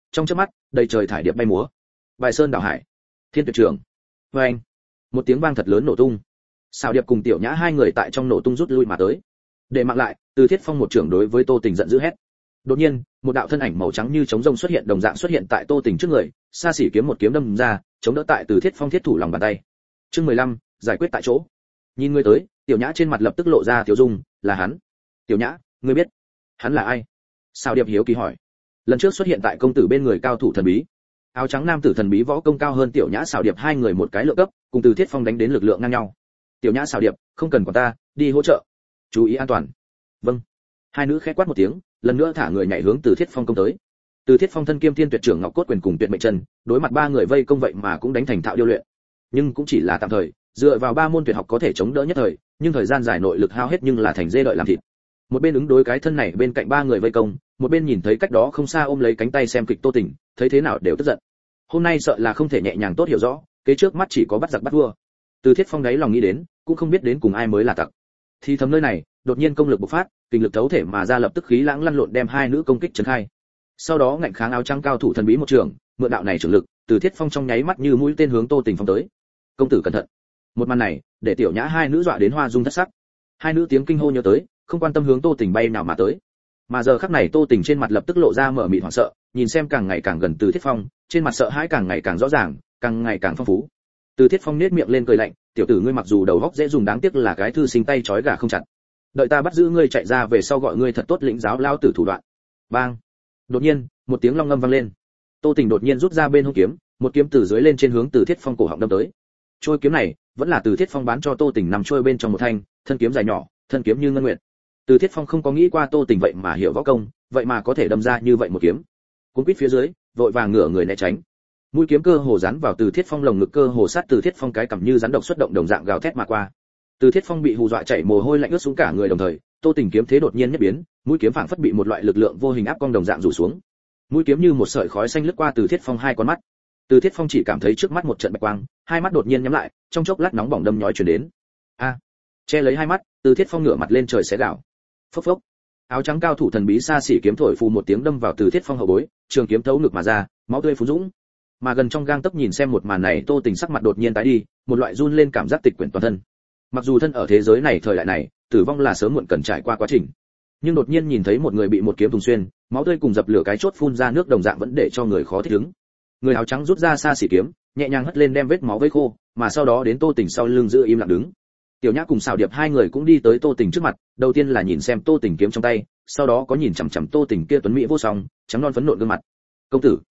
trong chớp mắt đầy trời thải điệp bay múa, bài sơn đảo hải, thiên tuyệt trường. Với anh, một tiếng vang thật lớn nổ tung. Sào Điệp cùng Tiểu Nhã hai người tại trong nổ tung rút lui mà tới. Để mặc lại, Từ Thiết Phong một trưởng đối với Tô Tình giận dữ hét. Đột nhiên, một đạo thân ảnh màu trắng như trống rông xuất hiện đồng dạng xuất hiện tại Tô Tình trước người, xa xỉ kiếm một kiếm đâm ra, chống đỡ tại Từ Thiết Phong thiết thủ lòng bàn tay. Chương 15, giải quyết tại chỗ. Nhìn người tới, Tiểu Nhã trên mặt lập tức lộ ra tiểu dung, là hắn. Tiểu Nhã, ngươi biết hắn là ai? Sào Điệp hiếu kỳ hỏi. Lần trước xuất hiện tại công tử bên người cao thủ thần bí. Áo trắng nam tử thần bí võ công cao hơn Tiểu Nhã Sào Điệp hai người một cái lượng cấp, cùng Từ Thiết Phong đánh đến lực lượng ngang nhau. Tiểu Nhã Sào Điệp, không cần quản ta, đi hỗ trợ. Chú ý an toàn. Vâng. Hai nữ khẽ quát một tiếng, lần nữa thả người nhảy hướng Từ Thiết Phong công tới. Từ Thiết Phong thân kiêm thiên tuyệt trưởng ngọc cốt quyền cùng tuyệt mệnh chân, đối mặt ba người vây công vậy mà cũng đánh thành thạo điêu luyện. Nhưng cũng chỉ là tạm thời, dựa vào ba môn tuyệt học có thể chống đỡ nhất thời, nhưng thời gian dài nội lực hao hết nhưng là thành dê đợi làm thịt. Một bên ứng đối cái thân này bên cạnh ba người vây công, một bên nhìn thấy cách đó không xa ôm lấy cánh tay xem kịch Tô Tình, thấy thế nào đều tức giận. Hôm nay sợ là không thể nhẹ nhàng tốt hiểu rõ, kế trước mắt chỉ có bắt giặc bắt vua. Từ Thiết Phong đáy lòng nghĩ đến, cũng không biết đến cùng ai mới là tặc. Thì thầm nơi này, đột nhiên công lực bộc phát, kinh lực thấu thể mà ra lập tức khí lãng lăn lộn đem hai nữ công kích trấn khai. Sau đó ngạnh kháng áo trắng cao thủ thần bí một trường, mượn đạo này trưởng lực, Từ Thiết Phong trong nháy mắt như mũi tên hướng Tô Tình phóng tới. Công tử cẩn thận. Một màn này, để Tiểu Nhã hai nữ dọa đến hoa dung thất sắc. Hai nữ tiếng kinh hô nhớ tới, không quan tâm hướng Tô Tình bay nào mà tới. Mà giờ khắc này Tô Tình trên mặt lập tức lộ ra mở mịt hoảng sợ, nhìn xem càng ngày càng gần Từ Thiết Phong, trên mặt sợ hãi càng ngày càng rõ ràng, càng ngày càng phong phú. Từ Thiết Phong nhếch miệng lên cười lạnh, tiểu tử ngươi mặc dù đầu óc dễ dùng đáng tiếc là cái thư sinh tay trói gà không chặt. Đợi ta bắt giữ ngươi chạy ra về sau gọi ngươi thật tốt lĩnh giáo lao tử thủ đoạn. Bang! Đột nhiên, một tiếng long ngâm vang lên. Tô Tình đột nhiên rút ra bên hông kiếm, một kiếm từ dưới lên trên hướng Từ Thiết Phong cổ họng đâm tới. Trôi kiếm này vẫn là Từ Thiết Phong bán cho Tô Tình nằm trôi bên trong một thanh, thân kiếm dài nhỏ, thân kiếm như ngân nguyệt. Từ Thiết Phong không có nghĩ qua Tô Tình vậy mà hiểu võ công, vậy mà có thể đâm ra như vậy một kiếm. Cuốn quýt phía dưới, vội vàng ngửa người né tránh. Mũi kiếm cơ hồ dán vào Từ Thiết Phong lồng ngực, cơ hồ sát Từ Thiết Phong cái cằm như rắn độc xuất động đồng dạng gào thét mà qua. Từ Thiết Phong bị hù dọa chảy mồ hôi lạnh ướt xuống cả người đồng thời, Tô Tình kiếm thế đột nhiên nhất biến, mũi kiếm phảng phất bị một loại lực lượng vô hình áp cong đồng dạng rủ xuống. Mũi kiếm như một sợi khói xanh lướt qua Từ Thiết Phong hai con mắt. Từ Thiết Phong chỉ cảm thấy trước mắt một trận bạch quang, hai mắt đột nhiên nhắm lại, trong chốc lát nóng bỏng đâm nhói truyền đến. A! Che lấy hai mắt, Từ Thiết Phong ngửa mặt lên trời xé gào. Phốc phốc. Áo trắng cao thủ thần bí xa xỉ kiếm thổi phù một tiếng đâm vào Từ Thiết Phong hậu bối, trường kiếm thấu ngực mà ra, máu tươi phún dũng. Mà gần trong gang tấc nhìn xem một màn này, Tô Tình sắc mặt đột nhiên tái đi, một loại run lên cảm giác tịch quyển toàn thân. Mặc dù thân ở thế giới này thời đại này, tử vong là sớm muộn cần trải qua quá trình, nhưng đột nhiên nhìn thấy một người bị một kiếm thủng xuyên, máu tươi cùng dập lửa cái chốt phun ra nước đồng dạng vẫn để cho người khó thích ứng. Người áo trắng rút ra xa xỉ kiếm, nhẹ nhàng hất lên đem vết máu vây khô, mà sau đó đến Tô Tình sau lưng giữ im lặng đứng. Tiểu Nhã cùng Sào Điệp hai người cũng đi tới Tô Tình trước mặt, đầu tiên là nhìn xem Tô Tình kiếm trong tay, sau đó có nhìn chằm chằm Tô Tình kia tuấn mỹ vô song, trắng non phấn nộn gương mặt. "Công tử,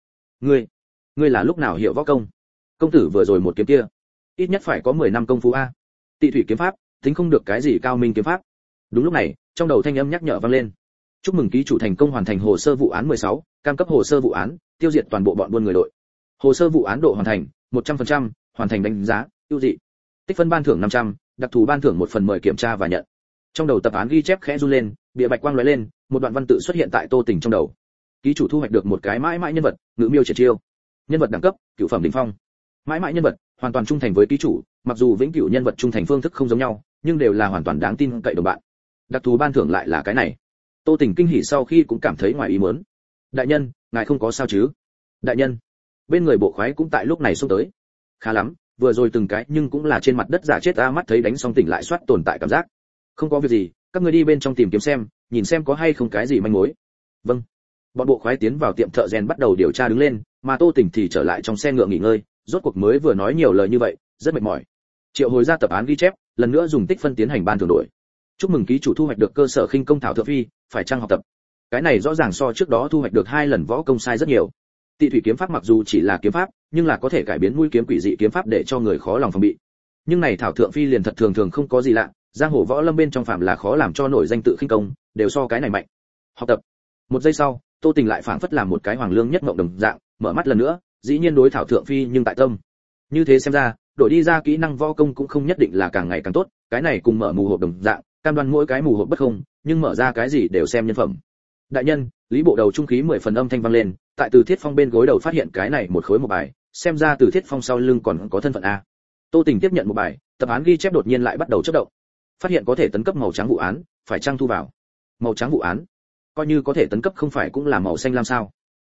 ngươi là lúc nào hiểu võ công? Công tử vừa rồi một kiếm kia, ít nhất phải có 10 năm công phu a." Tị thủy kiếm pháp, tính không được cái gì cao minh kiếm pháp. Đúng lúc này, trong đầu thanh âm nhắc nhở vang lên. "Chúc mừng ký chủ thành công hoàn thành hồ sơ vụ án 16, cam cấp hồ sơ vụ án, tiêu diệt toàn bộ bọn buôn người đội. Hồ sơ vụ án độ hoàn thành 100%, hoàn thành đánh giá, ưu dị. Tích phân ban thưởng 500, đặc thù ban thưởng một phần mời kiểm tra và nhận." Trong đầu tập án ghi chép khẽ run lên, bìa bạch quang lóe lên, một đoạn văn tự xuất hiện tại Tô Tình trong đầu. Ký chủ thu hoạch được một cái mãi mãi nhân vật, ngữ miêu triệt chiêu. Nhân vật đẳng cấp, cửu phẩm đỉnh phong. Mãi mãi nhân vật, hoàn toàn trung thành với ký chủ, mặc dù vĩnh cửu nhân vật trung thành phương thức không giống nhau, nhưng đều là hoàn toàn đáng tin cậy đồng bạn. Đặc thù ban thưởng lại là cái này. Tô Tình kinh hỉ sau khi cũng cảm thấy ngoài ý muốn. "Đại nhân, ngài không có sao chứ?" "Đại nhân." Bên người bộ khoái cũng tại lúc này xông tới. "Khá lắm, vừa rồi từng cái nhưng cũng là trên mặt đất giả chết ta, mắt thấy đánh xong tỉnh lại soát tồn tại cảm giác. Không có việc gì, các ngươi đi bên trong tìm kiếm xem, nhìn xem có hay không cái gì manh mối." "Vâng." Bọn bộ khoái tiến vào tiệm thợ rèn bắt đầu điều tra đứng lên, mà Tô Tình thì trở lại trong xe ngựa nghỉ ngơi, rốt cuộc mới vừa nói nhiều lời như vậy, rất mệt mỏi. Triệu hồi ra tập án ghi chép, lần nữa dùng tích phân tiến hành ban thưởng đổi. "Chúc mừng ký chủ thu hoạch được cơ sở khinh công thảo thượng phi, phải trang học tập." Cái này rõ ràng so trước đó thu hoạch được 2 lần võ công sai rất nhiều. Tị thủy kiếm pháp mặc dù chỉ là kiếm pháp, nhưng là có thể cải biến mũi kiếm quỷ dị kiếm pháp để cho người khó lòng phòng bị. Nhưng này thảo thượng phi liền thật thường thường không có gì lạ, giang hồ võ lâm bên trong phạm là khó làm cho nổi danh tự khinh công, đều so cái này mạnh. Học tập. Một giây sau, Tô Tình lại phảng phất làm một cái hoàng lương nhất mộng đồng dạng, mở mắt lần nữa, dĩ nhiên đối thảo thượng phi nhưng tại tâm. Như thế xem ra, đổi đi ra kỹ năng võ công cũng không nhất định là càng ngày càng tốt, cái này cùng mở mù hộp đồng dạng, cam đoan mỗi cái mù hộp bất không, nhưng mở ra cái gì đều xem nhân phẩm. "Đại nhân." Lý bộ đầu trung khí 10 phần âm thanh vang lên, tại Từ Thiết Phong bên gối đầu phát hiện cái này một khối một bài, xem ra Từ Thiết Phong sau lưng còn có thân phận a. Tô Tình tiếp nhận một bài, tập án ghi chép đột nhiên lại bắt đầu chớp động. Phát hiện có thể tấn cấp màu trắng vụ án, phải trang thu vào. Màu trắng vụ án, coi như có thể tấn cấp không phải cũng là màu xanh lam sao?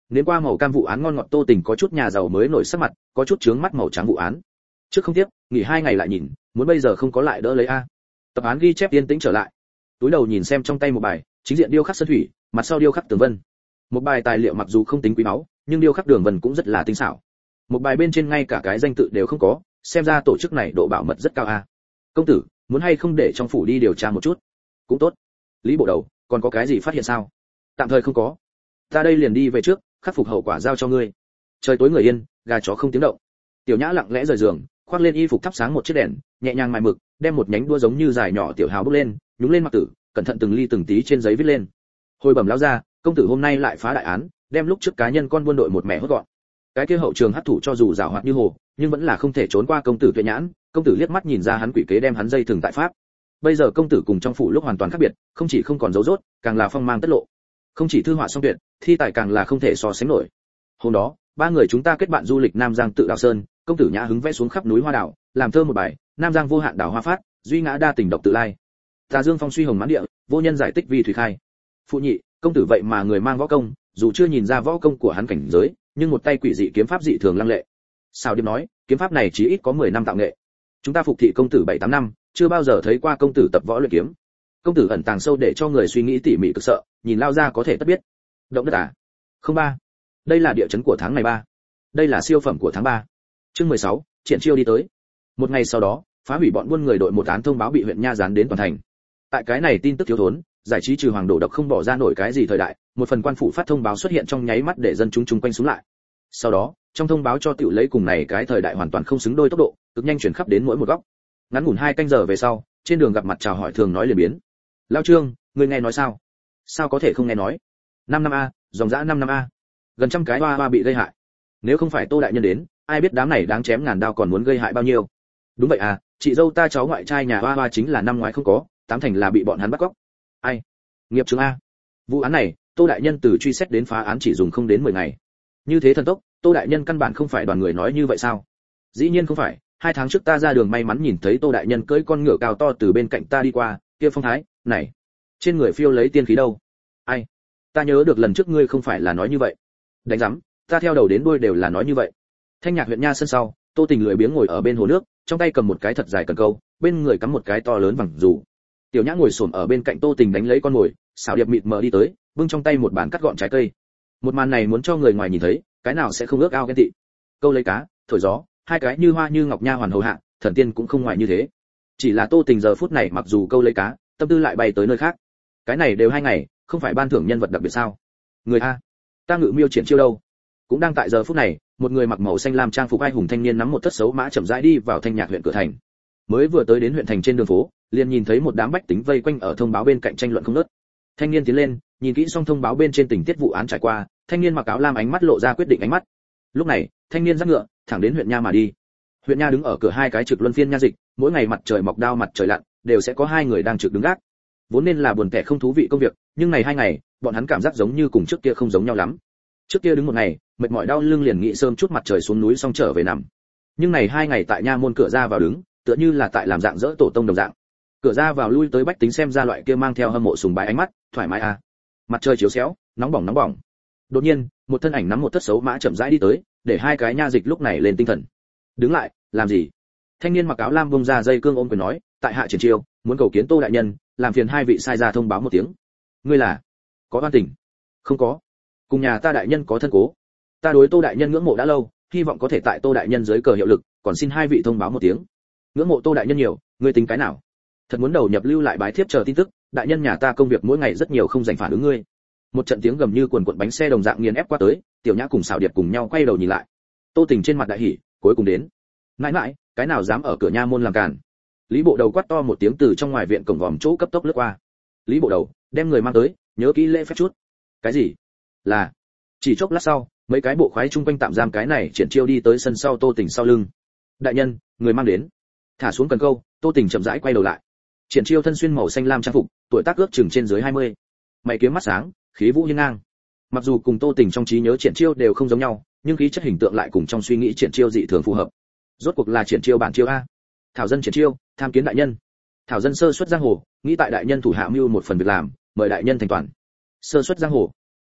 Nếu qua màu cam vụ án ngon ngọt Tô Tình có chút nhà giàu mới nổi sắc mặt, có chút chướng mắt màu trắng vụ án. Trước không tiếp, nghỉ 2 ngày lại nhìn, muốn bây giờ không có lại đỡ lấy a. Tập án ghi chép yên tĩnh trở lại. Túi đầu nhìn xem trong tay một bài, chính diện điêu khắc sơn thủy, mặt sau điêu khắc tường vân. Một bài tài liệu mặc dù không tính quý báu, nhưng điêu khắc đường vân cũng rất là tinh xảo. Một bài bên trên ngay cả cái danh tự đều không có, xem ra tổ chức này độ bảo mật rất cao a. Công tử, muốn hay không để trong phủ đi điều tra một chút? Cũng tốt. Lý bộ đầu, còn có cái gì phát hiện sao? Tạm thời không có. Ta đây liền đi về trước, khắc phục hậu quả giao cho ngươi. Trời tối người yên, gà chó không tiếng động. Tiểu Nhã lặng lẽ rời giường, khoác lên y phục thắp sáng một chiếc đèn, nhẹ nhàng mài mực, đem một nhánh đua giống như dài nhỏ tiểu hào bốc lên, nhúng lên mặt tử, cẩn thận từng ly từng tí trên giấy viết lên. Hồi bẩm lão gia, công tử hôm nay lại phá đại án, đem lúc trước cá nhân con buôn đội một mẻ hốt gọn. Cái kia hậu trường hắc thủ cho dù giàu hoạt như hồ, nhưng vẫn là không thể trốn qua công tử Tuệ Nhãn. Công tử liếc mắt nhìn ra hắn quỷ kế đem hắn dây thừng tại pháp. Bây giờ công tử cùng trong phủ lúc hoàn toàn khác biệt, không chỉ không còn dấu rốt, càng là phong mang tất lộ. Không chỉ thư họa song tuyệt, thi tài càng là không thể so sánh nổi. Hôm đó, 3 người chúng ta kết bạn du lịch Nam Giang tự Đào Sơn, công tử Nhã hứng vẽ xuống khắp núi hoa đào, làm thơ một bài, Nam Giang vô hạn đào hoa phát, duy ngã đa tình độc tự lai. Tà dương phong suy hồng mãn địa, vô nhân giải tích vi thủy khai. Phụ nhị, công tử vậy mà người mang võ công, dù chưa nhìn ra võ công của hắn cảnh giới, nhưng một tay quỷ dị kiếm pháp dị thường lăng lệ. Sao Điệp nói, kiếm pháp này chỉ ít có 10 năm tạo nghệ. Chúng ta phục thị công tử 7-8 năm, chưa bao giờ thấy qua công tử tập võ luyện kiếm. Công tử ẩn tàng sâu để cho người suy nghĩ tỉ mỉ cực sợ, nhìn lao ra có thể tất biết. Động đất à? Không ba. Đây là địa chấn của tháng này 3. Đây là siêu phẩm của tháng 3. Chương 16, triển chiêu đi tới. Một ngày sau đó, phá hủy bọn buôn người đội một án thông báo bị huyện Nha dán đến toàn thành. Tại cái này tin tức thiếu thốn, giải trí trừ hoàng đổ độc không bỏ ra nổi cái gì thời đại, một phần quan phủ phát thông báo xuất hiện trong nháy mắt để dân chúng chung quanh xuống lại. Sau đó, trong thông báo cho tiểu lấy cùng này cái thời đại hoàn toàn không xứng đôi tốc độ, cực nhanh chuyển khắp đến mỗi một góc. Ngắn ngủn 2 canh giờ về sau, trên đường gặp mặt chào hỏi thường nói liền biến. Lão Trương, người nghe nói sao? Sao có thể không nghe nói? 5 năm a, dòng dã 5 năm a. Gần trăm cái hoa bị gây hại. Nếu không phải Tô đại nhân đến, ai biết đám này đáng chém ngàn đao còn muốn gây hại bao nhiêu. Đúng vậy à, chị dâu ta cháu ngoại trai nhà hoa chính là năm ngoái không có, 8 thành là bị bọn hắn bắt cóc. Ai? Nghiệp chứng a. Vụ án này, Tô đại nhân từ truy xét đến phá án chỉ dùng không đến 10 ngày. Như thế thần tốc, Tô đại nhân căn bản không phải đoàn người nói như vậy sao? Dĩ nhiên không phải, 2 tháng trước ta ra đường may mắn nhìn thấy Tô đại nhân cưỡi con ngựa cao to từ bên cạnh ta đi qua, kia phong thái, này, trên người phiêu lấy tiên khí đâu? Ai? Ta nhớ được lần trước ngươi không phải là nói như vậy. Đánh rắm, ta theo đầu đến đuôi đều là nói như vậy. Thanh Nhạc huyện Nha sân sau, Tô Tình lười biếng ngồi ở bên hồ nước, trong tay cầm một cái thật dài cần câu, bên người cắm một cái to lớn vẳng dù. Tiểu Nhã ngồi xổm ở bên cạnh Tô Tình đánh lấy con mồi, xảo điệp mịt mờ đi tới, bưng trong tay một bản cắt gọn trái cây. Một màn này muốn cho người ngoài nhìn thấy, cái nào sẽ không ước ao ghen tị. Câu lấy cá, thổi gió, 2 cái như hoa như ngọc nha hoàn hầu hạ, thần tiên cũng không ngoài như thế. Chỉ là Tô Tình giờ phút này mặc dù câu lấy cá, tâm tư lại bay tới nơi khác. Cái này đều 2 ngày, không phải ban thưởng nhân vật đặc biệt sao? Người a, ta Ngự Miêu triển chiêu đâu? Cũng đang tại giờ phút này, một người mặc màu xanh lam trang phục ai hùng thanh niên nắm một thất sấu mã chậm rãi đi vào Thanh Nhạc huyện cửa thành. Mới vừa tới đến huyện thành trên đường phố, liền nhìn thấy một đám bách tính vây quanh ở thông báo bên cạnh tranh luận không ngớt. Thanh niên tiến lên, nhìn kỹ xong thông báo bên trên tình tiết vụ án trải qua, thanh niên mặc áo lam ánh mắt lộ ra quyết định ánh mắt. Lúc này, thanh niên dắt ngựa, thẳng đến huyện Nha mà đi. Huyện Nha đứng ở cửa 2 cái trực luân phiên nha dịch, mỗi ngày mặt trời mọc đao mặt trời lặn, đều sẽ có 2 người đang trực đứng gác. Vốn nên là buồn tẻ không thú vị công việc, nhưng này 2 ngày, bọn hắn cảm giác giống như cùng trước kia không giống nhau lắm. Trước kia đứng một ngày, mệt mỏi đau lưng liền nghĩ sớm chút mặt trời xuống núi xong trở về nằm. Nhưng này 2 ngày tại nha môn cửa ra vào đứng, tựa như là tại làm dạng dỡ tổ tông đồng dạng. Cửa ra vào lui tới bách tính xem ra loại kia mang theo hâm mộ sùng bái ánh mắt, thoải mái à. Mặt trời chiếu xéo, nóng bỏng nóng bỏng. Đột nhiên, một thân ảnh nắm một thất sấu mã chậm rãi đi tới, để 2 cái nha dịch lúc này lên tinh thần. Đứng lại, làm gì? Thanh niên mặc áo lam bông ra dây cương ôm quyền nói, tại hạ triển chiêu, muốn cầu kiến Tô đại nhân, làm phiền 2 vị sai ra thông báo một tiếng. Ngươi là? Có oan tình? Không có. Cùng nhà ta đại nhân có thân cố. Ta đối Tô đại nhân ngưỡng mộ đã lâu, hy vọng có thể tại Tô đại nhân dưới cờ hiệu lực, còn xin 2 vị thông báo một tiếng. Ngưỡng mộ Tô đại nhân nhiều, ngươi tính cái nào? Thật muốn đầu nhập lưu lại bái thiếp chờ tin tức, đại nhân nhà ta công việc mỗi ngày rất nhiều không dành phản ứng ngươi. Một trận tiếng gầm như quần quần bánh xe đồng dạng nghiền ép qua tới, Tiểu Nhã cùng Sảo Điệp cùng nhau quay đầu nhìn lại. Tô Tình trên mặt đại hỉ, cuối cùng đến. Mãi mãi, cái nào dám ở cửa nha môn làm cản? Lý bộ đầu quát to một tiếng từ trong ngoài viện cổng vòm chỗ cấp tốc lướt qua. Lý bộ đầu, đem người mang tới, nhớ kỹ lễ phép chút. Cái gì? Là. Chỉ chốc lát sau, mấy cái bộ khoái chung quanh tạm giam cái này triển chiêu đi tới sân sau Tô Tình sau lưng. Đại nhân, người mang đến. Thả xuống cần câu, Tô Tình chậm rãi quay đầu lại. Triển chiêu thân xuyên màu xanh lam trang phục, tuổi tác ước chừng trên dưới 20. Mày kiếm mắt sáng, khí vũ hiên ngang. Mặc dù cùng Tô Tình trong trí nhớ triển chiêu đều không giống nhau, nhưng khí chất hình tượng lại cùng trong suy nghĩ triển chiêu dị thường phù hợp. Rốt cuộc là triển chiêu bản chiêu a. Thảo dân triển chiêu, tham kiến đại nhân. Thảo dân sơ xuất giang hồ, nghĩ tại đại nhân thủ hạ mưu một phần việc làm, mời đại nhân thành toàn. Sơ xuất giang hồ.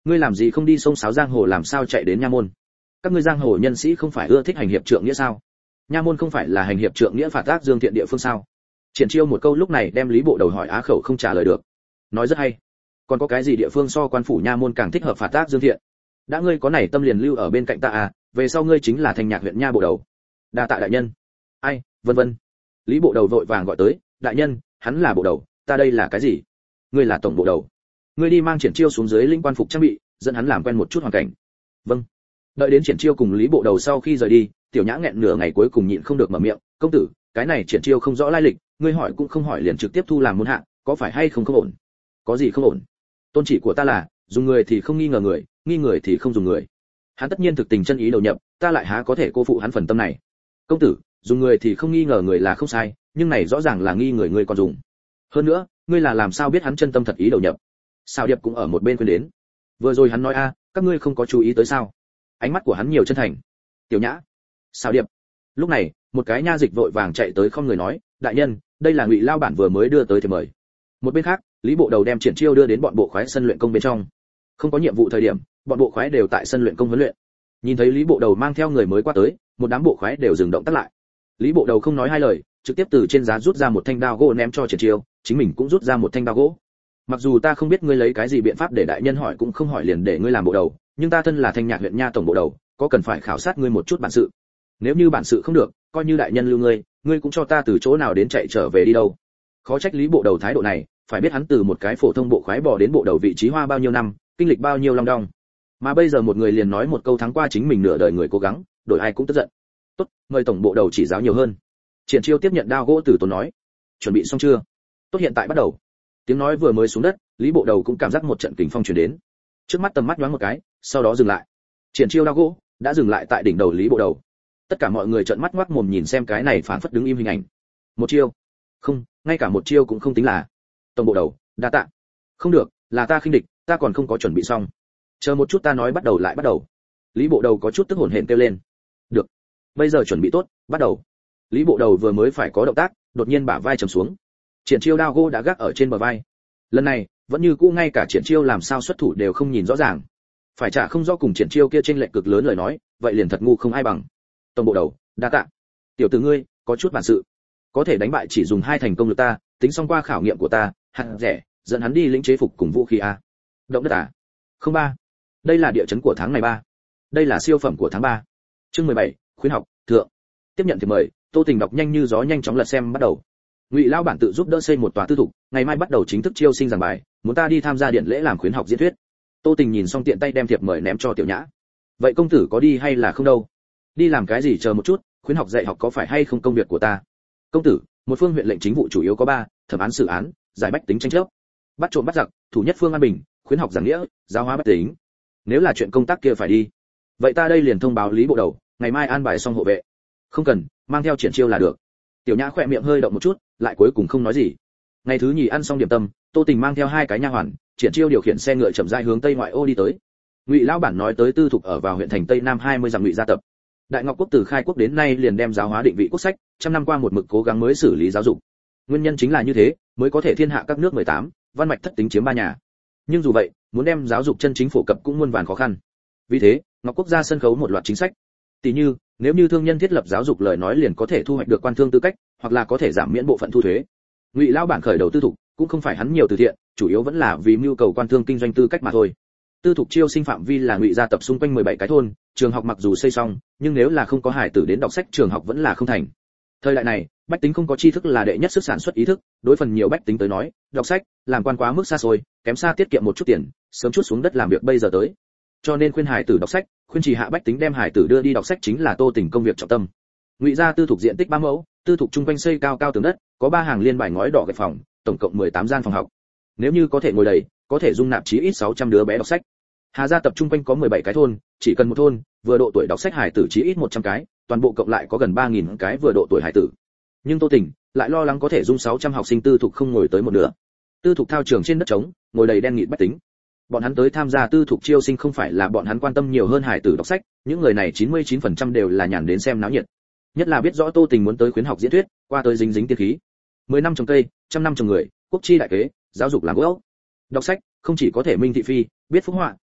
ngươi làm gì không đi sông sáo giang hồ, làm sao chạy đến nha môn? Các ngươi giang hồ nhân sĩ không phải ưa thích hành hiệp trượng nghĩa sao? Nha môn không phải là hành hiệp trượng nghĩa phạt tác dương thiện địa phương sao? Triển Chiêu một câu lúc này đem Lý Bộ Đầu hỏi á khẩu không trả lời được. Nói rất hay. Còn có cái gì địa phương so quan phủ nha môn càng thích hợp phạt tác dương thiện? Đã ngươi có này tâm liền lưu ở bên cạnh ta à, về sau ngươi chính là Thanh Nhạc huyện nha bộ đầu. Đa tạ đại nhân. Ai, vân vân. Lý Bộ Đầu vội vàng gọi tới, đại nhân, hắn là bộ đầu, ta đây là cái gì? Ngươi là tổng bộ đầu. Ngươi đi mang Triển Chiêu xuống dưới lĩnh quan phục trang bị, dẫn hắn làm quen một chút hoàn cảnh. Vâng. Đợi đến Triển Chiêu cùng Lý Bộ Đầu sau khi rời đi, Tiểu Nhã nghẹn nửa ngày cuối cùng nhịn không được mở miệng, công tử, cái này Triển Chiêu không rõ lai lịch, ngươi hỏi cũng không hỏi liền trực tiếp thu làm môn hạ, có phải hay không ổn? Có gì không ổn? Tôn chỉ của ta là, dùng người thì không nghi ngờ người, nghi người thì không dùng người. Hắn tất nhiên thực tình chân ý đầu nhập, ta lại há có thể cô phụ hắn phần tâm này. Công tử, dùng người thì không nghi ngờ người là không sai, nhưng này rõ ràng là nghi người ngươi còn dùng. Hơn nữa, ngươi là làm sao biết hắn chân tâm thật ý đầu nhập? Sao Điệp cũng ở một bên khuyên đến. Vừa rồi hắn nói a, các ngươi không có chú ý tới sao? Ánh mắt của hắn nhiều chân thành. Tiểu Nhã, Sao Điệp. Lúc này, một cái nha dịch vội vàng chạy tới không người nói, đại nhân, đây là Ngụy lao bản vừa mới đưa tới thì mời. Một bên khác, Lý Bộ Đầu đem Triển Chiêu đưa đến bọn bộ khoái sân luyện công bên trong. Không có nhiệm vụ thời điểm, bọn bộ khoái đều tại sân luyện công huấn luyện. Nhìn thấy Lý Bộ Đầu mang theo người mới qua tới, một đám bộ khoái đều dừng động tác lại. Lý Bộ Đầu không nói hai lời, trực tiếp từ trên giá rút ra một thanh đao gỗ ném cho Triển Chiêu, chính mình cũng rút ra một thanh đao gỗ. Mặc dù ta không biết ngươi lấy cái gì biện pháp để đại nhân hỏi cũng không hỏi liền để ngươi làm bộ đầu, nhưng ta thân là Thanh Nhạc huyện nha tổng bộ đầu, có cần phải khảo sát ngươi một chút bản sự. Nếu như bản sự không được, coi như đại nhân lưu ngươi cũng cho ta từ chỗ nào đến chạy trở về đi đâu. Khó trách Lý Bộ Đầu thái độ này, phải biết hắn từ một cái phổ thông bộ khoái bỏ đến bộ đầu vị trí hoa bao nhiêu năm, kinh lịch bao nhiêu long đong. Mà bây giờ một người liền nói một câu thắng qua chính mình nửa đời người cố gắng, đổi ai cũng tức giận. Tốt, mời tổng bộ đầu chỉ giáo nhiều hơn. Triển Chiêu tiếp nhận đao gỗ từ tốn nói, chuẩn bị xong chưa? Tốt, hiện tại bắt đầu. Tiếng nói vừa mới xuống đất, Lý Bộ Đầu cũng cảm giác một trận kình phong truyền đến. Trước mắt tầm mắt nhoáng một cái, sau đó dừng lại. Triển Chiêu đao gỗ đã dừng lại tại đỉnh đầu Lý Bộ Đầu. Tất cả mọi người trợn mắt ngoác mồm nhìn xem cái này phảng phất đứng im hình ảnh. Một chiêu? Không, ngay cả một chiêu cũng không tính là. Tổng bộ đầu, đa tạ. Không được, là ta khinh địch, ta còn không có chuẩn bị xong. Chờ một chút ta nói bắt đầu lại bắt đầu. Lý Bộ Đầu có chút tức hổn hển kêu lên. Được, bây giờ chuẩn bị tốt, bắt đầu. Lý Bộ Đầu vừa mới phải có động tác, đột nhiên bả vai trầm xuống. Triển Chiêu đao gỗ đã gác ở trên bờ vai. Lần này, vẫn như cũ ngay cả Triển Chiêu làm sao xuất thủ đều không nhìn rõ ràng. Phải trả không rõ cùng Triển Chiêu kia chênh lệch cực lớn lời nói, vậy liền thật ngu không ai bằng. Tổng bộ đầu, đa tạ. Tiểu tử ngươi, có chút bản sự. Có thể đánh bại chỉ dùng 2 thành công lực ta, tính xong qua khảo nghiệm của ta, hạt rẻ, dẫn hắn đi lĩnh chế phục cùng vũ khí a. Động đất à? Không ba. Đây là địa chấn của tháng này 3. Đây là siêu phẩm của tháng 3. Chương 17, khuyến học, thượng. Tiếp nhận thì mời, Tô Tình đọc nhanh như gió nhanh chóng lật xem bắt đầu. Ngụy lão bản tự giúp đỡ xây một tòa tư thục, ngày mai bắt đầu chính thức chiêu sinh giảng bài, muốn ta đi tham gia điện lễ làm khuyến học diễn thuyết. Tô Tình nhìn xong tiện tay đem thiệp mời ném cho Tiểu Nhã. Vậy công tử có đi hay là không đâu? Đi làm cái gì, chờ một chút, khuyến học dạy học có phải hay không công việc của ta? Công tử, một phương huyện lệnh chính vụ chủ yếu có 3, thẩm án xử án, giải bách tính tranh chấp, bắt trộm bắt giặc, thủ nhất phương an bình, khuyến học giảng nghĩa, giáo hóa bách tính. Nếu là chuyện công tác kia phải đi, vậy ta đây liền thông báo Lý Bộ Đầu, ngày mai an bài xong hộ vệ. Không cần, mang theo Triển Chiêu là được. Tiểu Nhã khỏe miệng hơi động một chút, lại cuối cùng không nói gì. Ngày thứ nhì ăn xong điểm tâm, Tô Tình mang theo 2 cái nha hoàn, Triển Chiêu điều khiển xe ngựa chậm rãi hướng tây ngoại ô đi tới. Ngụy lão bản nói tới tư thục ở vào huyện thành Tây Nam 20 dặm Ngụy gia tập. Đại Ngọc quốc từ khai quốc đến nay liền đem giáo hóa định vị quốc sách, trăm năm qua một mực cố gắng mới xử lý giáo dục. Nguyên nhân chính là như thế, mới có thể thiên hạ các nước 18, văn mạch thất tính chiếm 3 nhà. Nhưng dù vậy, muốn đem giáo dục chân chính phổ cập cũng muôn vàn khó khăn. Vì thế, Ngọc quốc ra sân khấu một loạt chính sách. Tỷ như, nếu như thương nhân thiết lập giáo dục lời nói liền có thể thu hoạch được quan thương tư cách, hoặc là có thể giảm miễn bộ phận thu thuế. Ngụy lão bản khởi đầu tư thục, cũng không phải hắn nhiều từ thiện, chủ yếu vẫn là vì mưu cầu quan thương kinh doanh tư cách mà thôi. Tư thục chiêu sinh phạm vi là Ngụy gia tập xung quanh 17 cái thôn, trường học mặc dù xây xong, nhưng nếu là không có hải tử đến đọc sách trường học vẫn là không thành. Thời đại này, bách tính không có tri thức là đệ nhất sức sản xuất ý thức, đối phần nhiều bách tính tới nói, đọc sách, làm quan quá mức xa xôi, kém xa tiết kiệm một chút tiền, sớm chút xuống đất làm việc bây giờ tới. Cho nên khuyên hải tử đọc sách, khuyên trì hạ bách tính đem hải tử đưa đi đọc sách chính là Tô Tình công việc trọng tâm. Ngụy gia tư thục diện tích 3 mẫu, tư thục trung quanh xây cao cao tường đất, có 3 hàng liên bài ngói đỏ gạch phòng, tổng cộng 18 gian phòng học. Nếu như có thể ngồi đầy, có thể dung nạp chí ít 600 đứa bé đọc sách. Hà gia tập trung quanh có 17 cái thôn, chỉ cần một thôn, vừa độ tuổi đọc sách hải tử chí ít 100 cái, toàn bộ cộng lại có gần 3000 cái vừa độ tuổi hải tử. Nhưng Tô Tình lại lo lắng có thể dung 600 học sinh tư thục không ngồi tới một nửa. Tư thục thao trường trên đất trống, ngồi đầy đen nghịt bách tính. Bọn hắn tới tham gia tư thục chiêu sinh không phải là bọn hắn quan tâm nhiều hơn hải tử đọc sách, những người này 99% đều là nhàn đến xem náo nhiệt. Nhất là biết rõ Tô Tình muốn tới khuyến học diễn thuyết, qua tới dính dính tiên khí. 10 năm trồng cây, 100 năm trồng người, quốc chi đại kế, giáo dục làm gốc. Đọc sách không chỉ có thể minh thị phi, biết phúc họa,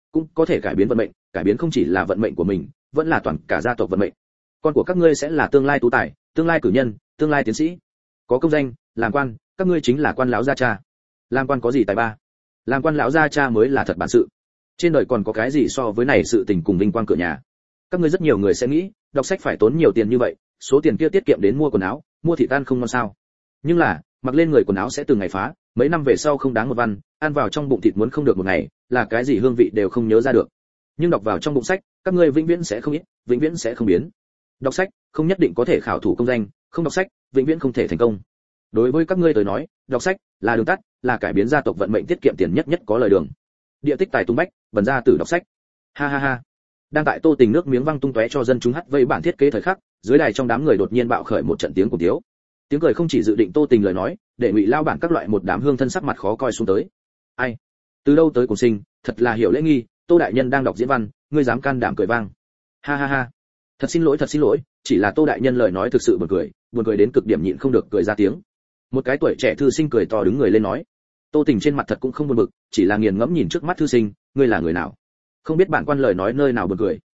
cũng có thể cải biến vận mệnh, cải biến không chỉ là vận mệnh của mình, vẫn là toàn cả gia tộc vận mệnh. Con của các ngươi sẽ là tương lai tú tài, tương lai cử nhân, tương lai tiến sĩ. Có công danh, làm quan, các ngươi chính là quan lão gia cha. Làm quan có gì tài ba? Làm quan lão gia cha mới là thật bản sự. Trên đời còn có cái gì so với này sự tình cùng vinh quang cửa nhà. Các ngươi rất nhiều người sẽ nghĩ, đọc sách phải tốn nhiều tiền như vậy, số tiền kia tiết kiệm đến mua quần áo, mua thịt ăn không ngon sao? Nhưng là, mặc lên người quần áo sẽ từng ngày phá, mấy năm về sau không đáng một văn, ăn vào trong bụng thịt muốn không được một ngày, là cái gì hương vị đều không nhớ ra được. Nhưng đọc vào trong bụng sách, các ngươi vĩnh viễn sẽ không ít, vĩnh viễn sẽ không biến. Đọc sách không nhất định có thể khảo thủ công danh, không đọc sách, vĩnh viễn không thể thành công. Đối với các ngươi tới nói, đọc sách là đường tắt, là cải biến gia tộc vận mệnh tiết kiệm tiền nhất có lời đường. Địa tích tài tung bách, vần gia tử đọc sách. Ha ha ha. Đang tại Tô Tình nước miếng văng tung tóe cho dân chúng hắt vây bản thiết kế thời khắc, dưới đài trong đám người đột nhiên bạo khởi một trận tiếng cùng tiếu. Tiếng cười không chỉ dự định Tô Tình lời nói, để Ngụy lao bản các loại một đám hương thân sắc mặt khó coi xuống tới. Ai? Từ đâu tới cùng sinh, thật là hiểu lễ nghi, Tô đại nhân đang đọc diễn văn, ngươi dám can đảm cười vang. Ha ha ha. Thật xin lỗi, chỉ là Tô đại nhân lời nói thực sự buồn cười đến cực điểm nhịn không được cười ra tiếng. Một cái tuổi trẻ thư sinh cười to đứng người lên nói. Tô Tình trên mặt thật cũng không buồn bực, chỉ là nghiền ngẫm nhìn trước mắt thư sinh, ngươi là người nào? Không biết bản quan lời nói nơi nào buồn cười.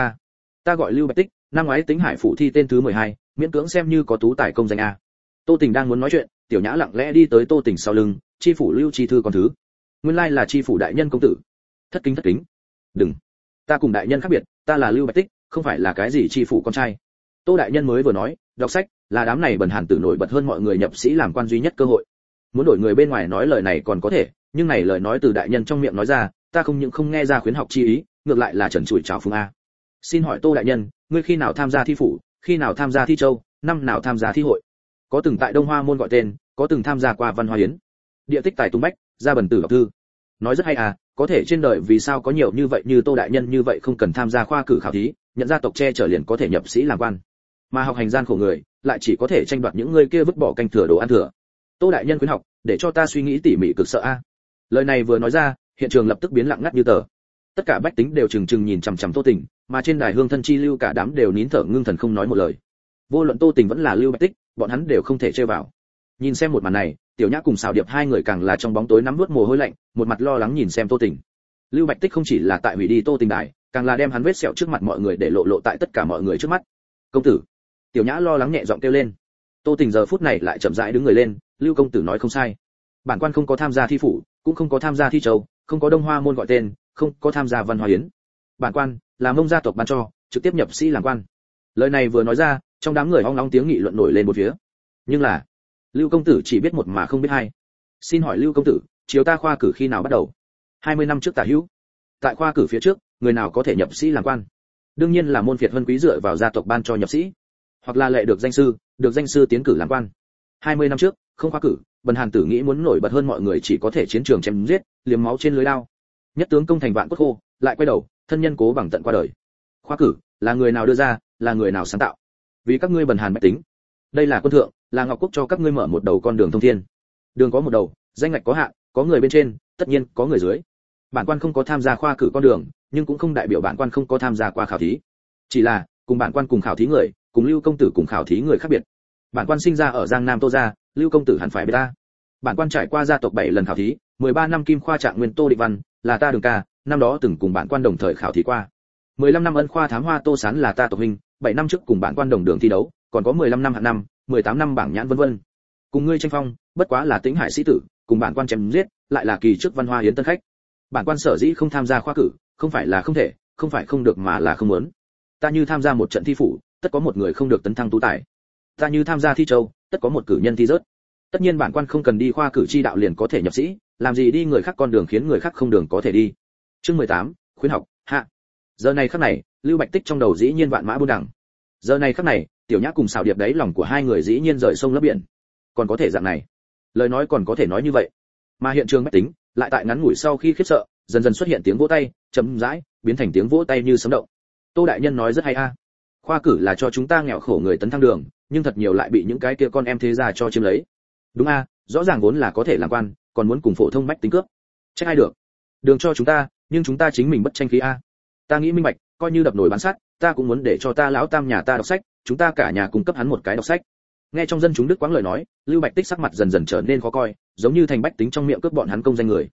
Ta gọi Lưu Bạch Tích, năm ngoái Tính Hải phủ thi tên thứ 12, miễn cưỡng xem như có tú tài công danh a. Tô Tình đang muốn nói chuyện, Tiểu Nhã lặng lẽ đi tới Tô Tình sau lưng, chi phủ Lưu chi thư con thứ. Nguyên lai là chi phủ đại nhân công tử. Thất kính. Đừng, ta cùng đại nhân khác biệt, ta là Lưu Bạch Tích, không phải là cái gì chi phủ con trai. Tô đại nhân mới vừa nói, đọc sách là đám này bần hàn tử nổi bật hơn mọi người nhập sĩ làm quan duy nhất cơ hội. Muốn đổi người bên ngoài nói lời này còn có thể, nhưng này lời nói từ đại nhân trong miệng nói ra, ta không những không nghe ra khuyến học chi ý, ngược lại là trần trụi trào phúng a. Xin hỏi Tô đại nhân, ngươi khi nào tham gia thi phủ, khi nào tham gia thi châu, năm nào tham gia thi hội? Có từng tại Đông Hoa môn gọi tên, có từng tham gia qua văn hoa hiến. Địa tích tài tung bách, ra bần tử đọc thư. Nói rất hay à, có thể trên đời vì sao có nhiều như vậy như Tô đại nhân như vậy không cần tham gia khoa cử khảo thí, nhận gia tộc che chở liền có thể nhập sĩ làm quan. Mà học hành gian khổ người, lại chỉ có thể tranh đoạt những người kia vứt bỏ canh thừa đồ ăn thừa. Tô đại nhân khuyến học, để cho ta suy nghĩ tỉ mỉ cực sợ a. Lời này vừa nói ra, hiện trường lập tức biến lặng ngắt như tờ. Tất cả bách tính đều trừng trừng nhìn chằm chằm Tô Tình, mà trên đài hương thân chi lưu cả đám đều nín thở ngưng thần không nói một lời. Vô luận Tô Tình vẫn là Lưu Bạch Tích, bọn hắn đều không thể chơi vào. Nhìn xem một màn này, Tiểu Nhã cùng Sào Điệp hai người càng là trong bóng tối nắm nuốt mồ hôi lạnh, một mặt lo lắng nhìn xem Tô Tình. Lưu Bạch Tích không chỉ là tại hủy đi Tô Tình đài, càng là đem hắn vết sẹo trước mặt mọi người để lộ tại tất cả mọi người trước mắt. Công tử. Tiểu Nhã lo lắng nhẹ giọng kêu lên. Tô Tình giờ phút này lại chậm rãi đứng người lên, Lưu công tử nói không sai. Bản quan không có tham gia thi phủ, cũng không có tham gia thi châu, không có Đông Hoa môn gọi tên, không có tham gia văn hoa hiến. Bản quan là Mông gia tộc ban cho, trực tiếp nhập sĩ làm quan. Lời này vừa nói ra, trong đám người ong ong tiếng nghị luận nổi lên một phía. Nhưng là, Lưu công tử chỉ biết một mà không biết hai. Xin hỏi Lưu công tử, chiếu ta khoa cử khi nào bắt đầu? 20 năm trước tả hữu. Tại khoa cử phía trước, người nào có thể nhập sĩ làm quan? Đương nhiên là môn phiệt vân quý dựa vào gia tộc ban cho nhập sĩ, hoặc là lệ được danh sư tiến cử làm quan. 20 năm trước, không khoa cử, bần hàn tử nghĩ muốn nổi bật hơn mọi người chỉ có thể chiến trường chém giết, liếm máu trên lưới đao. Nhất tướng công thành vạn cốt khô, lại quay đầu, thân nhân cố bằng tận qua đời. Khoa cử là người nào đưa ra, là người nào sáng tạo? Vì các ngươi bần hàn bách tính. Đây là quân thượng, là ngọc quốc cho các ngươi mở một đầu con đường thông thiên. Đường có một đầu, danh ngạch có hạn, có người bên trên, tất nhiên có người dưới. Bản quan không có tham gia khoa cử con đường, nhưng cũng không đại biểu bản quan không có tham gia qua khảo thí. Chỉ là, cùng bản quan cùng khảo thí người, cùng Lưu công tử cùng khảo thí người khác biệt. Bản quan sinh ra ở Giang Nam Tô gia, Lưu công tử hẳn phải biết ta. Bản quan trải qua gia tộc 7 lần khảo thí, 13 năm kim khoa trạng nguyên Tô Định Văn, là ta Đường ca, năm đó từng cùng bản quan đồng thời khảo thí qua. 15 năm ân khoa thám hoa Tô Sán là ta tộc huynh, 7 năm trước cùng bản quan đồng đường thi đấu, còn có 15 năm hạng năm, 18 năm bảng nhãn vân vân. Cùng ngươi tranh phong, bất quá là Tĩnh Hải sĩ tử, cùng bản quan chém giết, lại là kỳ trước văn hoa hiến tân khách. Bản quan sở dĩ không tham gia khoa cử, không phải là không thể, không phải không được mà là không muốn. Ta như tham gia một trận thi phủ, tất có một người không được tấn thăng tú tài. Ta như tham gia thi châu, tất có một cử nhân thi rớt. Tất nhiên bản quan không cần đi khoa cử chi đạo liền có thể nhập sĩ, làm gì đi người khác con đường khiến người khác không đường có thể đi. Chương 18, khuyến học, hạ. Giờ này khắc này, Lưu Bạch Tích trong đầu dĩ nhiên vạn mã buôn đằng. Giờ này khắc này, Tiểu Nhã cùng Sào Điệp đấy lòng của hai người dĩ nhiên rời sông lấp biển. Còn có thể dạng này, lời nói còn có thể nói như vậy. Mà hiện trường bách tính lại tại ngắn ngủi sau khi khiếp sợ, dần dần xuất hiện tiếng vỗ tay, chấm dãi, biến thành tiếng vỗ tay như sấm động. Tô đại nhân nói rất hay a. Khoa cử là cho chúng ta nghèo khổ người tấn thăng đường, nhưng thật nhiều lại bị những cái kia con em thế gia cho chiếm lấy. Đúng a, rõ ràng vốn là có thể làm quan, còn muốn cùng phổ thông bách tính cướp. Trách ai được? Đường cho chúng ta, nhưng chúng ta chính mình bất tranh khí a. Ta nghĩ minh bạch, coi như đập nồi bán sắt, ta cũng muốn để cho ta lão tam nhà ta đọc sách, chúng ta cả nhà cung cấp hắn một cái đọc sách. Nghe trong dân chúng đức quãng lời nói, Lưu Bạch Tích sắc mặt dần dần trở nên khó coi, giống như thành bách tính trong miệng cướp bọn hắn công danh người.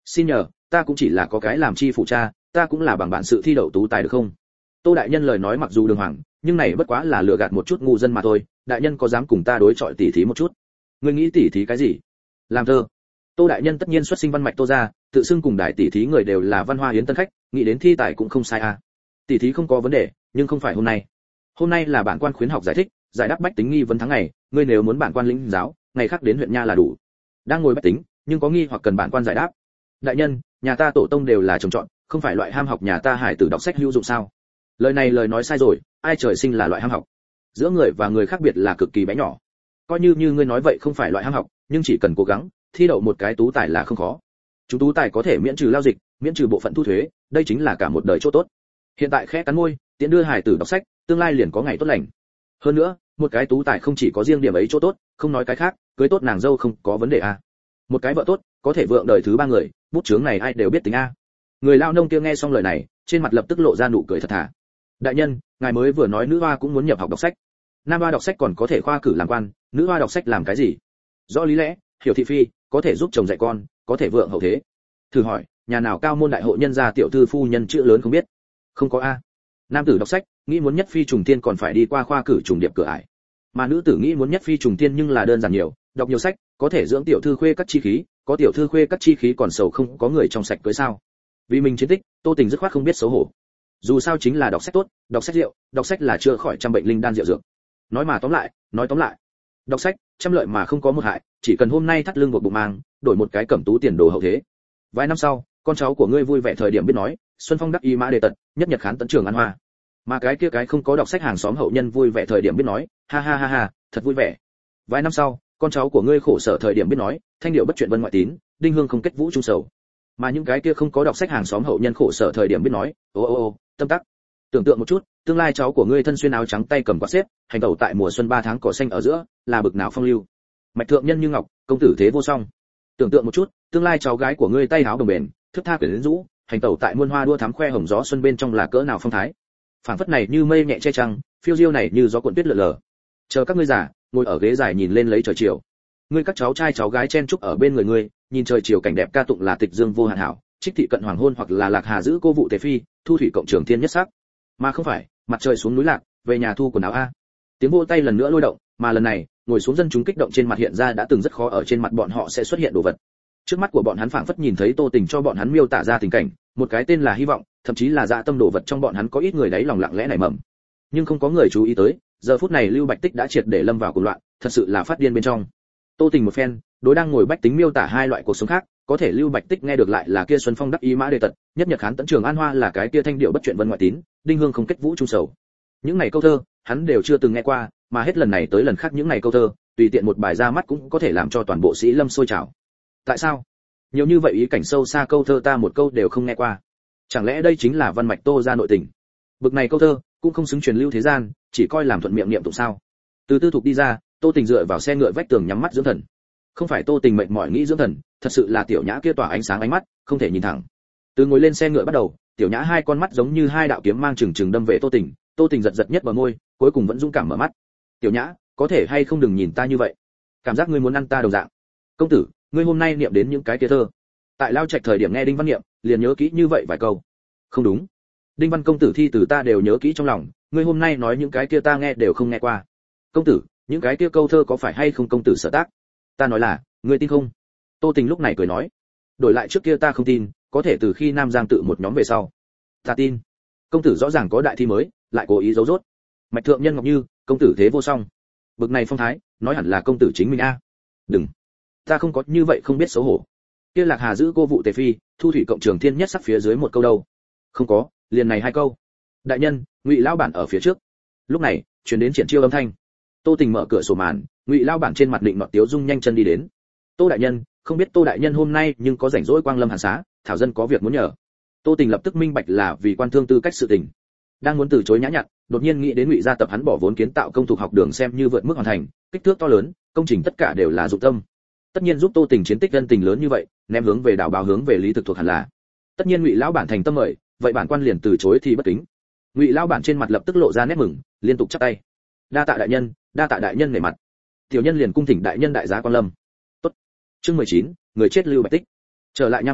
Xin nhờ, ta cũng chỉ là có cái làm chi phụ cha, ta cũng là bằng bản sự thi đậu tú tài được không? Tô đại nhân lời nói mặc dù đường hoàng, nhưng này bất quá là lừa gạt một chút ngu dân mà thôi, đại nhân có dám cùng ta đối chọi tỉ thí một chút? Ngươi nghĩ tỉ thí cái gì? Làm thơ. Tô đại nhân tất nhiên xuất sinh văn mạch Tô gia, tự xưng cùng đại tỉ thí người đều là văn hoa hiến tân khách, nghĩ đến thi tài cũng không sai à. Tỉ thí không có vấn đề, nhưng không phải hôm nay. Hôm nay là bản quan khuyến học giải thích, giải đáp bách tính nghi vấn tháng ngày, ngươi nếu muốn bản quan lĩnh giáo, ngày khác đến huyện nha là đủ. Đang ngồi bách tính, nhưng có nghi hoặc cần bản quan giải đáp. Đại nhân, nhà ta tổ tông đều là trồng trọt, không phải loại ham học nhà ta hải tử đọc sách hữu dụng sao? Lời này lời nói sai rồi, ai trời sinh là loại ham học? Giữa người và người khác biệt là cực kỳ bé nhỏ. Coi như ngươi nói vậy không phải loại ham học, nhưng chỉ cần cố gắng, thi đậu một cái tú tài là không khó. Chúng tú tài có thể miễn trừ lao dịch, miễn trừ bộ phận thu thuế, đây chính là cả một đời chỗ tốt. Hiện tại khẽ cắn môi, tiện đưa hải tử đọc sách, tương lai liền có ngày tốt lành. Hơn nữa, một cái tú tài không chỉ có riêng điểm ấy chỗ tốt, không nói cái khác, cưới tốt nàng dâu không có vấn đề à? Một cái vợ tốt, có thể vượng đời thứ ba người, bút chướng này ai đều biết tính a. Người lao nông kia nghe xong lời này, trên mặt lập tức lộ ra nụ cười thật thà. Đại nhân, ngài mới vừa nói nữ hoa cũng muốn nhập học đọc sách. Nam hoa đọc sách còn có thể khoa cử làm quan, nữ hoa đọc sách làm cái gì? Rõ lý lẽ, hiểu thị phi, có thể giúp chồng dạy con, có thể vượng hậu thế. Thử hỏi, nhà nào cao môn đại hộ nhân gia tiểu thư phu nhân chữ lớn không biết? Không có a. Nam tử đọc sách, nghĩ muốn nhất phi trùng thiên còn phải đi qua khoa cử trùng điệp cửa ải. Mà nữ tử nghĩ muốn nhất phi trùng thiên nhưng là đơn giản nhiều, đọc nhiều sách, có thể dưỡng tiểu thư khuê các chi khí, có tiểu thư khuê các chi khí còn sầu không có người trong sạch cưới sao? Vì mình chiến tích, Tô Tình dứt khoát không biết xấu hổ. Dù sao chính là đọc sách tốt, đọc sách rượu, đọc sách là chữa khỏi trăm bệnh linh đan rượu dược. Nói tóm lại, đọc sách, trăm lợi mà không có một hại, chỉ cần hôm nay thắt lưng buộc bụng mang, đổi một cái cẩm tú tiền đồ hậu thế. Vài năm sau, con cháu của ngươi vui vẻ thời điểm biết nói, xuân phong đắc y mã đề tật, nhất nhật khán tấn trường an hoa. Mà cái kia cái không có đọc sách hàng xóm hậu nhân vui vẻ thời điểm biết nói, ha ha ha ha, thật vui vẻ. Vài năm sau, con cháu của ngươi khổ sở thời điểm biết nói, thanh điệu bất chuyện vân ngoại tín, đinh hương không kết vũ trung sầu. Mà những cái kia không có đọc sách hàng xóm hậu nhân khổ sở thời điểm biết nói, ô tâm tắc. Tưởng tượng một chút, tương lai cháu của ngươi thân xuyên áo trắng tay cầm quạt xếp, hành tẩu tại mùa xuân 3 tháng cỏ xanh ở giữa, là bực nào phong lưu. Mạch thượng nhân như ngọc, công tử thế vô song. Tưởng tượng một chút, tương lai cháu gái của ngươi tay áo đồng bền, thức tha quyển rũ, hành tẩu tại muôn hoa đua thắm khoe hồng gió xuân bên trong là cỡ nào phong thái. Phảng phất này như mây nhẹ che trăng, phiêu diêu này như gió cuộn tuyết lượn lờ. Chờ các ngươi già, ngồi ở ghế dài nhìn lên lấy trời chiều. Ngươi các cháu trai cháu gái chen chúc ở bên người ngươi, nhìn trời chiều cảnh đẹp ca tụng là tịch dương vô hạn hảo, trích thị cận hoàng hôn hoặc là lạc hà giữ cô vụ tề phi, thu thủy cộng trường thiên nhất sắc. Mà không phải, mặt trời xuống núi lạc, về nhà thu quần áo a. Tiếng vỗ tay lần nữa lôi động, mà lần này, ngồi xuống dân chúng kích động trên mặt hiện ra đã từng rất khó ở trên mặt bọn họ sẽ xuất hiện đồ vật. Trước mắt của bọn hắn phảng phất nhìn thấy Tô Tình cho bọn hắn miêu tả ra tình cảnh, một cái tên là hy vọng, thậm chí là dạ tâm đồ vật trong bọn hắn có ít người đấy lòng lặng lẽ nảy mầm. Nhưng không có người chú ý tới, giờ phút này Lưu Bạch Tích đã triệt để lâm vào cuồng loạn, thật sự là phát điên bên trong. Tô Tình một phen, đối đang ngồi bách tính miêu tả hai loại cuộc sống khác, có thể Lưu Bạch Tích nghe được lại là kia xuân phong đắc ý mã đề tật, nhất nhật khán tấn trường an hoa là cái kia thanh điệu bất chuyện vân ngoại tín, đinh hương không kết vũ trung sầu. Những này câu thơ, hắn đều chưa từng nghe qua, mà hết lần này tới lần khác những này câu thơ, tùy tiện một bài ra mắt cũng có thể làm cho toàn bộ sĩ lâm sôi trào. Tại sao? Nhiều như vậy ý cảnh sâu xa câu thơ ta một câu đều không nghe qua. Chẳng lẽ đây chính là văn mạch Tô gia nội tình? Bực này câu thơ cũng không xứng truyền lưu thế gian, chỉ coi làm thuận miệng niệm tụng sao? Từ tư thục đi ra, Tô Tình dựa vào xe ngựa vách tường nhắm mắt dưỡng thần. Không phải Tô Tình mệt mỏi nghĩ dưỡng thần, thật sự là Tiểu Nhã kia tỏa ánh sáng ánh mắt, không thể nhìn thẳng. Từ ngồi lên xe ngựa bắt đầu, Tiểu Nhã hai con mắt giống như hai đạo kiếm mang chừng chừng đâm về Tô Tình, Tô Tình giật giật nhất bờ môi, cuối cùng vẫn dũng cảm mở mắt. Tiểu Nhã, có thể hay không đừng nhìn ta như vậy, cảm giác ngươi muốn ăn ta đồng dạng. Công tử, ngươi hôm nay niệm đến những cái kia thơ, tại Lao Trạch thời điểm nghe Đinh Văn niệm, liền nhớ kỹ như vậy vài câu. Không đúng, Đinh Văn công tử thi từ ta đều nhớ kỹ trong lòng, ngươi hôm nay nói những cái kia ta nghe đều không nghe qua. Công tử, những cái kia câu thơ có phải hay không công tử sở tác? Ta nói là, ngươi tin không? Tô Tình lúc này cười nói, đổi lại trước kia ta không tin, có thể từ khi Nam Giang tự một nhóm về sau, ta tin. Công tử rõ ràng có đại thi mới, lại cố ý giấu rốt. Mạch thượng nhân ngọc như, công tử thế vô song. Bực này phong thái, nói hẳn là công tử chính mình a. Đừng, ta không có như vậy không biết xấu hổ. Kia lạc hà giữ cô vụ tề phi, thu thủy cộng trường thiên nhất sắc phía dưới một câu đâu? Không có, liền này hai câu. Đại nhân, Ngụy lão bản ở phía trước. Lúc này, truyền đến triển chiêu âm thanh. Tô Tình mở cửa sổ màn, Ngụy lão bản trên mặt định nọt tiếu dung nhanh chân đi đến. Tô đại nhân, không biết Tô đại nhân hôm nay nhưng có rảnh rỗi quang lâm hàn xá, thảo dân có việc muốn nhờ. Tô Tình lập tức minh bạch là vì quan thương tư cách sự tình. Đang muốn từ chối nhã nhặn, đột nhiên nghĩ đến Ngụy gia tập hắn bỏ vốn kiến tạo công thuộc học đường xem như vượt mức hoàn thành, kích thước to lớn, công trình tất cả đều là dụng tâm. Tất nhiên giúp Tô Tình chiến tích ân tình lớn như vậy, ném hướng về đảo báo hướng về lý thực thuộc hẳn là. Tất nhiên Ngụy lão bản thành tâm mời, vậy bản quan liền từ chối thì bất kính. Ngụy lão bản trên mặt lập tức lộ ra nét mừng, liên tục chắp tay. Đa tạ đại nhân nể mặt. Tiểu nhân liền cung thỉnh đại nhân đại giá quan lâm. Tốt. Chương 19, người chết Lưu Bạch Tích. Trở lại nha môn,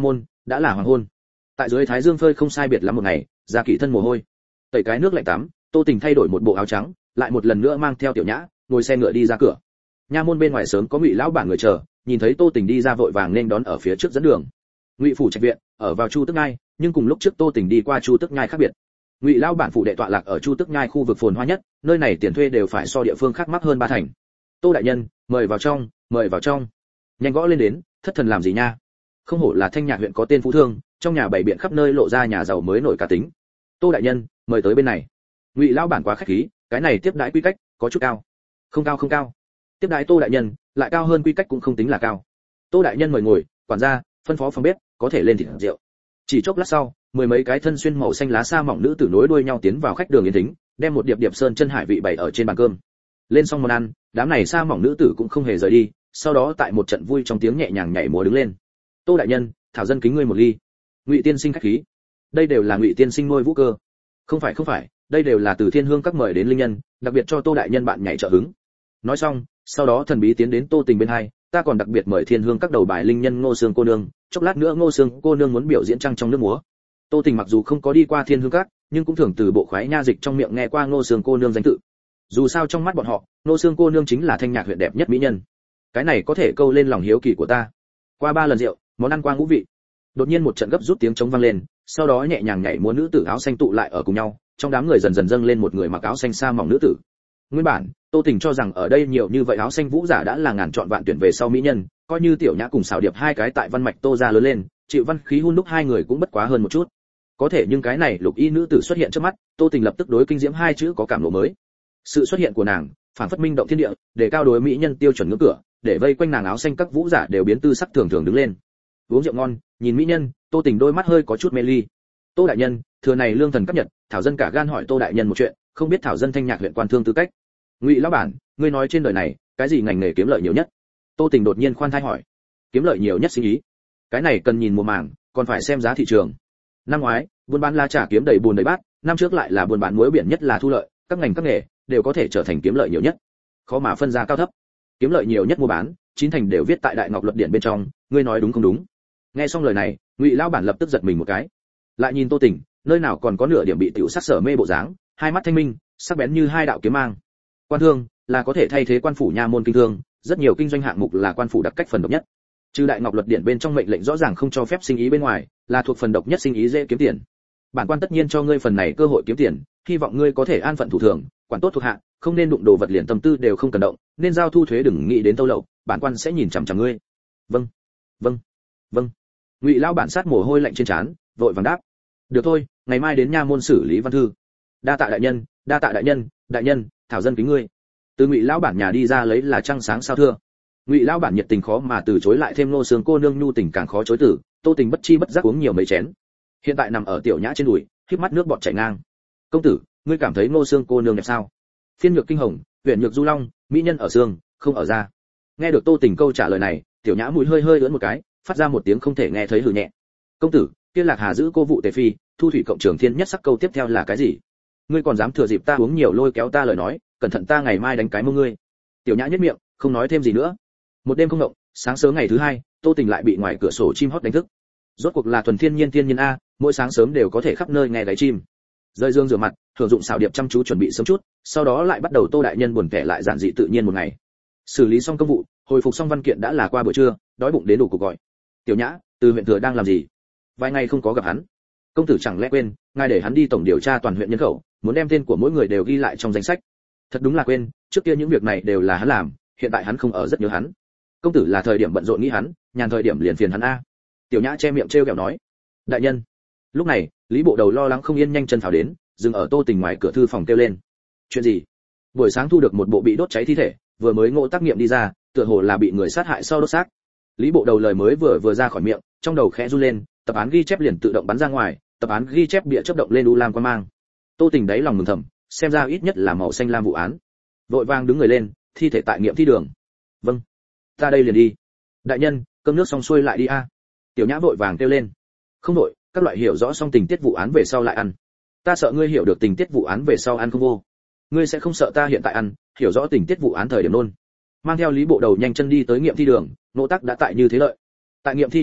đã là hoàng hôn. Tại dưới thái dương phơi không sai biệt lắm một ngày, ra kỵ thân mồ hôi, tẩy cái nước lạnh tắm, Tô Tình thay đổi một bộ áo trắng, lại một lần nữa mang theo Tiểu Nhã, ngồi xe ngựa đi ra cửa. Nha môn bên ngoài sớm có Ngụy lão bản người chờ, nhìn thấy Tô Tình đi ra vội vàng nên đón ở phía trước dẫn đường. Ngụy phủ trạch viện ở vào Chu Tức Nhai, nhưng cùng lúc trước Tô Tình đi qua Chu Tức Nhai khác biệt. Ngụy lão bản phủ đệ tọa lạc ở Chu Tức Nhai khu vực phồn hoa nhất, nơi này tiền thuê đều phải so địa phương khác mắc hơn 3 thành. Tô đại nhân, mời vào trong, mời vào trong. Nhanh gõ lên đến, thất thần làm gì nha? Không hổ là Thanh Nhạc huyện có tên phú thương, trong nhà bày biện khắp nơi lộ ra nhà giàu mới nổi cả tính. Tô đại nhân, mời tới bên này. Ngụy lão bản quá khách khí, cái này tiếp đãi quy cách có chút cao. Không cao không cao. Tiếp đãi Tô đại nhân, lại cao hơn quy cách cũng không tính là cao. Tô đại nhân mời ngồi, quản gia, phân phó phòng bếp, có thể lên thịt rượu. Chỉ chốc lát sau, mười mấy cái thân xuyên màu xanh lá sa mỏng nữ tử nối đuôi nhau tiến vào khách đường yên tĩnh, đem một điệp điệp sơn chân hải vị bày ở trên bàn cơm. Lên xong món ăn, đám này sa mỏng nữ tử cũng không hề rời đi, sau đó tại một trận vui trong tiếng nhẹ nhàng nhảy múa đứng lên. Tô đại nhân, thảo dân kính ngươi một ly. Ngụy tiên sinh khách khí. Đây đều là Ngụy tiên sinh nuôi vũ cơ. Không phải, đây đều là từ Thiên Hương các mời đến linh nhân, đặc biệt cho Tô đại nhân bạn nhảy trợ hứng. Nói xong, sau đó thần bí tiến đến Tô Tình bên hai, ta còn đặc biệt mời Thiên Hương các đầu bài linh nhân Ngô Sương cô nương, chốc lát nữa Ngô Sương cô nương muốn biểu diễn trăng trong nước múa. Tô Tình mặc dù không có đi qua Thiên Hương các, nhưng cũng thường từ bộ khoái nha dịch trong miệng nghe qua Ngô Sương cô nương danh tự. Dù sao trong mắt bọn họ, Ngô Sương cô nương chính là Thanh Nhạc huyện đẹp nhất mỹ nhân. Cái này có thể câu lên lòng hiếu kỳ của ta. Qua 3 lần rượu, món ăn qua ngũ vị. Đột nhiên một trận gấp rút tiếng trống vang lên, sau đó nhẹ nhàng nhảy múa nữ tử áo xanh tụ lại ở cùng nhau, trong đám người dần dần dâng lên một người mặc áo xanh sa mỏng nữ tử. Nguyên bản, Tô Tình cho rằng ở đây nhiều như vậy áo xanh vũ giả đã là ngàn chọn vạn tuyển về sau mỹ nhân, coi như Tiểu Nhã cùng Sảo Điệp hai cái tại văn mạch Tô gia lớn lên, chịu văn khí hun đúc hai người cũng bất quá hơn một chút. Có thể nhưng cái này lục y nữ tử xuất hiện trước mắt, Tô Tình lập tức đối kinh diễm hai chữ có cảm ngộ mới. Sự xuất hiện của nàng, phản phất minh động thiên địa, để cao đối mỹ nhân tiêu chuẩn ngưỡng cửa, để vây quanh nàng áo xanh các vũ giả đều biến tư sắc thường thường đứng lên. Uống rượu ngon, nhìn mỹ nhân, Tô Tình đôi mắt hơi có chút mê ly. Tô đại nhân, thừa này lương thần cấp nhật, thảo dân cả gan hỏi Tô đại nhân một chuyện, không biết thảo dân Thanh Nhạc huyện quan thương tư cách. Ngụy lão bản, ngươi nói trên đời này, cái gì ngành nghề kiếm lợi nhiều nhất? Tô Tình đột nhiên khoan thai hỏi. Kiếm lợi nhiều nhất sinh ý? Cái này cần nhìn mùa màng, còn phải xem giá thị trường. Năm ngoái, buôn bán lá trà kiếm đầy bùn đầy bát, năm trước lại là buôn bán muối biển nhất là thu lợi, các ngành các nghề đều có thể trở thành kiếm lợi nhiều nhất. Khó mà phân ra cao thấp. Kiếm lợi nhiều nhất mua bán, 9 thành đều viết tại Đại Ngọc Luật Điển bên trong, ngươi nói đúng không đúng? Nghe xong lời này, Ngụy lão bản lập tức giật mình một cái. Lại nhìn Tô Tình, nơi nào còn có nửa điểm bị tiểu sắc sở mê bộ dáng, hai mắt thanh minh, sắc bén như hai đạo kiếm mang. Quan thương là có thể thay thế quan phủ nha môn kinh thương, rất nhiều kinh doanh hạng mục là quan phủ đặc cách phần độc nhất. Trừ Đại Ngọc Luật Điển bên trong mệnh lệnh rõ ràng không cho phép sinh ý bên ngoài, là thuộc phần độc nhất sinh ý dễ kiếm tiền. Bản quan tất nhiên cho ngươi phần này cơ hội kiếm tiền, hy vọng ngươi có thể an phận thủ thường, quản tốt thuộc hạ, không nên đụng đồ vật liền tâm tư đều không cần động, nên giao thu thuế đừng nghĩ đến tâu lậu, bản quan sẽ nhìn chằm chằm ngươi. Vâng, vâng, vâng. Ngụy lão bản sát mồ hôi lạnh trên trán, vội vàng đáp. Được thôi, ngày mai đến nha môn xử lý văn thư. Đa tạ đại nhân, đa tạ đại nhân, đại nhân, thảo dân kính ngươi. Từ Ngụy lão bản nhà đi ra lấy là trăng sáng sao thưa. Ngụy lão bản nhiệt tình khó mà từ chối, lại thêm Ngô Sương cô nương nhu tình càng khó chối từ, Tô Tình bất chi bất giác uống nhiều mấy chén. Hiện tại nằm ở Tiểu Nhã trên đùi, khép mắt nước bọt chảy ngang. Công tử, ngươi cảm thấy Ngô Sương cô nương đẹp sao? Phiên nhược kinh hồng, huyền nhược du long, mỹ nhân ở xương, không ở da. Nghe được Tô Tình câu trả lời này, Tiểu Nhã mũi hơi hơi ưỡn một cái, phát ra một tiếng không thể nghe thấy hừ nhẹ. Công tử, kia Lạc Hà giữ cô vụ tề phi, thu thủy cộng trường thiên nhất sắc câu tiếp theo là cái gì? Ngươi còn dám thừa dịp ta uống nhiều lôi kéo ta lời nói, cẩn thận ta ngày mai đánh cái mông ngươi. Tiểu Nhã nhếch miệng, không nói thêm gì nữa. Một đêm không động, sáng sớm ngày thứ hai, Tô Tình lại bị ngoài cửa sổ chim hót đánh thức. Rốt cuộc là thuần thiên nhiên a, mỗi sáng sớm đều có thể khắp nơi nghe gáy chim. Rơi dương rửa mặt, thưởng dụng xảo điệp chăm chú chuẩn bị sớm chút, sau đó lại bắt đầu Tô đại nhân buồn kẻ lại giản dị tự nhiên một ngày. Xử lý xong công vụ, hồi phục xong văn kiện đã là qua buổi trưa, đói bụng đến đủ cuộc gọi. Tiểu Nhã, từ huyện thừa đang làm gì? Vài ngày không có gặp hắn. Công tử chẳng lẽ quên, ngài để hắn đi tổng điều tra toàn huyện nhân khẩu, muốn đem tên của mỗi người đều ghi lại trong danh sách. Thật đúng là quên, trước kia những việc này đều là hắn làm, hiện tại hắn không ở rất nhớ hắn. Công tử là thời điểm bận rộn nghĩ hắn, nhàn thời điểm liền phiền hắn a. Tiểu Nhã che miệng trêu ghẹo nói. Đại nhân. Lúc này, Lý Bộ Đầu lo lắng không yên nhanh chân phào đến, dừng ở Tô Tình ngoài cửa thư phòng kêu lên. Chuyện gì? Buổi sáng thu được một bộ bị đốt cháy thi thể, vừa mới ngộ tác nghiệm đi ra, tựa hồ là bị người sát hại sau đốt xác. Lý Bộ Đầu lời mới vừa ra khỏi miệng, trong đầu khẽ run lên, tập án ghi chép liền tự động bắn ra ngoài, tập án ghi chép bịa chớp động lên u lam quan mang. Tô Tình đáy lòng mừng thầm, xem ra ít nhất là màu xanh lam vụ án. Vội vàng đứng người lên, thi thể tại nghiệm thi đường. Vâng, ta đây liền đi. Đại nhân, cơm nước xong xuôi lại đi a. Tiểu Nhã vội vàng kêu lên. Không đội, các loại hiểu rõ xong tình tiết vụ án về sau lại ăn. Ta sợ ngươi hiểu được tình tiết vụ án về sau ăn không vô. Ngươi sẽ không sợ ta hiện tại ăn, hiểu rõ tình tiết vụ án thời điểm nôn. Mang theo Lý Bộ Đầu nhanh chân đi tới nghiệm thi đường, nỗ tắc đã tại như thế lợi. Tại nghiệm thi trên tớt,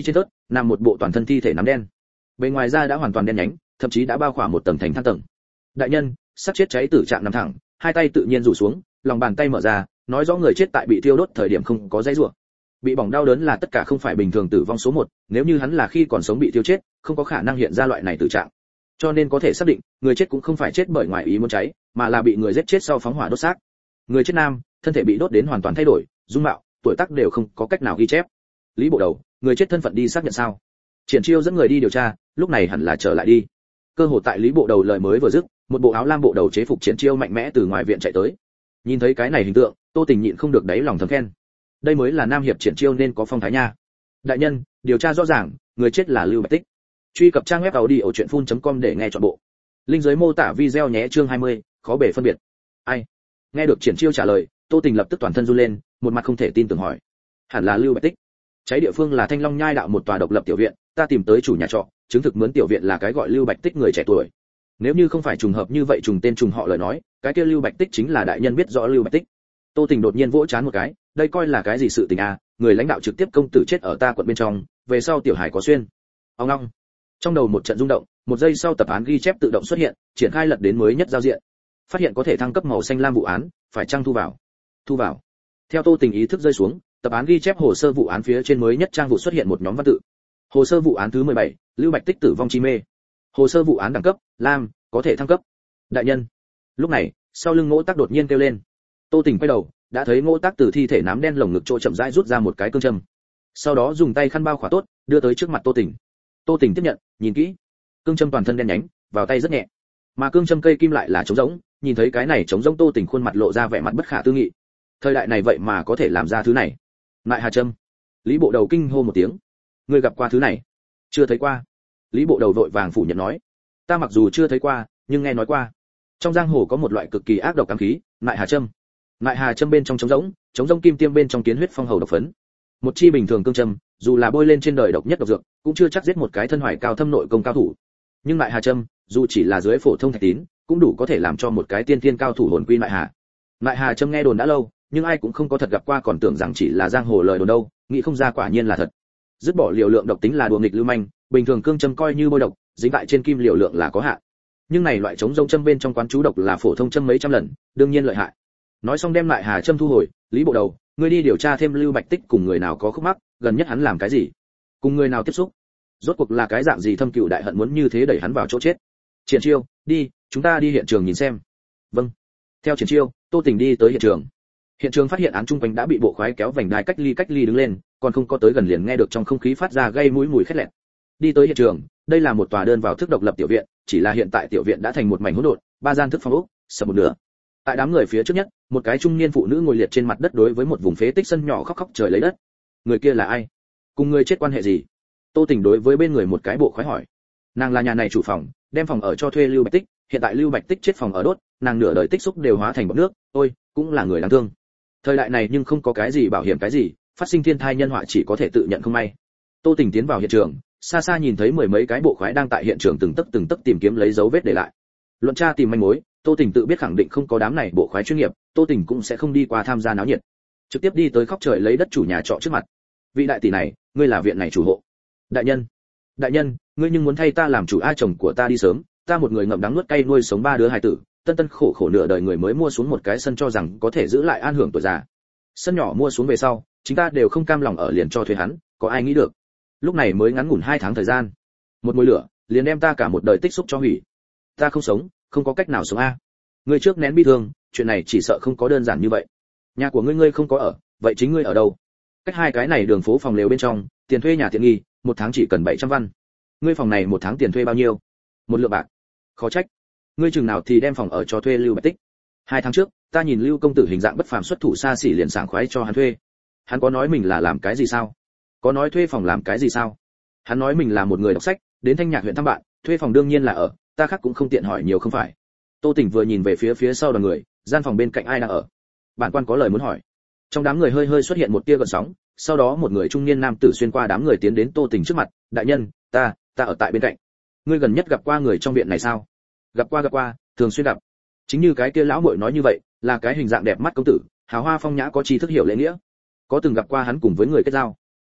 nằm một bộ toàn thân thi thể nám đen. Bên ngoài da đã hoàn toàn đen nhánh, thậm chí đã bao khỏa một tầng thành than tầng. Đại nhân, sắp chết cháy tử trạng nằm thẳng, hai tay tự nhiên rủ xuống, lòng bàn tay mở ra, nói rõ người chết tại bị thiêu đốt thời điểm không có dãy rủa. Bị bỏng đau đớn là tất cả không phải bình thường tử vong số 1, nếu như hắn là khi còn sống bị thiêu chết, không có khả năng hiện ra loại này tử trạng. Cho nên có thể xác định, người chết cũng không phải chết bởi ngoài ý muốn cháy, mà là bị người giết chết sau phóng hỏa đốt xác. Người chết nam, thân thể bị đốt đến hoàn toàn thay đổi, dung mạo, tuổi tác đều không có cách nào ghi chép. Lý Bộ Đầu, người chết thân phận đi xác nhận sao? Triển Chiêu dẫn người đi điều tra, lúc này hẳn là trở lại đi. Cơ hội tại Lý Bộ Đầu lời mới vừa dứt, một bộ áo lam bộ đầu chế phục Triển Chiêu mạnh mẽ từ ngoài viện chạy tới. Nhìn thấy cái này hình tượng, Tô Tình nhịn không được đáy lòng thầm khen. Đây mới là nam hiệp Triển Chiêu nên có phong thái nha. Đại nhân, điều tra rõ ràng, người chết là Lưu Bạch Tích. Truy cập trang web audiochuyenphun.com để nghe trọn bộ. Link dưới mô tả video nhé. Chương 20, khó bề phân biệt. Ai? Nghe được Triển Chiêu trả lời, Tô Tình lập tức toàn thân run lên, một mặt không thể tin tưởng hỏi. Hẳn là Lưu Bạch Tích. Cháy địa phương là Thanh Long Nhai đạo một tòa độc lập tiểu viện, ta tìm tới chủ nhà trọ, chứng thực mướn tiểu viện là cái gọi Lưu Bạch Tích người trẻ tuổi. Nếu như không phải trùng hợp như vậy trùng tên trùng họ lời nói, cái kia Lưu Bạch Tích chính là đại nhân biết rõ Lưu Bạch Tích. Tô Tình đột nhiên vỗ trán một cái, đây coi là cái gì sự tình à, người lãnh đạo trực tiếp công tử chết ở ta quận bên trong, về sau tiểu hải có xuyên. Ông ngoong. Trong đầu một trận rung động, một giây sau tập án ghi chép tự động xuất hiện, triển khai lật đến mới nhất giao diện. Phát hiện có thể thăng cấp màu xanh lam vụ án, phải chăng thu vào? Thu vào. Theo Tô Tình ý thức rơi xuống, tập án ghi chép hồ sơ vụ án phía trên mới nhất trang vụ xuất hiện một nhóm văn tự. Hồ sơ vụ án thứ 17, Lưu Bạch Tích tử vong chi mê. Hồ sơ vụ án đẳng cấp, lam, có thể thăng cấp. Đại nhân. Lúc này, sau lưng Ngỗ Tắc đột nhiên kêu lên. Tô Tình quay đầu, đã thấy Ngỗ Tắc từ thi thể nám đen lồng ngực chỗ chậm rãi rút ra một cái cương châm. Sau đó dùng tay khăn bao khỏa tốt, đưa tới trước mặt Tô Tình. Tô Tình tiếp nhận, nhìn kỹ. Cương châm toàn thân đen nhánh, vào tay rất nhẹ. Mà cương châm cây kim lại là trống rỗng, nhìn thấy cái này trống rỗng Tô Tình khuôn mặt lộ ra vẻ mặt bất khả tư nghị. Thời đại này vậy mà có thể làm ra thứ này. Nại Hà Trâm. Lý Bộ Đầu kinh hô một tiếng. Ngươi gặp qua thứ này? Chưa thấy qua. Lý Bộ Đầu vội vàng phủ nhận nói. Ta mặc dù chưa thấy qua, nhưng nghe nói qua. Trong giang hồ có một loại cực kỳ ác độc ám khí, Nại Hà Trâm. Nại Hà Trâm bên trong trống rỗng kim tiêm bên trong kiến huyết phong hầu độc phấn. Một chi bình thường cương châm, dù là bôi lên trên đời độc nhất độc dược, cũng chưa chắc giết một cái thân hoài cao thâm nội công cao thủ. Nhưng Nại Hà Trâm, dù chỉ là dưới phổ thông thạch tín, cũng đủ có thể làm cho một cái tiên thiên cao thủ hồn quy Nại Hà. Nại Hà Trâm nghe đồn đã lâu, nhưng ai cũng không có thật gặp qua, còn tưởng rằng chỉ là giang hồ lời đồn đâu, nghĩ không ra quả nhiên là thật. Dứt bỏ liều lượng độc tính là đùa nghịch lưu manh, bình thường cương châm coi như bôi độc, dính tại trên kim liều lượng là có hạn. Nhưng này loại chống rông châm bên trong quán chú độc là phổ thông châm mấy trăm lần, đương nhiên lợi hại. Nói xong đem Nại Hà Trâm thu hồi, Lý Bộ Đầu, ngươi đi điều tra thêm Lưu Bạch Tích cùng người nào có khúc mắc, gần nhất hắn làm cái gì, cùng người nào tiếp xúc, rốt cuộc là cái dạng gì thâm cừu đại hận muốn như thế đẩy hắn vào chỗ chết. Triển Chiêu, đi, chúng ta đi hiện trường nhìn xem. Vâng. Theo Triển Chiêu, Tô Tình đi tới hiện trường. Hiện trường phát hiện án trung quanh đã bị bộ khoái kéo vành đai cách ly đứng lên, còn không có tới gần liền nghe được trong không khí phát ra gây mũi mùi khét lẹt. Đi tới hiện trường, đây là một tòa đơn vào thức độc lập tiểu viện, chỉ là hiện tại tiểu viện đã thành một mảnh hỗn độn, ba gian thức phòng ốc, sập một nửa. Tại đám người phía trước nhất, một cái trung niên phụ nữ ngồi liệt trên mặt đất đối với một vùng phế tích sân nhỏ khóc khóc trời lấy đất. Người kia là ai? Cùng người chết quan hệ gì? Tô Tình đối với bên người một cái bộ khoái hỏi. Nàng là nhà này chủ phòng, đem phòng ở cho thuê Lưu Bạch Tích, hiện tại Lưu Bạch Tích chết phòng ở đốt, nàng nửa đời tích xúc đều hóa thành bọt nước, ôi, cũng là người đáng thương. Thời đại này nhưng không có cái gì bảo hiểm cái gì, phát sinh thiên tai nhân họa chỉ có thể tự nhận không may. Tô Tình tiến vào hiện trường, xa xa nhìn thấy mười mấy cái bộ khoái đang tại hiện trường từng tấc tìm kiếm lấy dấu vết để lại. Luận tra tìm manh mối, Tô Tình tự biết khẳng định không có đám này bộ khoái chuyên nghiệp, Tô Tình cũng sẽ không đi qua tham gia náo nhiệt. Trực tiếp đi tới khóc trời lấy đất chủ nhà trọ trước mặt. Vị đại tỷ này, ngươi là viện này chủ hộ. Đại nhân, ngươi nhưng muốn thay ta làm chủ, ai chồng của ta đi sớm, ta một người ngậm đắng nuốt cay nuôi sống ba đứa hài tử, tân khổ khổ nửa đời người mới mua xuống một cái sân cho rằng có thể giữ lại an hưởng tuổi già. Sân nhỏ mua xuống về sau, chúng ta đều không cam lòng ở liền cho thuê hắn, có ai nghĩ được. Lúc này mới ngắn ngủn 2 tháng thời gian, một mùi lửa liền đem ta cả một đời tích xúc cho hủy. Ta không sống, không có cách nào sống a. Ngươi trước nén bi thương, chuyện này chỉ sợ không có đơn giản như vậy. Nhà của ngươi không có ở, vậy chính ngươi ở đâu? Cách hai cái này đường phố phòng lều bên trong, tiền thuê nhà tiện nghi, một tháng chỉ cần 700 văn. Ngươi phòng này một tháng tiền thuê bao nhiêu? 1 lượng bạc. Khó trách. Ngươi chừng nào thì đem phòng ở cho thuê Lưu Bạch Tích? 2 tháng trước, ta nhìn Lưu công tử hình dạng bất phàm xuất thủ xa xỉ liền sảng khoái cho hắn thuê. Hắn có nói mình là làm cái gì sao? Có nói thuê phòng làm cái gì sao? Hắn nói mình là một người đọc sách, đến Thanh Nhạc huyện thăm bạn, thuê phòng đương nhiên là ở, ta khác cũng không tiện hỏi nhiều không phải. Tô Tình vừa nhìn về phía sau đoàn người, gian phòng bên cạnh ai đang ở? Bản quan có lời muốn hỏi. Trong đám người hơi xuất hiện một tia gợn sóng, sau đó một người trung niên nam tử xuyên qua đám người tiến đến Tô Tình trước mặt, đại nhân, ta ở tại bên cạnh. Ngươi gần nhất gặp qua người trong viện này sao? Gặp qua, thường xuyên gặp. Chính như cái kia lão muội nói như vậy, là cái hình dạng đẹp mắt công tử, hào hoa phong nhã có tri thức hiểu lễ nghĩa. Có từng gặp qua hắn cùng với người kết giao? Có,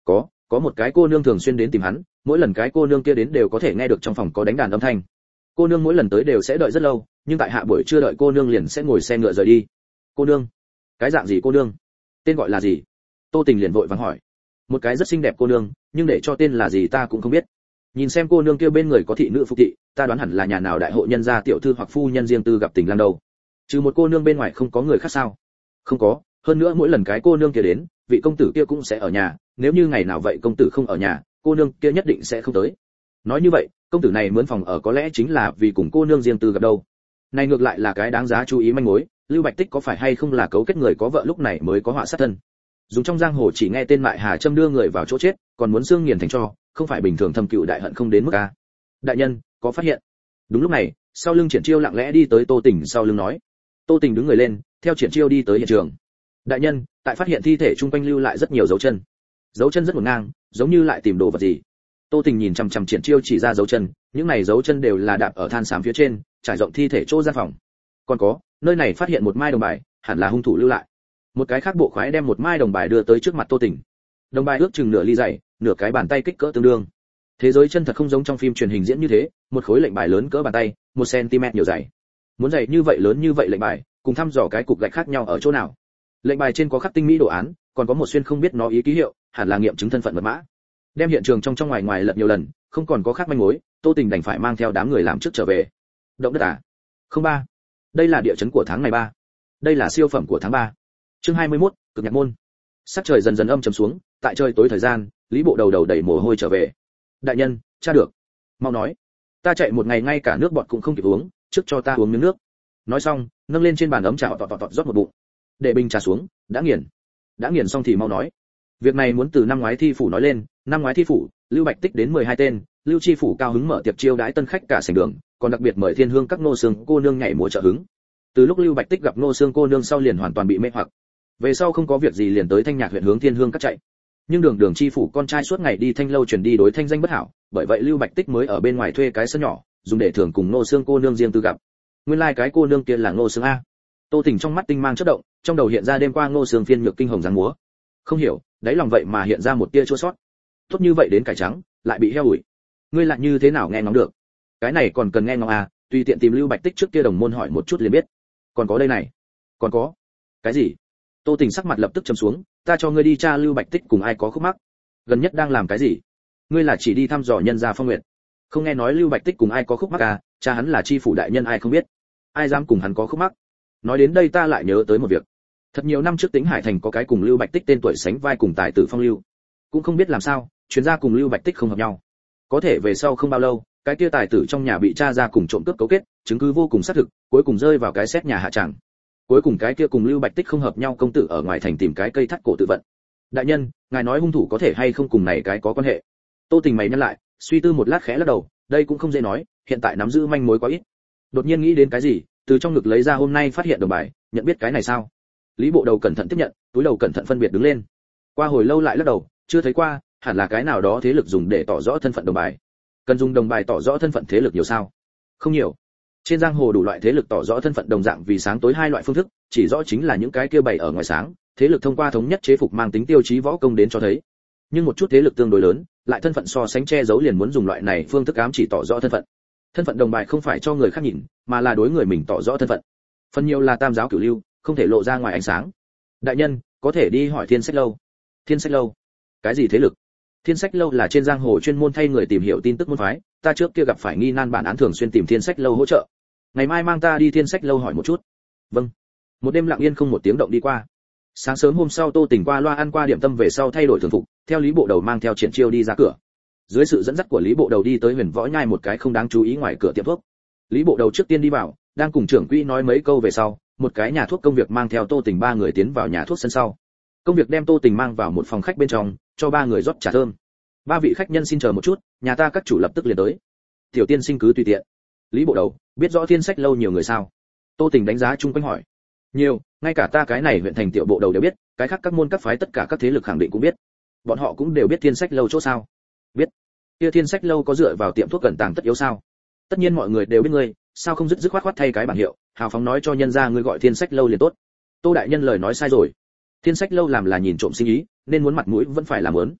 có một cái cô nương thường xuyên đến tìm hắn, mỗi lần cái cô nương kia đến đều có thể nghe được trong phòng có đánh đàn âm thanh. Cô nương mỗi lần tới đều sẽ đợi rất lâu, nhưng tại hạ buổi trưa đợi cô nương liền sẽ ngồi xe ngựa rời đi. Cô nương? Cái dạng gì cô nương? Tên gọi là gì? Tô Tình liền vội vàng hỏi. Một cái rất xinh đẹp cô nương, nhưng để cho tên là gì ta cũng không biết. Nhìn xem cô nương kia bên người có thị nữ phục thị, ta đoán hẳn là nhà nào đại hộ nhân gia tiểu thư hoặc phu nhân riêng tư gặp tình lang đâu. Trừ một cô nương bên ngoài không có người khác sao? Không có, hơn nữa mỗi lần cái cô nương kia đến, vị công tử kia cũng sẽ ở nhà, nếu như ngày nào vậy công tử không ở nhà, cô nương kia nhất định sẽ không tới. Nói như vậy, công tử này mướn phòng ở có lẽ chính là vì cùng cô nương riêng tư gặp đâu. Này ngược lại là cái đáng giá chú ý manh mối, Lưu Bạch Tích có phải hay không là cấu kết người có vợ lúc này mới có họa sát thân. Dùng trong giang hồ chỉ nghe tên Mại Hà Trâm đưa người vào chỗ chết, còn muốn xương nghiền thành tro, không phải bình thường thâm cựu đại hận không đến mức a. Đại nhân, có phát hiện. Đúng lúc này, sau lưng Triển Chiêu lặng lẽ đi tới Tô Tình sau lưng nói. Tô Tình đứng người lên, theo Triển Chiêu đi tới hiện trường. Đại nhân, tại phát hiện thi thể trung quanh lưu lại rất nhiều dấu chân. Dấu chân rất hỗn ngang, giống như lại tìm đồ vật gì. Tô Tình nhìn chằm chằm Triển Chiêu chỉ ra dấu chân, những này dấu chân đều là đạp ở than xám phía trên, trải rộng thi thể chỗ gian phòng. Còn có, nơi này phát hiện một mai đồng bài, hẳn là hung thủ lưu lại. Một cái khác bộ khoái đem một mai đồng bài đưa tới trước mặt Tô Tình. Đồng bài ước chừng nửa ly dày, nửa cái bàn tay kích cỡ tương đương. Thế giới chân thật không giống trong phim truyền hình diễn như thế, một khối lệnh bài lớn cỡ bàn tay, 1 cm nhiều dày. Muốn dày như vậy lớn như vậy lệnh bài, cùng thăm dò cái cục gạch khác nhau ở chỗ nào? Lệnh bài trên có khắc tinh mỹ đồ án, còn có một xuyên không biết nó ý ký hiệu, hẳn là nghiệm chứng thân phận mật mã. Đem hiện trường trong ngoài ngoài lật nhiều lần, không còn có khác manh mối, Tô Tình đành phải mang theo đám người làm trước trở về. Động đất à? Không ba. Đây là địa chấn của tháng này 3. Đây là siêu phẩm của tháng 3. Chương 21, cực nhạc môn. Sắc trời dần dần âm trầm xuống, tại trời tối thời gian, Lý Bộ Đầu đầu đẩy mồ hôi trở về. Đại nhân, tra được. Mau nói. Ta chạy một ngày ngay cả nước bọt cũng không kịp uống, trước cho ta uống miếng nước. Nói xong, nâng lên trên bàn ấm trà tọt rót một bụng. Để bình trà xuống, đã nghiền. Đã nghiền xong thì mau nói. Việc này muốn từ năm ngoái thi phủ nói lên, năm ngoái thi phủ, Lưu Bạch Tích đến 12 tên, Lưu Chi phủ cao hứng mở tiệc chiêu đãi tân khách cả sảnh đường, còn đặc biệt mời Thiên Hương các nô xương cô nương nhảy múa trợ hứng. Từ lúc Lưu Bạch Tích gặp nô xương cô nương sau liền hoàn toàn bị mê hoặc. Về sau không có việc gì liền tới Thanh Nhạc huyện hướng Thiên Hương các chạy. Nhưng Đường Chi phủ con trai suốt ngày đi Thanh lâu truyền đi đối thanh danh bất hảo, bởi vậy Lưu Bạch Tích mới ở bên ngoài thuê cái sân nhỏ, dùng để thường cùng nô xương cô nương riêng tư gặp. Nguyên lai cái cô nương kia là nô xương a. Tô Tình trong mắt tinh mang chớp động, trong đầu hiện ra đêm qua nô xương phiên nhược kinh hồng dáng múa. Không hiểu, đáy lòng vậy mà hiện ra một tia chua xót. Tốt như vậy đến cải trắng, lại bị heo ủi. Ngươi lại như thế nào nghe ngóng được? Cái này còn cần nghe ngóng à, tùy tiện tìm Lưu Bạch Tích trước kia đồng môn hỏi một chút liền biết. Còn có đây này. Còn có. Cái gì? Tô Tình sắc mặt lập tức trầm xuống, ta cho ngươi đi tra Lưu Bạch Tích cùng ai có khúc mắc. Gần nhất đang làm cái gì? Ngươi là chỉ đi thăm dò nhân gia phong nguyện. Không nghe nói Lưu Bạch Tích cùng ai có khúc mắc à, cha hắn là chi phủ đại nhân ai không biết. Ai dám cùng hắn có khúc mắc? Nói đến đây ta lại nhớ tới một việc. Thật nhiều năm trước Tĩnh Hải thành có cái cùng Lưu Bạch Tích tên tuổi sánh vai cùng tài tử Phong Lưu. Cũng không biết làm sao, chuyên gia cùng Lưu Bạch Tích không hợp nhau. Có thể về sau không bao lâu, cái kia tài tử trong nhà bị cha ra cùng trộm cướp cấu kết, chứng cứ vô cùng xác thực, cuối cùng rơi vào cái xét nhà hạ tràng. Cuối cùng cái kia cùng Lưu Bạch Tích không hợp nhau công tử ở ngoài thành tìm cái cây thắt cổ tự vận. Đại nhân, ngài nói hung thủ có thể hay không cùng này cái có quan hệ? Tô Tình mày nhăn lại, suy tư một lát khẽ lắc đầu, đây cũng không dễ nói, hiện tại nắm giữ manh mối quá ít. Đột nhiên nghĩ đến cái gì, từ trong ngực lấy ra hôm nay phát hiện đồng bài, nhận biết cái này sao? Lý Bộ Đầu cẩn thận tiếp nhận, túi đầu cẩn thận phân biệt đứng lên. Qua hồi lâu lại lắc đầu, chưa thấy qua, hẳn là cái nào đó thế lực dùng để tỏ rõ thân phận đồng bài. Cần dùng đồng bài tỏ rõ thân phận thế lực nhiều sao? Không nhiều. Trên giang hồ đủ loại thế lực tỏ rõ thân phận đồng dạng vì sáng tối hai loại phương thức, chỉ rõ chính là những cái kia bày ở ngoài sáng, thế lực thông qua thống nhất chế phục mang tính tiêu chí võ công đến cho thấy. Nhưng một chút thế lực tương đối lớn, lại thân phận so sánh che giấu liền muốn dùng loại này phương thức ám chỉ tỏ rõ thân phận. Thân phận đồng bài không phải cho người khác nhìn, mà là đối người mình tỏ rõ thân phận. Phần nhiều là tam giáo cửu lưu, không thể lộ ra ngoài ánh sáng. Đại nhân, có thể đi hỏi Thiên Sách lâu. Thiên Sách lâu? Cái gì thế lực? Thiên Sách lâu là trên giang hồ chuyên môn thay người tìm hiểu tin tức môn phái, ta trước kia gặp phải nghi nan bản án thường xuyên tìm Thiên Sách lâu hỗ trợ. Ngày mai mang ta đi Thiên Sách lâu hỏi một chút. Vâng. Một đêm lặng yên không một tiếng động đi qua. Sáng sớm hôm sau Tô Tình qua loa ăn qua điểm tâm về sau thay đổi thường phục, theo Lý Bộ Đầu mang theo Triển Chiêu đi ra cửa. Dưới sự dẫn dắt của Lý Bộ Đầu đi tới Huyền Võ Nhai một cái không đáng chú ý ngoài cửa tiệm thuốc. Lý Bộ Đầu trước tiên đi vào, đang cùng trưởng quỹ nói mấy câu về sau, một cái nhà thuốc công việc mang theo Tô Tình ba người tiến vào nhà thuốc sân sau. Công việc đem Tô Tình mang vào một phòng khách bên trong, cho ba người rót trà thơm. Ba vị khách nhân xin chờ một chút, nhà ta các chủ lập tức liền tới. Tiểu tiên sinh cứ tùy tiện. Lý Bộ Đầu, biết rõ Thiên Sách lâu nhiều người sao? Tô Tình đánh giá chung quanh hỏi. Nhiều, ngay cả ta cái này huyện thành tiểu bộ đầu đều biết, cái khác các môn các phái tất cả các thế lực khẳng định cũng biết. Bọn họ cũng đều biết Thiên Sách lâu chỗ sao? Biết. Kia Thiên Sách lâu có dựa vào tiệm thuốc gần tàng tất yếu sao? Tất nhiên mọi người đều biết ngươi, sao không dứt khoát thay cái bản hiệu, hào phóng nói cho nhân gia ngươi gọi Thiên Sách lâu liền tốt. Tô đại nhân lời nói sai rồi. Thiên Sách lâu làm là nhìn trộm sinh ý, nên muốn mặt mũi vẫn phải làm muốn.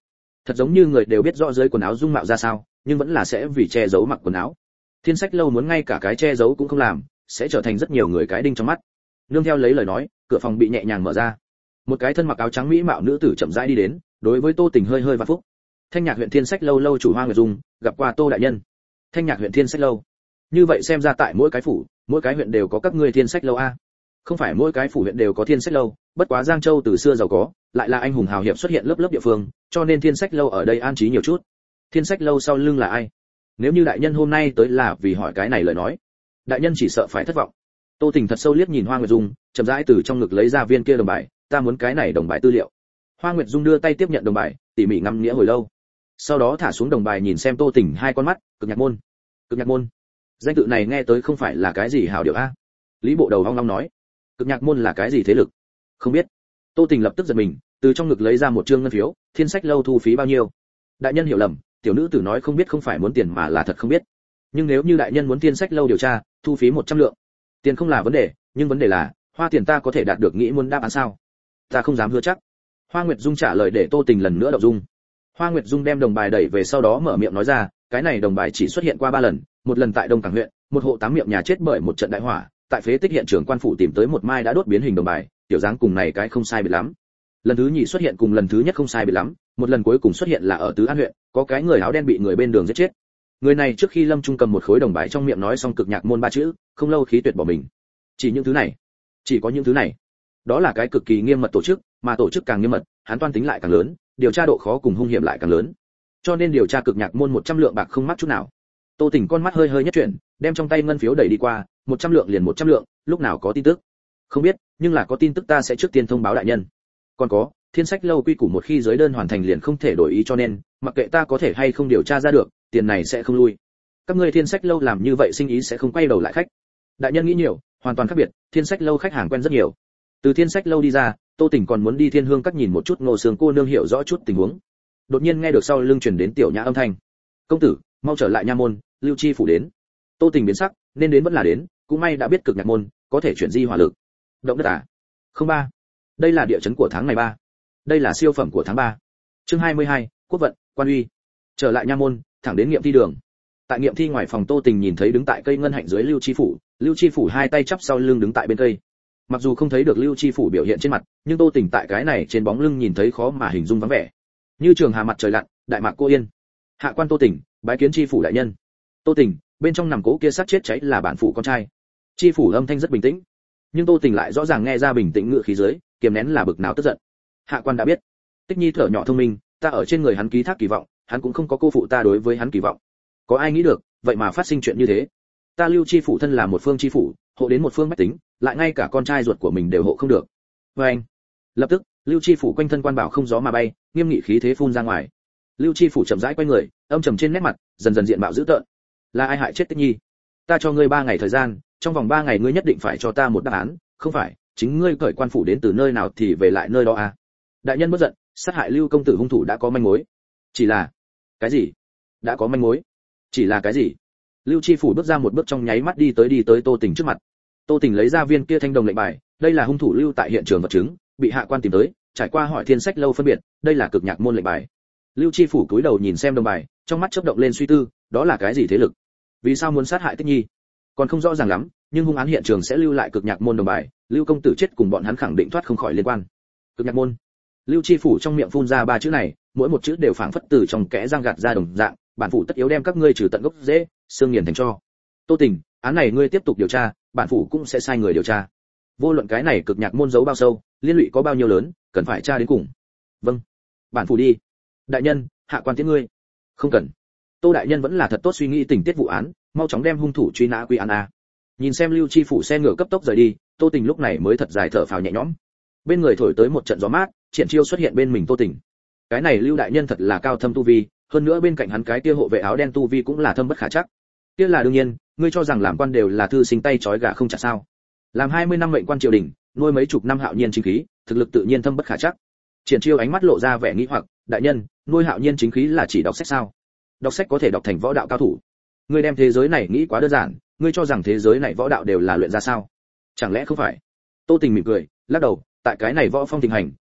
Thật giống như người đều biết rõ dưới quần áo dung mạo ra sao, nhưng vẫn là sẽ vì che giấu mặc quần áo. Thiên Sách Lâu muốn ngay cả cái che giấu cũng không làm, sẽ trở thành rất nhiều người cái đinh trong mắt. Nương theo lấy lời nói, cửa phòng bị nhẹ nhàng mở ra. Một cái thân mặc áo trắng mỹ mạo nữ tử chậm rãi đi đến, đối với Tô Tình hơi hơi vạn phúc. Thanh Nhạc huyện Thiên Sách Lâu lâu chủ Hoa Nguyệt Dung, gặp qua Tô đại nhân. Thanh Nhạc huyện Thiên Sách Lâu. Như vậy xem ra tại mỗi cái phủ, mỗi cái huyện đều có các ngươi Thiên Sách Lâu a. Không phải mỗi cái phủ huyện đều có Thiên Sách Lâu, bất quá Giang Châu từ xưa giàu có, lại là anh hùng hào hiệp xuất hiện lớp lớp địa phương, cho nên Thiên Sách Lâu ở đây an trí nhiều chút. Thiên Sách Lâu sau lưng là ai? Nếu như đại nhân hôm nay tới là vì hỏi cái này lời nói, đại nhân chỉ sợ phải thất vọng. Tô Tình thật sâu liếc nhìn Hoa Nguyệt Dung, chậm rãi từ trong ngực lấy ra viên kia đồng bài, ta muốn cái này đồng bài tư liệu. Hoa Nguyệt Dung đưa tay tiếp nhận đồng bài, tỉ mỉ ngắm nghĩa hồi lâu. Sau đó thả xuống đồng bài nhìn xem Tô Tình hai con mắt, Cực Nhạc môn. Cực Nhạc môn. Danh tự này nghe tới không phải là cái gì hảo điệu a. Lý Bộ Đầu hoang long nói, Cực Nhạc môn là cái gì thế lực? Không biết. Tô Tình lập tức giật mình, từ trong ngực lấy ra một trương ngân phiếu, Thiên Sách Lâu thu phí bao nhiêu? Đại nhân hiểu lầm, tiểu nữ tử nói không biết không phải muốn tiền mà là thật không biết. Nhưng nếu như đại nhân muốn Thiên Sách Lâu điều tra, thu phí 100 lượng. Tiền không là vấn đề, nhưng vấn đề là, hoa tiền ta có thể đạt được nghĩ muốn đáp án sao? Ta không dám hứa chắc. Hoa Nguyệt Dung trả lời để Tô Tình lần nữa động dung. Hoa Nguyệt Dung đem đồng bài đẩy về sau đó mở miệng nói ra, cái này đồng bài chỉ xuất hiện qua 3 lần, một lần tại Đông Cảng huyện, một hộ 8 miệng nhà chết bởi một trận đại hỏa, tại phế tích hiện trường quan phủ tìm tới một mai đã đốt biến hình đồng bài, tiểu dáng cùng này cái không sai biệt lắm. Lần thứ nhì xuất hiện cùng lần thứ nhất không sai biệt lắm, một lần cuối cùng xuất hiện là ở Tứ An huyện, có cái người áo đen bị người bên đường giết chết. Người này trước khi lâm trung cầm một khối đồng bài trong miệng nói xong Cực Nhạc môn 3 chữ, không lâu khí tuyệt bỏ mình. Chỉ những thứ này, chỉ có những thứ này. Đó là cái cực kỳ nghiêm mật tổ chức, mà tổ chức càng nghiêm mật, hắn toan tính lại càng lớn, điều tra độ khó cùng hung hiểm lại càng lớn. Cho nên điều tra Cực Nhạc môn 100 lượng bạc không mắc chút nào. Tô Tình con mắt hơi hơi nhất chuyển, đem trong tay ngân phiếu đẩy đi qua, 100 lượng liền 100 lượng, lúc nào có tin tức? Không biết, nhưng là có tin tức ta sẽ trước tiên thông báo đại nhân. Còn có, Thiên Sách Lâu quy củ một khi giới đơn hoàn thành liền không thể đổi ý cho nên, mặc kệ ta có thể hay không điều tra ra được, tiền này sẽ không lui. Các ngươi Thiên Sách Lâu làm như vậy sinh ý sẽ không quay đầu lại khách. Đại nhân nghĩ nhiều, hoàn toàn khác biệt, Thiên Sách Lâu khách hàng quen rất nhiều. Từ Thiên Sách Lâu đi ra, Tô Tình còn muốn đi Thiên Hương Các nhìn một chút Ngô Sương cô nương hiểu rõ chút tình huống. Đột nhiên nghe được sau lưng truyền đến tiểu nhã âm thanh. "Công tử, mau trở lại nha môn, Lưu Chi phủ đến." Tô Tình biến sắc, nên đến vẫn là đến, cũng may đã biết Cực Nhạc môn có thể chuyển di hỏa lực. Động đất à? Không ba. Đây là địa chấn của tháng này 3. Đây là siêu phẩm của tháng 3. Chương 22, Quốc vận, Quan uy. Trở lại nha môn, thẳng đến nghiệm thi đường. Tại nghiệm thi ngoài phòng Tô Tình nhìn thấy đứng tại cây ngân hạnh dưới Lưu Chi phủ hai tay chắp sau lưng đứng tại bên cây. Mặc dù không thấy được Lưu Chi phủ biểu hiện trên mặt, nhưng Tô Tình tại cái này trên bóng lưng nhìn thấy khó mà hình dung vắng vẻ. Như trường hà mặt trời lặn, đại mạc cô yên. Hạ quan Tô Tình, bái kiến Chi phủ đại nhân. Tô Tình, bên trong nằm cố kia sát chết cháy là bản phủ con trai. Chi phủ âm thanh rất bình tĩnh, nhưng Tô Tình lại rõ ràng nghe ra bình tĩnh ngựa khí dưới, kiềm nén là bực nào tức giận. Hạ quan đã biết. Tích Nhi thở nhỏ thông minh, ta ở trên người hắn ký thác kỳ vọng, hắn cũng không có cô phụ ta đối với hắn kỳ vọng. Có ai nghĩ được, vậy mà phát sinh chuyện như thế. Ta Lưu Chi phủ thân là một phương chi phủ, hộ đến một phương bách tính, lại ngay cả con trai ruột của mình đều hộ không được. Và anh, lập tức, Lưu Chi phủ quanh thân quan bảo không gió mà bay, nghiêm nghị khí thế phun ra ngoài. Lưu Chi phủ chậm rãi quay người, âm trầm trên nét mặt, dần dần diện mạo dữ tợn. Là ai hại chết Tích Nhi? Ta cho ngươi 3 ngày thời gian, trong vòng 3 ngày ngươi nhất định phải cho ta một đáp án, không phải, chính ngươi cởi quan phủ đến từ nơi nào thì về lại nơi đó à? Đại nhân bất giận, sát hại Lưu công tử hung thủ đã có manh mối. Chỉ là cái gì? Đã có manh mối? Chỉ là cái gì? Lưu Chi phủ bước ra một bước trong nháy mắt đi tới Tô Tình trước mặt. Tô Tình lấy ra viên kia thanh đồng lệnh bài, đây là hung thủ lưu tại hiện trường vật chứng, bị hạ quan tìm tới, trải qua hỏi Thiên Sách Lâu phân biệt, đây là Cực Nhạc môn lệnh bài. Lưu Chi phủ cúi đầu nhìn xem đồng bài, trong mắt chớp động lên suy tư, đó là cái gì thế lực? Vì sao muốn sát hại Tích Nhi? Còn không rõ ràng lắm, nhưng hung án hiện trường sẽ lưu lại Cực Nhạc môn đồng bài, Lưu công tử chết cùng bọn hắn khẳng định thoát không khỏi liên quan. Cực Nhạc môn. Lưu Chi phủ trong miệng phun ra 3 chữ này, mỗi một chữ đều phảng phất từ trong kẽ răng gạt ra đồng dạng, bản phủ tất yếu đem các ngươi trừ tận gốc rễ, xương nghiền thành tro. Tô Tình, án này ngươi tiếp tục điều tra, bản phủ cũng sẽ sai người điều tra. Vô luận cái này Cực Nhạc môn giấu bao sâu, liên lụy có bao nhiêu lớn, cần phải tra đến cùng. Vâng, bản phủ đi. Đại nhân, hạ quan tiễn ngươi. Không cần. Tô đại nhân vẫn là thật tốt suy nghĩ tình tiết vụ án, mau chóng đem hung thủ truy nã quy án a. Nhìn xem Lưu Chi phủ xe ngựa cấp tốc rời đi, Tô Tình lúc này mới thật dài thở phào nhẹ nhõm. Bên người thổi tới một trận gió mát, Triển Chiêu xuất hiện bên mình Tô Tình. Cái này Lưu đại nhân thật là cao thâm tu vi, hơn nữa bên cạnh hắn cái kia hộ vệ áo đen tu vi cũng là thâm bất khả trắc. Kia là đương nhiên, ngươi cho rằng làm quan đều là thư sinh tay trói gà không chặt sao? Làm 20 năm mệnh quan triều đình, nuôi mấy chục năm hạo nhiên chính khí, thực lực tự nhiên thâm bất khả trắc. Triển Chiêu ánh mắt lộ ra vẻ nghi hoặc, đại nhân, nuôi hạo nhiên chính khí là chỉ đọc sách sao? Đọc sách có thể đọc thành võ đạo cao thủ. Ngươi đem thế giới này nghĩ quá đơn giản, ngươi cho rằng thế giới này võ đạo đều là luyện ra sao? Chẳng lẽ không phải? Tô Tình mỉm cười, lắc đầu, tại cái này võ phong thịnh hành,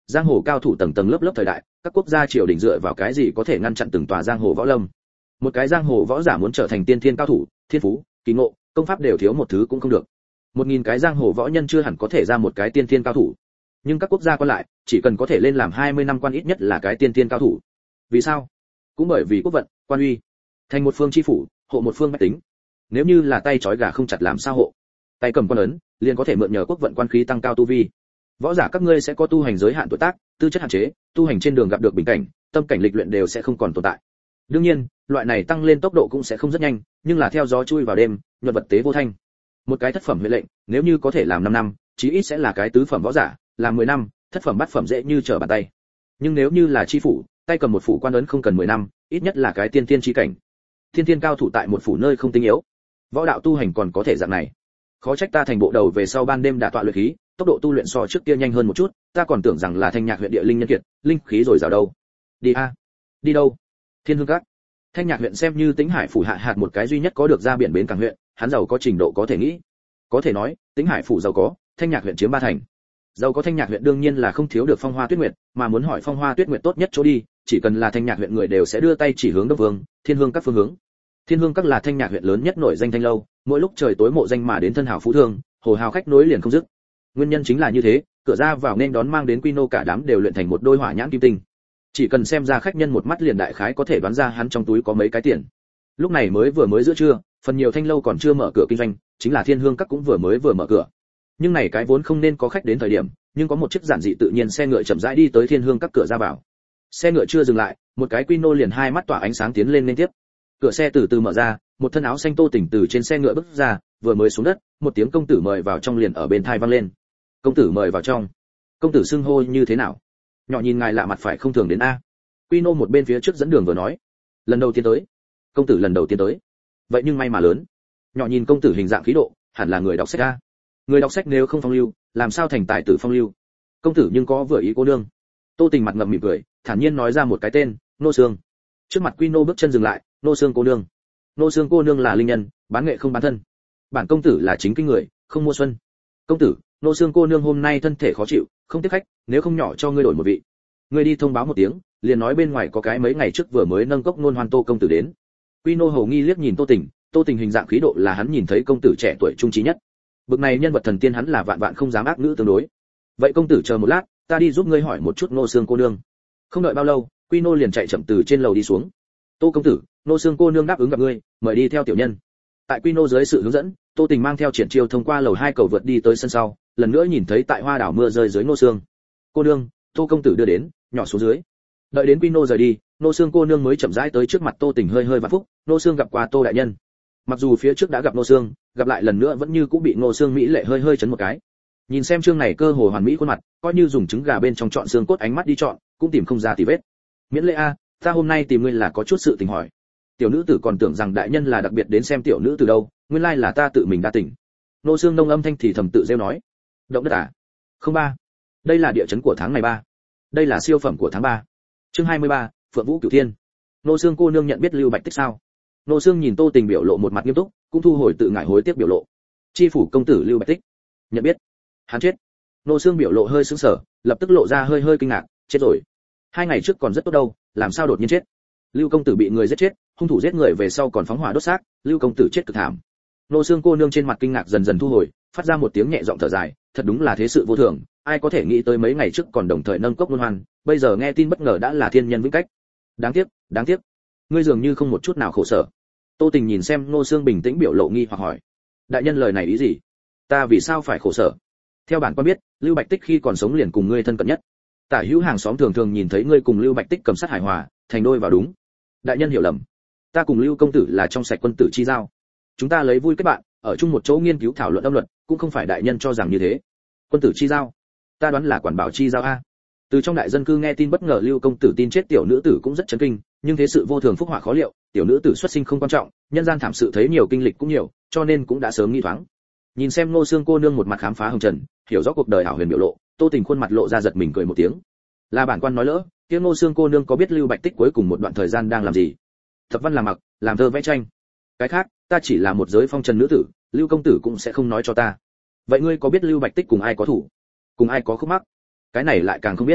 giang hồ cao thủ tầng tầng lớp lớp thời đại, các quốc gia triều đình dựa vào cái gì có thể ngăn chặn từng tòa giang hồ võ lâm? Một cái giang hồ võ giả muốn trở thành tiên thiên cao thủ, thiên phú, kỳ ngộ, công pháp đều thiếu một thứ cũng không được. 1000 cái giang hồ võ nhân chưa hẳn có thể ra một cái tiên thiên cao thủ. Nhưng các quốc gia còn lại, chỉ cần có thể lên làm 20 năm quan ít nhất là cái tiên thiên cao thủ. Vì sao? Cũng bởi vì quốc vận, quan uy. Thành một phương chi phủ, hộ một phương bách tính. Nếu như là tay trói gà không chặt làm sao hộ? Tay cầm quan ấn, liền có thể mượn nhờ quốc vận quan khí tăng cao tu vi. Võ giả các ngươi sẽ có tu hành giới hạn tuổi tác, tư chất hạn chế, tu hành trên đường gặp được bình cảnh, tâm cảnh lịch luyện đều sẽ không còn tồn tại. Đương nhiên, loại này tăng lên tốc độ cũng sẽ không rất nhanh, nhưng là theo gió chui vào đêm, nhuận vật tế vô thanh. Một cái thất phẩm huệ lệnh, nếu như có thể làm 5 năm, chí ít sẽ là cái tứ phẩm võ giả, làm 10 năm, thất phẩm bát phẩm dễ như trở bàn tay. Nhưng nếu như là chi phủ, tay cầm một phủ quan ấn không cần 10 năm, ít nhất là cái tiên tiên chi cảnh. Tiên tiên cao thủ tại một phủ nơi không tinh yếu. Võ đạo tu hành còn có thể dạng này. Khó trách ta thành bộ đầu về sau ban đêm đả tọa luyện khí, tốc độ tu luyện so trước kia nhanh hơn một chút, ta còn tưởng rằng là Thanh Nhạc huyện địa linh nhân kiệt, linh khí rồi rào đâu. Đi a. Đi đâu? Thiên Hương Các. Thanh Nhạc huyện xem như Tĩnh Hải phủ hạ hạt một cái duy nhất có được ra biển bến cảng huyện, hắn giàu có trình độ có thể nghĩ. Có thể nói, Tĩnh Hải phủ giàu có, Thanh Nhạc huyện chiếm 3 thành. Giàu có Thanh Nhạc huyện đương nhiên là không thiếu được Phong Hoa Tuyết Nguyệt, mà muốn hỏi Phong Hoa Tuyết Nguyệt tốt nhất chỗ đi, chỉ cần là Thanh Nhạc huyện người đều sẽ đưa tay chỉ hướng Đông Vương, Thiên Hương Các phương hướng. Thiên Hương Các là Thanh Nhạc huyện lớn nhất nổi danh thanh lâu, mỗi lúc trời tối mộ danh mà đến thân hảo phú thương, hồ hào khách nối liền không dứt. Nguyên nhân chính là như thế, cửa ra vào nên đón mang đến quy nô cả đám đều luyện thành một đôi hỏa nhãn kim tinh. Chỉ cần xem ra khách nhân một mắt liền đại khái có thể đoán ra hắn trong túi có mấy cái tiền. Lúc này mới giữa trưa, phần nhiều thanh lâu còn chưa mở cửa kinh doanh, chính là Thiên Hương Các cũng vừa mở cửa. Nhưng này cái vốn không nên có khách đến thời điểm, nhưng có một chiếc giản dị tự nhiên xe ngựa chậm rãi đi tới Thiên Hương Các cửa ra vào. Xe ngựa chưa dừng lại, một cái quy nô liền hai mắt tỏa ánh sáng tiến lên liên tiếp. Cửa xe từ từ mở ra, một thân áo xanh Tô Tỉnh từ trên xe ngựa bước ra, vừa mới xuống đất, một tiếng công tử mời vào trong liền ở bên tai vang lên. Công tử mời vào trong. Công tử xưng hô như thế nào? Nhỏ nhìn ngài lạ mặt phải không thường đến a. Quy nô một bên phía trước dẫn đường vừa nói. Lần đầu tiên tới. Công tử lần đầu tiên tới. Vậy nhưng may mà lớn. Nhỏ nhìn công tử hình dạng khí độ, hẳn là người đọc sách a. Người đọc sách nếu không phong lưu, làm sao thành tài tử phong lưu? Công tử nhưng có vừa ý cô nương. Tô Tình mặt ngậm mỉm cười, thản nhiên nói ra một cái tên, Nô Sương. Trước mặt Quy nô bước chân dừng lại, Nô Sương cô nương. Nô Sương cô nương là linh nhân, bán nghệ không bán thân. Bản công tử là chính kinh người, không mua xuân. Công tử, Nô Sương cô nương hôm nay thân thể khó chịu, không tiếp khách, nếu không nhỏ cho ngươi đổi một vị. Ngươi đi thông báo một tiếng, liền nói bên ngoài có cái mấy ngày trước vừa mới nâng cốc nôn hoan Tô công tử đến. Quy nô hầu nghi liếc nhìn Tô Tình hình dạng khí độ là hắn nhìn thấy công tử trẻ tuổi trung trí nhất. Bực này nhân vật thần tiên hắn là vạn vạn không dám ác nữ tương đối. Vậy công tử chờ một lát, ta đi giúp ngươi hỏi một chút Nô Sương cô nương. Không đợi bao lâu, Quy nô liền chạy chậm từ trên lầu đi xuống. Tô công tử, Nô Sương cô nương đáp ứng gặp ngươi, mời đi theo tiểu nhân. Tại Quy nô dưới sự hướng dẫn, Tô Tình mang theo Triển Chiêu thông qua lầu 2 cầu vượt đi tới sân sau, lần nữa nhìn thấy tại hoa đảo mưa rơi dưới Nô Sương. Cô nương, Tô công tử đưa đến, nhỏ xuống dưới. Đợi đến Quy nô rời đi, Nô Sương cô nương mới chậm rãi tới trước mặt Tô Tình hơi vạn phúc, Nô Sương gặp qua Tô đại nhân. Mặc dù phía trước đã gặp Nô Sương, gặp lại lần nữa vẫn như cũng bị Nô Sương mỹ lệ hơi chấn một cái. Nhìn xem chương này cơ hồ hoàn mỹ khuôn mặt, coi như dùng trứng gà bên trong chọn xương cốt ánh mắt đi chọn, cũng tìm không ra tì vết. Miễn lễ a, ta hôm nay tìm ngươi là có chút sự tình hỏi. Tiểu nữ tử còn tưởng rằng đại nhân là đặc biệt đến xem tiểu nữ tử đâu, nguyên lai là ta tự mình đa tỉnh. Nô Sương nông âm thanh thì thầm tự rêu nói. Động đất à? Không ba. Đây là địa chấn của tháng này 3. Đây là siêu phẩm của tháng 3. Chương 23, Phượng Vũ Cửu Thiên. Nô Sương cô nương nhận biết Lưu Bạch Tích sao? Nô Sương nhìn Tô Tình biểu lộ một mặt nghiêm túc, cũng thu hồi tự ngại hối tiếc biểu lộ. Chi phủ công tử Lưu Bạch Tích. Nhận biết. Hắn chết. Nô Sương biểu lộ hơi sững sờ, lập tức lộ ra hơi kinh ngạc, chết rồi. 2 ngày trước còn rất tốt đâu, làm sao đột nhiên chết? Lưu công tử bị người giết chết, hung thủ giết người về sau còn phóng hỏa đốt xác, Lưu công tử chết cực thảm. Nô Sương cô nương trên mặt kinh ngạc dần dần thu hồi, phát ra một tiếng nhẹ giọng thở dài, thật đúng là thế sự vô thường, ai có thể nghĩ tới mấy ngày trước còn đồng thời nâng cốc luân hoan, bây giờ nghe tin bất ngờ đã là thiên nhân vĩnh cách. Đáng tiếc. Ngươi dường như không một chút nào khổ sở. Tô Tình nhìn xem Nô Sương bình tĩnh biểu lộ nghi hoặc hỏi, đại nhân lời này ý gì? Ta vì sao phải khổ sở? Theo bản quan biết, Lưu Bạch Tích khi còn sống liền cùng ngươi thân cận nhất. Tả hữu hàng xóm thường nhìn thấy ngươi cùng Lưu Bạch Tích cầm sát hài hòa, thành đôi vào đúng. Đại nhân hiểu lầm, ta cùng Lưu công tử là trong sạch quân tử chi giao. Chúng ta lấy vui kết bạn, ở chung một chỗ nghiên cứu thảo luận âm luật, cũng không phải đại nhân cho rằng như thế. Quân tử chi giao, ta đoán là quản bảo chi giao a. Từ trong đại dân cư nghe tin bất ngờ Lưu công tử tin chết tiểu nữ tử cũng rất chấn kinh, nhưng thế sự vô thường phúc họa khó liệu, tiểu nữ tử xuất sinh không quan trọng, nhân gian thảm sự thấy nhiều kinh lịch cũng nhiều, cho nên cũng đã sớm nghi thoáng. Nhìn xem Nô Sương cô nương một mặt khám phá hồng trần, hiểu rõ cuộc đời hảo huyền biểu lộ, Tô Tình khuôn mặt lộ ra giật mình cười một tiếng. Là bản quan nói lỡ, tiếng Nô Sương cô nương có biết Lưu Bạch Tích cuối cùng một đoạn thời gian đang làm gì? Thập văn làm mặc, làm thơ vẽ tranh. Cái khác, ta chỉ là một giới phong trần nữ tử, Lưu công tử cũng sẽ không nói cho ta. Vậy ngươi có biết Lưu Bạch Tích cùng ai có thủ, cùng ai có khúc mắc? Cái này lại càng không biết.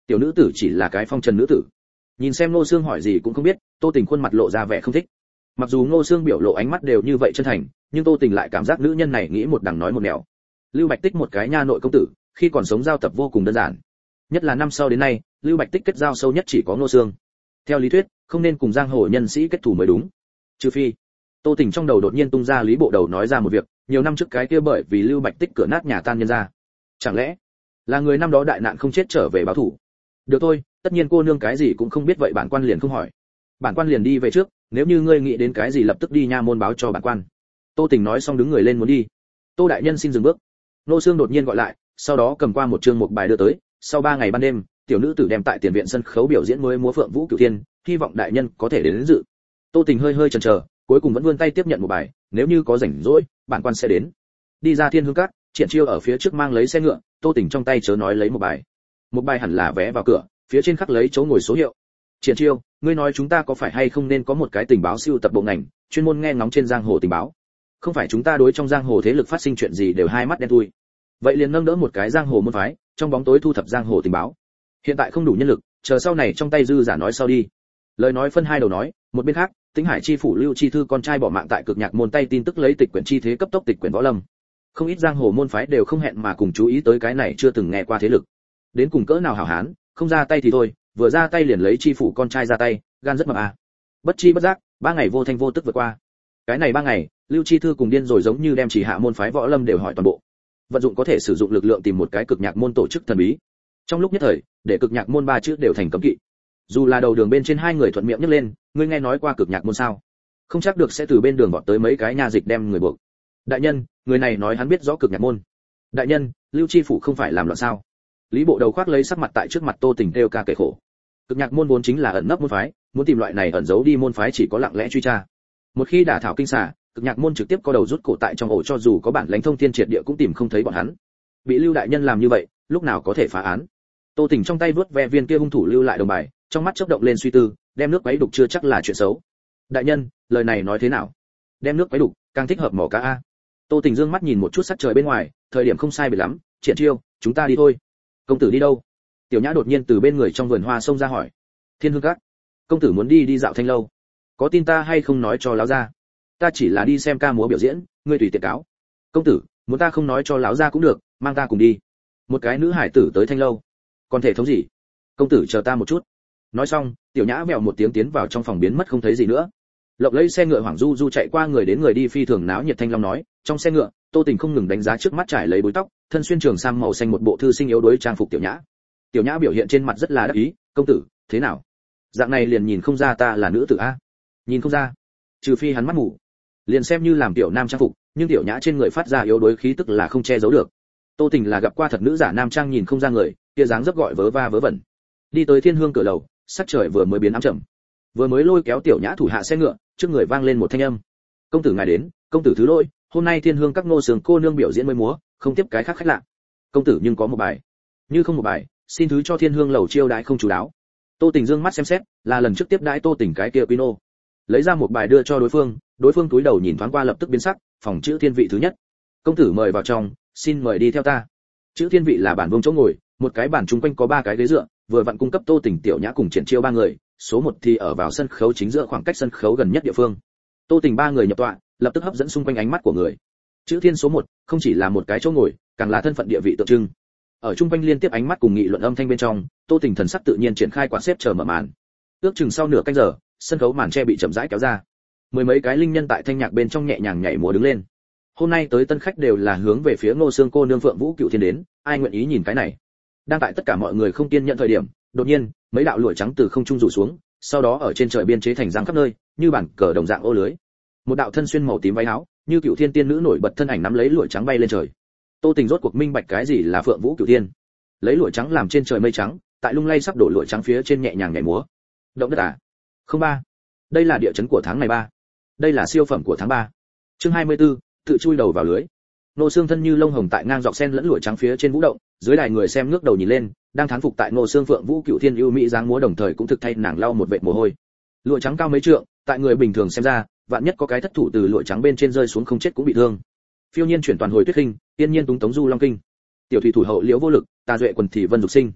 Tiểu nữ tử chỉ là cái phong trần nữ tử. Nhìn xem Ngô Xương hỏi gì cũng không biết, Tô Tình khuôn mặt lộ ra vẻ không thích. Mặc dù Ngô Xương biểu lộ ánh mắt đều như vậy chân thành, nhưng Tô Tình lại cảm giác nữ nhân này nghĩ một đằng nói một nẻo. Lưu Bạch Tích một cái nha nội công tử, khi còn sống giao tập vô cùng đơn giản. Nhất là năm sau đến nay, Lưu Bạch Tích kết giao sâu nhất chỉ có Ngô Xương. Theo lý thuyết, không nên cùng giang hồ nhân sĩ kết thù mới đúng. Trừ phi, Tô Tình trong đầu đột nhiên tung ra Lý Bộ Đầu nói ra một việc, nhiều năm trước cái kia bởi vì Lưu Bạch Tích cửa nát nhà tan nhân ra. Chẳng lẽ là người năm đó đại nạn không chết trở về báo thù? Được thôi, tất nhiên cô nương cái gì cũng không biết vậy bản quan liền không hỏi. Bản quan liền đi về trước, nếu như ngươi nghĩ đến cái gì lập tức đi nha môn báo cho bản quan. Tô Tình nói xong đứng người lên muốn đi. Tô đại nhân xin dừng bước. Nô Xương đột nhiên gọi lại, sau đó cầm qua một chương một bài đưa tới. Sau 3 ngày ban đêm, tiểu nữ tử đem tại tiền viện sân khấu biểu diễn mới múa Phượng Vũ Cửu Thiên, hy vọng đại nhân có thể đến dự. Tô Tình hơi hơi chần chờ, cuối cùng vẫn vươn tay tiếp nhận một bài, nếu như có rảnh rỗi, bản quan sẽ đến. Đi ra Thiên Hương Các, Triển Chiêu ở phía trước mang lấy xe ngựa, Tô Tình trong tay chớ nói lấy một bài. Một bài hẳn là vé vào cửa, phía trên khắc lấy chỗ ngồi số hiệu. Triển Chiêu, ngươi nói chúng ta có phải hay không nên có một cái tình báo siêu tập bộ ngành, chuyên môn nghe ngóng trên giang hồ tình báo. Không phải chúng ta đối trong giang hồ thế lực phát sinh chuyện gì đều hai mắt đen thui. Vậy liền nâng đỡ một cái giang hồ môn phái, trong bóng tối thu thập giang hồ tình báo. Hiện tại không đủ nhân lực, chờ sau này trong tay dư giả nói sau đi. Lời nói phân hai đầu nói, một bên khác, Tĩnh Hải chi phủ Lưu Chi Thư con trai bỏ mạng tại Cực Nhạc môn tay tin tức lấy tịch quyển chi thế cấp tốc tịch quyển võ lâm. Không ít giang hồ môn phái đều không hẹn mà cùng chú ý tới cái này chưa từng nghe qua thế lực. Đến cùng cỡ nào hảo hán, không ra tay thì thôi, vừa ra tay liền lấy chi phủ con trai ra tay, gan rất mập à. Bất chi bất giác, 3 ngày vô thanh vô tức vượt qua. Cái này 3 ngày, Lưu Chi Thư cùng điên rồi giống như đem chỉ hạ môn phái võ lâm đều hỏi toàn bộ. Vận dụng có thể sử dụng lực lượng tìm một cái Cực Nhạc môn tổ chức thần bí. Trong lúc nhất thời, để Cực Nhạc môn 3 chữ đều thành cấm kỵ. Dù là đầu đường bên trên hai người thuận miệng nhấc lên, ngươi nghe nói qua Cực Nhạc môn sao? Không chắc được sẽ từ bên đường vọt tới mấy cái nha dịch đem người buộc. Đại nhân, người này nói hắn biết rõ Cực Nhạc môn. Đại nhân, Lưu Chi phủ không phải làm loạn sao? Lý Bộ Đầu khoác lấy sắc mặt tại trước mặt Tô Tình kêu ca kể khổ. Cực Nhạc môn vốn chính là ẩn nấp môn phái, muốn tìm loại này ẩn giấu đi môn phái chỉ có lặng lẽ truy tra. Một khi đả thảo kinh xà, Cực Nhạc môn trực tiếp có đầu rút cổ tại trong ổ, cho dù có bản lãnh thông thiên triệt địa cũng tìm không thấy bọn hắn. Bị Lưu đại nhân làm như vậy, lúc nào có thể phá án? Tô Tình trong tay vớt ve viên kia hung thủ lưu lại đồng bài, trong mắt chớp động lên suy tư, đem nước quấy đục chưa chắc là chuyện xấu. Đại nhân, lời này nói thế nào? Đem nước quấy đục, càng thích hợp mỏ cá a. Tô Tình dương mắt nhìn một chút sắc trời bên ngoài, thời điểm không sai biệt lắm, Triển Chiêu, chúng ta đi thôi. Công tử đi đâu? Tiểu Nhã đột nhiên từ bên người trong vườn hoa xông ra hỏi. Thiên Hương Các. Công tử muốn đi dạo thanh lâu. Có tin ta hay không nói cho lão gia? Ta chỉ là đi xem ca múa biểu diễn, ngươi tùy tiện cáo. Công tử, muốn ta không nói cho lão gia cũng được, mang ta cùng đi. Một cái nữ hải tử tới thanh lâu. Còn thể thống gì? Công tử chờ ta một chút. Nói xong, Tiểu Nhã vèo một tiếng tiến vào trong phòng biến mất không thấy gì nữa. Lộc lấy xe ngựa hoảng du du chạy qua người đến người đi phi thường náo nhiệt thanh long nói, trong xe ngựa, Tô Tình không ngừng đánh giá trước mắt trải lấy búi tóc, thân xuyên trường sam màu xanh một bộ thư sinh yếu đuối trang phục Tiểu Nhã. Tiểu Nhã biểu hiện trên mặt rất là đắc ý, công tử, thế nào? Dạng này liền nhìn không ra ta là nữ tử a? Nhìn không ra, trừ phi hắn mắt mù. Liền xem như làm tiểu nam trang phục, nhưng Tiểu Nhã trên người phát ra yếu đuối khí tức là không che giấu được. Tô Tình là gặp qua thật nữ giả nam trang nhìn không ra người, kia dáng dấp gọi vớ va vớ vẩn. Đi tới Thiên Hương cửa lầu, sắc trời vừa mới biến ám trầm. Vừa mới lôi kéo Tiểu Nhã thủ hạ xe ngựa, trước người vang lên một thanh âm. Công tử ngài đến, công tử thứ lỗi, hôm nay Thiên Hương Các Ngô Sướng cô nương biểu diễn mới múa, không tiếp cái khác khách lạ. Công tử nhưng có một bài. Như không một bài, xin thứ cho Thiên Hương lầu chiêu đãi không chú đáo. Tô Tình dương mắt xem xét, là lần trước tiếp đãi Tô Tình cái kia Pino. Lấy ra một bài đưa cho đối phương cúi đầu nhìn thoáng qua lập tức biến sắc, phòng chữ thiên vị thứ nhất. Công tử mời vào trong, xin mời đi theo ta. Chữ thiên vị là bản vuông chỗ ngồi, một cái bàn chung quanh có 3 cái ghế dựa, vừa vặn cung cấp Tô Tình Tiểu Nhã cùng Triển Chiêu 3 người, số 1 thì ở vào sân khấu chính giữa khoảng cách sân khấu gần nhất địa phương. Tô Tình 3 người nhập tọa, lập tức hấp dẫn xung quanh ánh mắt của người. Chữ thiên số 1, không chỉ là một cái chỗ ngồi, càng là thân phận địa vị tượng trưng. Ở chung quanh liên tiếp ánh mắt cùng nghị luận âm thanh bên trong, Tô Tình thần sắc tự nhiên triển khai quạt xếp chờ mở màn. Ước chừng sau nửa canh giờ, sân khấu màn che bị chậm rãi kéo ra. 10 mấy cái linh nhân tại thanh nhạc bên trong nhẹ nhàng nhảy múa đứng lên. Hôm nay tới tân khách đều là hướng về phía Ngô Xương cô nương Phượng Vũ Cửu Thiên đến, ai nguyện ý nhìn cái này. Đang tại tất cả mọi người không kiên nhận thời điểm, đột nhiên, mấy đạo lụa trắng từ không trung rủ xuống, sau đó ở trên trời biên chế thành răng khắp nơi, như bản cờ đồng dạng ô lưới. Một đạo thân xuyên màu tím váy áo, như Cửu Thiên tiên nữ nổi bật thân ảnh nắm lấy lụa trắng bay lên trời. Tô Tình rốt cuộc minh bạch cái gì là Phượng Vũ Cửu Thiên. Lấy lụa trắng làm trên trời mây trắng, tại lung lay sắp đổ lụa trắng phía trên nhẹ nhàng nhảy múa. Động đất à? Không ba. Đây là địa chấn của tháng này 3. Đây là siêu phẩm của tháng 3. Chương 24, tự chui đầu vào lưới. Nô Xương thân như lông hồng tại ngang dọc sen lẫn lụa trắng phía trên vũ động, dưới đài người xem ngước đầu nhìn lên, đang thán phục tại Nô Xương Phượng Vũ Cửu Thiên ưu mỹ dáng múa đồng thời cũng thực thay nàng lau một vệt mồ hôi. Lụa trắng cao mấy trượng, tại người bình thường xem ra, vạn nhất có cái thất thủ từ lụa trắng bên trên rơi xuống không chết cũng bị thương. Phiêu nhiên chuyển toàn hồi tuyết kinh, tiên nhiên túng tống du long kinh. Tiểu thủy thủ hậu liễu vô lực, tà duệ quần thì vân dục sinh.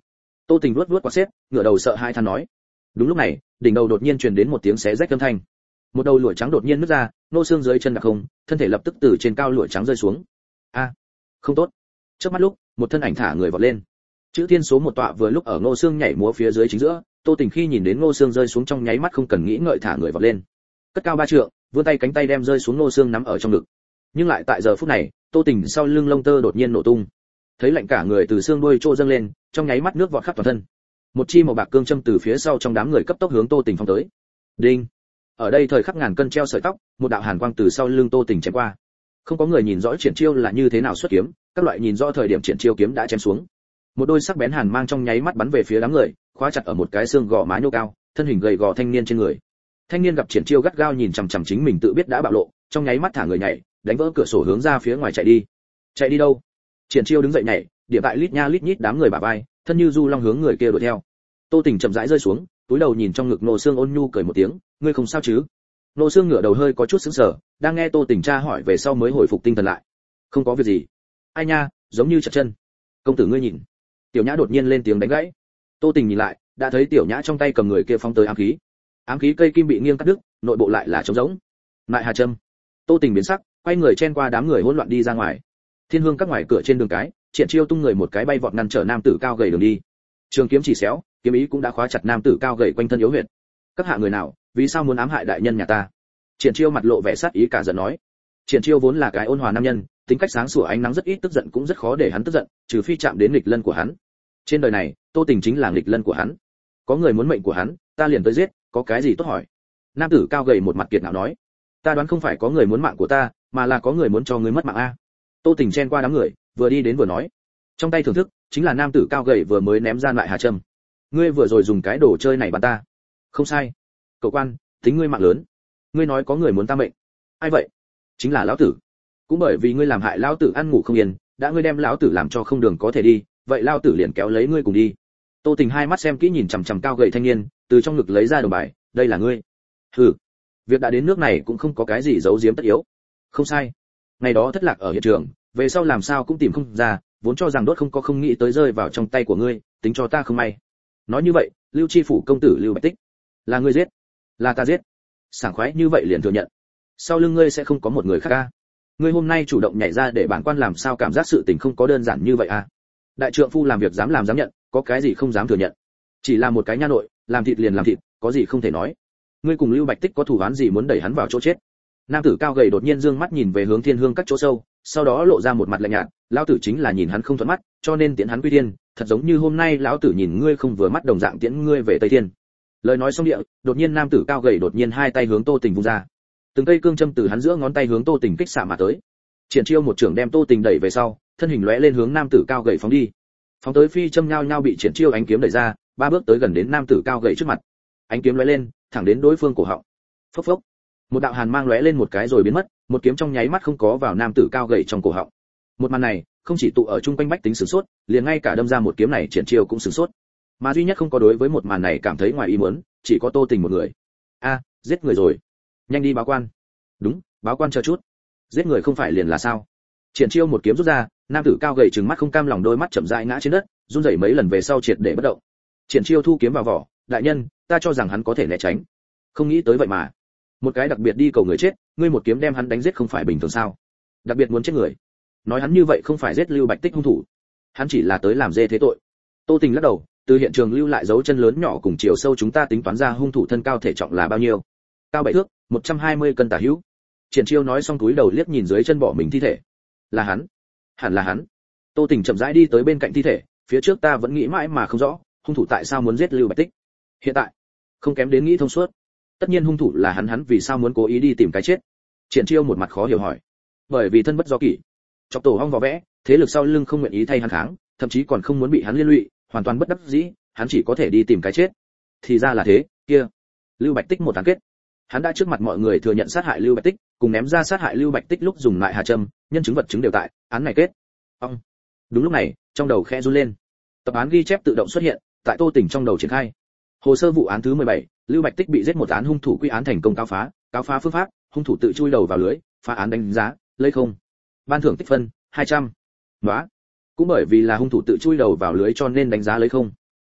Tô Tình vuốt vuốt quạt xếp, ngửa đầu sợ hãi than nói. Đúng lúc này, đỉnh đầu đột nhiên truyền đến một tiếng xé rách âm thanh. Một đầu lụa trắng đột nhiên nứt ra, nô xương dưới chân đặc không, thân thể lập tức từ trên cao lụa trắng rơi xuống. A, không tốt. Trước mắt lúc, một thân ảnh thả người vọt lên. Chữ thiên số một tọa vừa lúc ở Ngô Xương nhảy múa phía dưới chính giữa, Tô Tình khi nhìn đến Ngô Xương rơi xuống trong nháy mắt không cần nghĩ ngợi thả người vọt lên. Cất cao 3 trượng, vươn tay cánh tay đem rơi xuống Ngô Xương nắm ở trong ngực. Nhưng lại tại giờ phút này, Tô Tình sau lưng lông tơ đột nhiên nổ tung. Thấy lạnh cả người từ xương đuôi trô dâng lên, trong nháy mắt nước vọt khắp toàn thân. Một chi màu bạc cương châm từ phía sau trong đám người cấp tốc hướng Tô Tình phóng tới. Đinh. Ở đây thời khắc ngàn cân treo sợi tóc, một đạo hàn quang từ sau lưng Tô Tình chém qua. Không có người nhìn rõ triển chiêu là như thế nào xuất kiếm, các loại nhìn rõ thời điểm triển chiêu kiếm đã chém xuống. Một đôi sắc bén hàn mang trong nháy mắt bắn về phía đám người, khóa chặt ở một cái xương gò má nhô cao, thân hình gầy gò thanh niên trên người. Thanh niên gặp triển chiêu gắt gao nhìn chằm chằm chính mình tự biết đã bạo lộ, trong nháy mắt thả người nhảy, đánh vỡ cửa sổ hướng ra phía ngoài chạy đi. Chạy đi đâu? Triển chiêu đứng dậy nhảy, điểm tại lít nha lít nhít đám người bả vai, thân như du long hướng người kia đuổi theo. Tô Tình chậm rãi rơi xuống, túi đầu nhìn trong ngực Nô Xương ôn nhu cười một tiếng, ngươi không sao chứ? Nô Xương ngửa đầu hơi có chút sững sờ, đang nghe Tô Tình tra hỏi về sau mới hồi phục tinh thần lại. Không có việc gì. Ai nha, giống như chật chân. Công tử ngươi nhìn. Tiểu Nhã đột nhiên lên tiếng đánh gãy. Tô Tình nhìn lại, đã thấy Tiểu Nhã trong tay cầm người kia phóng tới ám khí. Ám khí cây kim bị nghiêng cắt đứt, nội bộ lại là trống rỗng. Lại Hà Trâm. Tô Tình biến sắc, quay người chen qua đám người hỗn loạn đi ra ngoài. Thiên Hương các ngoài cửa trên đường cái, Triển Chiêu tung người một cái bay vọt ngăn trở nam tử cao gầy đường đi. Trường kiếm chỉ xéo, kiếm ý cũng đã khóa chặt nam tử cao gầy quanh thân yếu huyệt. Các hạ người nào, vì sao muốn ám hại đại nhân nhà ta? Triển Chiêu mặt lộ vẻ sát ý cả giận nói. Triển Chiêu vốn là cái ôn hòa nam nhân, tính cách sáng sủa ánh nắng rất ít tức giận cũng rất khó để hắn tức giận, trừ phi chạm đến nghịch lân của hắn. Trên đời này, Tô Tình chính là nghịch lân của hắn. Có người muốn mệnh của hắn, ta liền tới giết, có cái gì tốt hỏi? Nam tử cao gầy một mặt kiệt ngạo nói. Ta đoán không phải có người muốn mạng của ta, mà là có người muốn cho ngươi mất mạng a. Tô Tình chen qua đám người, vừa đi đến vừa nói. Trong tay thưởng thức, chính là nam tử cao gầy vừa mới ném ra lại Hà Trâm. Ngươi vừa rồi dùng cái đồ chơi này bắn ta. Không sai. Cậu quan, tính ngươi mạng lớn. Ngươi nói có người muốn ta mệnh. Ai vậy? Chính là lão tử. Cũng bởi vì ngươi làm hại lão tử ăn ngủ không yên, đã ngươi đem lão tử làm cho không đường có thể đi, vậy lão tử liền kéo lấy ngươi cùng đi. Tô Tình hai mắt xem kỹ nhìn chằm chằm cao gầy thanh niên, từ trong ngực lấy ra đồng bài, đây là ngươi. Hừ, việc đã đến nước này cũng không có cái gì giấu giếm tất yếu. Không sai. Ngày đó thất lạc ở hiện trường, về sau làm sao cũng tìm không ra, vốn cho rằng đốt không nghĩ tới rơi vào trong tay của ngươi, tính cho ta không may. Nói như vậy, Lưu Chi phủ công tử Lưu Bạch Tích, là ngươi giết? Là ta giết. Sảng khoái như vậy liền thừa nhận. Sau lưng ngươi sẽ không có một người khác a. Ngươi hôm nay chủ động nhảy ra để bản quan làm sao cảm giác sự tình không có đơn giản như vậy a. Đại trượng phu làm việc dám làm dám nhận, có cái gì không dám thừa nhận. Chỉ là một cái nha nội, làm thịt liền làm thịt, có gì không thể nói. Ngươi cùng Lưu Bạch Tích có thủ án gì muốn đẩy hắn vào chỗ chết? Nam tử cao gầy đột nhiên dương mắt nhìn về hướng Thiên Hương các chỗ sâu, sau đó lộ ra một mặt lạnh nhạt, lão tử chính là nhìn hắn không thuận mắt, cho nên tiễn hắn quy thiên, thật giống như hôm nay lão tử nhìn ngươi không vừa mắt đồng dạng tiễn ngươi về Tây Thiên. Lời nói xong địa, đột nhiên nam tử cao gầy đột nhiên hai tay hướng Tô Tình vung ra. Từng cây cương châm từ hắn giữa ngón tay hướng Tô Tình kích xạ mà tới. Triển Chiêu một trường đem Tô Tình đẩy về sau, thân hình lóe lên hướng nam tử cao gầy phóng đi. Phóng tới phi châm nhao nhao bị Triển Chiêu ánh kiếm đẩy ra, 3 bước tới gần đến nam tử cao gầy trước mặt. Ánh kiếm lóe lên, thẳng đến đối phương cổ họng. Phốc phốc. Một đạo hàn mang lóe lên một cái rồi biến mất, một kiếm trong nháy mắt không có vào nam tử cao gầy trong cổ họng. Một màn này, không chỉ tụ ở chung quanh bách tính sửng sốt, liền ngay cả đâm ra một kiếm này Triển Chiêu cũng sửng sốt. Mà duy nhất không có đối với một màn này cảm thấy ngoài ý muốn, chỉ có Tô Tình một người. A, giết người rồi. Nhanh đi báo quan. Đúng, báo quan chờ chút. Giết người không phải liền là sao? Triển Chiêu một kiếm rút ra, nam tử cao gầy trừng mắt không cam lòng đôi mắt chậm rãi ngã trên đất, run rẩy mấy lần về sau triệt để bất động. Triển Chiêu thu kiếm vào vỏ, đại nhân, ta cho rằng hắn có thể né tránh. Không nghĩ tới vậy mà. Một cái đặc biệt đi cầu người chết, ngươi một kiếm đem hắn đánh giết không phải bình thường sao? Đặc biệt muốn chết người. Nói hắn như vậy không phải giết Lưu Bạch Tích hung thủ, hắn chỉ là tới làm dê thế tội. Tô Tình lắc đầu, từ hiện trường lưu lại dấu chân lớn nhỏ cùng chiều sâu chúng ta tính toán ra hung thủ thân cao thể trọng là bao nhiêu. Cao 7 thước, 120 cân tả hữu. Triển Chiêu nói xong túi đầu liếc nhìn dưới chân bỏ mình thi thể. Là hắn, hẳn là hắn. Tô Tình chậm rãi đi tới bên cạnh thi thể, phía trước ta vẫn nghĩ mãi mà không rõ, hung thủ tại sao muốn giết Lưu Bạch Tích. Hiện tại, không kém đến nghĩ thông suốt. Tất nhiên hung thủ là hắn vì sao muốn cố ý đi tìm cái chết? Triển Chiêu một mặt khó hiểu hỏi. Bởi vì thân bất do kỷ, chọc tổ hong vò vẽ, thế lực sau lưng không nguyện ý thay hắn kháng, thậm chí còn không muốn bị hắn liên lụy, hoàn toàn bất đắc dĩ, hắn chỉ có thể đi tìm cái chết. Thì ra là thế, kia, Lưu Bạch Tích một tán kết. Hắn đã trước mặt mọi người thừa nhận sát hại Lưu Bạch Tích, cùng ném ra sát hại Lưu Bạch Tích lúc dùng lại Hà Trâm, nhân chứng vật chứng đều tại, án này kết. Ông. Đúng lúc này, trong đầu khẽ run lên. Tập án ghi chép tự động xuất hiện, tại Tô Tình trong đầu triển khai. Hồ sơ vụ án thứ 17, Lưu Bạch Tích bị giết một án hung thủ quy án thành công cáo phá phương pháp, hung thủ tự chui đầu vào lưới, phá án đánh giá, lấy không. Ban thưởng tích phân 200. Nóa. Cũng bởi vì là hung thủ tự chui đầu vào lưới cho nên đánh giá lấy không.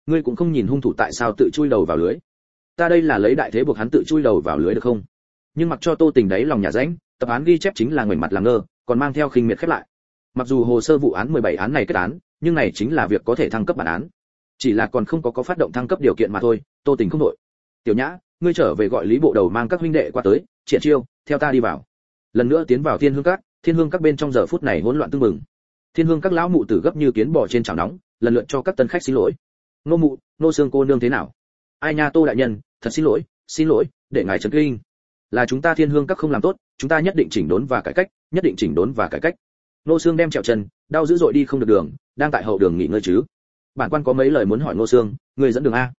Ngươi cũng không nhìn hung thủ tại sao tự chui đầu vào lưới. Ta đây là lấy đại thế buộc hắn tự chui đầu vào lưới được không? Nhưng mặc cho Tô Tình đấy lòng nhà rãnh, tập án ghi chép chính là ngoảnh mặt làm ngơ, còn mang theo khinh miệt khép lại. Mặc dù hồ sơ vụ án 17 án này kết án, nhưng này chính là việc có thể thăng cấp bản án. Chỉ là còn không có phát động thăng cấp điều kiện mà thôi, Tô Tình không đội. Tiểu Nhã, ngươi trở về gọi Lý Bộ Đầu mang các huynh đệ qua tới, triển chiêu, theo ta đi vào. Lần nữa tiến vào Thiên Hương các bên trong giờ phút này hỗn loạn tưng bừng. Thiên Hương các lão mụ tử gấp như kiến bò trên chảo nóng, lần lượt cho các tân khách xin lỗi. Nô mụ, nô xương cô nương thế nào? Ai nha Tô đại nhân, thật xin lỗi, để ngài trấn kinh. Là chúng ta Thiên Hương các không làm tốt, chúng ta nhất định chỉnh đốn và cải cách. Nô xương đem trèo chân, đau dữ dội đi không được đường, đang tại hậu đường nghỉ ngơi chứ. Bản quan có mấy lời muốn hỏi Nô xương, người dẫn đường a?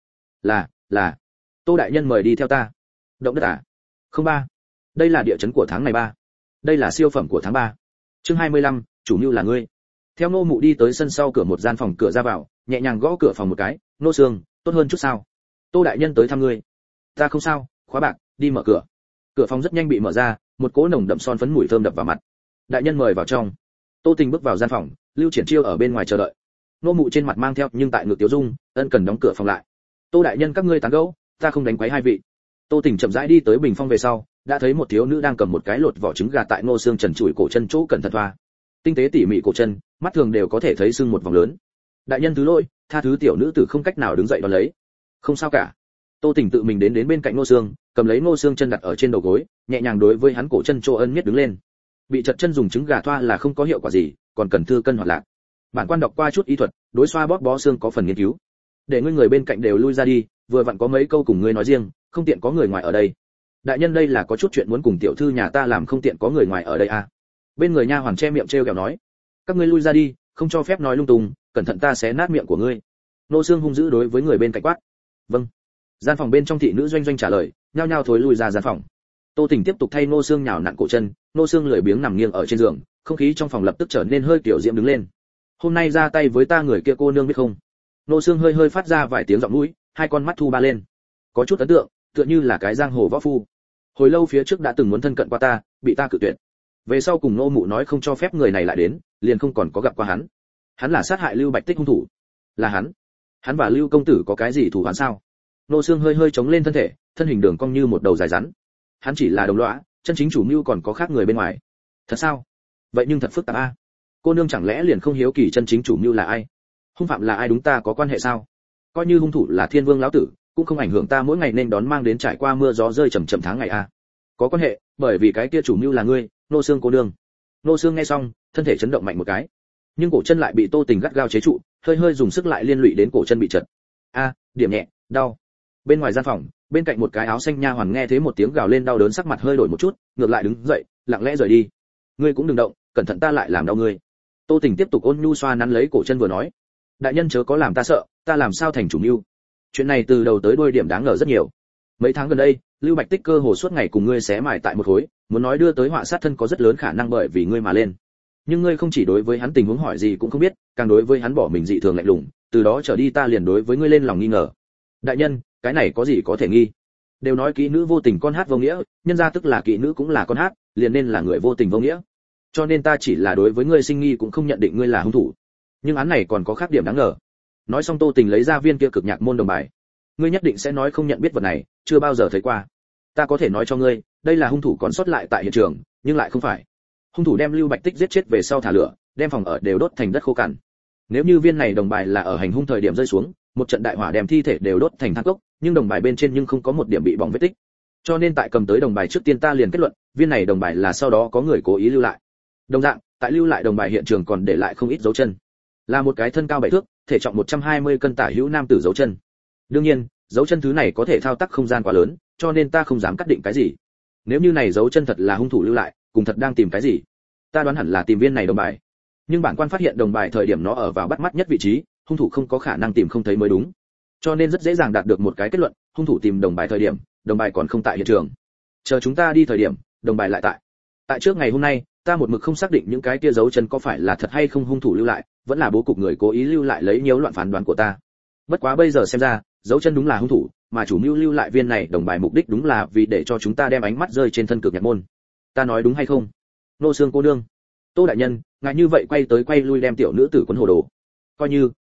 Là. Tô đại nhân mời đi theo ta. Động đất à? Không ba. Đây là địa chấn của tháng này 3. Đây là siêu phẩm của tháng 3. Chương 25, chủ mưu là ngươi. Theo Nô mụ đi tới sân sau cửa một gian phòng cửa ra vào, nhẹ nhàng gõ cửa phòng một cái, Nô xương, tốt hơn chút sao? Tô đại nhân tới thăm ngươi. Ta không sao, khóa bạc, đi mở cửa. Cửa phòng rất nhanh bị mở ra, một cỗ nồng đậm son phấn mùi thơm đập vào mặt. Đại nhân mời vào trong. Tô Tình bước vào gian phòng, Lưu Triển Chiêu ở bên ngoài chờ đợi. Nô mụ trên mặt mang theo nhưng tại ngực Tiếu Dung, ân cần đóng cửa phòng lại. Tô đại nhân các ngươi tán gẫu, ta không đánh quấy hai vị. Tô Tình chậm rãi đi tới bình phong về sau, đã thấy một thiếu nữ đang cầm một cái lột vỏ trứng gà tại Ngô xương trần trụi cổ chân chỗ cẩn thận thoa. Tinh tế tỉ mỉ cổ chân, mắt thường đều có thể thấy sưng một vòng lớn. Đại nhân thứ lỗi, tha thứ tiểu nữ tử không cách nào đứng dậy đón lấy. Không sao cả. Tô Tình tự mình đến bên cạnh Ngô xương, cầm lấy Ngô xương chân đặt ở trên đầu gối, nhẹ nhàng đối với hắn cổ chân chỗ ân miết đứng lên. Bị chật chân dùng trứng gà thoa là không có hiệu quả gì, còn cần thư cân hoạt lạc. Bản quan đọc qua chút y thuật, đối xoa bóp bó xương có phần nghiên cứu. Để ngươi người bên cạnh đều lui ra đi, vừa vặn có mấy câu cùng ngươi nói riêng, không tiện có người ngoài ở đây. Đại nhân đây là có chút chuyện muốn cùng tiểu thư nhà ta làm, không tiện có người ngoài ở đây à? Bên người nha hoàn che miệng trêu ghẹo nói, các ngươi lui ra đi, không cho phép nói lung tung, cẩn thận ta xé nát miệng của ngươi. Nô xương hung dữ đối với người bên cạnh quát. Vâng. Gian phòng bên trong thị nữ doanh trả lời, nhao nhao thối lui ra gian phòng. Tô Tình tiếp tục thay Nô xương nhào nặn cổ chân, Nô xương lười biếng nằm nghiêng ở trên giường, không khí trong phòng lập tức trở nên hơi tiểu diễm đứng lên. Hôm nay ra tay với ta người kia cô nương biết không? Nô xương hơi phát ra vài tiếng giọng mũi, hai con mắt thu ba lên. Có chút ấn tượng, tựa như là cái giang hồ võ phu. Hồi lâu phía trước đã từng muốn thân cận qua ta, bị ta cự tuyệt. Về sau cùng Nô mụ nói không cho phép người này lại đến, liền không còn có gặp qua hắn. Hắn là sát hại Lưu Bạch Tích hung thủ. Là hắn. Hắn và Lưu công tử có cái gì thù oán sao? Nô xương hơi chống lên thân thể, thân hình đường cong như một đầu dài rắn. Hắn chỉ là đồng lõa, chân chính chủ mưu còn có khác người bên ngoài. Thật sao? Vậy nhưng thật phức tạp a. Cô nương chẳng lẽ liền không hiếu kỳ chân chính chủ mưu là ai? Hung phạm là ai đúng ta có quan hệ sao? Coi như hung thủ là Thiên Vương lão tử, cũng không ảnh hưởng ta mỗi ngày nên đón mang đến trải qua mưa gió rơi chậm tháng ngày a. Có quan hệ, bởi vì cái kia chủ mưu là ngươi, Nô xương cô nương. Nô xương nghe xong, thân thể chấn động mạnh một cái, nhưng cổ chân lại bị Tô Tình gắt gao chế trụ, hơi dùng sức lại liên lụy đến cổ chân bị chật. A, điểm nhẹ, đau. Bên ngoài gian phòng, bên cạnh một cái áo xanh nha hoàn nghe thấy một tiếng gào lên đau đớn, sắc mặt hơi đổi một chút, ngược lại đứng dậy, lặng lẽ rời đi. Ngươi cũng đừng động, cẩn thận ta lại làm đau ngươi. Tô Tình tiếp tục ôn nhu xoa nắn lấy cổ chân vừa nói, đại nhân chớ có làm ta sợ, ta làm sao thành chủ mưu. Chuyện này từ đầu tới đuôi điểm đáng ngờ rất nhiều. Mấy tháng gần đây, Lưu Bạch Tích cơ hồ suốt ngày cùng ngươi xé mài tại một khối, muốn nói đưa tới họa sát thân có rất lớn khả năng bởi vì ngươi mà lên. Nhưng ngươi không chỉ đối với hắn tình huống hỏi gì cũng không biết, càng đối với hắn bỏ mình dị thường lạnh lùng, từ đó trở đi ta liền đối với ngươi lên lòng nghi ngờ. Đại nhân, cái này có gì có thể nghi? Đều nói kỹ nữ vô tình con hát vô nghĩa, nhân ra tức là kỹ nữ cũng là con hát, liền nên là người vô tình vô nghĩa. Cho nên ta chỉ là đối với ngươi sinh nghi cũng không nhận định ngươi là hung thủ. Nhưng án này còn có khác điểm đáng ngờ. Nói xong Tô Tình lấy ra viên kia cực nhạc môn đồng bài. Ngươi nhất định sẽ nói không nhận biết vật này, chưa bao giờ thấy qua. Ta có thể nói cho ngươi, đây là hung thủ còn sót lại tại hiện trường, nhưng lại không phải. Hung thủ đem Lưu Bạch Tích giết chết về sau thả lửa, đem phòng ở đều đốt thành đất khô cằn. Nếu như viên này đồng bài là ở hành hung thời điểm rơi xuống, một trận đại hỏa đem thi thể đều đốt thành than cốc, nhưng đồng bài bên trên nhưng không có một điểm bị bỏng vết tích. Cho nên tại cầm tới đồng bài trước tiên ta liền kết luận, viên này đồng bài là sau đó có người cố ý lưu lại. Đồng dạng, tại lưu lại đồng bài hiện trường còn để lại không ít dấu chân. Là một cái thân cao 7 thước, thể trọng 120 cân tả hữu nam tử dấu chân. Đương nhiên, dấu chân thứ này có thể thao tác không gian quá lớn, cho nên ta không dám xác định cái gì. Nếu như này dấu chân thật là hung thủ lưu lại, cùng thật đang tìm cái gì? Ta đoán hẳn là tìm viên này đồng bài. Nhưng bản quan phát hiện đồng bài thời điểm nó ở vào bắt mắt nhất vị trí, hung thủ không có khả năng tìm không thấy mới đúng. Cho nên rất dễ dàng đạt được một cái kết luận, hung thủ tìm đồng bài thời điểm, đồng bài còn không tại hiện trường. Chờ chúng ta đi thời điểm, đồng bài lại tại. Tại trước ngày hôm nay, ta một mực không xác định những cái kia dấu chân có phải là thật hay không hung thủ lưu lại, vẫn là bố cục người cố ý lưu lại lấy nhiễu loạn phán đoán của ta. Bất quá bây giờ xem ra, dấu chân đúng là hung thủ, mà chủ mưu lưu lại viên này đồng bài mục đích đúng là vì để cho chúng ta đem ánh mắt rơi trên thân cực nhạc môn. Ta nói đúng hay không? Nô xương cô nương, Tô đại nhân, ngài như vậy quay tới quay lui đem tiểu nữ tử quấn hồ đồ. Coi như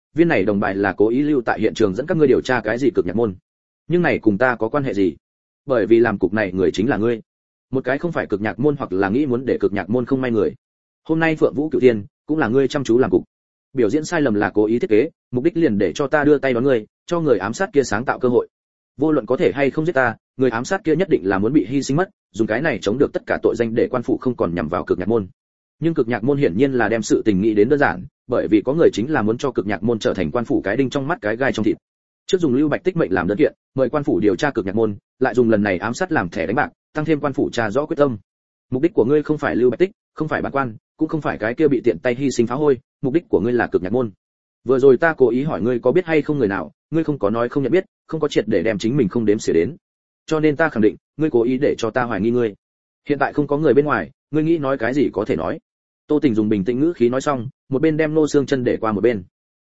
viên này đồng bài là cố ý lưu tại hiện trường dẫn các ngươi điều tra cái gì cực nhạc môn. Nhưng này cùng ta có quan hệ gì? Bởi vì làm cục này người chính là ngươi. Một cái không phải cực nhạc môn hoặc là nghĩ muốn để cực nhạc môn không may người. Hôm nay Phượng Vũ Cửu Thiên cũng là ngươi chăm chú làm cục. Biểu diễn sai lầm là cố ý thiết kế, mục đích liền để cho ta đưa tay đón ngươi, cho người ám sát kia sáng tạo cơ hội. Vô luận có thể hay không giết ta, người ám sát kia nhất định là muốn bị hy sinh mất, dùng cái này chống được tất cả tội danh để quan phủ không còn nhằm vào cực nhạc môn. Nhưng cực nhạc môn hiển nhiên là đem sự tình nghĩ đến đơn giản, bởi vì có người chính là muốn cho cực nhạc môn trở thành quan phủ cái đinh trong mắt cái gai trong thịt. Trước dùng Lưu Bạch Tích mệnh làm đơn kiện, mời quan phủ điều tra cực nhạc môn, lại dùng lần này ám sát làm thẻ đánh bạc, tăng thêm quan phủ tra rõ quyết tâm. Mục đích của ngươi không phải Lưu Bạch Tích, không phải bản quan, cũng không phải cái kia bị tiện tay hy sinh phá hôi, mục đích của ngươi là cực nhạc môn. Vừa rồi ta cố ý hỏi ngươi có biết hay không người nào, ngươi không có nói không nhận biết, không có triệt để đem chính mình không đếm xỉa đến. Cho nên ta khẳng định, ngươi cố ý để cho ta hoài nghi ngươi. Hiện tại không có người bên ngoài, ngươi nghĩ nói cái gì có thể nói. Tô Tình dùng bình tĩnh ngữ khí nói xong, một bên đem Nô Xương chân để qua một bên.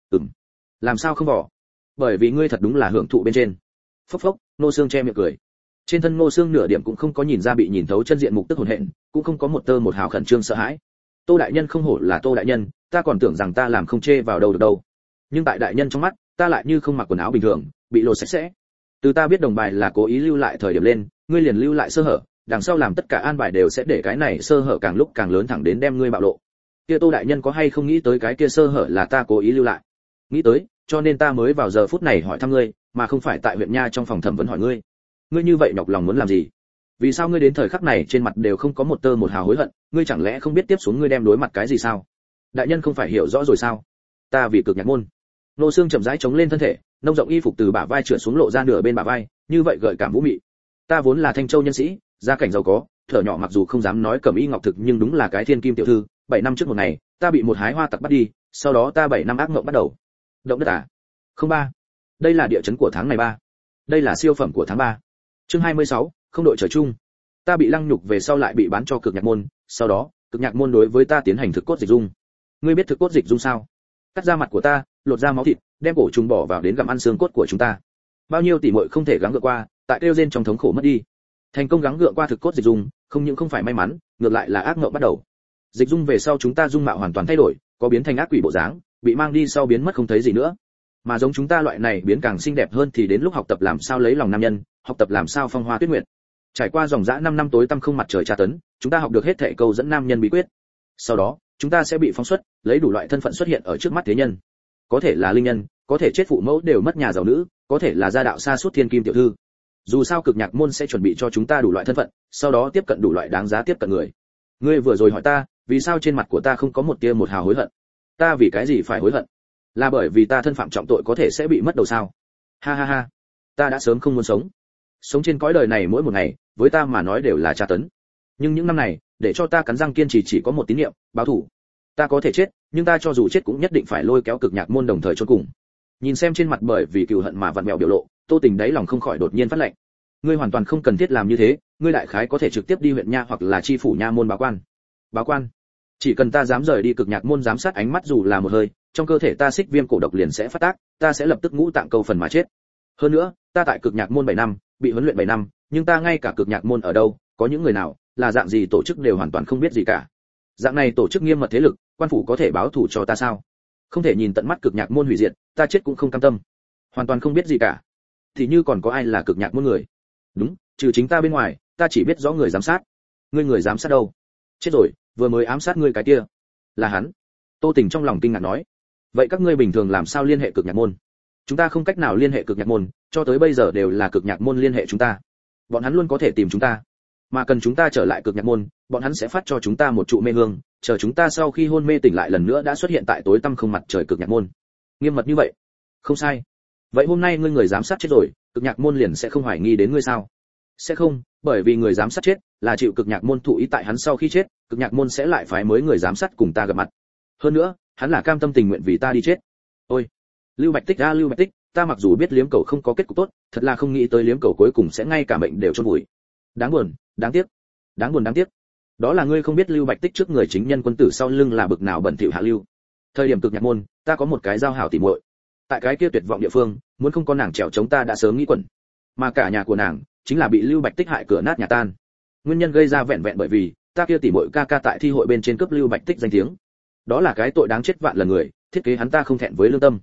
Làm sao không vỏ? Bởi vì ngươi thật đúng là hưởng thụ bên trên. Phốc phốc, Nô Xương che miệng cười. Trên thân Nô Xương nửa điểm cũng không có nhìn ra bị nhìn thấu chân diện mục tức hồn hện, cũng không có một tơ một hào khẩn trương sợ hãi. Tô đại nhân không hổ là Tô đại nhân, ta còn tưởng rằng ta làm không chê vào đâu được đâu. Nhưng tại đại nhân trong mắt, ta lại như không mặc quần áo bình thường, bị lột sạch sẽ. Từ ta biết đồng bài là cố ý lưu lại thời điểm lên, ngươi liền lưu lại sơ hở, đằng sau làm tất cả an bài đều sẽ để cái này sơ hở càng lúc càng lớn thẳng đến đem ngươi bạo lộ. Kia Tô đại nhân có hay không nghĩ tới cái kia sơ hở là ta cố ý lưu lại? Nghĩ tới, cho nên ta mới vào giờ phút này hỏi thăm ngươi, mà không phải tại huyện nha trong phòng thẩm vấn hỏi ngươi. Ngươi như vậy nhọc lòng muốn làm gì? Vì sao ngươi đến thời khắc này trên mặt đều không có một tơ một hào hối hận, ngươi chẳng lẽ không biết tiếp xuống ngươi đem đối mặt cái gì sao? Đại nhân không phải hiểu rõ rồi sao? Ta vì cực nhạc môn. Nô Xương chậm rãi chống lên thân thể, nông rộng y phục từ bả vai trượt xuống lộ ra nửa bên bả vai, như vậy gợi cảm vũ mị. Ta vốn là Thanh Châu nhân sĩ, gia cảnh giàu có, thở nhỏ mặc dù không dám nói cẩm y ngọc thực nhưng đúng là cái thiên kim tiểu thư. 7 năm trước một ngày, ta bị một hái hoa tặc bắt đi, sau đó ta 7 năm ác mộng bắt đầu. Động đất à? Không ba. Đây là địa chấn của tháng này 3. Đây là siêu phẩm của tháng 3. Chương 26, không đội trời chung. Ta bị lăng nhục về sau lại bị bán cho cực nhạc môn, sau đó, cực nhạc môn đối với ta tiến hành thực cốt dịch dung. Ngươi biết thực cốt dịch dung sao? Cắt ra mặt của ta, lột ra máu thịt, đem cổ trùng bỏ vào đến gặm ăn xương cốt của chúng ta. Bao nhiêu tỷ muội không thể gắng gượng qua, tại kêu rên trong thống khổ mất đi. Thành công gắng gượng qua thực cốt dịch dung, không những không phải may mắn, ngược lại là ác mộng bắt đầu. Dịch dung về sau chúng ta dung mạo hoàn toàn thay đổi, có biến thành ác quỷ bộ dáng, bị mang đi sau biến mất không thấy gì nữa. Mà giống chúng ta loại này biến càng xinh đẹp hơn thì đến lúc học tập làm sao lấy lòng nam nhân, học tập làm sao phong hoa tuyết nguyệt. Trải qua dòng dã 5 năm tối tăm không mặt trời tra tấn, chúng ta học được hết thảy câu dẫn nam nhân bí quyết. Sau đó, chúng ta sẽ bị phóng xuất, lấy đủ loại thân phận xuất hiện ở trước mắt thế nhân. Có thể là linh nhân, có thể chết phụ mẫu đều mất nhà giàu nữ, có thể là gia đạo xa suốt thiên kim tiểu thư. Dù sao cực nhạc môn sẽ chuẩn bị cho chúng ta đủ loại thân phận, sau đó tiếp cận đủ loại đáng giá tiếp cận người. Ngươi vừa rồi hỏi ta, vì sao trên mặt của ta không có một tia một hào hối hận? Ta vì cái gì phải hối hận? Là bởi vì ta thân phạm trọng tội có thể sẽ bị mất đầu sao? Ha ha ha, ta đã sớm không muốn sống. Sống trên cõi đời này mỗi một ngày, với ta mà nói đều là tra tấn. Nhưng những năm này, để cho ta cắn răng kiên trì chỉ có một tín niệm, báo thù. Ta có thể chết, nhưng ta cho dù chết cũng nhất định phải lôi kéo cực nhạc môn đồng thời chôn cùng. Nhìn xem trên mặt bởi vì cừu hận mà vặn vẹo biểu lộ, Tô Tình đáy lòng không khỏi đột nhiên phát lạnh. Ngươi hoàn toàn không cần thiết làm như thế, ngươi đại khái có thể trực tiếp đi huyện nha hoặc là chi phủ nha môn báo quan. Báo quan? Chỉ cần ta dám rời đi cực nhạc môn giám sát ánh mắt dù là một hơi, trong cơ thể ta xích viêm cổ độc liền sẽ phát tác, ta sẽ lập tức ngũ tạng câu phần mà chết. Hơn nữa, ta tại cực nhạc môn 7 năm, bị huấn luyện 7 năm, nhưng ta ngay cả cực nhạc môn ở đâu, có những người nào, là dạng gì tổ chức đều hoàn toàn không biết gì cả. Dạng này tổ chức nghiêm mật thế lực, quan phủ có thể báo thù cho ta sao? Không thể nhìn tận mắt cực nhạc môn hủy diệt, ta chết cũng không cam tâm. Hoàn toàn không biết gì cả. Thì như còn có ai là cực nhạc môn người? Đúng, trừ chính ta bên ngoài, ta chỉ biết rõ người giám sát. Ngươi người giám sát đâu? Chết rồi, vừa mới ám sát ngươi cái kia. Là hắn. Tô Tình trong lòng kinh ngạc nói. Vậy các ngươi bình thường làm sao liên hệ cực nhạc môn? Chúng ta không cách nào liên hệ cực nhạc môn, cho tới bây giờ đều là cực nhạc môn liên hệ chúng ta. Bọn hắn luôn có thể tìm chúng ta. Mà cần chúng ta trở lại cực nhạc môn, bọn hắn sẽ phát cho chúng ta một trụ mê hương, chờ chúng ta sau khi hôn mê tỉnh lại lần nữa đã xuất hiện tại tối tăm không mặt trời cực nhạc môn. Nghiêm mật như vậy? Không sai. Vậy hôm nay ngươi người giám sát chết rồi, cực nhạc môn liền sẽ không hoài nghi đến ngươi sao? Sẽ không, bởi vì người giám sát chết là chịu cực nhạc môn thụ ý tại hắn sau khi chết, cực nhạc môn sẽ lại phái mới người giám sát cùng ta gặp mặt. Hơn nữa, hắn là cam tâm tình nguyện vì ta đi chết. Ôi, Lưu Bạch Tích Lưu Bạch Tích, ta mặc dù biết liếm cầu không có kết cục tốt, thật là không nghĩ tới liếm cầu cuối cùng sẽ ngay cả mệnh đều chôn vùi. Đáng buồn, đáng tiếc. Đáng buồn đáng tiếc. Đó là ngươi không biết Lưu Bạch Tích trước người chính nhân quân tử sau lưng là bực nào bẩn thỉu hạ lưu. Thời điểm cực nhạc môn, ta có một cái giao hảo tỉ muội. Tại cái kia tuyệt vọng địa phương, muốn không có nàng trèo chống ta đã sớm nghĩ quẩn. Mà cả nhà của nàng chính là bị Lưu Bạch Tích hại cửa nát nhà tan. Nguyên nhân gây ra vẹn vẹn bởi vì ta kia tỉ muội ca ca tại thi hội bên trên cướp Lưu Bạch Tích danh tiếng. Đó là cái tội đáng chết vạn lần người, thiết kế hắn ta không thẹn với lương tâm.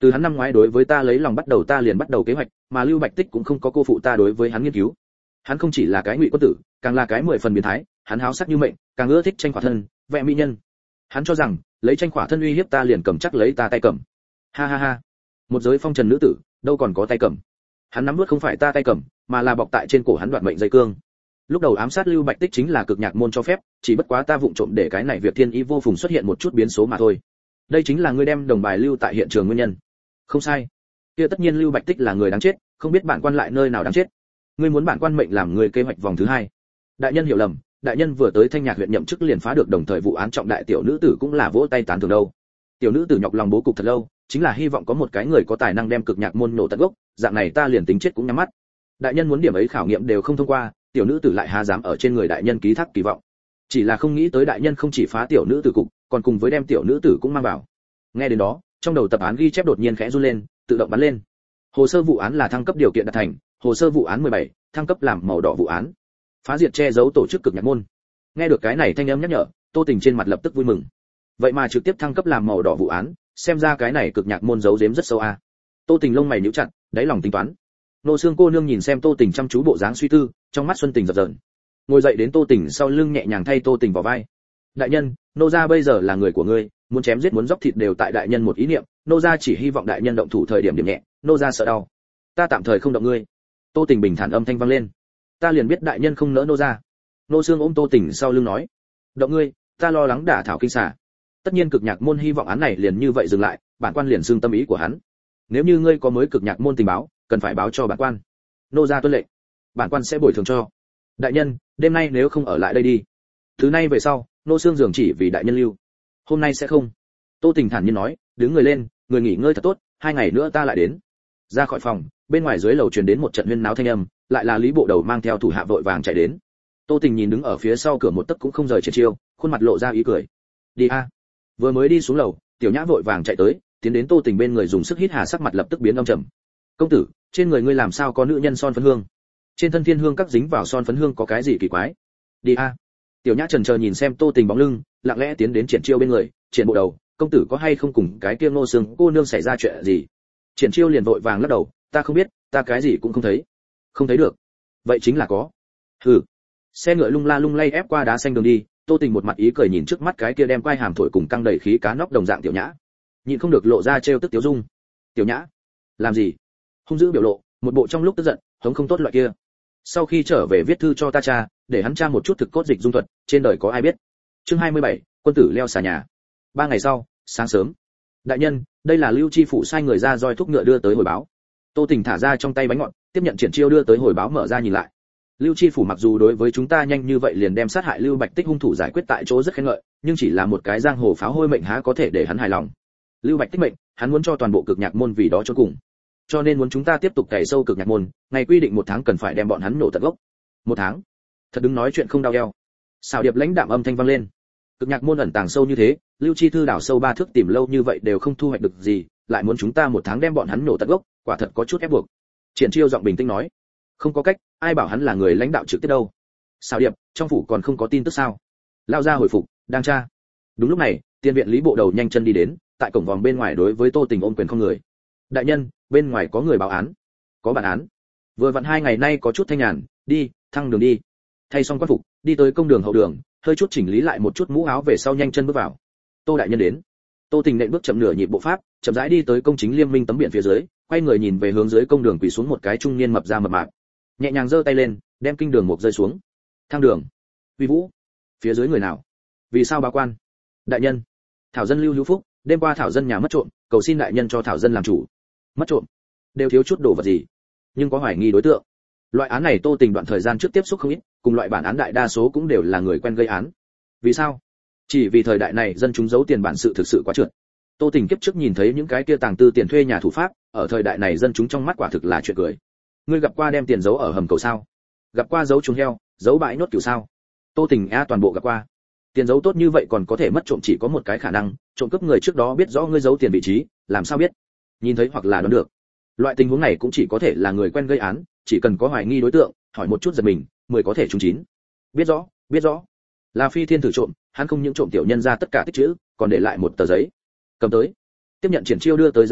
Từ hắn năm ngoái đối với ta lấy lòng bắt đầu ta liền bắt đầu kế hoạch, mà Lưu Bạch Tích cũng không có cô phụ ta đối với hắn nghiên cứu. Hắn không chỉ là cái ngụy quân tử, càng là cái 10 phần biến thái, hắn háo sắc như mệnh, càng ưa thích tranh khỏa thân, vẽ mỹ nhân. Hắn cho rằng, lấy tranh khỏa thân uy hiếp ta liền cầm chắc lấy ta tay cầm. Ha ha ha. Một giới phong trần nữ tử, đâu còn có tay cầm. Hắn nắm nuốt không phải ta tay cầm, mà là bọc tại trên cổ hắn đoạn mệnh dây cương. Lúc đầu ám sát Lưu Bạch Tích chính là cực nhạc môn cho phép, chỉ bất quá ta vụng trộm để cái này việc thiên ý vô phùng xuất hiện một chút biến số mà thôi. Đây chính là ngươi đem đồng bài lưu tại hiện trường nguyên nhân. Không sai. Kia tất nhiên Lưu Bạch Tích là người đáng chết, không biết bản quan lại nơi nào đáng chết. Ngươi muốn bản quan mệnh làm người kế hoạch vòng thứ 2. Đại nhân hiểu lầm, đại nhân vừa tới Thanh Nhạc huyện nhậm chức liền phá được đồng thời vụ án trọng đại, tiểu nữ tử cũng là vỗ tay tán thưởng đâu. Tiểu nữ tử nhọc lòng bố cục thật lâu, chính là hy vọng có một cái người có tài năng đem cực nhạc môn nổ tận gốc, dạng này ta liền tính chết cũng nhắm mắt. Đại nhân muốn điểm ấy khảo nghiệm đều không thông qua, tiểu nữ tử lại há dám ở trên người đại nhân ký thác kỳ vọng. Chỉ là không nghĩ tới đại nhân không chỉ phá tiểu nữ tử cục, còn cùng với đem tiểu nữ tử cũng mang vào. Nghe đến đó, trong đầu tập án ghi chép đột nhiên khẽ run lên, tự động bắn lên. Hồ sơ vụ án là thăng cấp điều kiện đạt thành, hồ sơ vụ án 17, thăng cấp làm màu đỏ vụ án. Phá diệt che giấu tổ chức cực nhạc môn. Nghe được cái này thanh âm nhắc nhở, Tô Tình trên mặt lập tức vui mừng. Vậy mà trực tiếp thăng cấp làm màu đỏ vụ án, xem ra cái này cực nhạc môn giấu giếm rất sâu a. Tô Tình lông mày nhíu chặt, đáy lòng tính toán. Nô Xương cô nương nhìn xem Tô Tình chăm chú bộ dáng suy tư, trong mắt xuân tình dập dờn. Ngồi dậy đến Tô Tình sau lưng nhẹ nhàng thay Tô Tình vào vai. Đại nhân, nô gia bây giờ là người của ngươi, muốn chém giết muốn dốc thịt đều tại đại nhân một ý niệm, nô gia chỉ hy vọng đại nhân động thủ thời điểm điểm nhẹ, nô gia sợ đau. Ta tạm thời không động ngươi. Tô Tình bình thản âm thanh vang lên. Ta liền biết đại nhân không nỡ nô gia. Nô Xương ôm Tô Tình sau lưng nói. Động ngươi, ta lo lắng đả thảo kinh xà. Tất nhiên cực nhạc môn hy vọng án này liền như vậy dừng lại, bản quan liền xưng tâm ý của hắn. Nếu như ngươi có mới cực nhạc môn tình báo, cần phải báo cho bản quan. Nô gia tuân lệnh, bản quan sẽ bồi thường cho. Đại nhân, đêm nay nếu không ở lại đây đi. Thứ nay về sau, nô xương giường chỉ vì đại nhân lưu. Hôm nay sẽ không. Tô Tình thản nhiên nói, đứng người lên, người nghỉ ngơi thật tốt, 2 ngày nữa ta lại đến. Ra khỏi phòng, bên ngoài dưới lầu truyền đến một trận huyên náo thanh âm, lại là Lý Bộ Đầu mang theo thủ hạ vội vàng chạy đến. Tô Tình nhìn đứng ở phía sau cửa một tấc cũng không rời Triển Chiêu, khuôn mặt lộ ra ý cười. Đi a. Vừa mới đi xuống lầu, Tiểu Nhã vội vàng chạy tới, tiến đến Tô Tình bên người dùng sức hít hà, sắc mặt lập tức biến âm trầm. Công tử, trên người ngươi làm sao có nữ nhân son phấn hương? Trên thân thiên hương các dính vào son phấn hương có cái gì kỳ quái? Đi a. Tiểu Nhã chần chờ nhìn xem Tô Tình bóng lưng, lặng lẽ tiến đến Triển Chiêu bên người, Triển Bộ Đầu, công tử có hay không cùng cái kia Ngô Sương cô nương xảy ra chuyện gì? Triển Chiêu liền vội vàng lắc đầu, ta không biết, ta cái gì cũng không thấy. Không thấy được. Vậy chính là có. Hừ. Xe ngựa lung la lung lay ép qua đá xanh đường đi, Tô Tình một mặt ý cười nhìn trước mắt cái kia đem quai hàm thổi cùng căng đầy khí cá nóc đồng dạng Tiểu Nhã. Nhịn không được lộ ra trêu tức Tiểu Dung. Tiểu Nhã, làm gì? Hung dữ biểu lộ, một bộ trong lúc tức giận, hống không tốt loại kia. Sau khi trở về viết thư cho ta cha, để hắn tra một chút thực cốt dịch dung thuật, trên đời có ai biết. Chương 27, quân tử leo xà nhà. 3 ngày sau, sáng sớm. Đại nhân, đây là Lưu Chi phủ sai người ra roi thúc ngựa đưa tới hồi báo. Tô Tình thả ra trong tay bánh ngọt, tiếp nhận Triển Chiêu đưa tới hồi báo mở ra nhìn lại. Lưu Chi phủ mặc dù đối với chúng ta nhanh như vậy liền đem sát hại Lưu Bạch Tích hung thủ giải quyết tại chỗ rất khen ngợi, nhưng chỉ là một cái giang hồ pháo hôi mệnh há có thể để hắn hài lòng. Lưu Bạch Tích mệnh, hắn muốn cho toàn bộ cực nhạc môn vì đó cho cùng. Cho nên muốn chúng ta tiếp tục cày sâu cực nhạc môn, ngày quy định 1 tháng cần phải đem bọn hắn nổ tận gốc. 1 tháng? Thật đứng nói chuyện không đau eo. Xào điệp lãnh đạm âm thanh vang lên. Cực nhạc môn ẩn tàng sâu như thế, Lưu Chi thư đào sâu 3 thước tìm lâu như vậy đều không thu hoạch được gì, lại muốn chúng ta 1 tháng đem bọn hắn nổ tận gốc, quả thật có chút ép buộc. Triển Chiêu giọng bình tĩnh nói, không có cách, ai bảo hắn là người lãnh đạo trực tiếp đâu. Xào điệp, trong phủ còn không có tin tức sao? Lao ra hồi phục, đang tra. Đúng lúc này, tiên viện Lý Bộ Đầu nhanh chân đi đến, tại cổng vòng bên ngoài đối với Tô Tình ôm quyền không người. Đại nhân, bên ngoài có người báo án. Có bản án. Vừa vặn 2 ngày nay có chút thanh nhàn, đi, thăng đường đi. Thay xong quan phục, đi tới công đường hậu đường, hơi chút chỉnh lý lại một chút mũ áo về sau nhanh chân bước vào. Tô đại nhân đến. Tô Tình nện bước chậm nửa nhịp bộ pháp, chậm rãi đi tới công chính Liêm Minh tấm biển phía dưới, quay người nhìn về hướng dưới công đường quỳ xuống một cái trung niên mập ra mập mạp. Nhẹ nhàng giơ tay lên, đem kinh đường mục rơi xuống. Thang đường. Uy Vũ. Phía dưới người nào? Vì sao báo quan? Đại nhân. Thảo dân Lưu Hữu Phúc, đêm qua thảo dân nhà mất trộm, cầu xin đại nhân cho thảo dân làm chủ. Mất trộm? Đều thiếu chút đồ vật gì? Nhưng có hoài nghi đối tượng. Loại án này Tô Tình đoạn thời gian trước tiếp xúc không ít, cùng loại bản án đại đa số cũng đều là người quen gây án. Vì sao? Chỉ vì thời đại này dân chúng giấu tiền bản sự thực sự quá trượt. Tô Tình kiếp trước nhìn thấy những cái kia tàng tư tiền thuê nhà thủ pháp, ở thời đại này dân chúng trong mắt quả thực là chuyện cười. Ngươi gặp qua đem tiền giấu ở hầm cầu sao? Gặp qua giấu chuồng heo, giấu bãi nhốt cừu sao? Tô Tình toàn bộ gặp qua. Tiền giấu tốt như vậy còn có thể mất trộm chỉ có một cái khả năng, trộm cướp người trước đó biết rõ ngươi giấu tiền vị trí, làm sao biết? Nhìn thấy hoặc là đoán được. Loại tình huống này cũng chỉ có thể là người quen gây án, chỉ cần có hoài nghi đối tượng, hỏi một chút giật mình, 10 có thể trúng 9. Biết rõ. Là Phi Thiên thử trộm, hắn không những trộm tiểu nhân ra tất cả tích chữ, còn để lại một tờ giấy. Cầm tới. Tiếp nhận Triển Chiêu đưa tới giấy ký,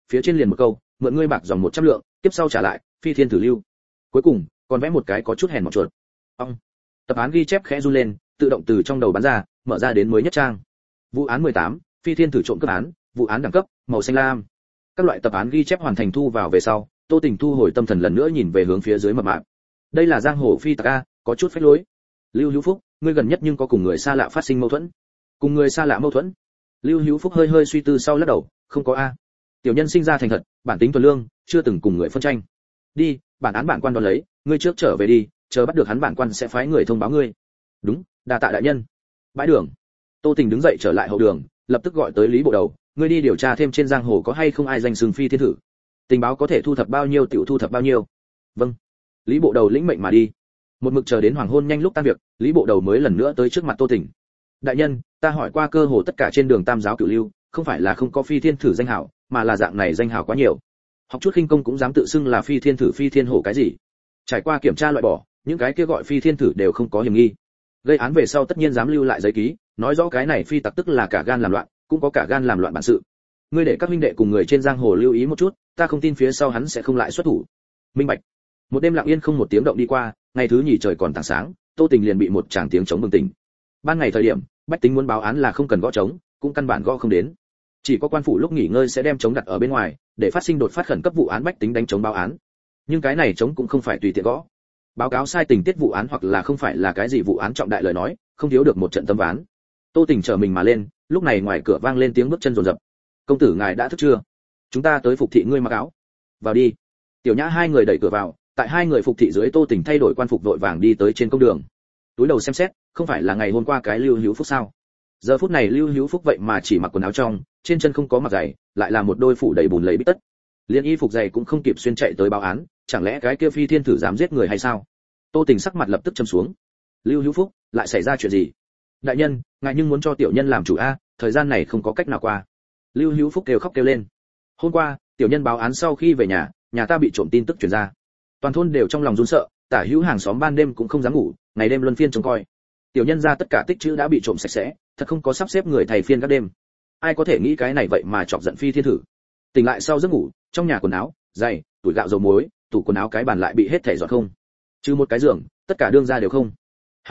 phía trên liền một câu, mượn ngươi bạc dòng 100 lượng, tiếp sau trả lại, phi thiên thử lưu. Cuối cùng, còn vẽ một cái có chút hèn mọn chuột. Ông. Tập án ghi chép khẽ run lên, tự động từ trong đầu bắn ra, mở ra đến mới nhất trang. Vụ án 18, phi thiên thử trộm cướp án, vụ án đẳng cấp, màu xanh lam. Các loại tập án ghi chép hoàn thành thu vào về sau, Tô Tình thu hồi tâm thần lần nữa nhìn về hướng phía dưới mập mạp. Đây là giang hồ phi tặc a, có chút phách lối. Lưu Hữu Phúc, ngươi gần nhất nhưng có cùng người xa lạ phát sinh mâu thuẫn? Cùng người xa lạ mâu thuẫn? Lưu Hữu Phúc hơi hơi suy tư sau lắc đầu, không có a. Tiểu nhân sinh ra thành thật, bản tính thuần lương, chưa từng cùng người phân tranh. Đi, bản án bản quan đón lấy, ngươi trước trở về đi, chờ bắt được hắn bản quan sẽ phái người thông báo ngươi. Đúng, đa tạ đại nhân. Bãi đường. Tô Tình đứng dậy trở lại hậu đường, lập tức gọi tới Lý Bộ Đầu, ngươi đi điều tra thêm trên giang hồ có hay không ai danh xưng phi thiên thử. Tình báo có thể thu thập bao nhiêu tiểu thu thập bao nhiêu. Vâng. Lý Bộ Đầu lĩnh mệnh mà đi. Một mực chờ đến hoàng hôn nhanh lúc tan việc, Lý Bộ Đầu mới lần nữa tới trước mặt Tô Tình. Đại nhân, ta hỏi qua cơ hồ tất cả trên đường Tam giáo Cửu Lưu, không phải là không có phi thiên thử danh hào, mà là dạng này danh hào quá nhiều. Học chút khinh công cũng dám tự xưng là phi thiên thử phi thiên hổ cái gì? Trải qua kiểm tra loại bỏ, những cái kia gọi phi thiên thử đều không có hiểm nghi. Gây án về sau tất nhiên dám lưu lại giấy ký, nói rõ cái này phi tặc tức là cả gan làm loạn, cũng có cả gan làm loạn bản sự. Ngươi để các huynh đệ cùng người trên giang hồ lưu ý một chút, ta không tin phía sau hắn sẽ không lại xuất thủ. Minh bạch. Một đêm lặng yên không một tiếng động đi qua, ngày thứ nhì trời còn tảng sáng, Tô Tình liền bị một tràng tiếng trống bừng tỉnh. Ban ngày thời điểm, bách tính muốn báo án là không cần gõ trống, cũng căn bản gõ không đến. Chỉ có quan phủ lúc nghỉ ngơi sẽ đem trống đặt ở bên ngoài, để phát sinh đột phát khẩn cấp vụ án bách tính đánh trống báo án. Nhưng cái này trống cũng không phải tùy tiện gõ. Báo cáo sai tình tiết vụ án hoặc là không phải là cái gì vụ án trọng đại lời nói, không thiếu được một trận tâm ván. Tô Tình trở mình mà lên, lúc này ngoài cửa vang lên tiếng bước chân rồn rập. Công tử ngài đã thức chưa? Chúng ta tới phục thị ngươi mặc áo. Vào đi. Tiểu Nhã hai người đẩy cửa vào, tại hai người phục thị dưới Tô Tình thay đổi quan phục vội vàng đi tới trên công đường. Túi đầu xem xét, không phải là ngày hôm qua cái Lưu Hữu Phúc sao? Giờ phút này Lưu Hữu Phúc vậy mà chỉ mặc quần áo trong, trên chân không có mặc giày, lại là một đôi phủ đầy bùn lầy bít tất. Liên y phục giày cũng không kịp xuyên chạy tới báo án, chẳng lẽ cái kia phi thiên thử dám giết người hay sao? Tô Tình sắc mặt lập tức trầm xuống. Lưu Hữu Phúc, lại xảy ra chuyện gì? Đại nhân, ngài nhưng muốn cho tiểu nhân làm chủ a, thời gian này không có cách nào qua. Lưu Hữu Phúc kêu khóc kêu lên. Hôm qua, tiểu nhân báo án sau khi về nhà, nhà ta bị trộm tin tức truyền ra. Toàn thôn đều trong lòng run sợ, tả hữu hàng xóm ban đêm cũng không dám ngủ, ngày đêm luân phiên trông coi. Tiểu nhân ra tất cả tích trữ đã bị trộm sạch sẽ, thật không có sắp xếp người thầy phiên các đêm. Ai có thể nghĩ cái này vậy mà chọc giận phi thiên thử. Tỉnh lại sau giấc ngủ, trong nhà quần áo, giày, tủi gạo dầu muối, tủ quần áo cái bàn lại bị hết thảy dọn không. Trừ một cái giường, tất cả đương ra đều không.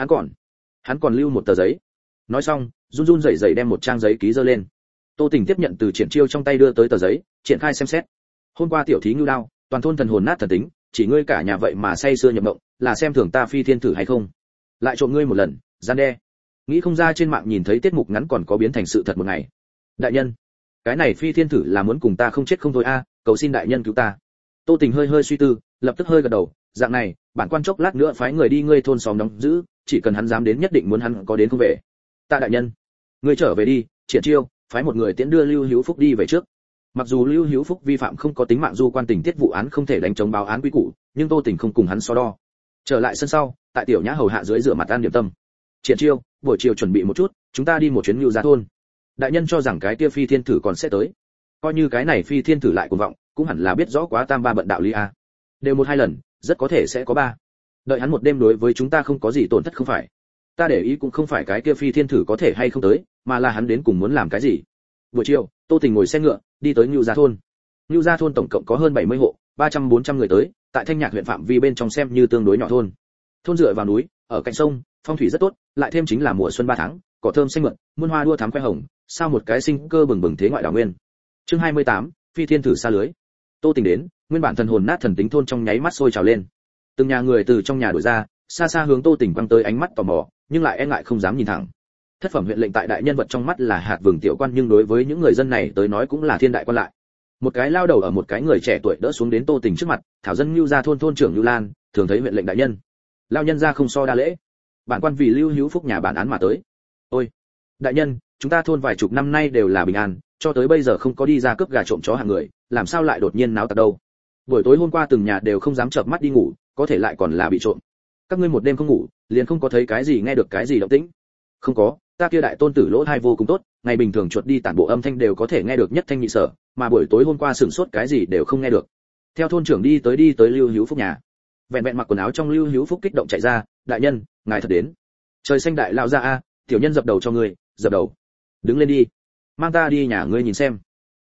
Hắn còn lưu một tờ giấy. Nói xong, run run rẩy rẩy đem một trang giấy ký dơ lên. Tô Tình tiếp nhận từ Triển Chiêu trong tay đưa tới tờ giấy, triển khai xem xét. Hôm qua tiểu thí ngưu đao, toàn thôn thần hồn nát thần tính, chỉ ngươi cả nhà vậy mà say sưa nhập động, là xem thường ta phi thiên thử hay không? Lại trộm ngươi một lần, gian đe. Nghĩ không ra trên mạng nhìn thấy tiết mục ngắn còn có biến thành sự thật một ngày. Đại nhân, cái này phi thiên thử là muốn cùng ta không chết không thôi a, cầu xin đại nhân cứu ta. Tô Tình hơi hơi suy tư, lập tức hơi gật đầu, dạng này, bản quan chốc lát nữa phái người đi ngươi thôn xóm đóng giữ, chỉ cần hắn dám đến nhất định muốn hắn có đến không về. Tạ đại nhân, ngươi trở về đi, Triển Chiêu, phái một người tiễn đưa Lưu Hữu Phúc đi về trước. Mặc dù Lưu Hữu Phúc vi phạm không có tính mạng du quan tình tiết vụ án không thể đánh chống báo án quy củ, nhưng Tô Tình không cùng hắn so đo. Trở lại sân sau, tại tiểu Nhã hầu hạ dưới rửa mặt ăn điểm tâm. Triển Chiêu, buổi chiều chuẩn bị một chút, chúng ta đi một chuyến Nưu Gia thôn. Đại nhân cho rằng cái kia phi thiên thử còn sẽ tới. Coi như cái này phi thiên thử lại cuồng vọng, cũng hẳn là biết rõ quá tam ba bận đạo lý a. Đều một hai lần, rất có thể sẽ có ba. Đợi hắn một đêm đối với chúng ta không có gì tổn thất không phải. Ta để ý cũng không phải cái kia phi thiên thử có thể hay không tới, mà là hắn đến cùng muốn làm cái gì. Buổi chiều, Tô Tình ngồi xe ngựa, đi tới Nưu Gia thôn. Nưu Gia thôn tổng cộng có hơn 70 hộ, 300-400 người tới, tại Thanh Nhạc huyện phạm vi bên trong xem như tương đối nhỏ thôn. Thôn dựa vào núi, ở cạnh sông, phong thủy rất tốt, lại thêm chính là mùa xuân 3 tháng, cỏ thơm xanh mượt, muôn hoa đua thắm khoe hồng, sao một cái sinh cơ bừng bừng thế ngoại đảo nguyên. Chương 28, phi thiên thử xa lưới. Tô Tình đến, nguyên bản thần hồn nát thần tính thôn trong nháy mắt sôi trào lên. Từng nhà người từ trong nhà đuổi ra, xa xa hướng Tô Tình quăng tới ánh mắt tò mò, nhưng lại e ngại không dám nhìn thẳng. Thất phẩm huyện lệnh tại đại nhân vật trong mắt là hạt vừng tiểu quan, nhưng đối với những người dân này tới nói cũng là thiên đại quan lại. Một cái lao đầu ở một cái người trẻ tuổi đỡ xuống đến Tô Tình trước mặt, thảo dân Nưu Gia thôn thôn trưởng Nưu Lan, thường thấy huyện lệnh đại nhân. Lao nhân ra không so đa lễ. Bản quan vì Lưu Hữu Phúc nhà bản án mà tới. Ôi, đại nhân, chúng ta thôn vài chục năm nay đều là bình an, cho tới bây giờ không có đi ra cướp gà trộm chó hàng người, làm sao lại đột nhiên náo tặc đâu? Buổi tối hôm qua từng nhà đều không dám chợp mắt đi ngủ, có thể lại còn là bị trộm. Các ngươi một đêm không ngủ, liền không có thấy cái gì nghe được cái gì động tĩnh? Không có, ta kia đại tôn tử lỗ tai vô cùng tốt, ngày bình thường chuột đi tản bộ âm thanh đều có thể nghe được nhất thanh nhị sở, mà buổi tối hôm qua sửng sốt cái gì đều không nghe được. Theo thôn trưởng đi tới Lưu Hữu Phúc nhà. Vẹn vẹn mặc quần áo trong Lưu Hữu Phúc kích động chạy ra, đại nhân, ngài thật đến. Trời xanh đại lão gia a, tiểu nhân dập đầu cho ngươi, dập đầu. Đứng lên đi, mang ta đi nhà ngươi nhìn xem.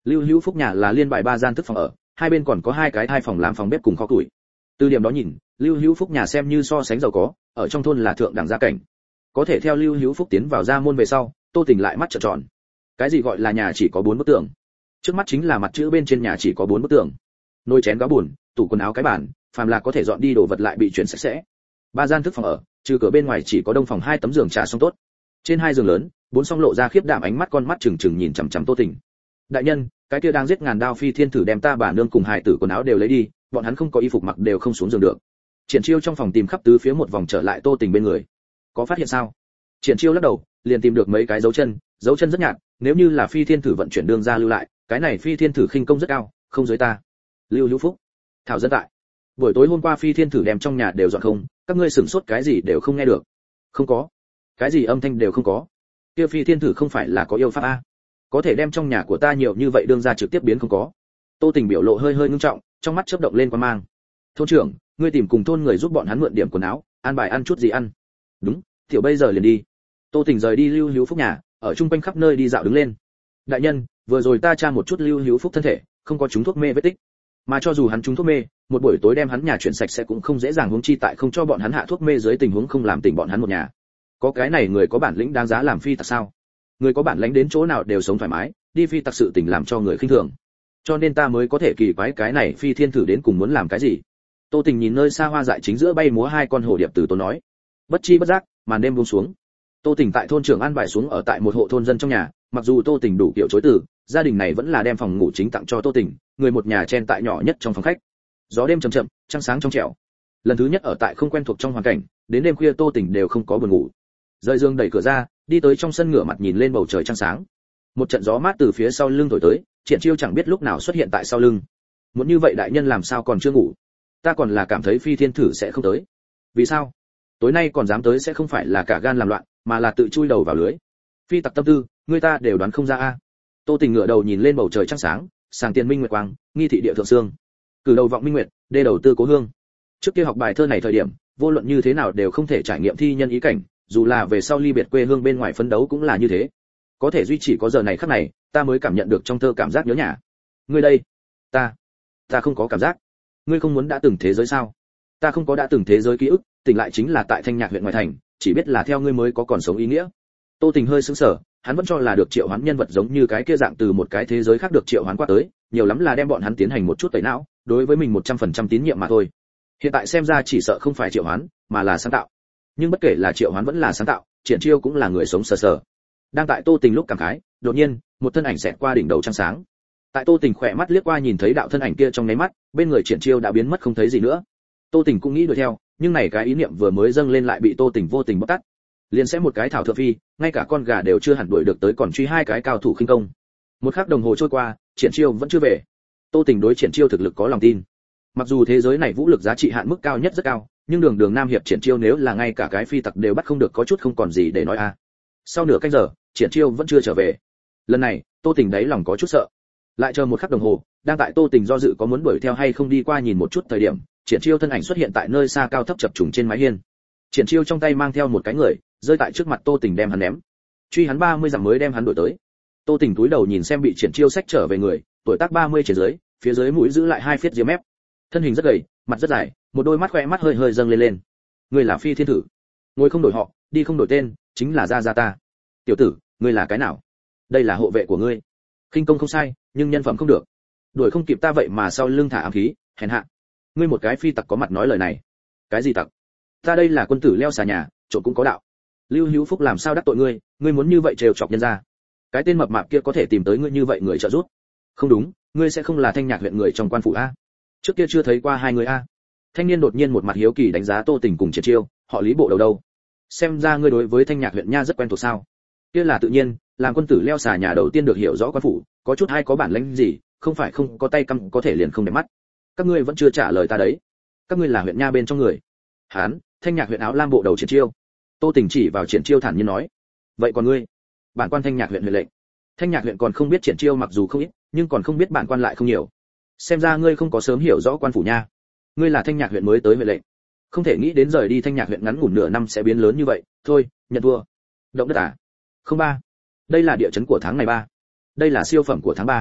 Lưu Hữu Phúc nhà là liên bài 3 gian thức phòng ở, hai bên còn có 2 cái thai phòng làm phòng bếp cùng kho củi. Từ điểm đó nhìn, Lưu Hữu Phúc nhà xem như so sánh giàu có, ở trong thôn là thượng đẳng gia cảnh. Có thể theo Lưu Hữu Phúc tiến vào gia môn về sau, Tô Tình lại mắt trợn tròn. Cái gì gọi là nhà chỉ có 4 bức tường? Trước mắt chính là mặt chữ bên trên nhà chỉ có 4 bức tường. Nồi chén gáo buồn, tủ quần áo cái bàn, phàm là có thể dọn đi đồ vật lại bị chuyển sạch sẽ. 3 gian thức phòng ở, trừ cửa bên ngoài chỉ có đông phòng 2 tấm giường trà xong tốt. Trên 2 giường lớn, 4 song lộ ra khiếp đảm ánh mắt con mắt trừng trừng nhìn chằm chằm Tô Tình. Đại nhân, cái kia đang giết ngàn đao phi thiên thử đem ta bà nương cùng hài tử quần áo đều lấy đi, bọn hắn không có y phục mặc đều không xuống giường được. Triển Chiêu trong phòng tìm khắp tứ phía một vòng trở lại Tô Tình bên người. Có phát hiện sao? Triển Chiêu lắc đầu, liền tìm được mấy cái dấu chân rất nhạt, nếu như là phi thiên thử vận chuyển đường ra lưu lại, cái này phi thiên thử khinh công rất cao, không dưới ta. Lưu Hữu Phúc, Thảo dân tại. Buổi tối hôm qua phi thiên thử đem trong nhà đều dọn không, các ngươi sửng sốt cái gì đều không nghe được. Không có. Cái gì âm thanh đều không có. Kia phi thiên thử không phải là có yêu pháp a? Có thể đem trong nhà của ta nhiều như vậy đương ra trực tiếp biến không có. Tô Tình biểu lộ hơi ngưng trọng, trong mắt chớp động lên quan mang. Thôn trưởng, ngươi tìm cùng thôn người giúp bọn hắn mượn điểm quần áo, an bài ăn chút gì ăn. Đúng, tiểu bây giờ liền đi. Tô Tình rời đi Lưu Hữu Phúc nhà, ở trung quanh khắp nơi đi dạo đứng lên. Đại nhân, vừa rồi ta tra một chút Lưu Hữu Phúc thân thể, không có trúng thuốc mê vết tích. Mà cho dù hắn trúng thuốc mê, một buổi tối đem hắn nhà chuyển sạch sẽ cũng không dễ dàng, huống chi tại không cho bọn hắn hạ thuốc mê dưới tình huống không làm tỉnh bọn hắn một nhà. Có cái này người có bản lĩnh đáng giá làm phi tặc sao? Người có bản lĩnh đến chỗ nào đều sống thoải mái, đi phi tặc sự tình làm cho người khinh thường. Cho nên ta mới có thể kỳ quái cái này phi thiên thử đến cùng muốn làm cái gì. Tô Tình nhìn nơi xa hoa dại chính giữa bay múa 2 con hổ điệp từ tốn nói. Bất chi bất giác, màn đêm buông xuống. Tô Tình tại thôn trưởng an bài xuống ở tại một hộ thôn dân trong nhà, mặc dù Tô Tình đủ kiểu chối từ, gia đình này vẫn là đem phòng ngủ chính tặng cho Tô Tình, người một nhà chen tại nhỏ nhất trong phòng khách. Gió đêm chậm chậm, trăng sáng trong trẻo. Lần thứ nhất ở tại không quen thuộc trong hoàn cảnh, đến đêm khuya Tô Tình đều không có buồn ngủ. Rời giường đẩy cửa ra, đi tới trong sân ngửa mặt nhìn lên bầu trời trăng sáng. Một trận gió mát từ phía sau lưng thổi tới, Triển Chiêu chẳng biết lúc nào xuất hiện tại sau lưng. Muốn như vậy đại nhân làm sao còn chưa ngủ? Ta còn là cảm thấy phi thiên thử sẽ không tới. Vì sao? Tối nay còn dám tới sẽ không phải là cả gan làm loạn, mà là tự chui đầu vào lưới. Phi tặc tâm tư, người ta đều đoán không ra a. Tô Tình ngửa đầu nhìn lên bầu trời trăng sáng, sàng tiền minh nguyệt quang, nghi thị địa thượng sương. Cử đầu vọng minh nguyệt, đê đầu tư cố hương. Trước kia học bài thơ này thời điểm, vô luận như thế nào đều không thể trải nghiệm thi nhân ý cảnh, dù là về sau ly biệt quê hương bên ngoài phấn đấu cũng là như thế. Có thể duy trì có giờ này khắc này, ta mới cảm nhận được trong thơ cảm giác nhớ nhà. Ngươi đây, ta không có cảm giác. Ngươi không muốn đã từng thế giới sao? Ta không có đã từng thế giới ký ức, tỉnh lại chính là tại Thanh Nhạc huyện ngoại thành, chỉ biết là theo ngươi mới có còn sống ý nghĩa. Tô Tình hơi sững sờ, hắn vẫn cho là được triệu hoán nhân vật giống như cái kia dạng từ một cái thế giới khác được triệu hoán qua tới, nhiều lắm là đem bọn hắn tiến hành một chút tẩy não, đối với mình 100% tín nhiệm mà thôi. Hiện tại xem ra chỉ sợ không phải triệu hoán, mà là sáng tạo. Nhưng bất kể là triệu hoán vẫn là sáng tạo, Triển Chiêu cũng là người sống sờ sờ. Đang tại Tô Tình lúc cảm khái, đột nhiên, một thân ảnh xẹt qua đỉnh đầu trăng sáng. Tại Tô Tình khỏe mắt liếc qua nhìn thấy đạo thân ảnh kia trong nháy mắt, bên người Triển Chiêu đã biến mất không thấy gì nữa. Tô Tình cũng nghĩ đuổi theo, nhưng này cái ý niệm vừa mới dâng lên lại bị Tô Tình vô tình bóc tát. Liền sẽ một cái thảo thượng phi, ngay cả con gà đều chưa hẳn đuổi được tới còn truy 2 cái cao thủ khinh công. Một khắc đồng hồ trôi qua, Triển Chiêu vẫn chưa về. Tô Tình đối Triển Chiêu thực lực có lòng tin. Mặc dù thế giới này vũ lực giá trị hạn mức cao nhất rất cao, nhưng đường nam hiệp Triển Chiêu nếu là ngay cả cái phi tặc đều bắt không được có chút không còn gì để nói a. Sau nửa canh giờ, Triển Chiêu vẫn chưa trở về. Lần này, Tô Tình đáy lòng có chút sợ. Lại chờ một khắc đồng hồ, đang tại Tô Tình do dự có muốn đuổi theo hay không đi qua nhìn một chút thời điểm, Triển Chiêu thân ảnh xuất hiện tại nơi xa cao thấp chập trùng trên mái hiên. Triển Chiêu trong tay mang theo một cái người, rơi tại trước mặt Tô Tình đem hắn ném. Truy hắn 30 dặm mới đem hắn đuổi tới. Tô Tình cúi đầu nhìn xem bị Triển Chiêu xách trở về người, tuổi tác 30 trên dưới, phía dưới mũi giữ lại 2 phiết ria mép. Thân hình rất gầy, mặt rất dài, một đôi mắt khỏe mắt hơi dâng lên. Ngươi là phi thiên thử. Ngồi không đổi họ, đi không đổi tên, chính là gia ta. Tiểu tử, ngươi là cái nào? Đây là hộ vệ của ngươi. Khinh công không sai, nhưng nhân phẩm không được. Đuổi không kịp ta vậy mà sau lưng thả ám khí, hèn hạ. Ngươi một cái phi tặc có mặt nói lời này. Cái gì tặc? Ta đây là quân tử leo xà nhà, trộm cũng có đạo. Lưu Hữu Phúc làm sao đắc tội ngươi, ngươi muốn như vậy trêu chọc nhân gia. Cái tên mập mạp kia có thể tìm tới ngươi như vậy người trợ giúp. Không đúng, ngươi sẽ không là Thanh Nhạc huyện người trong quan phủ a? Trước kia chưa thấy qua hai người a. Thanh niên đột nhiên một mặt hiếu kỳ đánh giá Tô Tình cùng Triển Chiêu, họ Lý bộ đầu đâu? Xem ra ngươi đối với Thanh Nhạc huyện nha rất quen thuộc sao? Kia là tự nhiên, làm quân tử leo xà nhà đầu tiên được hiểu rõ quan phủ, có chút hay có bản lĩnh gì, không phải không có tay cầm có thể liền không đẹp mắt. Các ngươi vẫn chưa trả lời ta đấy. Các ngươi là huyện nha bên trong người. Hán, Thanh Nhạc huyện áo lam bộ đầu Triển Chiêu. Tô Tình chỉ vào Triển Chiêu thản nhiên nói, vậy còn ngươi? Bản quan Thanh Nhạc huyện huyện lệnh. Thanh Nhạc huyện còn không biết Triển Chiêu mặc dù không ít, nhưng còn không biết bản quan lại không nhiều. Xem ra ngươi không có sớm hiểu rõ quan phủ nha. Ngươi là Thanh Nhạc huyện mới tới huyện lệnh, không thể nghĩ đến rời đi Thanh Nhạc huyện ngắn ngủn nửa năm sẽ biến lớn như vậy. Thôi, nhận thua. Động đất à? Không ba. Đây là địa chấn của tháng này 3. Đây là siêu phẩm của tháng 3.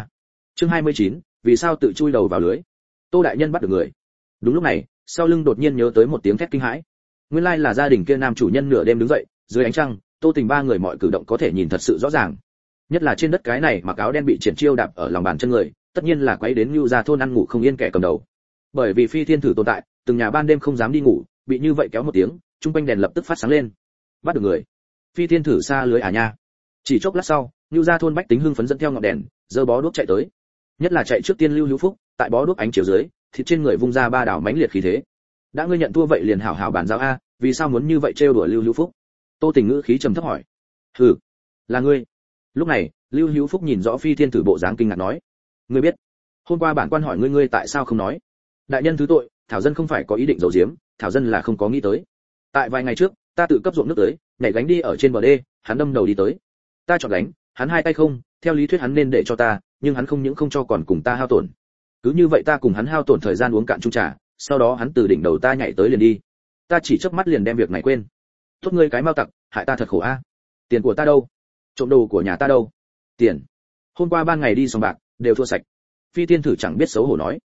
Chương 29, vì sao tự chui đầu vào lưới? Tô đại nhân bắt được người. Đúng lúc này, sau lưng đột nhiên nhớ tới một tiếng thét kinh hãi. Nguyên lai là gia đình kia nam chủ nhân nửa đêm đứng dậy, dưới ánh trăng, Tô Tình ba người mọi cử động có thể nhìn thật sự rõ ràng. Nhất là trên đất cái này mặc áo đen bị triển chiêu đạp ở lòng bàn chân người, tất nhiên là quấy đến Nưu gia thôn ăn ngủ không yên kẻ cầm đầu. Bởi vì phi thiên thử tồn tại, từng nhà ban đêm không dám đi ngủ, bị như vậy kéo một tiếng, trung quanh đèn lập tức phát sáng lên. Bắt được người. Phi thiên thử xa lưới à nha. Chỉ chốc lát sau, Nưu gia thôn bách tính hưng phấn dẫn theo ngọn đèn, giơ bó đuốc chạy tới. Nhất là chạy trước tiên Lưu Hữu Phúc, tại bó đuốc ánh chiếu dưới, thịt trên người vung ra ba đảo mãnh liệt khí thế. Đã ngươi nhận thua vậy liền hảo hảo bàn giao a, vì sao muốn như vậy trêu đùa Lưu Hữu Phúc? Tô Tình ngữ khí trầm thấp hỏi. Hừ, là ngươi. Lúc này, Lưu Hữu Phúc nhìn rõ phi thiên thử bộ dáng kinh ngạc nói. Ngươi biết, hôm qua bản quan hỏi ngươi tại sao không nói? Đại nhân thứ tội, thảo dân không phải có ý định giấu giếm, thảo dân là không có nghĩ tới. Tại vài ngày trước, ta tự cấp ruộng nước tới, nhảy gánh đi ở trên bờ đê, hắn đâm đầu đi tới. Ta chọn gánh, hắn hai tay không, theo lý thuyết hắn nên để cho ta, nhưng hắn không những không cho còn cùng ta hao tổn. Cứ như vậy ta cùng hắn hao tổn thời gian uống cạn chung trà, sau đó hắn từ đỉnh đầu ta nhảy tới liền đi. Ta chỉ chớp mắt liền đem việc này quên. Tốt ngươi cái mau tặc, hại ta thật khổ a. Tiền của ta đâu? Trộm đồ của nhà ta đâu? Tiền. Hôm qua ban ngày đi sòng bạc, đều thua sạch. Phi tiên thử chẳng biết xấu hổ nói.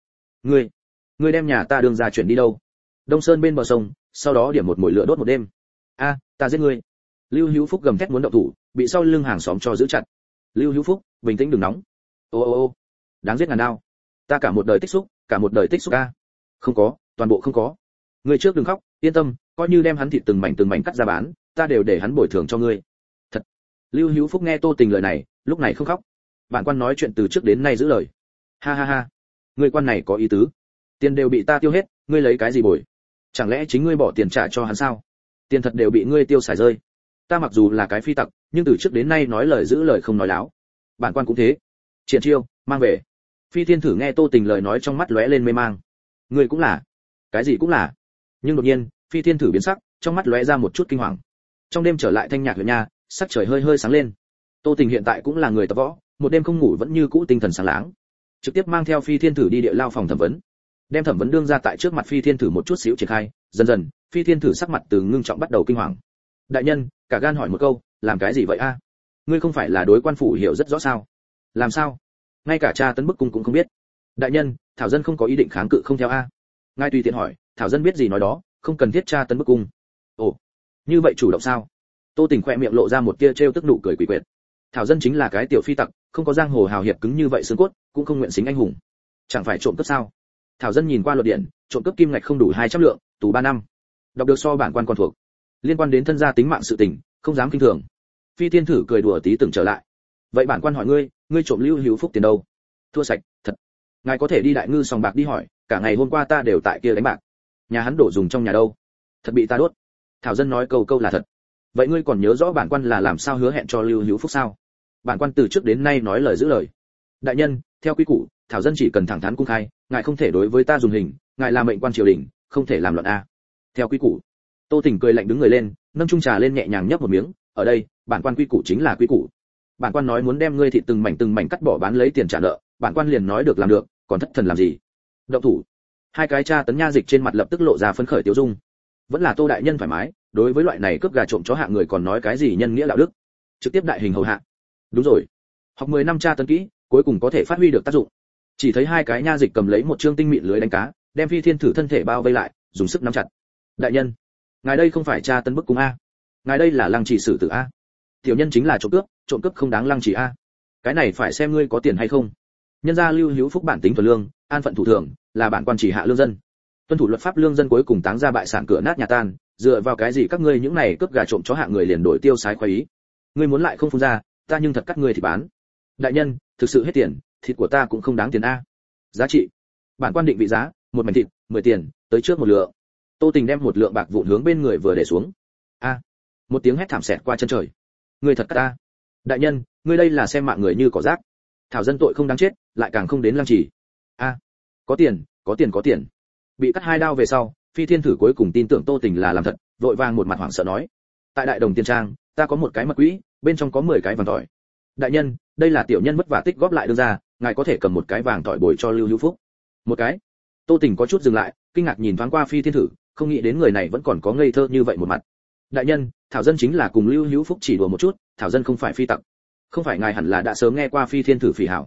Ngươi đem nhà ta đường ra chuyển đi đâu? Đông Sơn bên bờ sông, sau đó điểm một mồi lửa đốt một đêm. A, ta giết ngươi. Lưu Hữu Phúc gầm thét muốn động thủ, bị sau lưng hàng xóm cho giữ chặt. Lưu Hữu Phúc, bình tĩnh đừng nóng. Ô, đáng giết ngàn đao. Ta cả một đời tích xúc a. Không có, toàn bộ không có. Ngươi trước đừng khóc, yên tâm, coi như đem hắn thịt từng mảnh cắt ra bán, ta đều để hắn bồi thường cho ngươi. Thật. Lưu Hữu Phúc nghe Tô Tình lời này, lúc này không khóc. Bản quan nói chuyện từ trước đến nay giữ lời. Ha. Ngươi quan này có ý tứ. Tiền đều bị ta tiêu hết, ngươi lấy cái gì bồi? Chẳng lẽ chính ngươi bỏ tiền trả cho hắn sao? Tiền thật đều bị ngươi tiêu xài rơi. Ta mặc dù là cái phi tặc, nhưng từ trước đến nay nói lời giữ lời không nói láo. Bản quan cũng thế. Triển chiêu, mang về. Phi thiên thử nghe Tô Tình lời nói trong mắt lóe lên mê mang. Ngươi cũng là. Cái gì cũng là. Nhưng đột nhiên, phi thiên thử biến sắc, trong mắt lóe ra một chút kinh hoàng. Trong đêm trở lại Thanh Nhạc huyện nha, sắc trời hơi sáng lên. Tô Tình hiện tại cũng là người tập võ, một đêm không ngủ vẫn như cũ tinh thần sáng láng. Trực tiếp mang theo phi thiên thử đi địa lao phòng thẩm vấn. Đem thẩm vấn đương ra tại trước mặt phi thiên thử một chút xíu triển khai, dần phi thiên thử sắc mặt từ ngưng trọng bắt đầu kinh hoàng. Đại nhân, cả gan hỏi một câu, làm cái gì vậy a? Ngươi không phải là đối quan phủ hiểu rất rõ sao? Làm sao? Ngay cả cha tấn bức cung cũng không biết. Đại nhân, thảo dân không có ý định kháng cự không theo a. Ngài tùy tiện hỏi, thảo dân biết gì nói đó, không cần thiết cha tấn bức cung. Ồ, như vậy chủ động sao? Tô Tình khỏe miệng lộ ra một tia trêu tức nụ cười quỷ quyệt. Thảo dân chính là cái tiểu phi tặc, không có giang hồ hào hiệp cứng như vậy xương cốt, cũng không nguyện xính anh hùng. Chẳng phải trộm cướp sao? Thảo dân nhìn qua luật điện, trộm cướp kim ngạch không đủ 200 lượng, tù 3 năm. Đọc được so bản quan còn thuộc. Liên quan đến thân gia tính mạng sự tình, không dám kinh thường. Phi thiên thử cười đùa tí từng trở lại. Vậy bản quan hỏi ngươi trộm Lưu Hữu Phúc tiền đâu? Thua sạch, thật. Ngài có thể đi đại ngư sòng bạc đi hỏi, cả ngày hôm qua ta đều tại kia đánh bạc. Nhà hắn đổ dùng trong nhà đâu? Thật bị ta đốt. Thảo dân nói câu là thật. Vậy ngươi còn nhớ rõ bản quan là làm sao hứa hẹn cho Lưu Hữu Phúc sao? Bản quan từ trước đến nay nói lời giữ lời. Đại nhân, theo quy củ, thảo dân chỉ cần thẳng thắn công khai, ngài không thể đối với ta dùng hình, ngài là mệnh quan triều đình, không thể làm loạn a. Theo quy củ. Tô Tình cười lạnh đứng người lên, nâng chung trà lên nhẹ nhàng nhấp một miếng, ở đây, bản quan quy củ chính là quy củ. Bản quan nói muốn đem ngươi thịt từng mảnh cắt bỏ bán lấy tiền trả nợ, bản quan liền nói được làm được, còn thất thần làm gì? Động thủ. Hai cái cha tấn nha dịch trên mặt lập tức lộ ra phấn khởi tiêu dung. Vẫn là Tô đại nhân thoải mái, đối với loại này cướp gà trộm chó hạ người còn nói cái gì nhân nghĩa đạo đức? Trực tiếp đại hình hầu hạ. Đúng rồi. Học 10 năm tra tấn kỹ, cuối cùng có thể phát huy được tác dụng. Chỉ thấy hai cái nha dịch cầm lấy một trương tinh mịn lưới đánh cá, đem phi thiên thử thân thể bao vây lại, dùng sức nắm chặt. Đại nhân, ngài đây không phải tra tấn bức cung a, ngài đây là lăng trì xử tử a. Tiểu nhân chính là trộm cướp không đáng lăng trì a. Cái này phải xem ngươi có tiền hay không. Nhân gia Lưu Hữu Phúc bản tính thuần lương, an phận thủ thường, là bản quan chỉ hạ lương dân. Tuân thủ luật pháp lương dân cuối cùng táng ra bại sản cửa nát nhà tan, dựa vào cái gì các ngươi những này cướp gà trộm chó hạ người liền đổi tiêu sái khoái ý. Ngươi muốn lại không phun ra, ta nhưng thật cắt ngươi thì bán. Đại nhân, thực sự hết tiền, thịt của ta cũng không đáng tiền a. Giá trị. Bản quan định vị giá, một mảnh thịt, 10 tiền, tới trước một lượng. Tô Tình đem một lượng bạc vụn hướng bên người vừa để xuống. A. Một tiếng hét thảm xẹt qua chân trời. Ngươi thật cắt ta. Đại nhân, ngươi đây là xem mạng người như cỏ rác. Thảo dân tội không đáng chết, lại càng không đến lăng trì. A. Có tiền. Bị cắt 2 đao về sau, phi thiên thử cuối cùng tin tưởng Tô Tình là làm thật, vội vàng một mặt hoảng sợ nói: tại đại đồng tiên trang, ta có một cái mật quỹ, bên trong có 10 cái vàng tỏi. Đại nhân, đây là tiểu nhân vất vả tích góp lại đưa ra, ngài có thể cầm một cái vàng tỏi bồi cho Lưu Hữu Phúc. Một cái? Tô Tình có chút dừng lại, kinh ngạc nhìn thoáng qua phi thiên thử, không nghĩ đến người này vẫn còn có ngây thơ như vậy một mặt. Đại nhân, thảo dân chính là cùng Lưu Hữu Phúc chỉ đùa một chút, thảo dân không phải phi tặc. Không phải ngài hẳn là đã sớm nghe qua phi thiên thử phỉ hảo.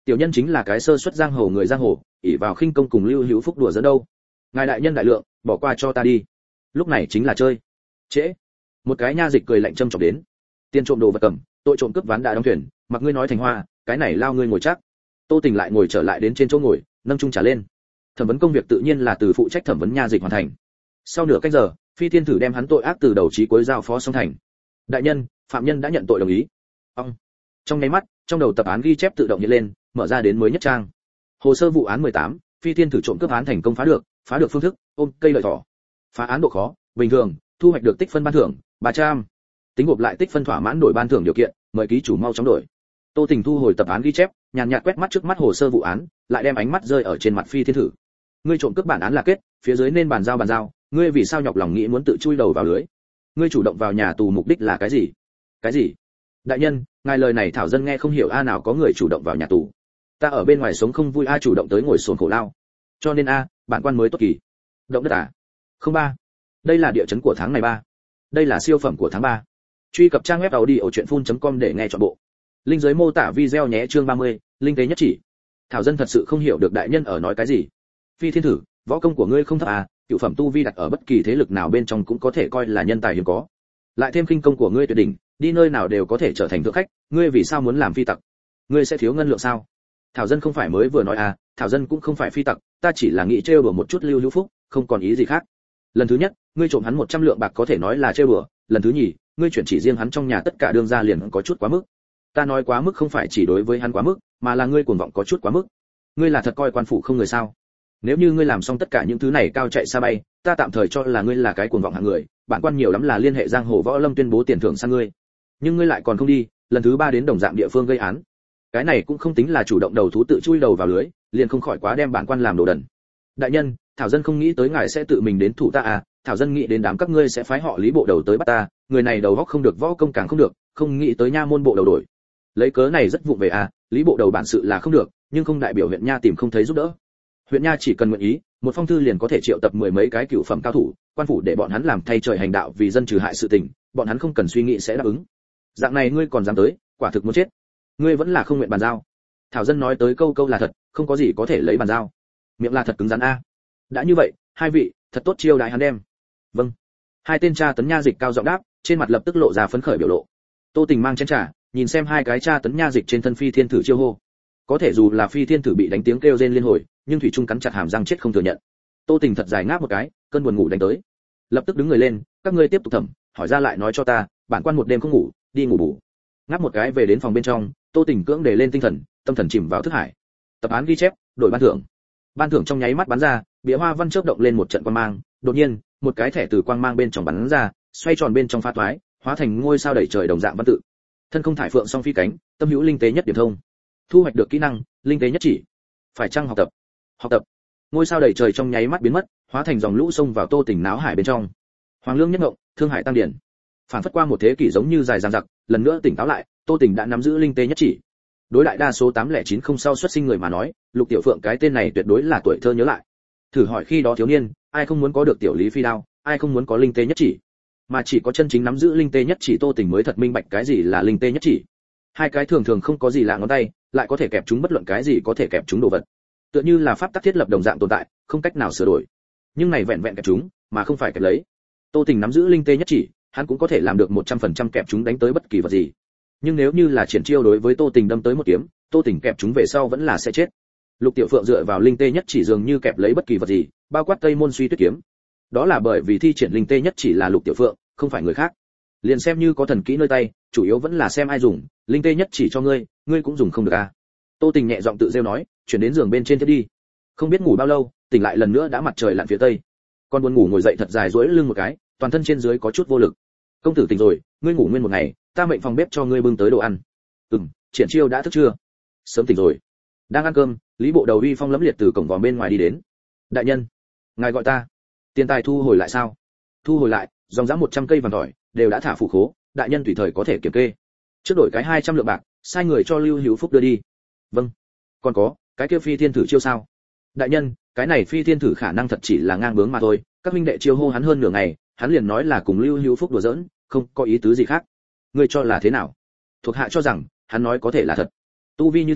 Tiểu nhân chính là cái sơ xuất giang hồ người giang hồ, ỷ vào khinh công cùng Lưu Hữu Phúc đùa giỡn đâu. Ngài đại nhân đại lượng, bỏ qua cho ta đi. Lúc này chính là chơi. Trễ. Một cái nha dịch cười lạnh châm chọc đến. Tiền trộm đồ vật cầm, tội trộm cướp ván đã đóng thuyền, mặc ngươi nói thành hoa, cái này lao ngươi ngồi chắc. Tô Tình lại ngồi trở lại đến trên chỗ ngồi, nâng chung trà lên. Thẩm vấn công việc tự nhiên là từ phụ trách thẩm vấn nha dịch hoàn thành. Sau nửa cách giờ, Phi Thiên Thử đem hắn tội ác từ đầu chí cuối giao phó xong thành. Đại nhân, phạm nhân đã nhận tội đồng ý. Ông. Trong nháy mắt, trong đầu tập án ghi chép tự động hiện lên, mở ra đến mới nhất trang. Hồ sơ vụ án 18, Phi Thiên Thử trộm cướp án thành công phá được phương thức, ôm cây lợi thỏ. Phá án độ khó, bình thường, thu hoạch được tích phân ban thưởng 300. Tính gộp lại tích phân thỏa mãn đổi ban thưởng điều kiện, mời ký chủ mau chóng đổi. Tô Tình thu hồi tập án ghi chép, nhàn nhạt quét mắt trước mắt hồ sơ vụ án, lại đem ánh mắt rơi ở trên mặt Phi Thiên Thử. Ngươi trộm cướp bản án là kết, phía dưới nên bàn giao, ngươi vì sao nhọc lòng nghĩ muốn tự chui đầu vào lưới? Ngươi chủ động vào nhà tù mục đích là cái gì? Cái gì? Đại nhân, ngài lời này thảo dân nghe không hiểu, a nào có người chủ động vào nhà tù. Ta ở bên ngoài sống không vui, a chủ động tới ngồi xổm khổ lao. Cho nên a, bản quan mới tốt kỳ. Động đất à? Không ba. Đây là địa chấn của tháng này 3. Đây là siêu phẩm của tháng 3. Truy cập trang web audiochuyenphun.com để nghe trọn bộ. Link dưới mô tả video nhé. Chương 30, linh tế nhất chỉ. Thảo dân thật sự không hiểu được đại nhân ở nói cái gì. Phi Thiên Thử, võ công của ngươi không thấp à, cựu phẩm tu vi đặt ở bất kỳ thế lực nào bên trong cũng có thể coi là nhân tài hiếm có. Lại thêm khinh công của ngươi tuyệt đỉnh, đi nơi nào đều có thể trở thành thượng khách, ngươi vì sao muốn làm phi tặc? Ngươi sẽ thiếu ngân lượng sao? Thảo dân không phải mới vừa nói à, thảo dân cũng không phải phi tặc, ta chỉ là nghĩ trêu đùa một chút Lưu Hữu Phúc, không còn ý gì khác. Lần thứ nhất, ngươi trộm hắn 100 lượng bạc có thể nói là trêu đùa, lần thứ nhì, ngươi chuyển chỉ riêng hắn trong nhà tất cả đương ra liền có chút quá mức. Ta nói quá mức không phải chỉ đối với hắn quá mức, mà là ngươi cuồng vọng có chút quá mức. Ngươi là thật coi quan phủ không người sao? Nếu như ngươi làm xong tất cả những thứ này cao chạy xa bay, ta tạm thời cho là ngươi là cái cuồng vọng hạng người, bản quan nhiều lắm là liên hệ giang hồ võ lâm tuyên bố tiền thưởng sang ngươi. Nhưng ngươi lại còn không đi, lần thứ 3 đến đồng dạng địa phương gây án. Cái này cũng không tính là chủ động đầu thú tự chui đầu vào lưới, liền không khỏi quá đem bản quan làm đồ đần. Đại nhân, thảo dân không nghĩ tới ngài sẽ tự mình đến thủ ta à, thảo dân nghĩ đến đám các ngươi sẽ phái họ Lý bộ đầu tới bắt ta, người này đầu óc không được, võ công càng không được, không nghĩ tới nha môn bộ đầu đổi. Lấy cớ này rất vụng về à, Lý bộ đầu bản sự là không được, nhưng không đại biểu huyện nha tìm không thấy giúp đỡ. Huyện nha chỉ cần nguyện ý, một phong thư liền có thể triệu tập 10 mấy cái cựu phẩm cao thủ, quan phủ để bọn hắn làm thay trời hành đạo vì dân trừ hại sự tình, bọn hắn không cần suy nghĩ sẽ đáp ứng. Dạng này ngươi còn dám tới, quả thực muốn chết. Ngươi vẫn là không nguyện bàn giao. Thảo dân nói tới câu là thật, không có gì có thể lấy bàn giao. Miệng là thật cứng rắn a. Đã như vậy, hai vị, thật tốt chiêu đãi hắn đem. Vâng. Hai tên tra tấn nha dịch cao giọng đáp, trên mặt lập tức lộ ra phấn khởi biểu lộ. Tô Tình mang chén trà, nhìn xem hai cái tra tấn nha dịch trên thân Phi Thiên Thử chiêu hô. Có thể dù là Phi Thiên Thử bị đánh tiếng kêu rên liên hồi, nhưng thủy trung cắn chặt hàm răng chết không thừa nhận. Tô Tình thật dài ngáp một cái, cơn buồn ngủ đánh tới. Lập tức đứng người lên, các ngươi tiếp tục thẩm, hỏi ra lại nói cho ta, bản quan một đêm không ngủ, đi ngủ bù. Ngáp một cái về đến phòng bên trong, Tô Tình cưỡng để lên tinh thần, tâm thần chìm vào thức hải. Tập án ghi chép, đổi ban thưởng. Ban thưởng trong nháy mắt bắn ra, bìa hoa văn chớp động lên một trận quang mang, đột nhiên, một cái thẻ từ quang mang bên trong bắn ra, xoay tròn bên trong pha thoái, hóa thành ngôi sao đầy trời đồng dạng văn tự. Thân không thải phượng song phi cánh, tâm hữu linh tế nhất điểm thông. Thu hoạch được kỹ năng, linh tế nhất chỉ. Phải chăng học tập? Học tập. Ngôi sao đầy trời trong nháy mắt biến mất, hóa thành dòng lũ xông vào Tô Tình náo hải bên trong. Hoàng lương nhất ngộng, thương hải tăng điển. Phản phất qua một thế kỷ giống như dài dằng dặc, lần nữa tỉnh táo lại, Tô Tình đã nắm giữ linh tế nhất chỉ. Đối đại đa số 8090 sau xuất sinh người mà nói, Lục Tiểu Phượng cái tên này tuyệt đối là tuổi thơ nhớ lại. Thử hỏi khi đó thiếu niên, ai không muốn có được tiểu lý phi đao, ai không muốn có linh tế nhất chỉ. Mà chỉ có chân chính nắm giữ linh tế nhất chỉ Tô Tình mới thật minh bạch cái gì là linh tế nhất chỉ. Hai cái thường thường không có gì lạ ngón tay, lại có thể kẹp chúng bất luận cái gì có thể kẹp chúng đồ vật. Tựa như là pháp tắc thiết lập đồng dạng tồn tại, không cách nào sửa đổi. Nhưng này vẹn vẹn kẹp chúng, mà không phải kẹp lấy. Tô Tình nắm giữ linh tế nhất chỉ, hắn cũng có thể làm được 100% kẹp chúng đánh tới bất kỳ vật gì. Nhưng nếu như là triển chiêu đối với Tô Tình đâm tới một kiếm, Tô Tình kẹp chúng về sau vẫn là sẽ chết. Lục Tiểu Phượng dựa vào linh tê nhất chỉ dường như kẹp lấy bất kỳ vật gì, bao quát Tây Môn Suy Tuyết kiếm. Đó là bởi vì thi triển linh tê nhất chỉ là Lục Tiểu Phượng, không phải người khác. Liền xem như có thần kỹ nơi tay, chủ yếu vẫn là xem ai dùng, linh tê nhất chỉ cho ngươi, ngươi cũng dùng không được à? Tô Tình nhẹ giọng tự rêu nói, chuyển đến giường bên trên thiết đi. Không biết ngủ bao lâu, tỉnh lại lần nữa đã mặt trời lặn phía tây. Con buồn ngủ ngồi dậy thật dài duỗi lưng một cái, toàn thân trên dưới có chút vô lực. Công tử tỉnh rồi, ngươi ngủ nguyên một ngày, ta mệnh phòng bếp cho ngươi bưng tới đồ ăn. Triển chiêu đã thức chưa? Sớm tỉnh rồi. Đang ăn cơm, Lý bộ đầu uy phong lẫm liệt từ cổng vòm bên ngoài đi đến. Đại nhân, ngài gọi ta. Tiền tài thu hồi lại sao? Thu hồi lại, dòng dã 100 cây vàng tỏi đều đã thả phủ khố, đại nhân tùy thời có thể kiểm kê. Trước đổi cái 200 lượng bạc, sai người cho Lưu Hữu Phúc đưa đi. Vâng. Còn có, cái kia Phi Thiên Thử chiêu sao? Đại nhân, cái này Phi Thiên Thử khả năng thật chỉ là ngang bướng mà thôi, các huynh đệ chiêu hô hắn hơn nửa ngày, hắn liền nói là cùng Lưu Hữu Phúc đùa giỡn, không có ý tứ gì khác. Ngươi cho là thế nào? Thuộc hạ cho rằng, hắn nói có thể là thật. Tu vi như thế,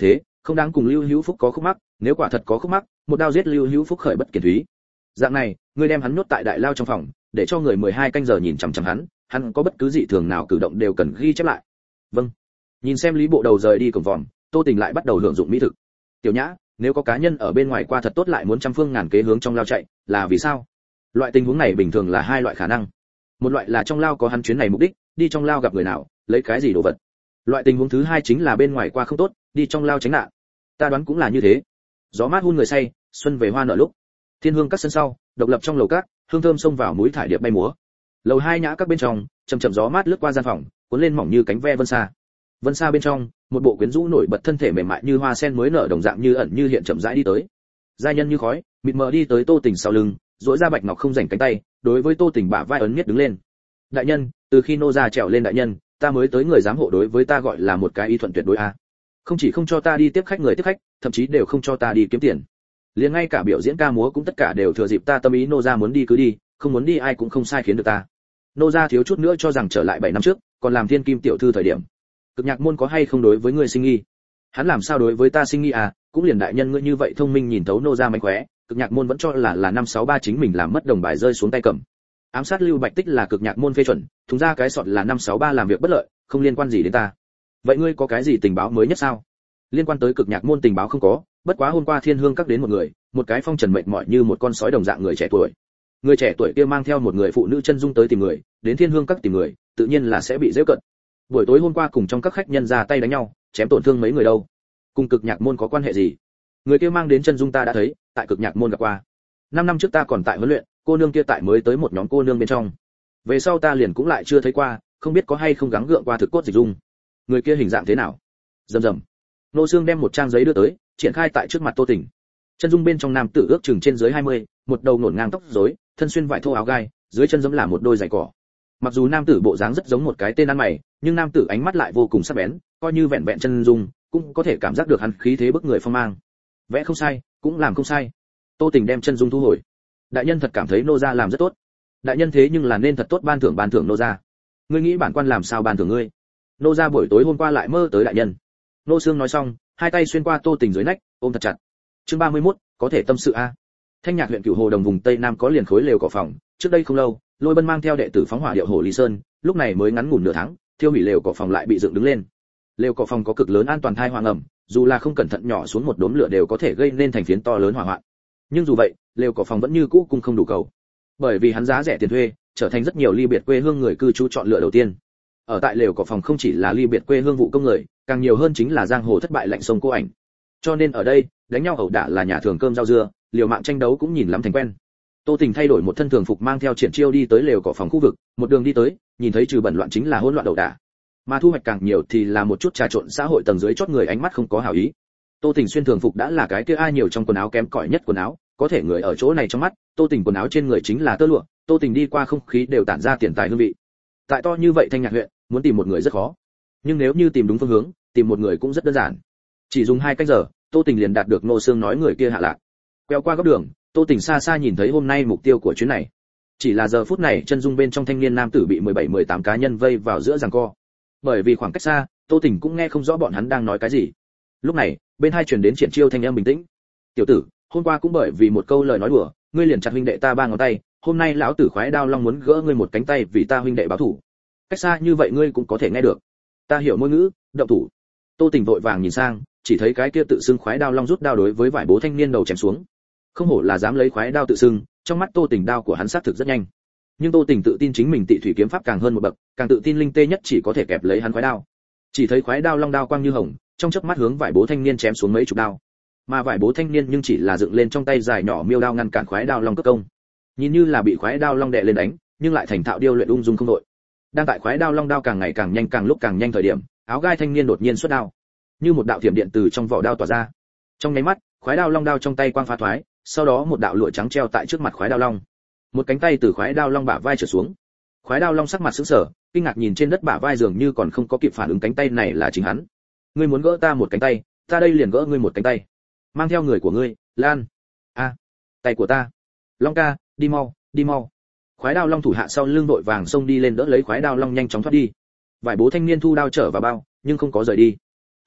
không đáng cùng Lưu Hữu Phúc có khúc mắc, nếu quả thật có khúc mắc, một đao giết Lưu Hữu Phúc khởi bất kiển thúy. Dạng này, ngươi đem hắn nhốt tại đại lao trong phòng, để cho người 12 canh giờ nhìn chằm chằm hắn có bất cứ dị thường nào cử động đều cần ghi chép lại. Vâng. Nhìn xem Lý Bộ Đầu rời đi cổng vòm, Tô Tình lại bắt đầu hưởng dụng mỹ thực. Tiểu Nhã, nếu có cá nhân ở bên ngoài qua thật tốt lại muốn trăm phương ngàn kế hướng trong lao chạy, là vì sao? Loại tình huống này bình thường là hai loại khả năng. Một loại là trong lao có hắn chuyến này mục đích, đi trong lao gặp người nào, lấy cái gì đồ vật. Loại tình huống thứ hai chính là bên ngoài qua không tốt, đi trong lao tránh nạn. Ta đoán cũng là như thế. Gió mát hun người say, xuân về hoa nở lúc. Thiên hương các sân sau, độc lập trong lầu các, hương thơm xông vào mũi thải điệp bay múa. Lầu hai nhã các bên trong, chậm chậm gió mát lướt qua gian phòng, cuốn lên mỏng như cánh ve vân xa. Vân xa bên trong, một bộ quyến rũ nổi bật thân thể mềm mại như hoa sen mới nở đồng dạng như ẩn như hiện chậm rãi đi tới. Giai nhân như khói, mịt mờ đi tới Tô Tình sau lưng, duỗi ra bạch ngọc không rảnh cánh tay, đối với Tô Tình bả vai ấn miết đứng lên. Đại nhân, từ khi nô gia trèo lên đại nhân, ta mới tới người giám hộ đối với ta gọi là một cái y thuận tuyệt đối a. Không chỉ không cho ta đi tiếp khách người tiếp khách, thậm chí đều không cho ta đi kiếm tiền. Liền ngay cả biểu diễn ca múa cũng tất cả đều thừa dịp ta tâm ý nô gia muốn đi cứ đi, không muốn đi ai cũng không sai khiến được ta. Nô gia thiếu chút nữa cho rằng trở lại 7 năm trước, còn làm thiên kim tiểu thư thời điểm. Cực nhạc môn có hay không đối với ngươi sinh nghi? Hắn làm sao đối với ta sinh nghi à? Cũng liền đại nhân ngươi như vậy thông minh nhìn thấu nô gia mánh khóe, cực nhạc môn vẫn cho là 563 chính mình làm mất đồng bài rơi xuống tay cầm. Ám sát Lưu Bạch Tích là cực nhạc môn phê chuẩn, thùng ra cái sọt là 563 làm việc bất lợi, không liên quan gì đến ta. Vậy ngươi có cái gì tình báo mới nhất sao? Liên quan tới cực nhạc môn tình báo không có, bất quá hôm qua Thiên Hương các đến một người, một cái phong trần mệt mỏi như một con sói đồng dạng người trẻ tuổi. Người trẻ tuổi kia mang theo một người phụ nữ chân dung tới tìm người, đến Thiên Hương các tìm người, tự nhiên là sẽ bị giễu cận. Buổi tối hôm qua cùng trong các khách nhân ra tay đánh nhau, chém tổn thương mấy người đâu? Cùng cực nhạc môn có quan hệ gì? Người kia mang đến chân dung ta đã thấy, tại cực nhạc môn gặp qua. 5 năm trước ta còn tại huấn luyện, cô nương kia tại mới tới một nhóm cô nương bên trong. Về sau ta liền cũng lại chưa thấy qua, không biết có hay không gắng gượng qua thực cốt dịch dung. Người kia hình dạng thế nào? Rầm rầm. Nô Xương đem một trang giấy đưa tới, triển khai tại trước mặt Tô Tình. Chân dung bên trong nam tử ước chừng trên dưới 20, một đầu nổn ngang tóc rối, thân xuyên vải thô áo gai, dưới chân giẫm là một đôi giày cỏ. Mặc dù nam tử bộ dáng rất giống một cái tên ăn mày, nhưng nam tử ánh mắt lại vô cùng sắc bén, coi như vẹn vẹn chân dung, cũng có thể cảm giác được hắn khí thế bức người phong mang. Vẽ không sai, cũng làm không sai. Tô Tình đem chân dung thu hồi. Đại nhân thật cảm thấy nô gia làm rất tốt. Đại nhân thế nhưng là nên thật tốt ban thưởng nô gia. Ngươi nghĩ bản quan làm sao ban thưởng ngươi? Nô gia buổi tối hôm qua lại mơ tới đại nhân. Nô Xương nói xong, hai tay xuyên qua Tô Tình dưới nách, ôm thật chặt. Chương 31, có thể tâm sự a. Thanh Nhạc huyện Cửu Hồ Đồng vùng Tây Nam có liền khối lều cỏ phòng, trước đây không lâu, Lôi Bân mang theo đệ tử phóng hỏa điệu Hồ Lý Sơn, lúc này mới ngắn ngủn nửa tháng, thiêu hủy lều cỏ phòng lại bị dựng đứng lên. Lều cỏ phòng có cực lớn an toàn thai hoang ẩm, dù là không cẩn thận nhỏ xuống một đốm lửa đều có thể gây nên thành phiến to lớn hỏa hoạn. Nhưng dù vậy, lều cỏ phòng vẫn như cũ cung không đủ cầu. Bởi vì hắn giá rẻ tiền thuê, trở thành rất nhiều ly biệt quê hương người cư trú chọn lựa đầu tiên. Ở tại lều cỏ phòng không chỉ là ly biệt quê hương vụ công người, càng nhiều hơn chính là giang hồ thất bại lạnh sông cô ảnh. Cho nên ở đây, đánh nhau ẩu đả là nhà thường cơm rau dưa, liều mạng tranh đấu cũng nhìn lắm thành quen. Tô Tình thay đổi một thân thường phục mang theo triển chiêu đi tới lều cỏ phòng khu vực, một đường đi tới, nhìn thấy trừ bẩn loạn chính là hỗn loạn ẩu đả. Mà thu hoạch càng nhiều thì là một chút trà trộn xã hội tầng dưới chót người ánh mắt không có hảo ý. Tô Tình xuyên thường phục đã là cái kia ai nhiều trong quần áo kém cỏi nhất quần áo, có thể người ở chỗ này trong mắt, Tô Tình quần áo trên người chính là tơ lụa, Tô Tình đi qua không khí đều tản ra tiền tài hương vị. Tại to như vậy Thanh Nhạc huyện, muốn tìm một người rất khó. Nhưng nếu như tìm đúng phương hướng, tìm một người cũng rất đơn giản. Chỉ dùng 2 cách giờ, Tô Tình liền đạt được Nô Xương nói người kia hạ lạc. Quẹo qua góc đường, Tô Tình xa xa nhìn thấy hôm nay mục tiêu của chuyến này. Chỉ là giờ phút này, chân dung bên trong thanh niên nam tử bị 17-18 cá nhân vây vào giữa giằng co. Bởi vì khoảng cách xa, Tô Tình cũng nghe không rõ bọn hắn đang nói cái gì. Lúc này, bên hai truyền đến triển chiêu thanh âm bình tĩnh. "Tiểu tử, hôm qua cũng bởi vì một câu lời nói đùa, ngươi liền chặt huynh đệ ta 3 ngón tay, hôm nay lão tử khoái đao long muốn gỡ ngươi một cánh tay vì ta huynh đệ báo thù. Cách xa như vậy ngươi cũng có thể nghe được. Ta hiểu ngôn ngữ, động thủ." Tô Tình vội vàng nhìn sang, chỉ thấy cái kia tự xưng khoái đao long rút đao đối với vải bố thanh niên đầu chém xuống. Không hổ là dám lấy khoái đao tự xưng, trong mắt Tô Tình đao của hắn sát thực rất nhanh. Nhưng Tô Tình tự tin chính mình tị thủy kiếm pháp càng hơn một bậc, càng tự tin linh tê nhất chỉ có thể kẹp lấy hắn khoái đao. Chỉ thấy khoái đao long đao quang như hồng, trong chớp mắt hướng vải bố thanh niên chém xuống mấy chục đao. Mà vải bố thanh niên nhưng chỉ là dựng lên trong tay dài nhỏ miêu đao ngăn cản khoái đao long cước công. Nhìn như là bị khoái đao long đè lên đánh, nhưng lại thành thạo điêu luyện ung dung không đội. Đang tại khoái đao long đao càng ngày càng nhanh càng lúc càng nhanh thời điểm, áo gai thanh niên đột nhiên xuất đao, như một đạo thiểm điện từ trong vỏ đao tỏa ra. Trong nháy mắt, khoái đao long đao trong tay quang phá thoái, sau đó một đạo lụa trắng treo tại trước mặt khoái đao long. Một cánh tay từ khoái đao long bả vai trở xuống. Khoái đao long sắc mặt sững sờ, kinh ngạc nhìn trên đất bả vai dường như còn không có kịp phản ứng cánh tay này là chính hắn. Ngươi muốn gỡ ta một cánh tay, ta đây liền gỡ ngươi một cánh tay. Mang theo người của ngươi, Lan. A, tay của ta. Long ca, đi mau, đi mau. Khoái đao long thủ hạ sau lưng đội vàng xông đi lên đỡ lấy khoái đao long nhanh chóng thoát đi. Vài bố thanh niên thu đao trở vào bao, nhưng không có rời đi.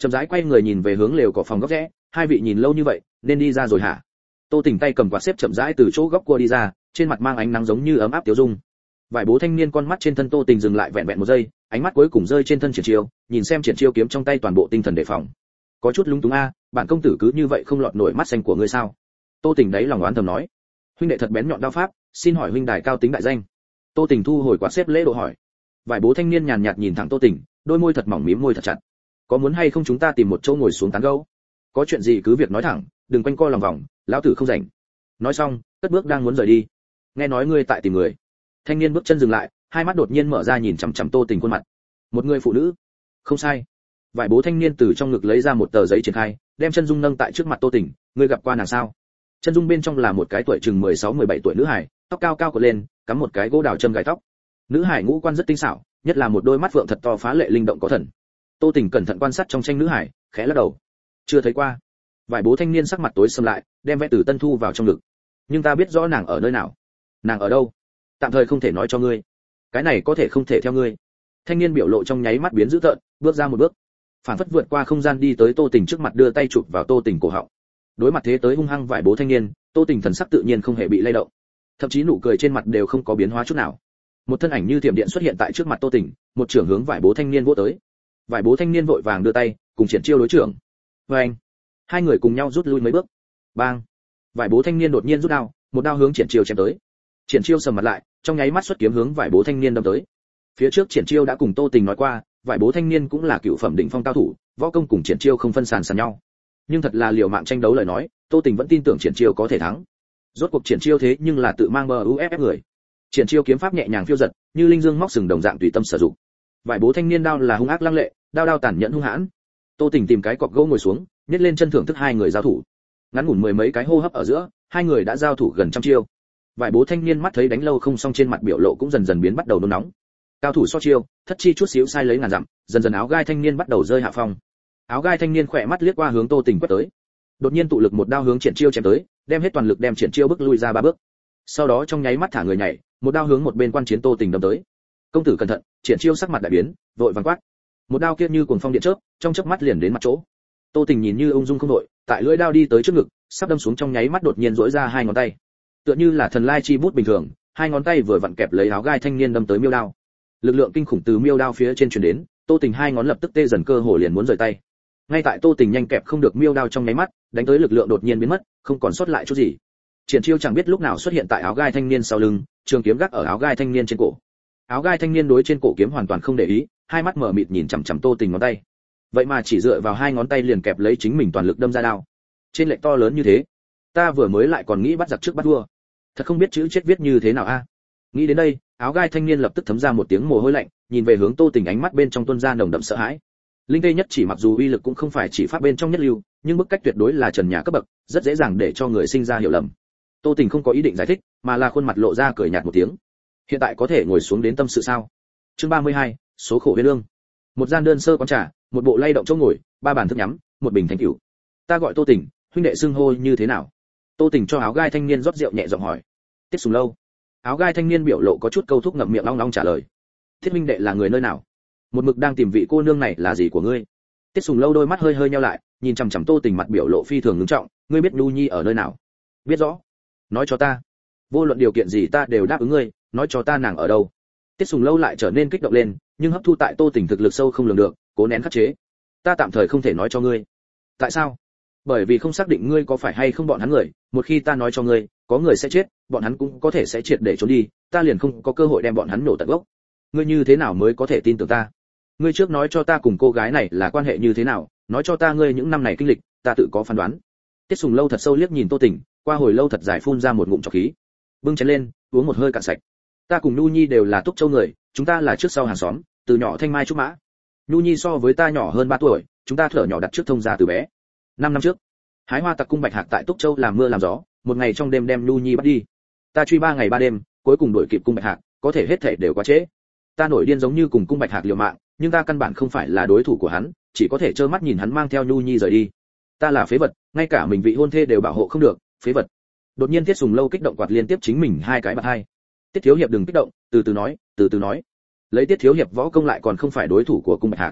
Chậm rãi quay người nhìn về hướng lều cỏ phòng góc rẽ, hai vị nhìn lâu như vậy nên đi ra rồi hả? Tô Tình tay cầm quạt xếp chậm rãi từ chỗ góc cua đi ra, trên mặt mang ánh nắng giống như ấm áp tiêu dung. Vài bố thanh niên con mắt trên thân Tô Tình dừng lại vẹn vẹn một giây, ánh mắt cuối cùng rơi trên thân Triển Chiêu, nhìn xem Triển Chiêu kiếm trong tay toàn bộ tinh thần đề phòng. Có chút lúng túng a, bản công tử cứ như vậy không lọt nổi mắt xanh của ngươi sao? Tô Tình đấy lòng oán thầm nói. Huynh đệ thật bén nhọn đao pháp, xin hỏi huynh đài cao tính đại danh. Tô Tình thu hồi quạt xếp lễ độ hỏi. Vài bố thanh niên nhàn nhạt nhìn thẳng Tô Tình, đôi môi thật mỏng mím môi thật chặt. Có muốn hay không chúng ta tìm một chỗ ngồi xuống tán gẫu? Có chuyện gì cứ việc nói thẳng, đừng quanh co lòng vòng, lão tử không rảnh. Nói xong, cất bước đang muốn rời đi. Nghe nói ngươi tại tìm người. Thanh niên bước chân dừng lại, hai mắt đột nhiên mở ra nhìn chằm chằm Tô Tình khuôn mặt. Một người phụ nữ? Không sai. Vài bố thanh niên từ trong ngực lấy ra một tờ giấy triển khai, đem chân dung nâng tại trước mặt Tô Tình, ngươi gặp qua nàng sao? Chân dung bên trong là một cái tuổi chừng 16-17 tuổi nữ hài, tóc cao cao cột lên, cắm một cái gỗ đào châm gài tóc. Nữ hài ngũ quan rất tinh xảo, nhất là một đôi mắt phượng thật to phá lệ linh động có thần. Tô Tình cẩn thận quan sát trong tranh nữ hài, khẽ lắc đầu. Chưa thấy qua. Vài bố thanh niên sắc mặt tối sầm lại, đem vẽ từ Tân thu vào trong ngực. Nhưng ta biết rõ nàng ở nơi nào. Nàng ở đâu? Tạm thời không thể nói cho ngươi. Cái này có thể không thể theo ngươi. Thanh niên biểu lộ trong nháy mắt biến dữ tợn, bước ra một bước, phản phất vượt qua không gian đi tới Tô Tình trước mặt đưa tay chụp vào Tô Tình cổ họng. Đối mặt thế tới hung hăng vài bố thanh niên, Tô Tình thần sắc tự nhiên không hề bị lay động, thậm chí nụ cười trên mặt đều không có biến hóa chút nào. Một thân ảnh như thiểm điện xuất hiện tại trước mặt Tô Tình, một trưởng hướng vài bố thanh niên vỗ tới. Vài bố thanh niên vội vàng đưa tay, cùng Triển Chiêu đối trưởng. Anh, hai người cùng nhau rút lui mấy bước. Bang! Vài bố thanh niên đột nhiên rút đao, một đao hướng Triển Chiêu chém tới. Triển Chiêu sầm mặt lại, trong nháy mắt xuất kiếm hướng vài bố thanh niên đâm tới. Phía trước Triển Chiêu đã cùng Tô Tình nói qua, vài bố thanh niên cũng là cựu phẩm đỉnh phong cao thủ, võ công cùng Triển Chiêu không phân sàn sàn nhau. Nhưng thật là liều mạng tranh đấu lời nói, Tô Tình vẫn tin tưởng Triển Chiêu có thể thắng. Rốt cuộc Triển Chiêu thế nhưng là tự mang bờ UFF người. Triển Chiêu kiếm pháp nhẹ nhàng phiêu giật, như linh dương móc sừng đồng dạng tùy tâm sử dụng. Vài bố thanh niên đao là hung ác lăng lệ, đao tàn nhẫn hung hãn. Tô Tình tìm cái cọc gỗ ngồi xuống, nhét lên chân thưởng thức hai người giao thủ. Ngắn ngủn mười mấy cái hô hấp ở giữa, hai người đã giao thủ gần trăm chiêu. Vài bố thanh niên mắt thấy đánh lâu không xong trên mặt biểu lộ cũng dần dần biến bắt đầu nôn nóng. Cao thủ so chiêu, thất chi chút xíu sai lấy ngàn dặm, dần dần áo gai thanh niên bắt đầu rơi hạ phong. Áo gai thanh niên khỏe mắt liếc qua hướng Tô Tình quét tới. Đột nhiên tụ lực một đao hướng Triển Chiêu chém tới, đem hết toàn lực đem Triển Chiêu bước lui ra ba bước. Sau đó trong nháy mắt thả người nhảy, một đao hướng một bên quan chiến Tô Tình đâm tới. Công tử cẩn thận! Triển Chiêu sắc mặt đại biến, vội vàng quát. Một đao kia như cuồng phong điện chớp, trong chớp mắt liền đến mặt chỗ. Tô Tình nhìn như ung dung không đội, tại lưỡi đao đi tới trước ngực, sắp đâm xuống trong nháy mắt đột nhiên duỗi ra hai ngón tay. Tựa như là thần lai chi bút bình thường, hai ngón tay vừa vặn kẹp lấy áo gai thanh niên đâm tới miêu đao. Lực lượng kinh khủng từ miêu đao phía trên truyền đến, Tô Tình hai ngón lập tức tê dần cơ hồ liền muốn rời tay. Ngay tại Tô Tình nhanh kẹp không được miêu đao trong nháy mắt, đánh tới lực lượng đột nhiên biến mất, không còn sót lại chút gì. Triển Chiêu chẳng biết lúc nào xuất hiện tại áo gai thanh niên sau lưng, trường kiếm gác ở áo gai thanh niên trên cổ. Áo gai thanh niên đối trên cổ kiếm hoàn toàn không để ý, hai mắt mở mịt nhìn chằm chằm Tô Tình ngón tay. Vậy mà chỉ dựa vào hai ngón tay liền kẹp lấy chính mình toàn lực đâm ra đao. Trên lệch to lớn như thế, ta vừa mới lại còn nghĩ bắt giặc trước bắt vua. Thật không biết chữ chết viết như thế nào a. Nghĩ đến đây, áo gai thanh niên lập tức thấm ra một tiếng mồ hôi lạnh, nhìn về hướng Tô Tình ánh mắt bên trong tuôn ra nồng đậm sợ hãi. Linh tê nhất chỉ mặc dù uy lực cũng không phải chỉ pháp bên trong nhất lưu, nhưng bức cách tuyệt đối là trần nhà cấp bậc, rất dễ dàng để cho người sinh ra hiểu lầm. Tô Tình không có ý định giải thích, mà là khuôn mặt lộ ra cười nhạt một tiếng. Hiện tại có thể ngồi xuống đến tâm sự sao? Chương 32, số khổ huyên lương. Một gian đơn sơ quán trà, một bộ lay động chỗ ngồi, ba bàn thức nhắm, một bình thanh cửu. Ta gọi Tô Tình, huynh đệ xưng hô như thế nào? Tô Tình cho áo gai thanh niên rót rượu nhẹ giọng hỏi. Tiết Sùng Lâu. Áo gai thanh niên biểu lộ có chút câu thúc ngậm miệng long long trả lời. Thiết huynh đệ là người nơi nào? Một mực đang tìm vị cô nương này là gì của ngươi? Tiết Sùng Lâu đôi mắt hơi hơi nheo lại, nhìn chằm chằm Tô Tình mặt biểu lộ phi thường ngưng trọng, ngươi biết Nhu Nhi ở nơi nào? Biết rõ. Nói cho ta. Vô luận điều kiện gì ta đều đáp ứng ngươi, nói cho ta nàng ở đâu. Tiết Sùng Lâu lại trở nên kích động lên, nhưng hấp thu tại Tô Tình thực lực sâu không lường được, cố nén khắc chế. Ta tạm thời không thể nói cho ngươi. Tại sao? Bởi vì không xác định ngươi có phải hay không bọn hắn người, một khi ta nói cho ngươi, có người sẽ chết, bọn hắn cũng có thể sẽ triệt để trốn đi, ta liền không có cơ hội đem bọn hắn nổ tận gốc. Ngươi như thế nào mới có thể tin tưởng ta? Ngươi trước nói cho ta cùng cô gái này là quan hệ như thế nào, nói cho ta ngươi những năm này kinh lịch, ta tự có phán đoán. Tiết Sùng Lâu thật sâu liếc nhìn Tô Tình, qua hồi lâu thật dài phun ra một ngụm trọc khí. Bưng chén lên, uống một hơi cạn sạch. Ta cùng Nhu Nhi đều là Túc Châu người, chúng ta là trước sau hàng xóm, từ nhỏ thanh mai trúc mã. Nhu Nhi so với ta nhỏ hơn 3 tuổi, chúng ta thở nhỏ đặt trước thông gia từ bé. 5 năm trước, hái hoa tặc cung bạch hạc tại Túc Châu làm mưa làm gió, một ngày trong đêm đem Nhu Nhi bắt đi. Ta truy 3 ngày 3 đêm, cuối cùng đuổi kịp cung bạch hạc, có thể hết thảy đều quá trễ. Ta nổi điên giống như cùng cung bạch hạc liều mạng, nhưng ta căn bản không phải là đối thủ của hắn, chỉ có thể trơ mắt nhìn hắn mang theo Nhu Nhi rời đi. Ta là phế vật, ngay cả mình vị hôn thê đều bảo hộ không được, phế vật. Đột nhiên Tiết Sùng Lâu kích động quạt liên tiếp chính mình hai cái bạt hai. Tiết thiếu hiệp đừng kích động, từ từ nói, từ từ nói. Lấy Tiết thiếu hiệp võ công lại còn không phải đối thủ của cung bạch hạc.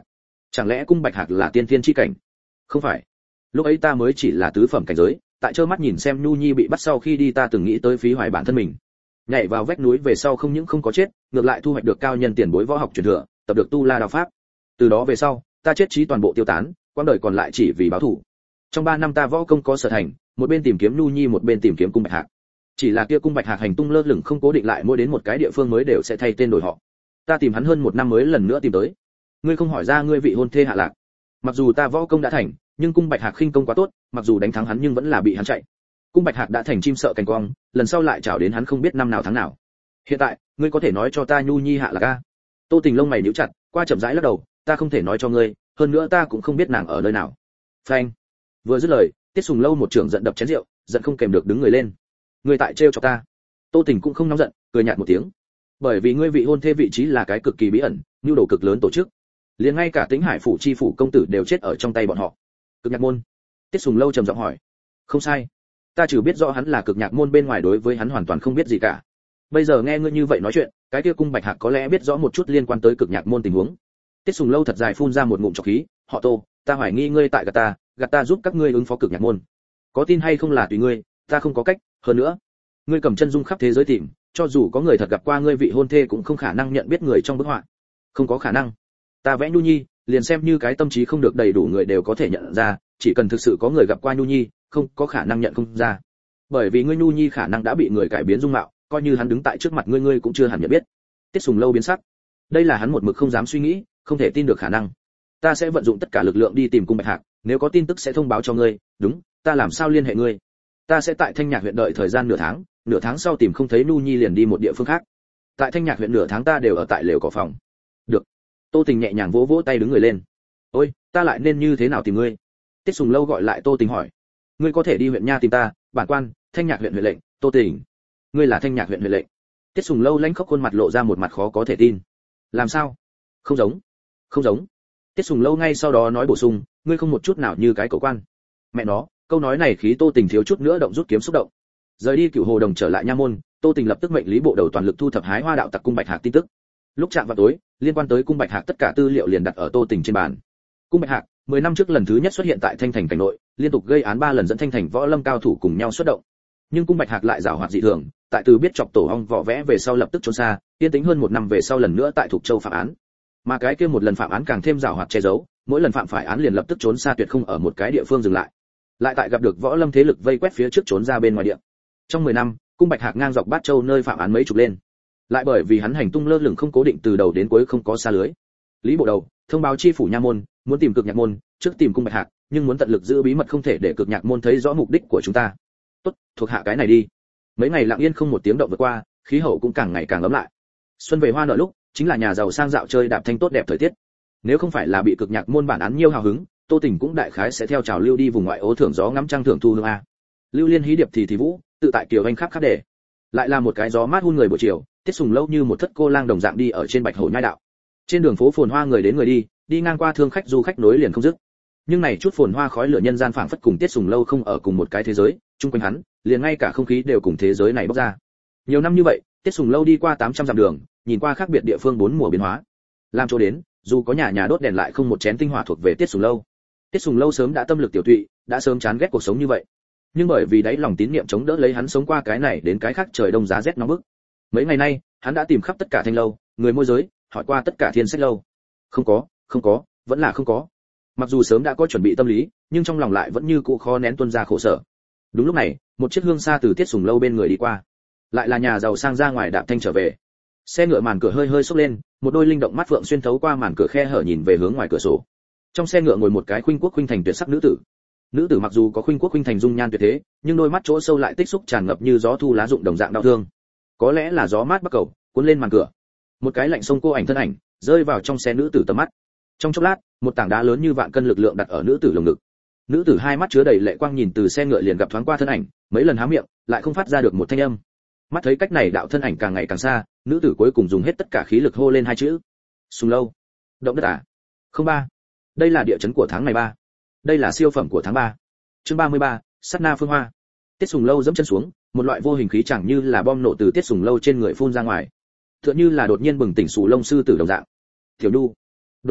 Chẳng lẽ cung bạch hạc là tiên thiên chi cảnh? Không phải, lúc ấy ta mới chỉ là tứ phẩm cảnh giới, tại trơ mắt nhìn xem Nhu Nhi bị bắt sau khi đi ta từng nghĩ tới phí hoài bản thân mình. Nhảy vào vách núi về sau không những không có chết, ngược lại thu hoạch được cao nhân tiền bối võ học truyền thừa, tập được tu la đạo pháp. Từ đó về sau, ta chết trí toàn bộ tiêu tán, quãng đời còn lại chỉ vì báo thù. Trong 3 năm ta võ công có sở thành, một bên tìm kiếm Nhu Nhi một bên tìm kiếm cung bạch hạc. Chỉ là kia cung bạch hạc hành tung lơ lửng không cố định, lại mỗi đến một cái địa phương mới đều sẽ thay tên đổi họ. Ta tìm hắn hơn 1 năm mới lần nữa tìm tới. Ngươi không hỏi ra ngươi vị hôn thê hạ lạc. Mặc dù ta võ công đã thành, nhưng cung bạch hạc khinh công quá tốt, mặc dù đánh thắng hắn nhưng vẫn là bị hắn chạy. Cung bạch hạc đã thành chim sợ cành cong, lần sau lại chảo đến hắn không biết năm nào tháng nào. Hiện tại ngươi có thể nói cho ta Nhu Nhi hạ lạc a? Tô Tình lông mày nhíu chặt, qua chậm rãi lắc đầu, ta không thể nói cho ngươi, hơn nữa ta cũng không biết nàng ở nơi nào. Phanh. Vừa dứt lời, Tiết Sùng Lâu một trưởng giận đập chén rượu, giận không kèm được đứng người lên. Ngươi tại trêu cho ta? Tô Tình cũng không nóng giận, cười nhạt một tiếng. Bởi vì ngươi vị hôn thê vị trí là cái cực kỳ bí ẩn, nhu đồ cực lớn tổ chức. Liền ngay cả Tĩnh Hải phủ chi phủ công tử đều chết ở trong tay bọn họ. Cực Nhạc môn? Tiết Sùng Lâu trầm giọng hỏi. Không sai, ta chỉ biết rõ hắn là Cực Nhạc môn, bên ngoài đối với hắn hoàn toàn không biết gì cả. Bây giờ nghe ngươi như vậy nói chuyện, cái kia cung bạch hạc có lẽ biết rõ một chút liên quan tới Cực Nhạc môn tình huống. Tiết Sùng Lâu thật dài phun ra một ngụm trọc khí, họ Tô, ta hoài nghi ngươi tại gạt ta giúp các ngươi ứng phó Cực Nhạc môn. Có tin hay không là tùy ngươi, ta không có cách, hơn nữa, ngươi cầm chân dung khắp thế giới tìm, cho dù có người thật gặp qua ngươi vị hôn thê cũng không khả năng nhận biết người trong bức họa. Không có khả năng. Ta vẽ Nhu Nhi, liền xem như cái tâm trí không được đầy đủ người đều có thể nhận ra, chỉ cần thực sự có người gặp qua Nhu Nhi, không có khả năng nhận không ra. Bởi vì ngươi Nhu Nhi khả năng đã bị người cải biến dung mạo, coi như hắn đứng tại trước mặt ngươi, ngươi cũng chưa hẳn nhận biết. Tiết Sùng Lâu biến sắc. Đây là hắn một mực không dám suy nghĩ, không thể tin được khả năng. Ta sẽ vận dụng tất cả lực lượng đi tìm cung bạch hạc, nếu có tin tức sẽ thông báo cho ngươi. Đúng, ta làm sao liên hệ ngươi? Ta sẽ tại Thanh Nhạc huyện đợi thời gian nửa tháng sau tìm không thấy Nhu Nhi liền đi một địa phương khác. Tại Thanh Nhạc huyện nửa tháng ta đều ở tại lều cỏ phòng. Được. Tô Tình nhẹ nhàng vỗ vỗ tay đứng người lên. Ôi, ta lại nên như thế nào tìm ngươi? Tiết Sùng Lâu gọi lại Tô Tình hỏi. Ngươi có thể đi huyện nha tìm ta, bản quan, Thanh Nhạc huyện huyện lệnh, Tô Tình. Ngươi là Thanh Nhạc huyện huyện lệnh? Tiết Sùng Lâu lanh khóc khuôn mặt lộ ra một mặt khó có thể tin. Làm sao? Không giống. Tiết Sùng Lâu ngay sau đó nói bổ sung, ngươi không một chút nào như cái cẩu quan. Mẹ nó, câu nói này khí Tô Tình thiếu chút nữa động rút kiếm xúc động. Rời đi Cửu Hồ Đồng trở lại nha môn, Tô Tình lập tức mệnh Lý Bộ Đầu toàn lực thu thập hái hoa đạo tặc cung bạch hạc tin tức. Lúc chạm vào tối, liên quan tới cung bạch hạc tất cả tư liệu liền đặt ở Tô Tình trên bàn. Cung bạch hạc 10 năm trước lần thứ nhất xuất hiện tại Thanh Thành cảnh nội, liên tục gây án 3 lần dẫn Thanh Thành võ lâm cao thủ cùng nhau xuất động. Nhưng cung bạch hạc lại giảo hoạt dị thường, tại từ biết chọc tổ ong vỏ vẽ về sau lập tức trốn xa, yên tĩnh hơn 1 năm về sau lần nữa tại Thục Châu phạm án. Mà cái kia một lần phạm án càng thêm giảo hoạt che giấu, mỗi lần phạm phải án liền lập tức trốn xa, tuyệt không ở một cái địa phương dừng lại. Lại tại gặp được võ lâm thế lực vây quét phía trước trốn ra bên ngoài địa. Trong 10 năm, cung bạch hạc ngang dọc Bát Châu nơi phạm án mấy chục lên. Lại bởi vì hắn hành tung lơ lửng không cố định, từ đầu đến cuối không có xa lưới. Lý Bộ Đầu thông báo chi phủ nha môn, muốn tìm Cực Nhạc môn, trước tìm cung bạch hạc, nhưng muốn tận lực giữ bí mật, không thể để Cực Nhạc môn thấy rõ mục đích của chúng ta. Tốt, thuộc hạ cái này đi. Mấy ngày lặng yên không một tiếng động vượt qua, khí hậu cũng càng ngày càng ấm lại. Xuân về hoa nở lúc, chính là nhà giàu sang dạo chơi đạp thanh tốt đẹp thời tiết. Nếu không phải là bị Cực Nhạc môn bản án nhiêu hào hứng, Tô Tình cũng đại khái sẽ theo trào lưu đi vùng ngoại ố thưởng gió ngắm trăng thưởng thu hương a. Lưu Liên hí điệp thì vũ, tự tại kiều anh khắp khắp đề. Lại là một cái gió mát hun người buổi chiều, Tiết Sùng Lâu như một thất cô lang đồng dạng đi ở trên Bạch Hổ nhai đạo. Trên đường phố phồn hoa, người đến người đi, đi ngang qua thương khách du khách nối liền không dứt. Nhưng này chút phồn hoa khói lửa nhân gian phảng phất cùng Tiết Sùng Lâu không ở cùng một cái thế giới, chung quanh hắn, liền ngay cả không khí đều cùng thế giới này bốc ra. Nhiều năm như vậy, Tiết Sùng Lâu đi qua 800 dặm đường, nhìn qua khác biệt địa phương 4 mùa biến hóa. Làm chỗ đến, dù có nhà nhà đốt đèn lại không một chén tinh hỏa thuộc về Tiết Sùng Lâu. Tiết Sùng Lâu sớm đã tâm lực tiểu tụy, đã sớm chán ghét cuộc sống như vậy. Nhưng bởi vì đáy lòng tín niệm chống đỡ lấy hắn sống qua cái này đến cái khác trời đông giá rét nóng bức. Mấy ngày nay, hắn đã tìm khắp tất cả thanh lâu, người môi giới, hỏi qua tất cả thiên sách lâu. Không có, vẫn là không có. Mặc dù sớm đã có chuẩn bị tâm lý, nhưng trong lòng lại vẫn như cũ khó nén tuôn ra khổ sở. Đúng lúc này, một chiếc hương xa từ Tiết Sùng Lâu bên người đi qua. Lại là nhà giàu sang ra ngoài đạp thanh trở về. Xe ngựa màn cửa hơi hơi xốc lên, một đôi linh động mắt phượng xuyên thấu qua màn cửa khe hở nhìn về hướng ngoài cửa sổ. Trong xe ngựa ngồi một cái khuynh quốc khuynh thành tuyệt sắc nữ tử. Nữ tử mặc dù có khuynh quốc khuynh thành dung nhan tuyệt thế, nhưng đôi mắt chỗ sâu lại tích xúc tràn ngập như gió thu lá rụng đồng dạng đau thương. Có lẽ là gió mát bắc cầu cuốn lên màn cửa, một cái lạnh sông cô ảnh thân ảnh rơi vào trong xe nữ tử tầm mắt. Trong chốc lát, một tảng đá lớn như vạn cân lực lượng đặt ở nữ tử lồng ngực. Nữ tử hai mắt chứa đầy lệ quang nhìn từ xe ngựa liền gặp thoáng qua thân ảnh, mấy lần há miệng lại không phát ra được một thanh âm. Mắt thấy cách này đạo thân ảnh càng ngày càng xa, nữ tử cuối cùng dùng hết tất cả khí lực hô lên hai chữ: Sùng Lâu. Động đất à? Không ba. Đây là địa chấn của tháng này 3. Đây là siêu phẩm của tháng 3. Chương 33, sát na phương hoa. Tiết Sùng Lâu giẫm chân xuống, một loại vô hình khí chẳng như là bom nổ từ Tiết Sùng Lâu trên người phun ra ngoài. Tựa như là đột nhiên bừng tỉnh Sù Lông sư tử đồng dạng. Tiểu Nhu. Đột nhiên,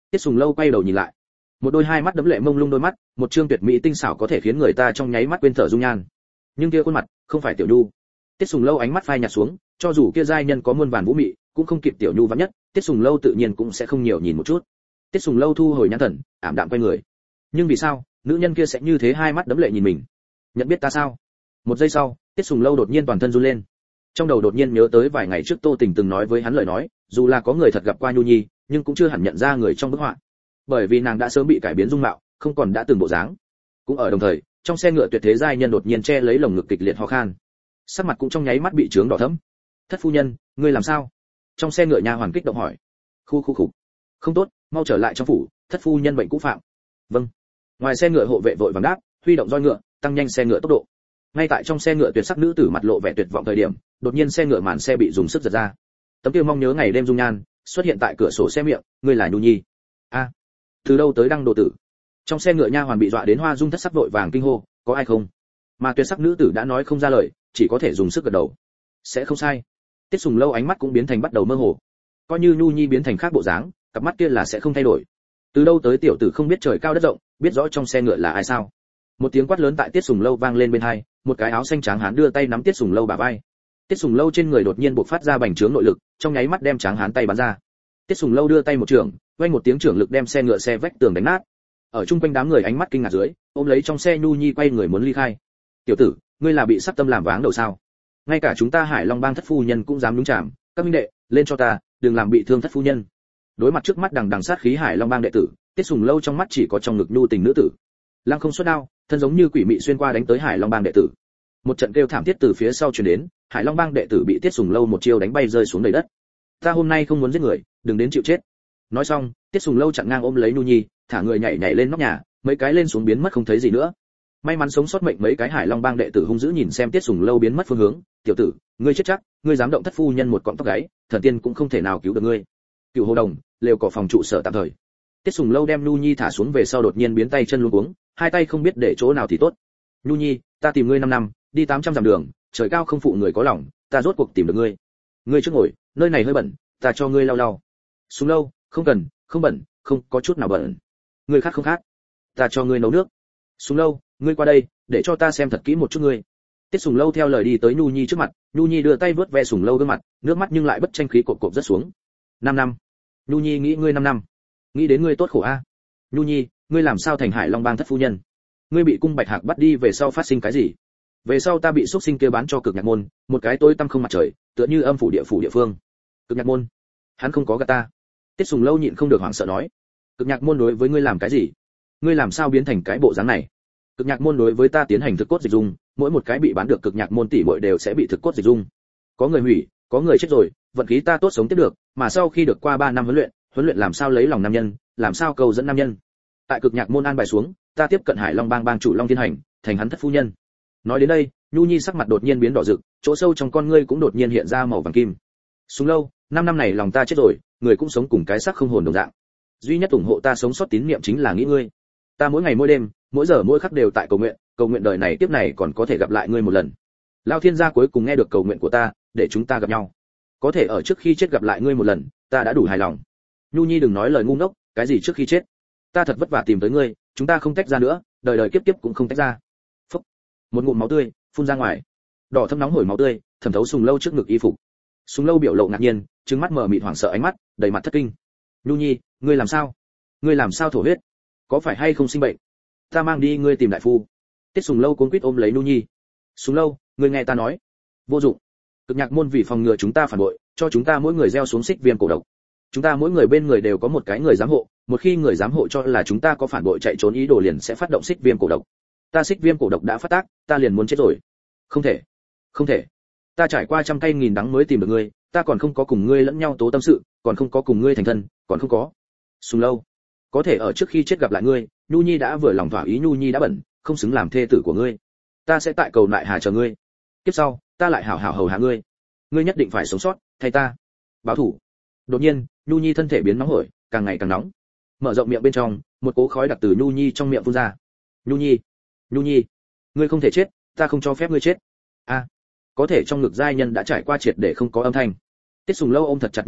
Tiết Sùng Lâu quay đầu nhìn lại, một đôi hai mắt đẫm lệ mông lung đôi mắt, một trương tuyệt mỹ tinh xảo có thể khiến người ta trong nháy mắt quên thở dung nhan. Nhưng kia khuôn mặt không phải Tiểu Nhu. Tiết Sùng Lâu ánh mắt phai nhạt xuống, cho dù kia giai nhân có muôn vàn vũ mị, cũng không kịp Tiểu Nhu vắn nhất, Tiết Sùng Lâu tự nhiên cũng sẽ không nhiều nhìn một chút. Tiết Sùng Lâu thu hồi nhãn thần, ảm đạm quay người. Nhưng vì sao, nữ nhân kia sẽ như thế hai mắt đẫm lệ nhìn mình? Nhận biết ta sao? Một giây sau, Tiết Sùng Lâu đột nhiên toàn thân run lên. Trong đầu đột nhiên nhớ tới vài ngày trước Tô Tình từng nói với hắn lời nói, dù là có người thật gặp qua Nhu Nhi, nhưng cũng chưa hẳn nhận ra người trong bức họa. Bởi vì nàng đã sớm bị cải biến dung mạo, không còn đã từng bộ dáng. Cũng ở đồng thời, trong xe ngựa tuyệt thế giai nhân đột nhiên che lấy lồng ngực kịch liệt ho khan, sắc mặt cũng trong nháy mắt bị trướng đỏ thẫm. Thất phu nhân, ngươi làm sao? Trong xe ngựa nha hoàn kích động hỏi. Khu khu khục. Không tốt, mau trở lại trong phủ, thất phu nhân bệnh cũ phạm. Vâng. Ngoài xe ngựa hộ vệ vội vàng đáp, huy động roi ngựa, tăng nhanh xe ngựa tốc độ. Ngay tại trong xe ngựa tuyệt sắc nữ tử mặt lộ vẻ tuyệt vọng thời điểm, đột nhiên xe ngựa màn xe bị dùng sức giật ra. Tấm kia mong nhớ ngày đêm dung nhan xuất hiện tại cửa sổ xe miệng, ngươi là Nhu Nhi. A, từ đâu tới đăng đồ tử? Trong xe ngựa nha hoàn bị dọa đến hoa dung thất sắc vội vàng kinh hô, có ai không? Mà tuyệt sắc nữ tử đã nói không ra lời, chỉ có thể dùng sức gật đầu. Sẽ không sai. Tiết Sùng Lâu ánh mắt cũng biến thành bắt đầu mơ hồ. Coi như Nhu Nhi biến thành khác bộ dáng, cặp mắt kia là sẽ không thay đổi. Từ đâu tới tiểu tử không biết trời cao đất rộng, biết rõ trong xe ngựa là ai sao? Một tiếng quát lớn tại Tiết Sùng Lâu vang lên bên tai, một cái áo xanh trắng hán đưa tay nắm Tiết Sùng Lâu bả vai. Tiết Sùng Lâu trên người đột nhiên bộc phát ra bành trướng nội lực, trong nháy mắt đem tráng hán tay bắn ra. Tiết Sùng Lâu đưa tay một trường, vang một tiếng trưởng lực đem xe ngựa xe vách tường đánh nát. Ở trung quanh đám người ánh mắt kinh ngạc dưới, ôm lấy trong xe Nhu Nhi quay người muốn ly khai. "Tiểu tử, ngươi là bị sắp tâm làm váng đầu sao? Ngay cả chúng ta Hải Long Bang thất phu nhân cũng dám nhúng chạm, các huynh đệ, lên cho ta, đừng làm bị thương thất phu nhân." Đối mặt trước mắt đằng đằng sát khí Hải Long Bang đệ tử, Tiết Sùng Lâu trong mắt chỉ có trong ngực nhu tình nữ tử. Lăng không xuất đao, thân giống như quỷ mị xuyên qua đánh tới Hải Long Bang đệ tử. Một trận kêu thảm thiết từ phía sau truyền đến, Hải Long Bang đệ tử bị Tiết Sùng Lâu một chiêu đánh bay rơi xuống đầy đất. "Ta hôm nay không muốn giết người, đừng đến chịu chết." Nói xong, Tiết Sùng Lâu chặn ngang ôm lấy Nhu Nhi, thả người nhảy nhảy lên nóc nhà, mấy cái lên xuống biến mất không thấy gì nữa. May mắn sống sót mệnh mấy cái Hải Long Bang đệ tử hung dữ nhìn xem Tiết Sùng Lâu biến mất phương hướng, "Tiểu tử, ngươi chết chắc, ngươi dám động thất phu nhân một cọng tóc gáy, thần tiên cũng không thể nào cứu được ngươi." Cựu Hồ Đồng, lều cỏ phòng trụ sở tạm thời. Tiết Sùng Lâu đem Nhu Nhi thả xuống về sau đột nhiên biến tay chân luống cuống, hai tay không biết để chỗ nào thì tốt. "Nhu Nhi, ta tìm ngươi 5 năm, đi 800 dặm đường, trời cao không phụ người có lòng, ta rốt cuộc tìm được ngươi. Ngươi trước ngồi, nơi này hơi bẩn, ta cho ngươi lau lau." "Sùng Lâu, không cần, không bẩn, không có chút nào bẩn." "Ngươi khát không khát? Ta cho ngươi nấu nước." "Sùng Lâu, ngươi qua đây, để cho ta xem thật kỹ một chút ngươi." Tiết Sùng Lâu theo lời đi tới Nhu Nhi trước mặt, Nhu Nhi đưa tay vớt ve Sùng Lâu gương mặt, nước mắt nhưng lại bất tranh khí cộp cộp rất xuống. 5 năm. Nhu Nhi nghĩ ngươi 5 năm. Nghĩ đến ngươi tốt khổ a. Nhu Nhi, ngươi làm sao thành Hải Long Bang thất phu nhân? Ngươi bị cung Bạch Hạc bắt đi về sau phát sinh cái gì? Về sau ta bị xuất sinh kia bán cho Cực Nhạc môn, một cái tối tăm không mặt trời, tựa như âm phủ địa phương. Cực Nhạc môn? Hắn không có gạt ta. Tiết Sùng Lâu nhịn không được hoảng sợ nói. Cực Nhạc môn đối với ngươi làm cái gì? Ngươi làm sao biến thành cái bộ dáng này? Cực Nhạc môn đối với ta tiến hành thực cốt dịch dung, mỗi một cái bị bán được Cực Nhạc môn tỷ muội đều sẽ bị thực cốt dịch dung. Có người hủy, có người chết rồi, vận khí ta tốt sống tiếp được, mà sau khi được qua 3 năm huấn luyện làm sao lấy lòng nam nhân, làm sao cầu dẫn nam nhân. Tại Cực Nhạc môn an bài xuống, ta tiếp cận Hải Long Bang bang chủ Long Thiên Hành, thành hắn thất phu nhân. Nói đến đây, Nhu Nhi sắc mặt đột nhiên biến đỏ rực, chỗ sâu trong con ngươi cũng đột nhiên hiện ra màu vàng kim. Sùng Lâu, 5 năm này lòng ta chết rồi, người cũng sống cùng cái xác không hồn đồng dạng. Duy nhất ủng hộ ta sống sót tín niệm chính là nghĩ ngươi. Ta mỗi ngày mỗi đêm, mỗi giờ mỗi khắc đều tại cầu nguyện đời này tiếp này còn có thể gặp lại ngươi một lần. Lao Thiên gia cuối cùng nghe được cầu nguyện của ta, để chúng ta gặp nhau. Có thể ở trước khi chết gặp lại ngươi một lần, ta đã đủ hài lòng. Nhu Nhi đừng nói lời ngu ngốc, cái gì trước khi chết? Ta thật vất vả tìm tới ngươi, chúng ta không tách ra nữa, đời đời kiếp kiếp cũng không tách ra. Phốc. Một ngụm máu tươi phun ra ngoài. Đỏ thâm nóng hổi máu tươi thẩm thấu Sùng Lâu trước ngực y phục. Sùng Lâu biểu lộ ngạc nhiên, trừng mắt mở mịt hoảng sợ ánh mắt, đầy mặt thất kinh. Nhu Nhi, ngươi làm sao? Ngươi làm sao thổ huyết? Có phải hay không sinh bệnh? Ta mang đi ngươi tìm đại phu. Tiết Sùng Lâu cuống quýt ôm lấy Nhu Nhi. Sùng Lâu, ngươi nghe ta nói. Vô dụng. Cực Nhạc môn vì phòng ngừa chúng ta phản bội, cho chúng ta mỗi người gieo xuống xích viêm cổ độc. Chúng ta mỗi người bên người đều có một cái người giám hộ, một khi người giám hộ cho là chúng ta có phản bội chạy trốn ý đồ liền sẽ phát động xích viêm cổ độc. Ta xích viêm cổ độc đã phát tác, ta liền muốn chết rồi. Không thể, không thể. Ta trải qua trăm cây nghìn đắng mới tìm được ngươi, ta còn không có cùng ngươi lẫn nhau tố tâm sự, còn không có cùng ngươi thành thân, còn không có. Sùng Lâu, có thể ở trước khi chết gặp lại ngươi, Nhu Nhi đã vừa lòng thỏa ý, Nhu Nhi đã bẩn, không xứng làm thê tử của ngươi. Ta sẽ tại cầu nại hà chờ ngươi. Tiếp sau, ta lại hảo hảo hầu hạ ngươi. Ngươi nhất định phải sống sót, thay ta báo thủ. Đột nhiên, Nhu Nhi thân thể biến nóng hổi, càng ngày càng nóng. Mở rộng miệng bên trong, một cỗ khói đặc từ Nhu Nhi trong miệng phun ra. Nhu Nhi, Nhu Nhi, ngươi không thể chết, ta không cho phép ngươi chết. A, có thể trong ngực giai nhân đã trải qua triệt để không có âm thanh. Tiết Sùng Lâu ôm thật chặt Nhu Nhi,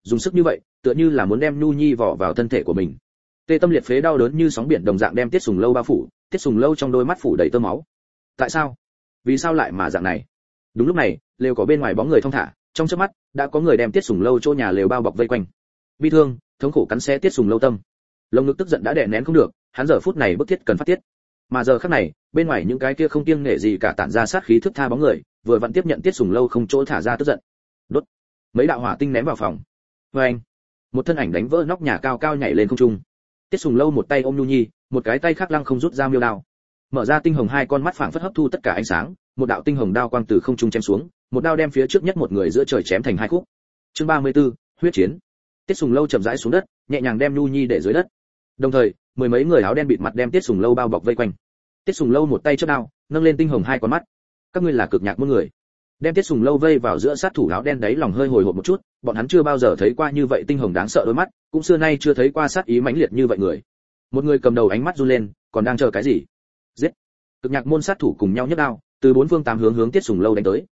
dùng sức như vậy tựa như là muốn đem nhu nhi vỏ vào thân thể của mình. Tê tâm liệt phế đau đớn như sóng biển đồng dạng đem Tiết Sùng Lâu bao phủ, Tiết Sùng Lâu trong đôi mắt phủ đầy tơ máu. Tại sao? Vì sao lại mà dạng này? Đúng lúc này, lều có bên ngoài bóng người thong thả, trong chớp mắt đã có người đem Tiết Sùng Lâu chỗ nhà lều bao bọc vây quanh. Bi thương, thống khổ cắn xé Tiết Sùng Lâu tâm. Lồng ngực tức giận đã đè nén không được, hắn giờ phút này bức thiết cần phát tiết. Mà giờ khắc này, bên ngoài những cái kia không kiêng nể gì cả tản ra sát khí thức tha bóng người, vừa vặn tiếp nhận Tiết Sùng Lâu không chỗ thả ra tức giận. Đốt. Mấy đạo hỏa tinh ném vào phòng. Oeng. Một thân ảnh đánh vỡ nóc nhà cao cao nhảy lên không trung. Tiết Sùng Lâu một tay ôm Nhu Nhi, một cái tay khác lăng không rút ra miêu đao. Mở ra tinh hồng hai con mắt phảng phất hấp thu tất cả ánh sáng, một đạo tinh hồng đao quang từ không trung chém xuống, một đao đem phía trước nhất một người giữa trời chém thành hai khúc. Chương 34, huyết chiến. Tiết Sùng Lâu chậm rãi xuống đất, nhẹ nhàng đem Nhu Nhi để dưới đất. Đồng thời, mười mấy người áo đen bịt mặt đem Tiết Sùng Lâu bao bọc vây quanh. Tiết Sùng Lâu một tay chớp đao, nâng lên tinh hồng hai con mắt. Các ngươi là cực nhạc môn người. Đem Tiết Sùng Lâu vây vào giữa sát thủ áo đen đấy lòng hơi hồi hộp một chút, bọn hắn chưa bao giờ thấy qua như vậy tinh hồng đáng sợ đôi mắt, cũng xưa nay chưa thấy qua sát ý mãnh liệt như vậy người. Một người cầm đầu ánh mắt run lên, còn đang chờ cái gì? Giết! Cực nhạc môn sát thủ cùng nhau nhấc đao, từ bốn phương tám hướng hướng Tiết Sùng Lâu đánh tới.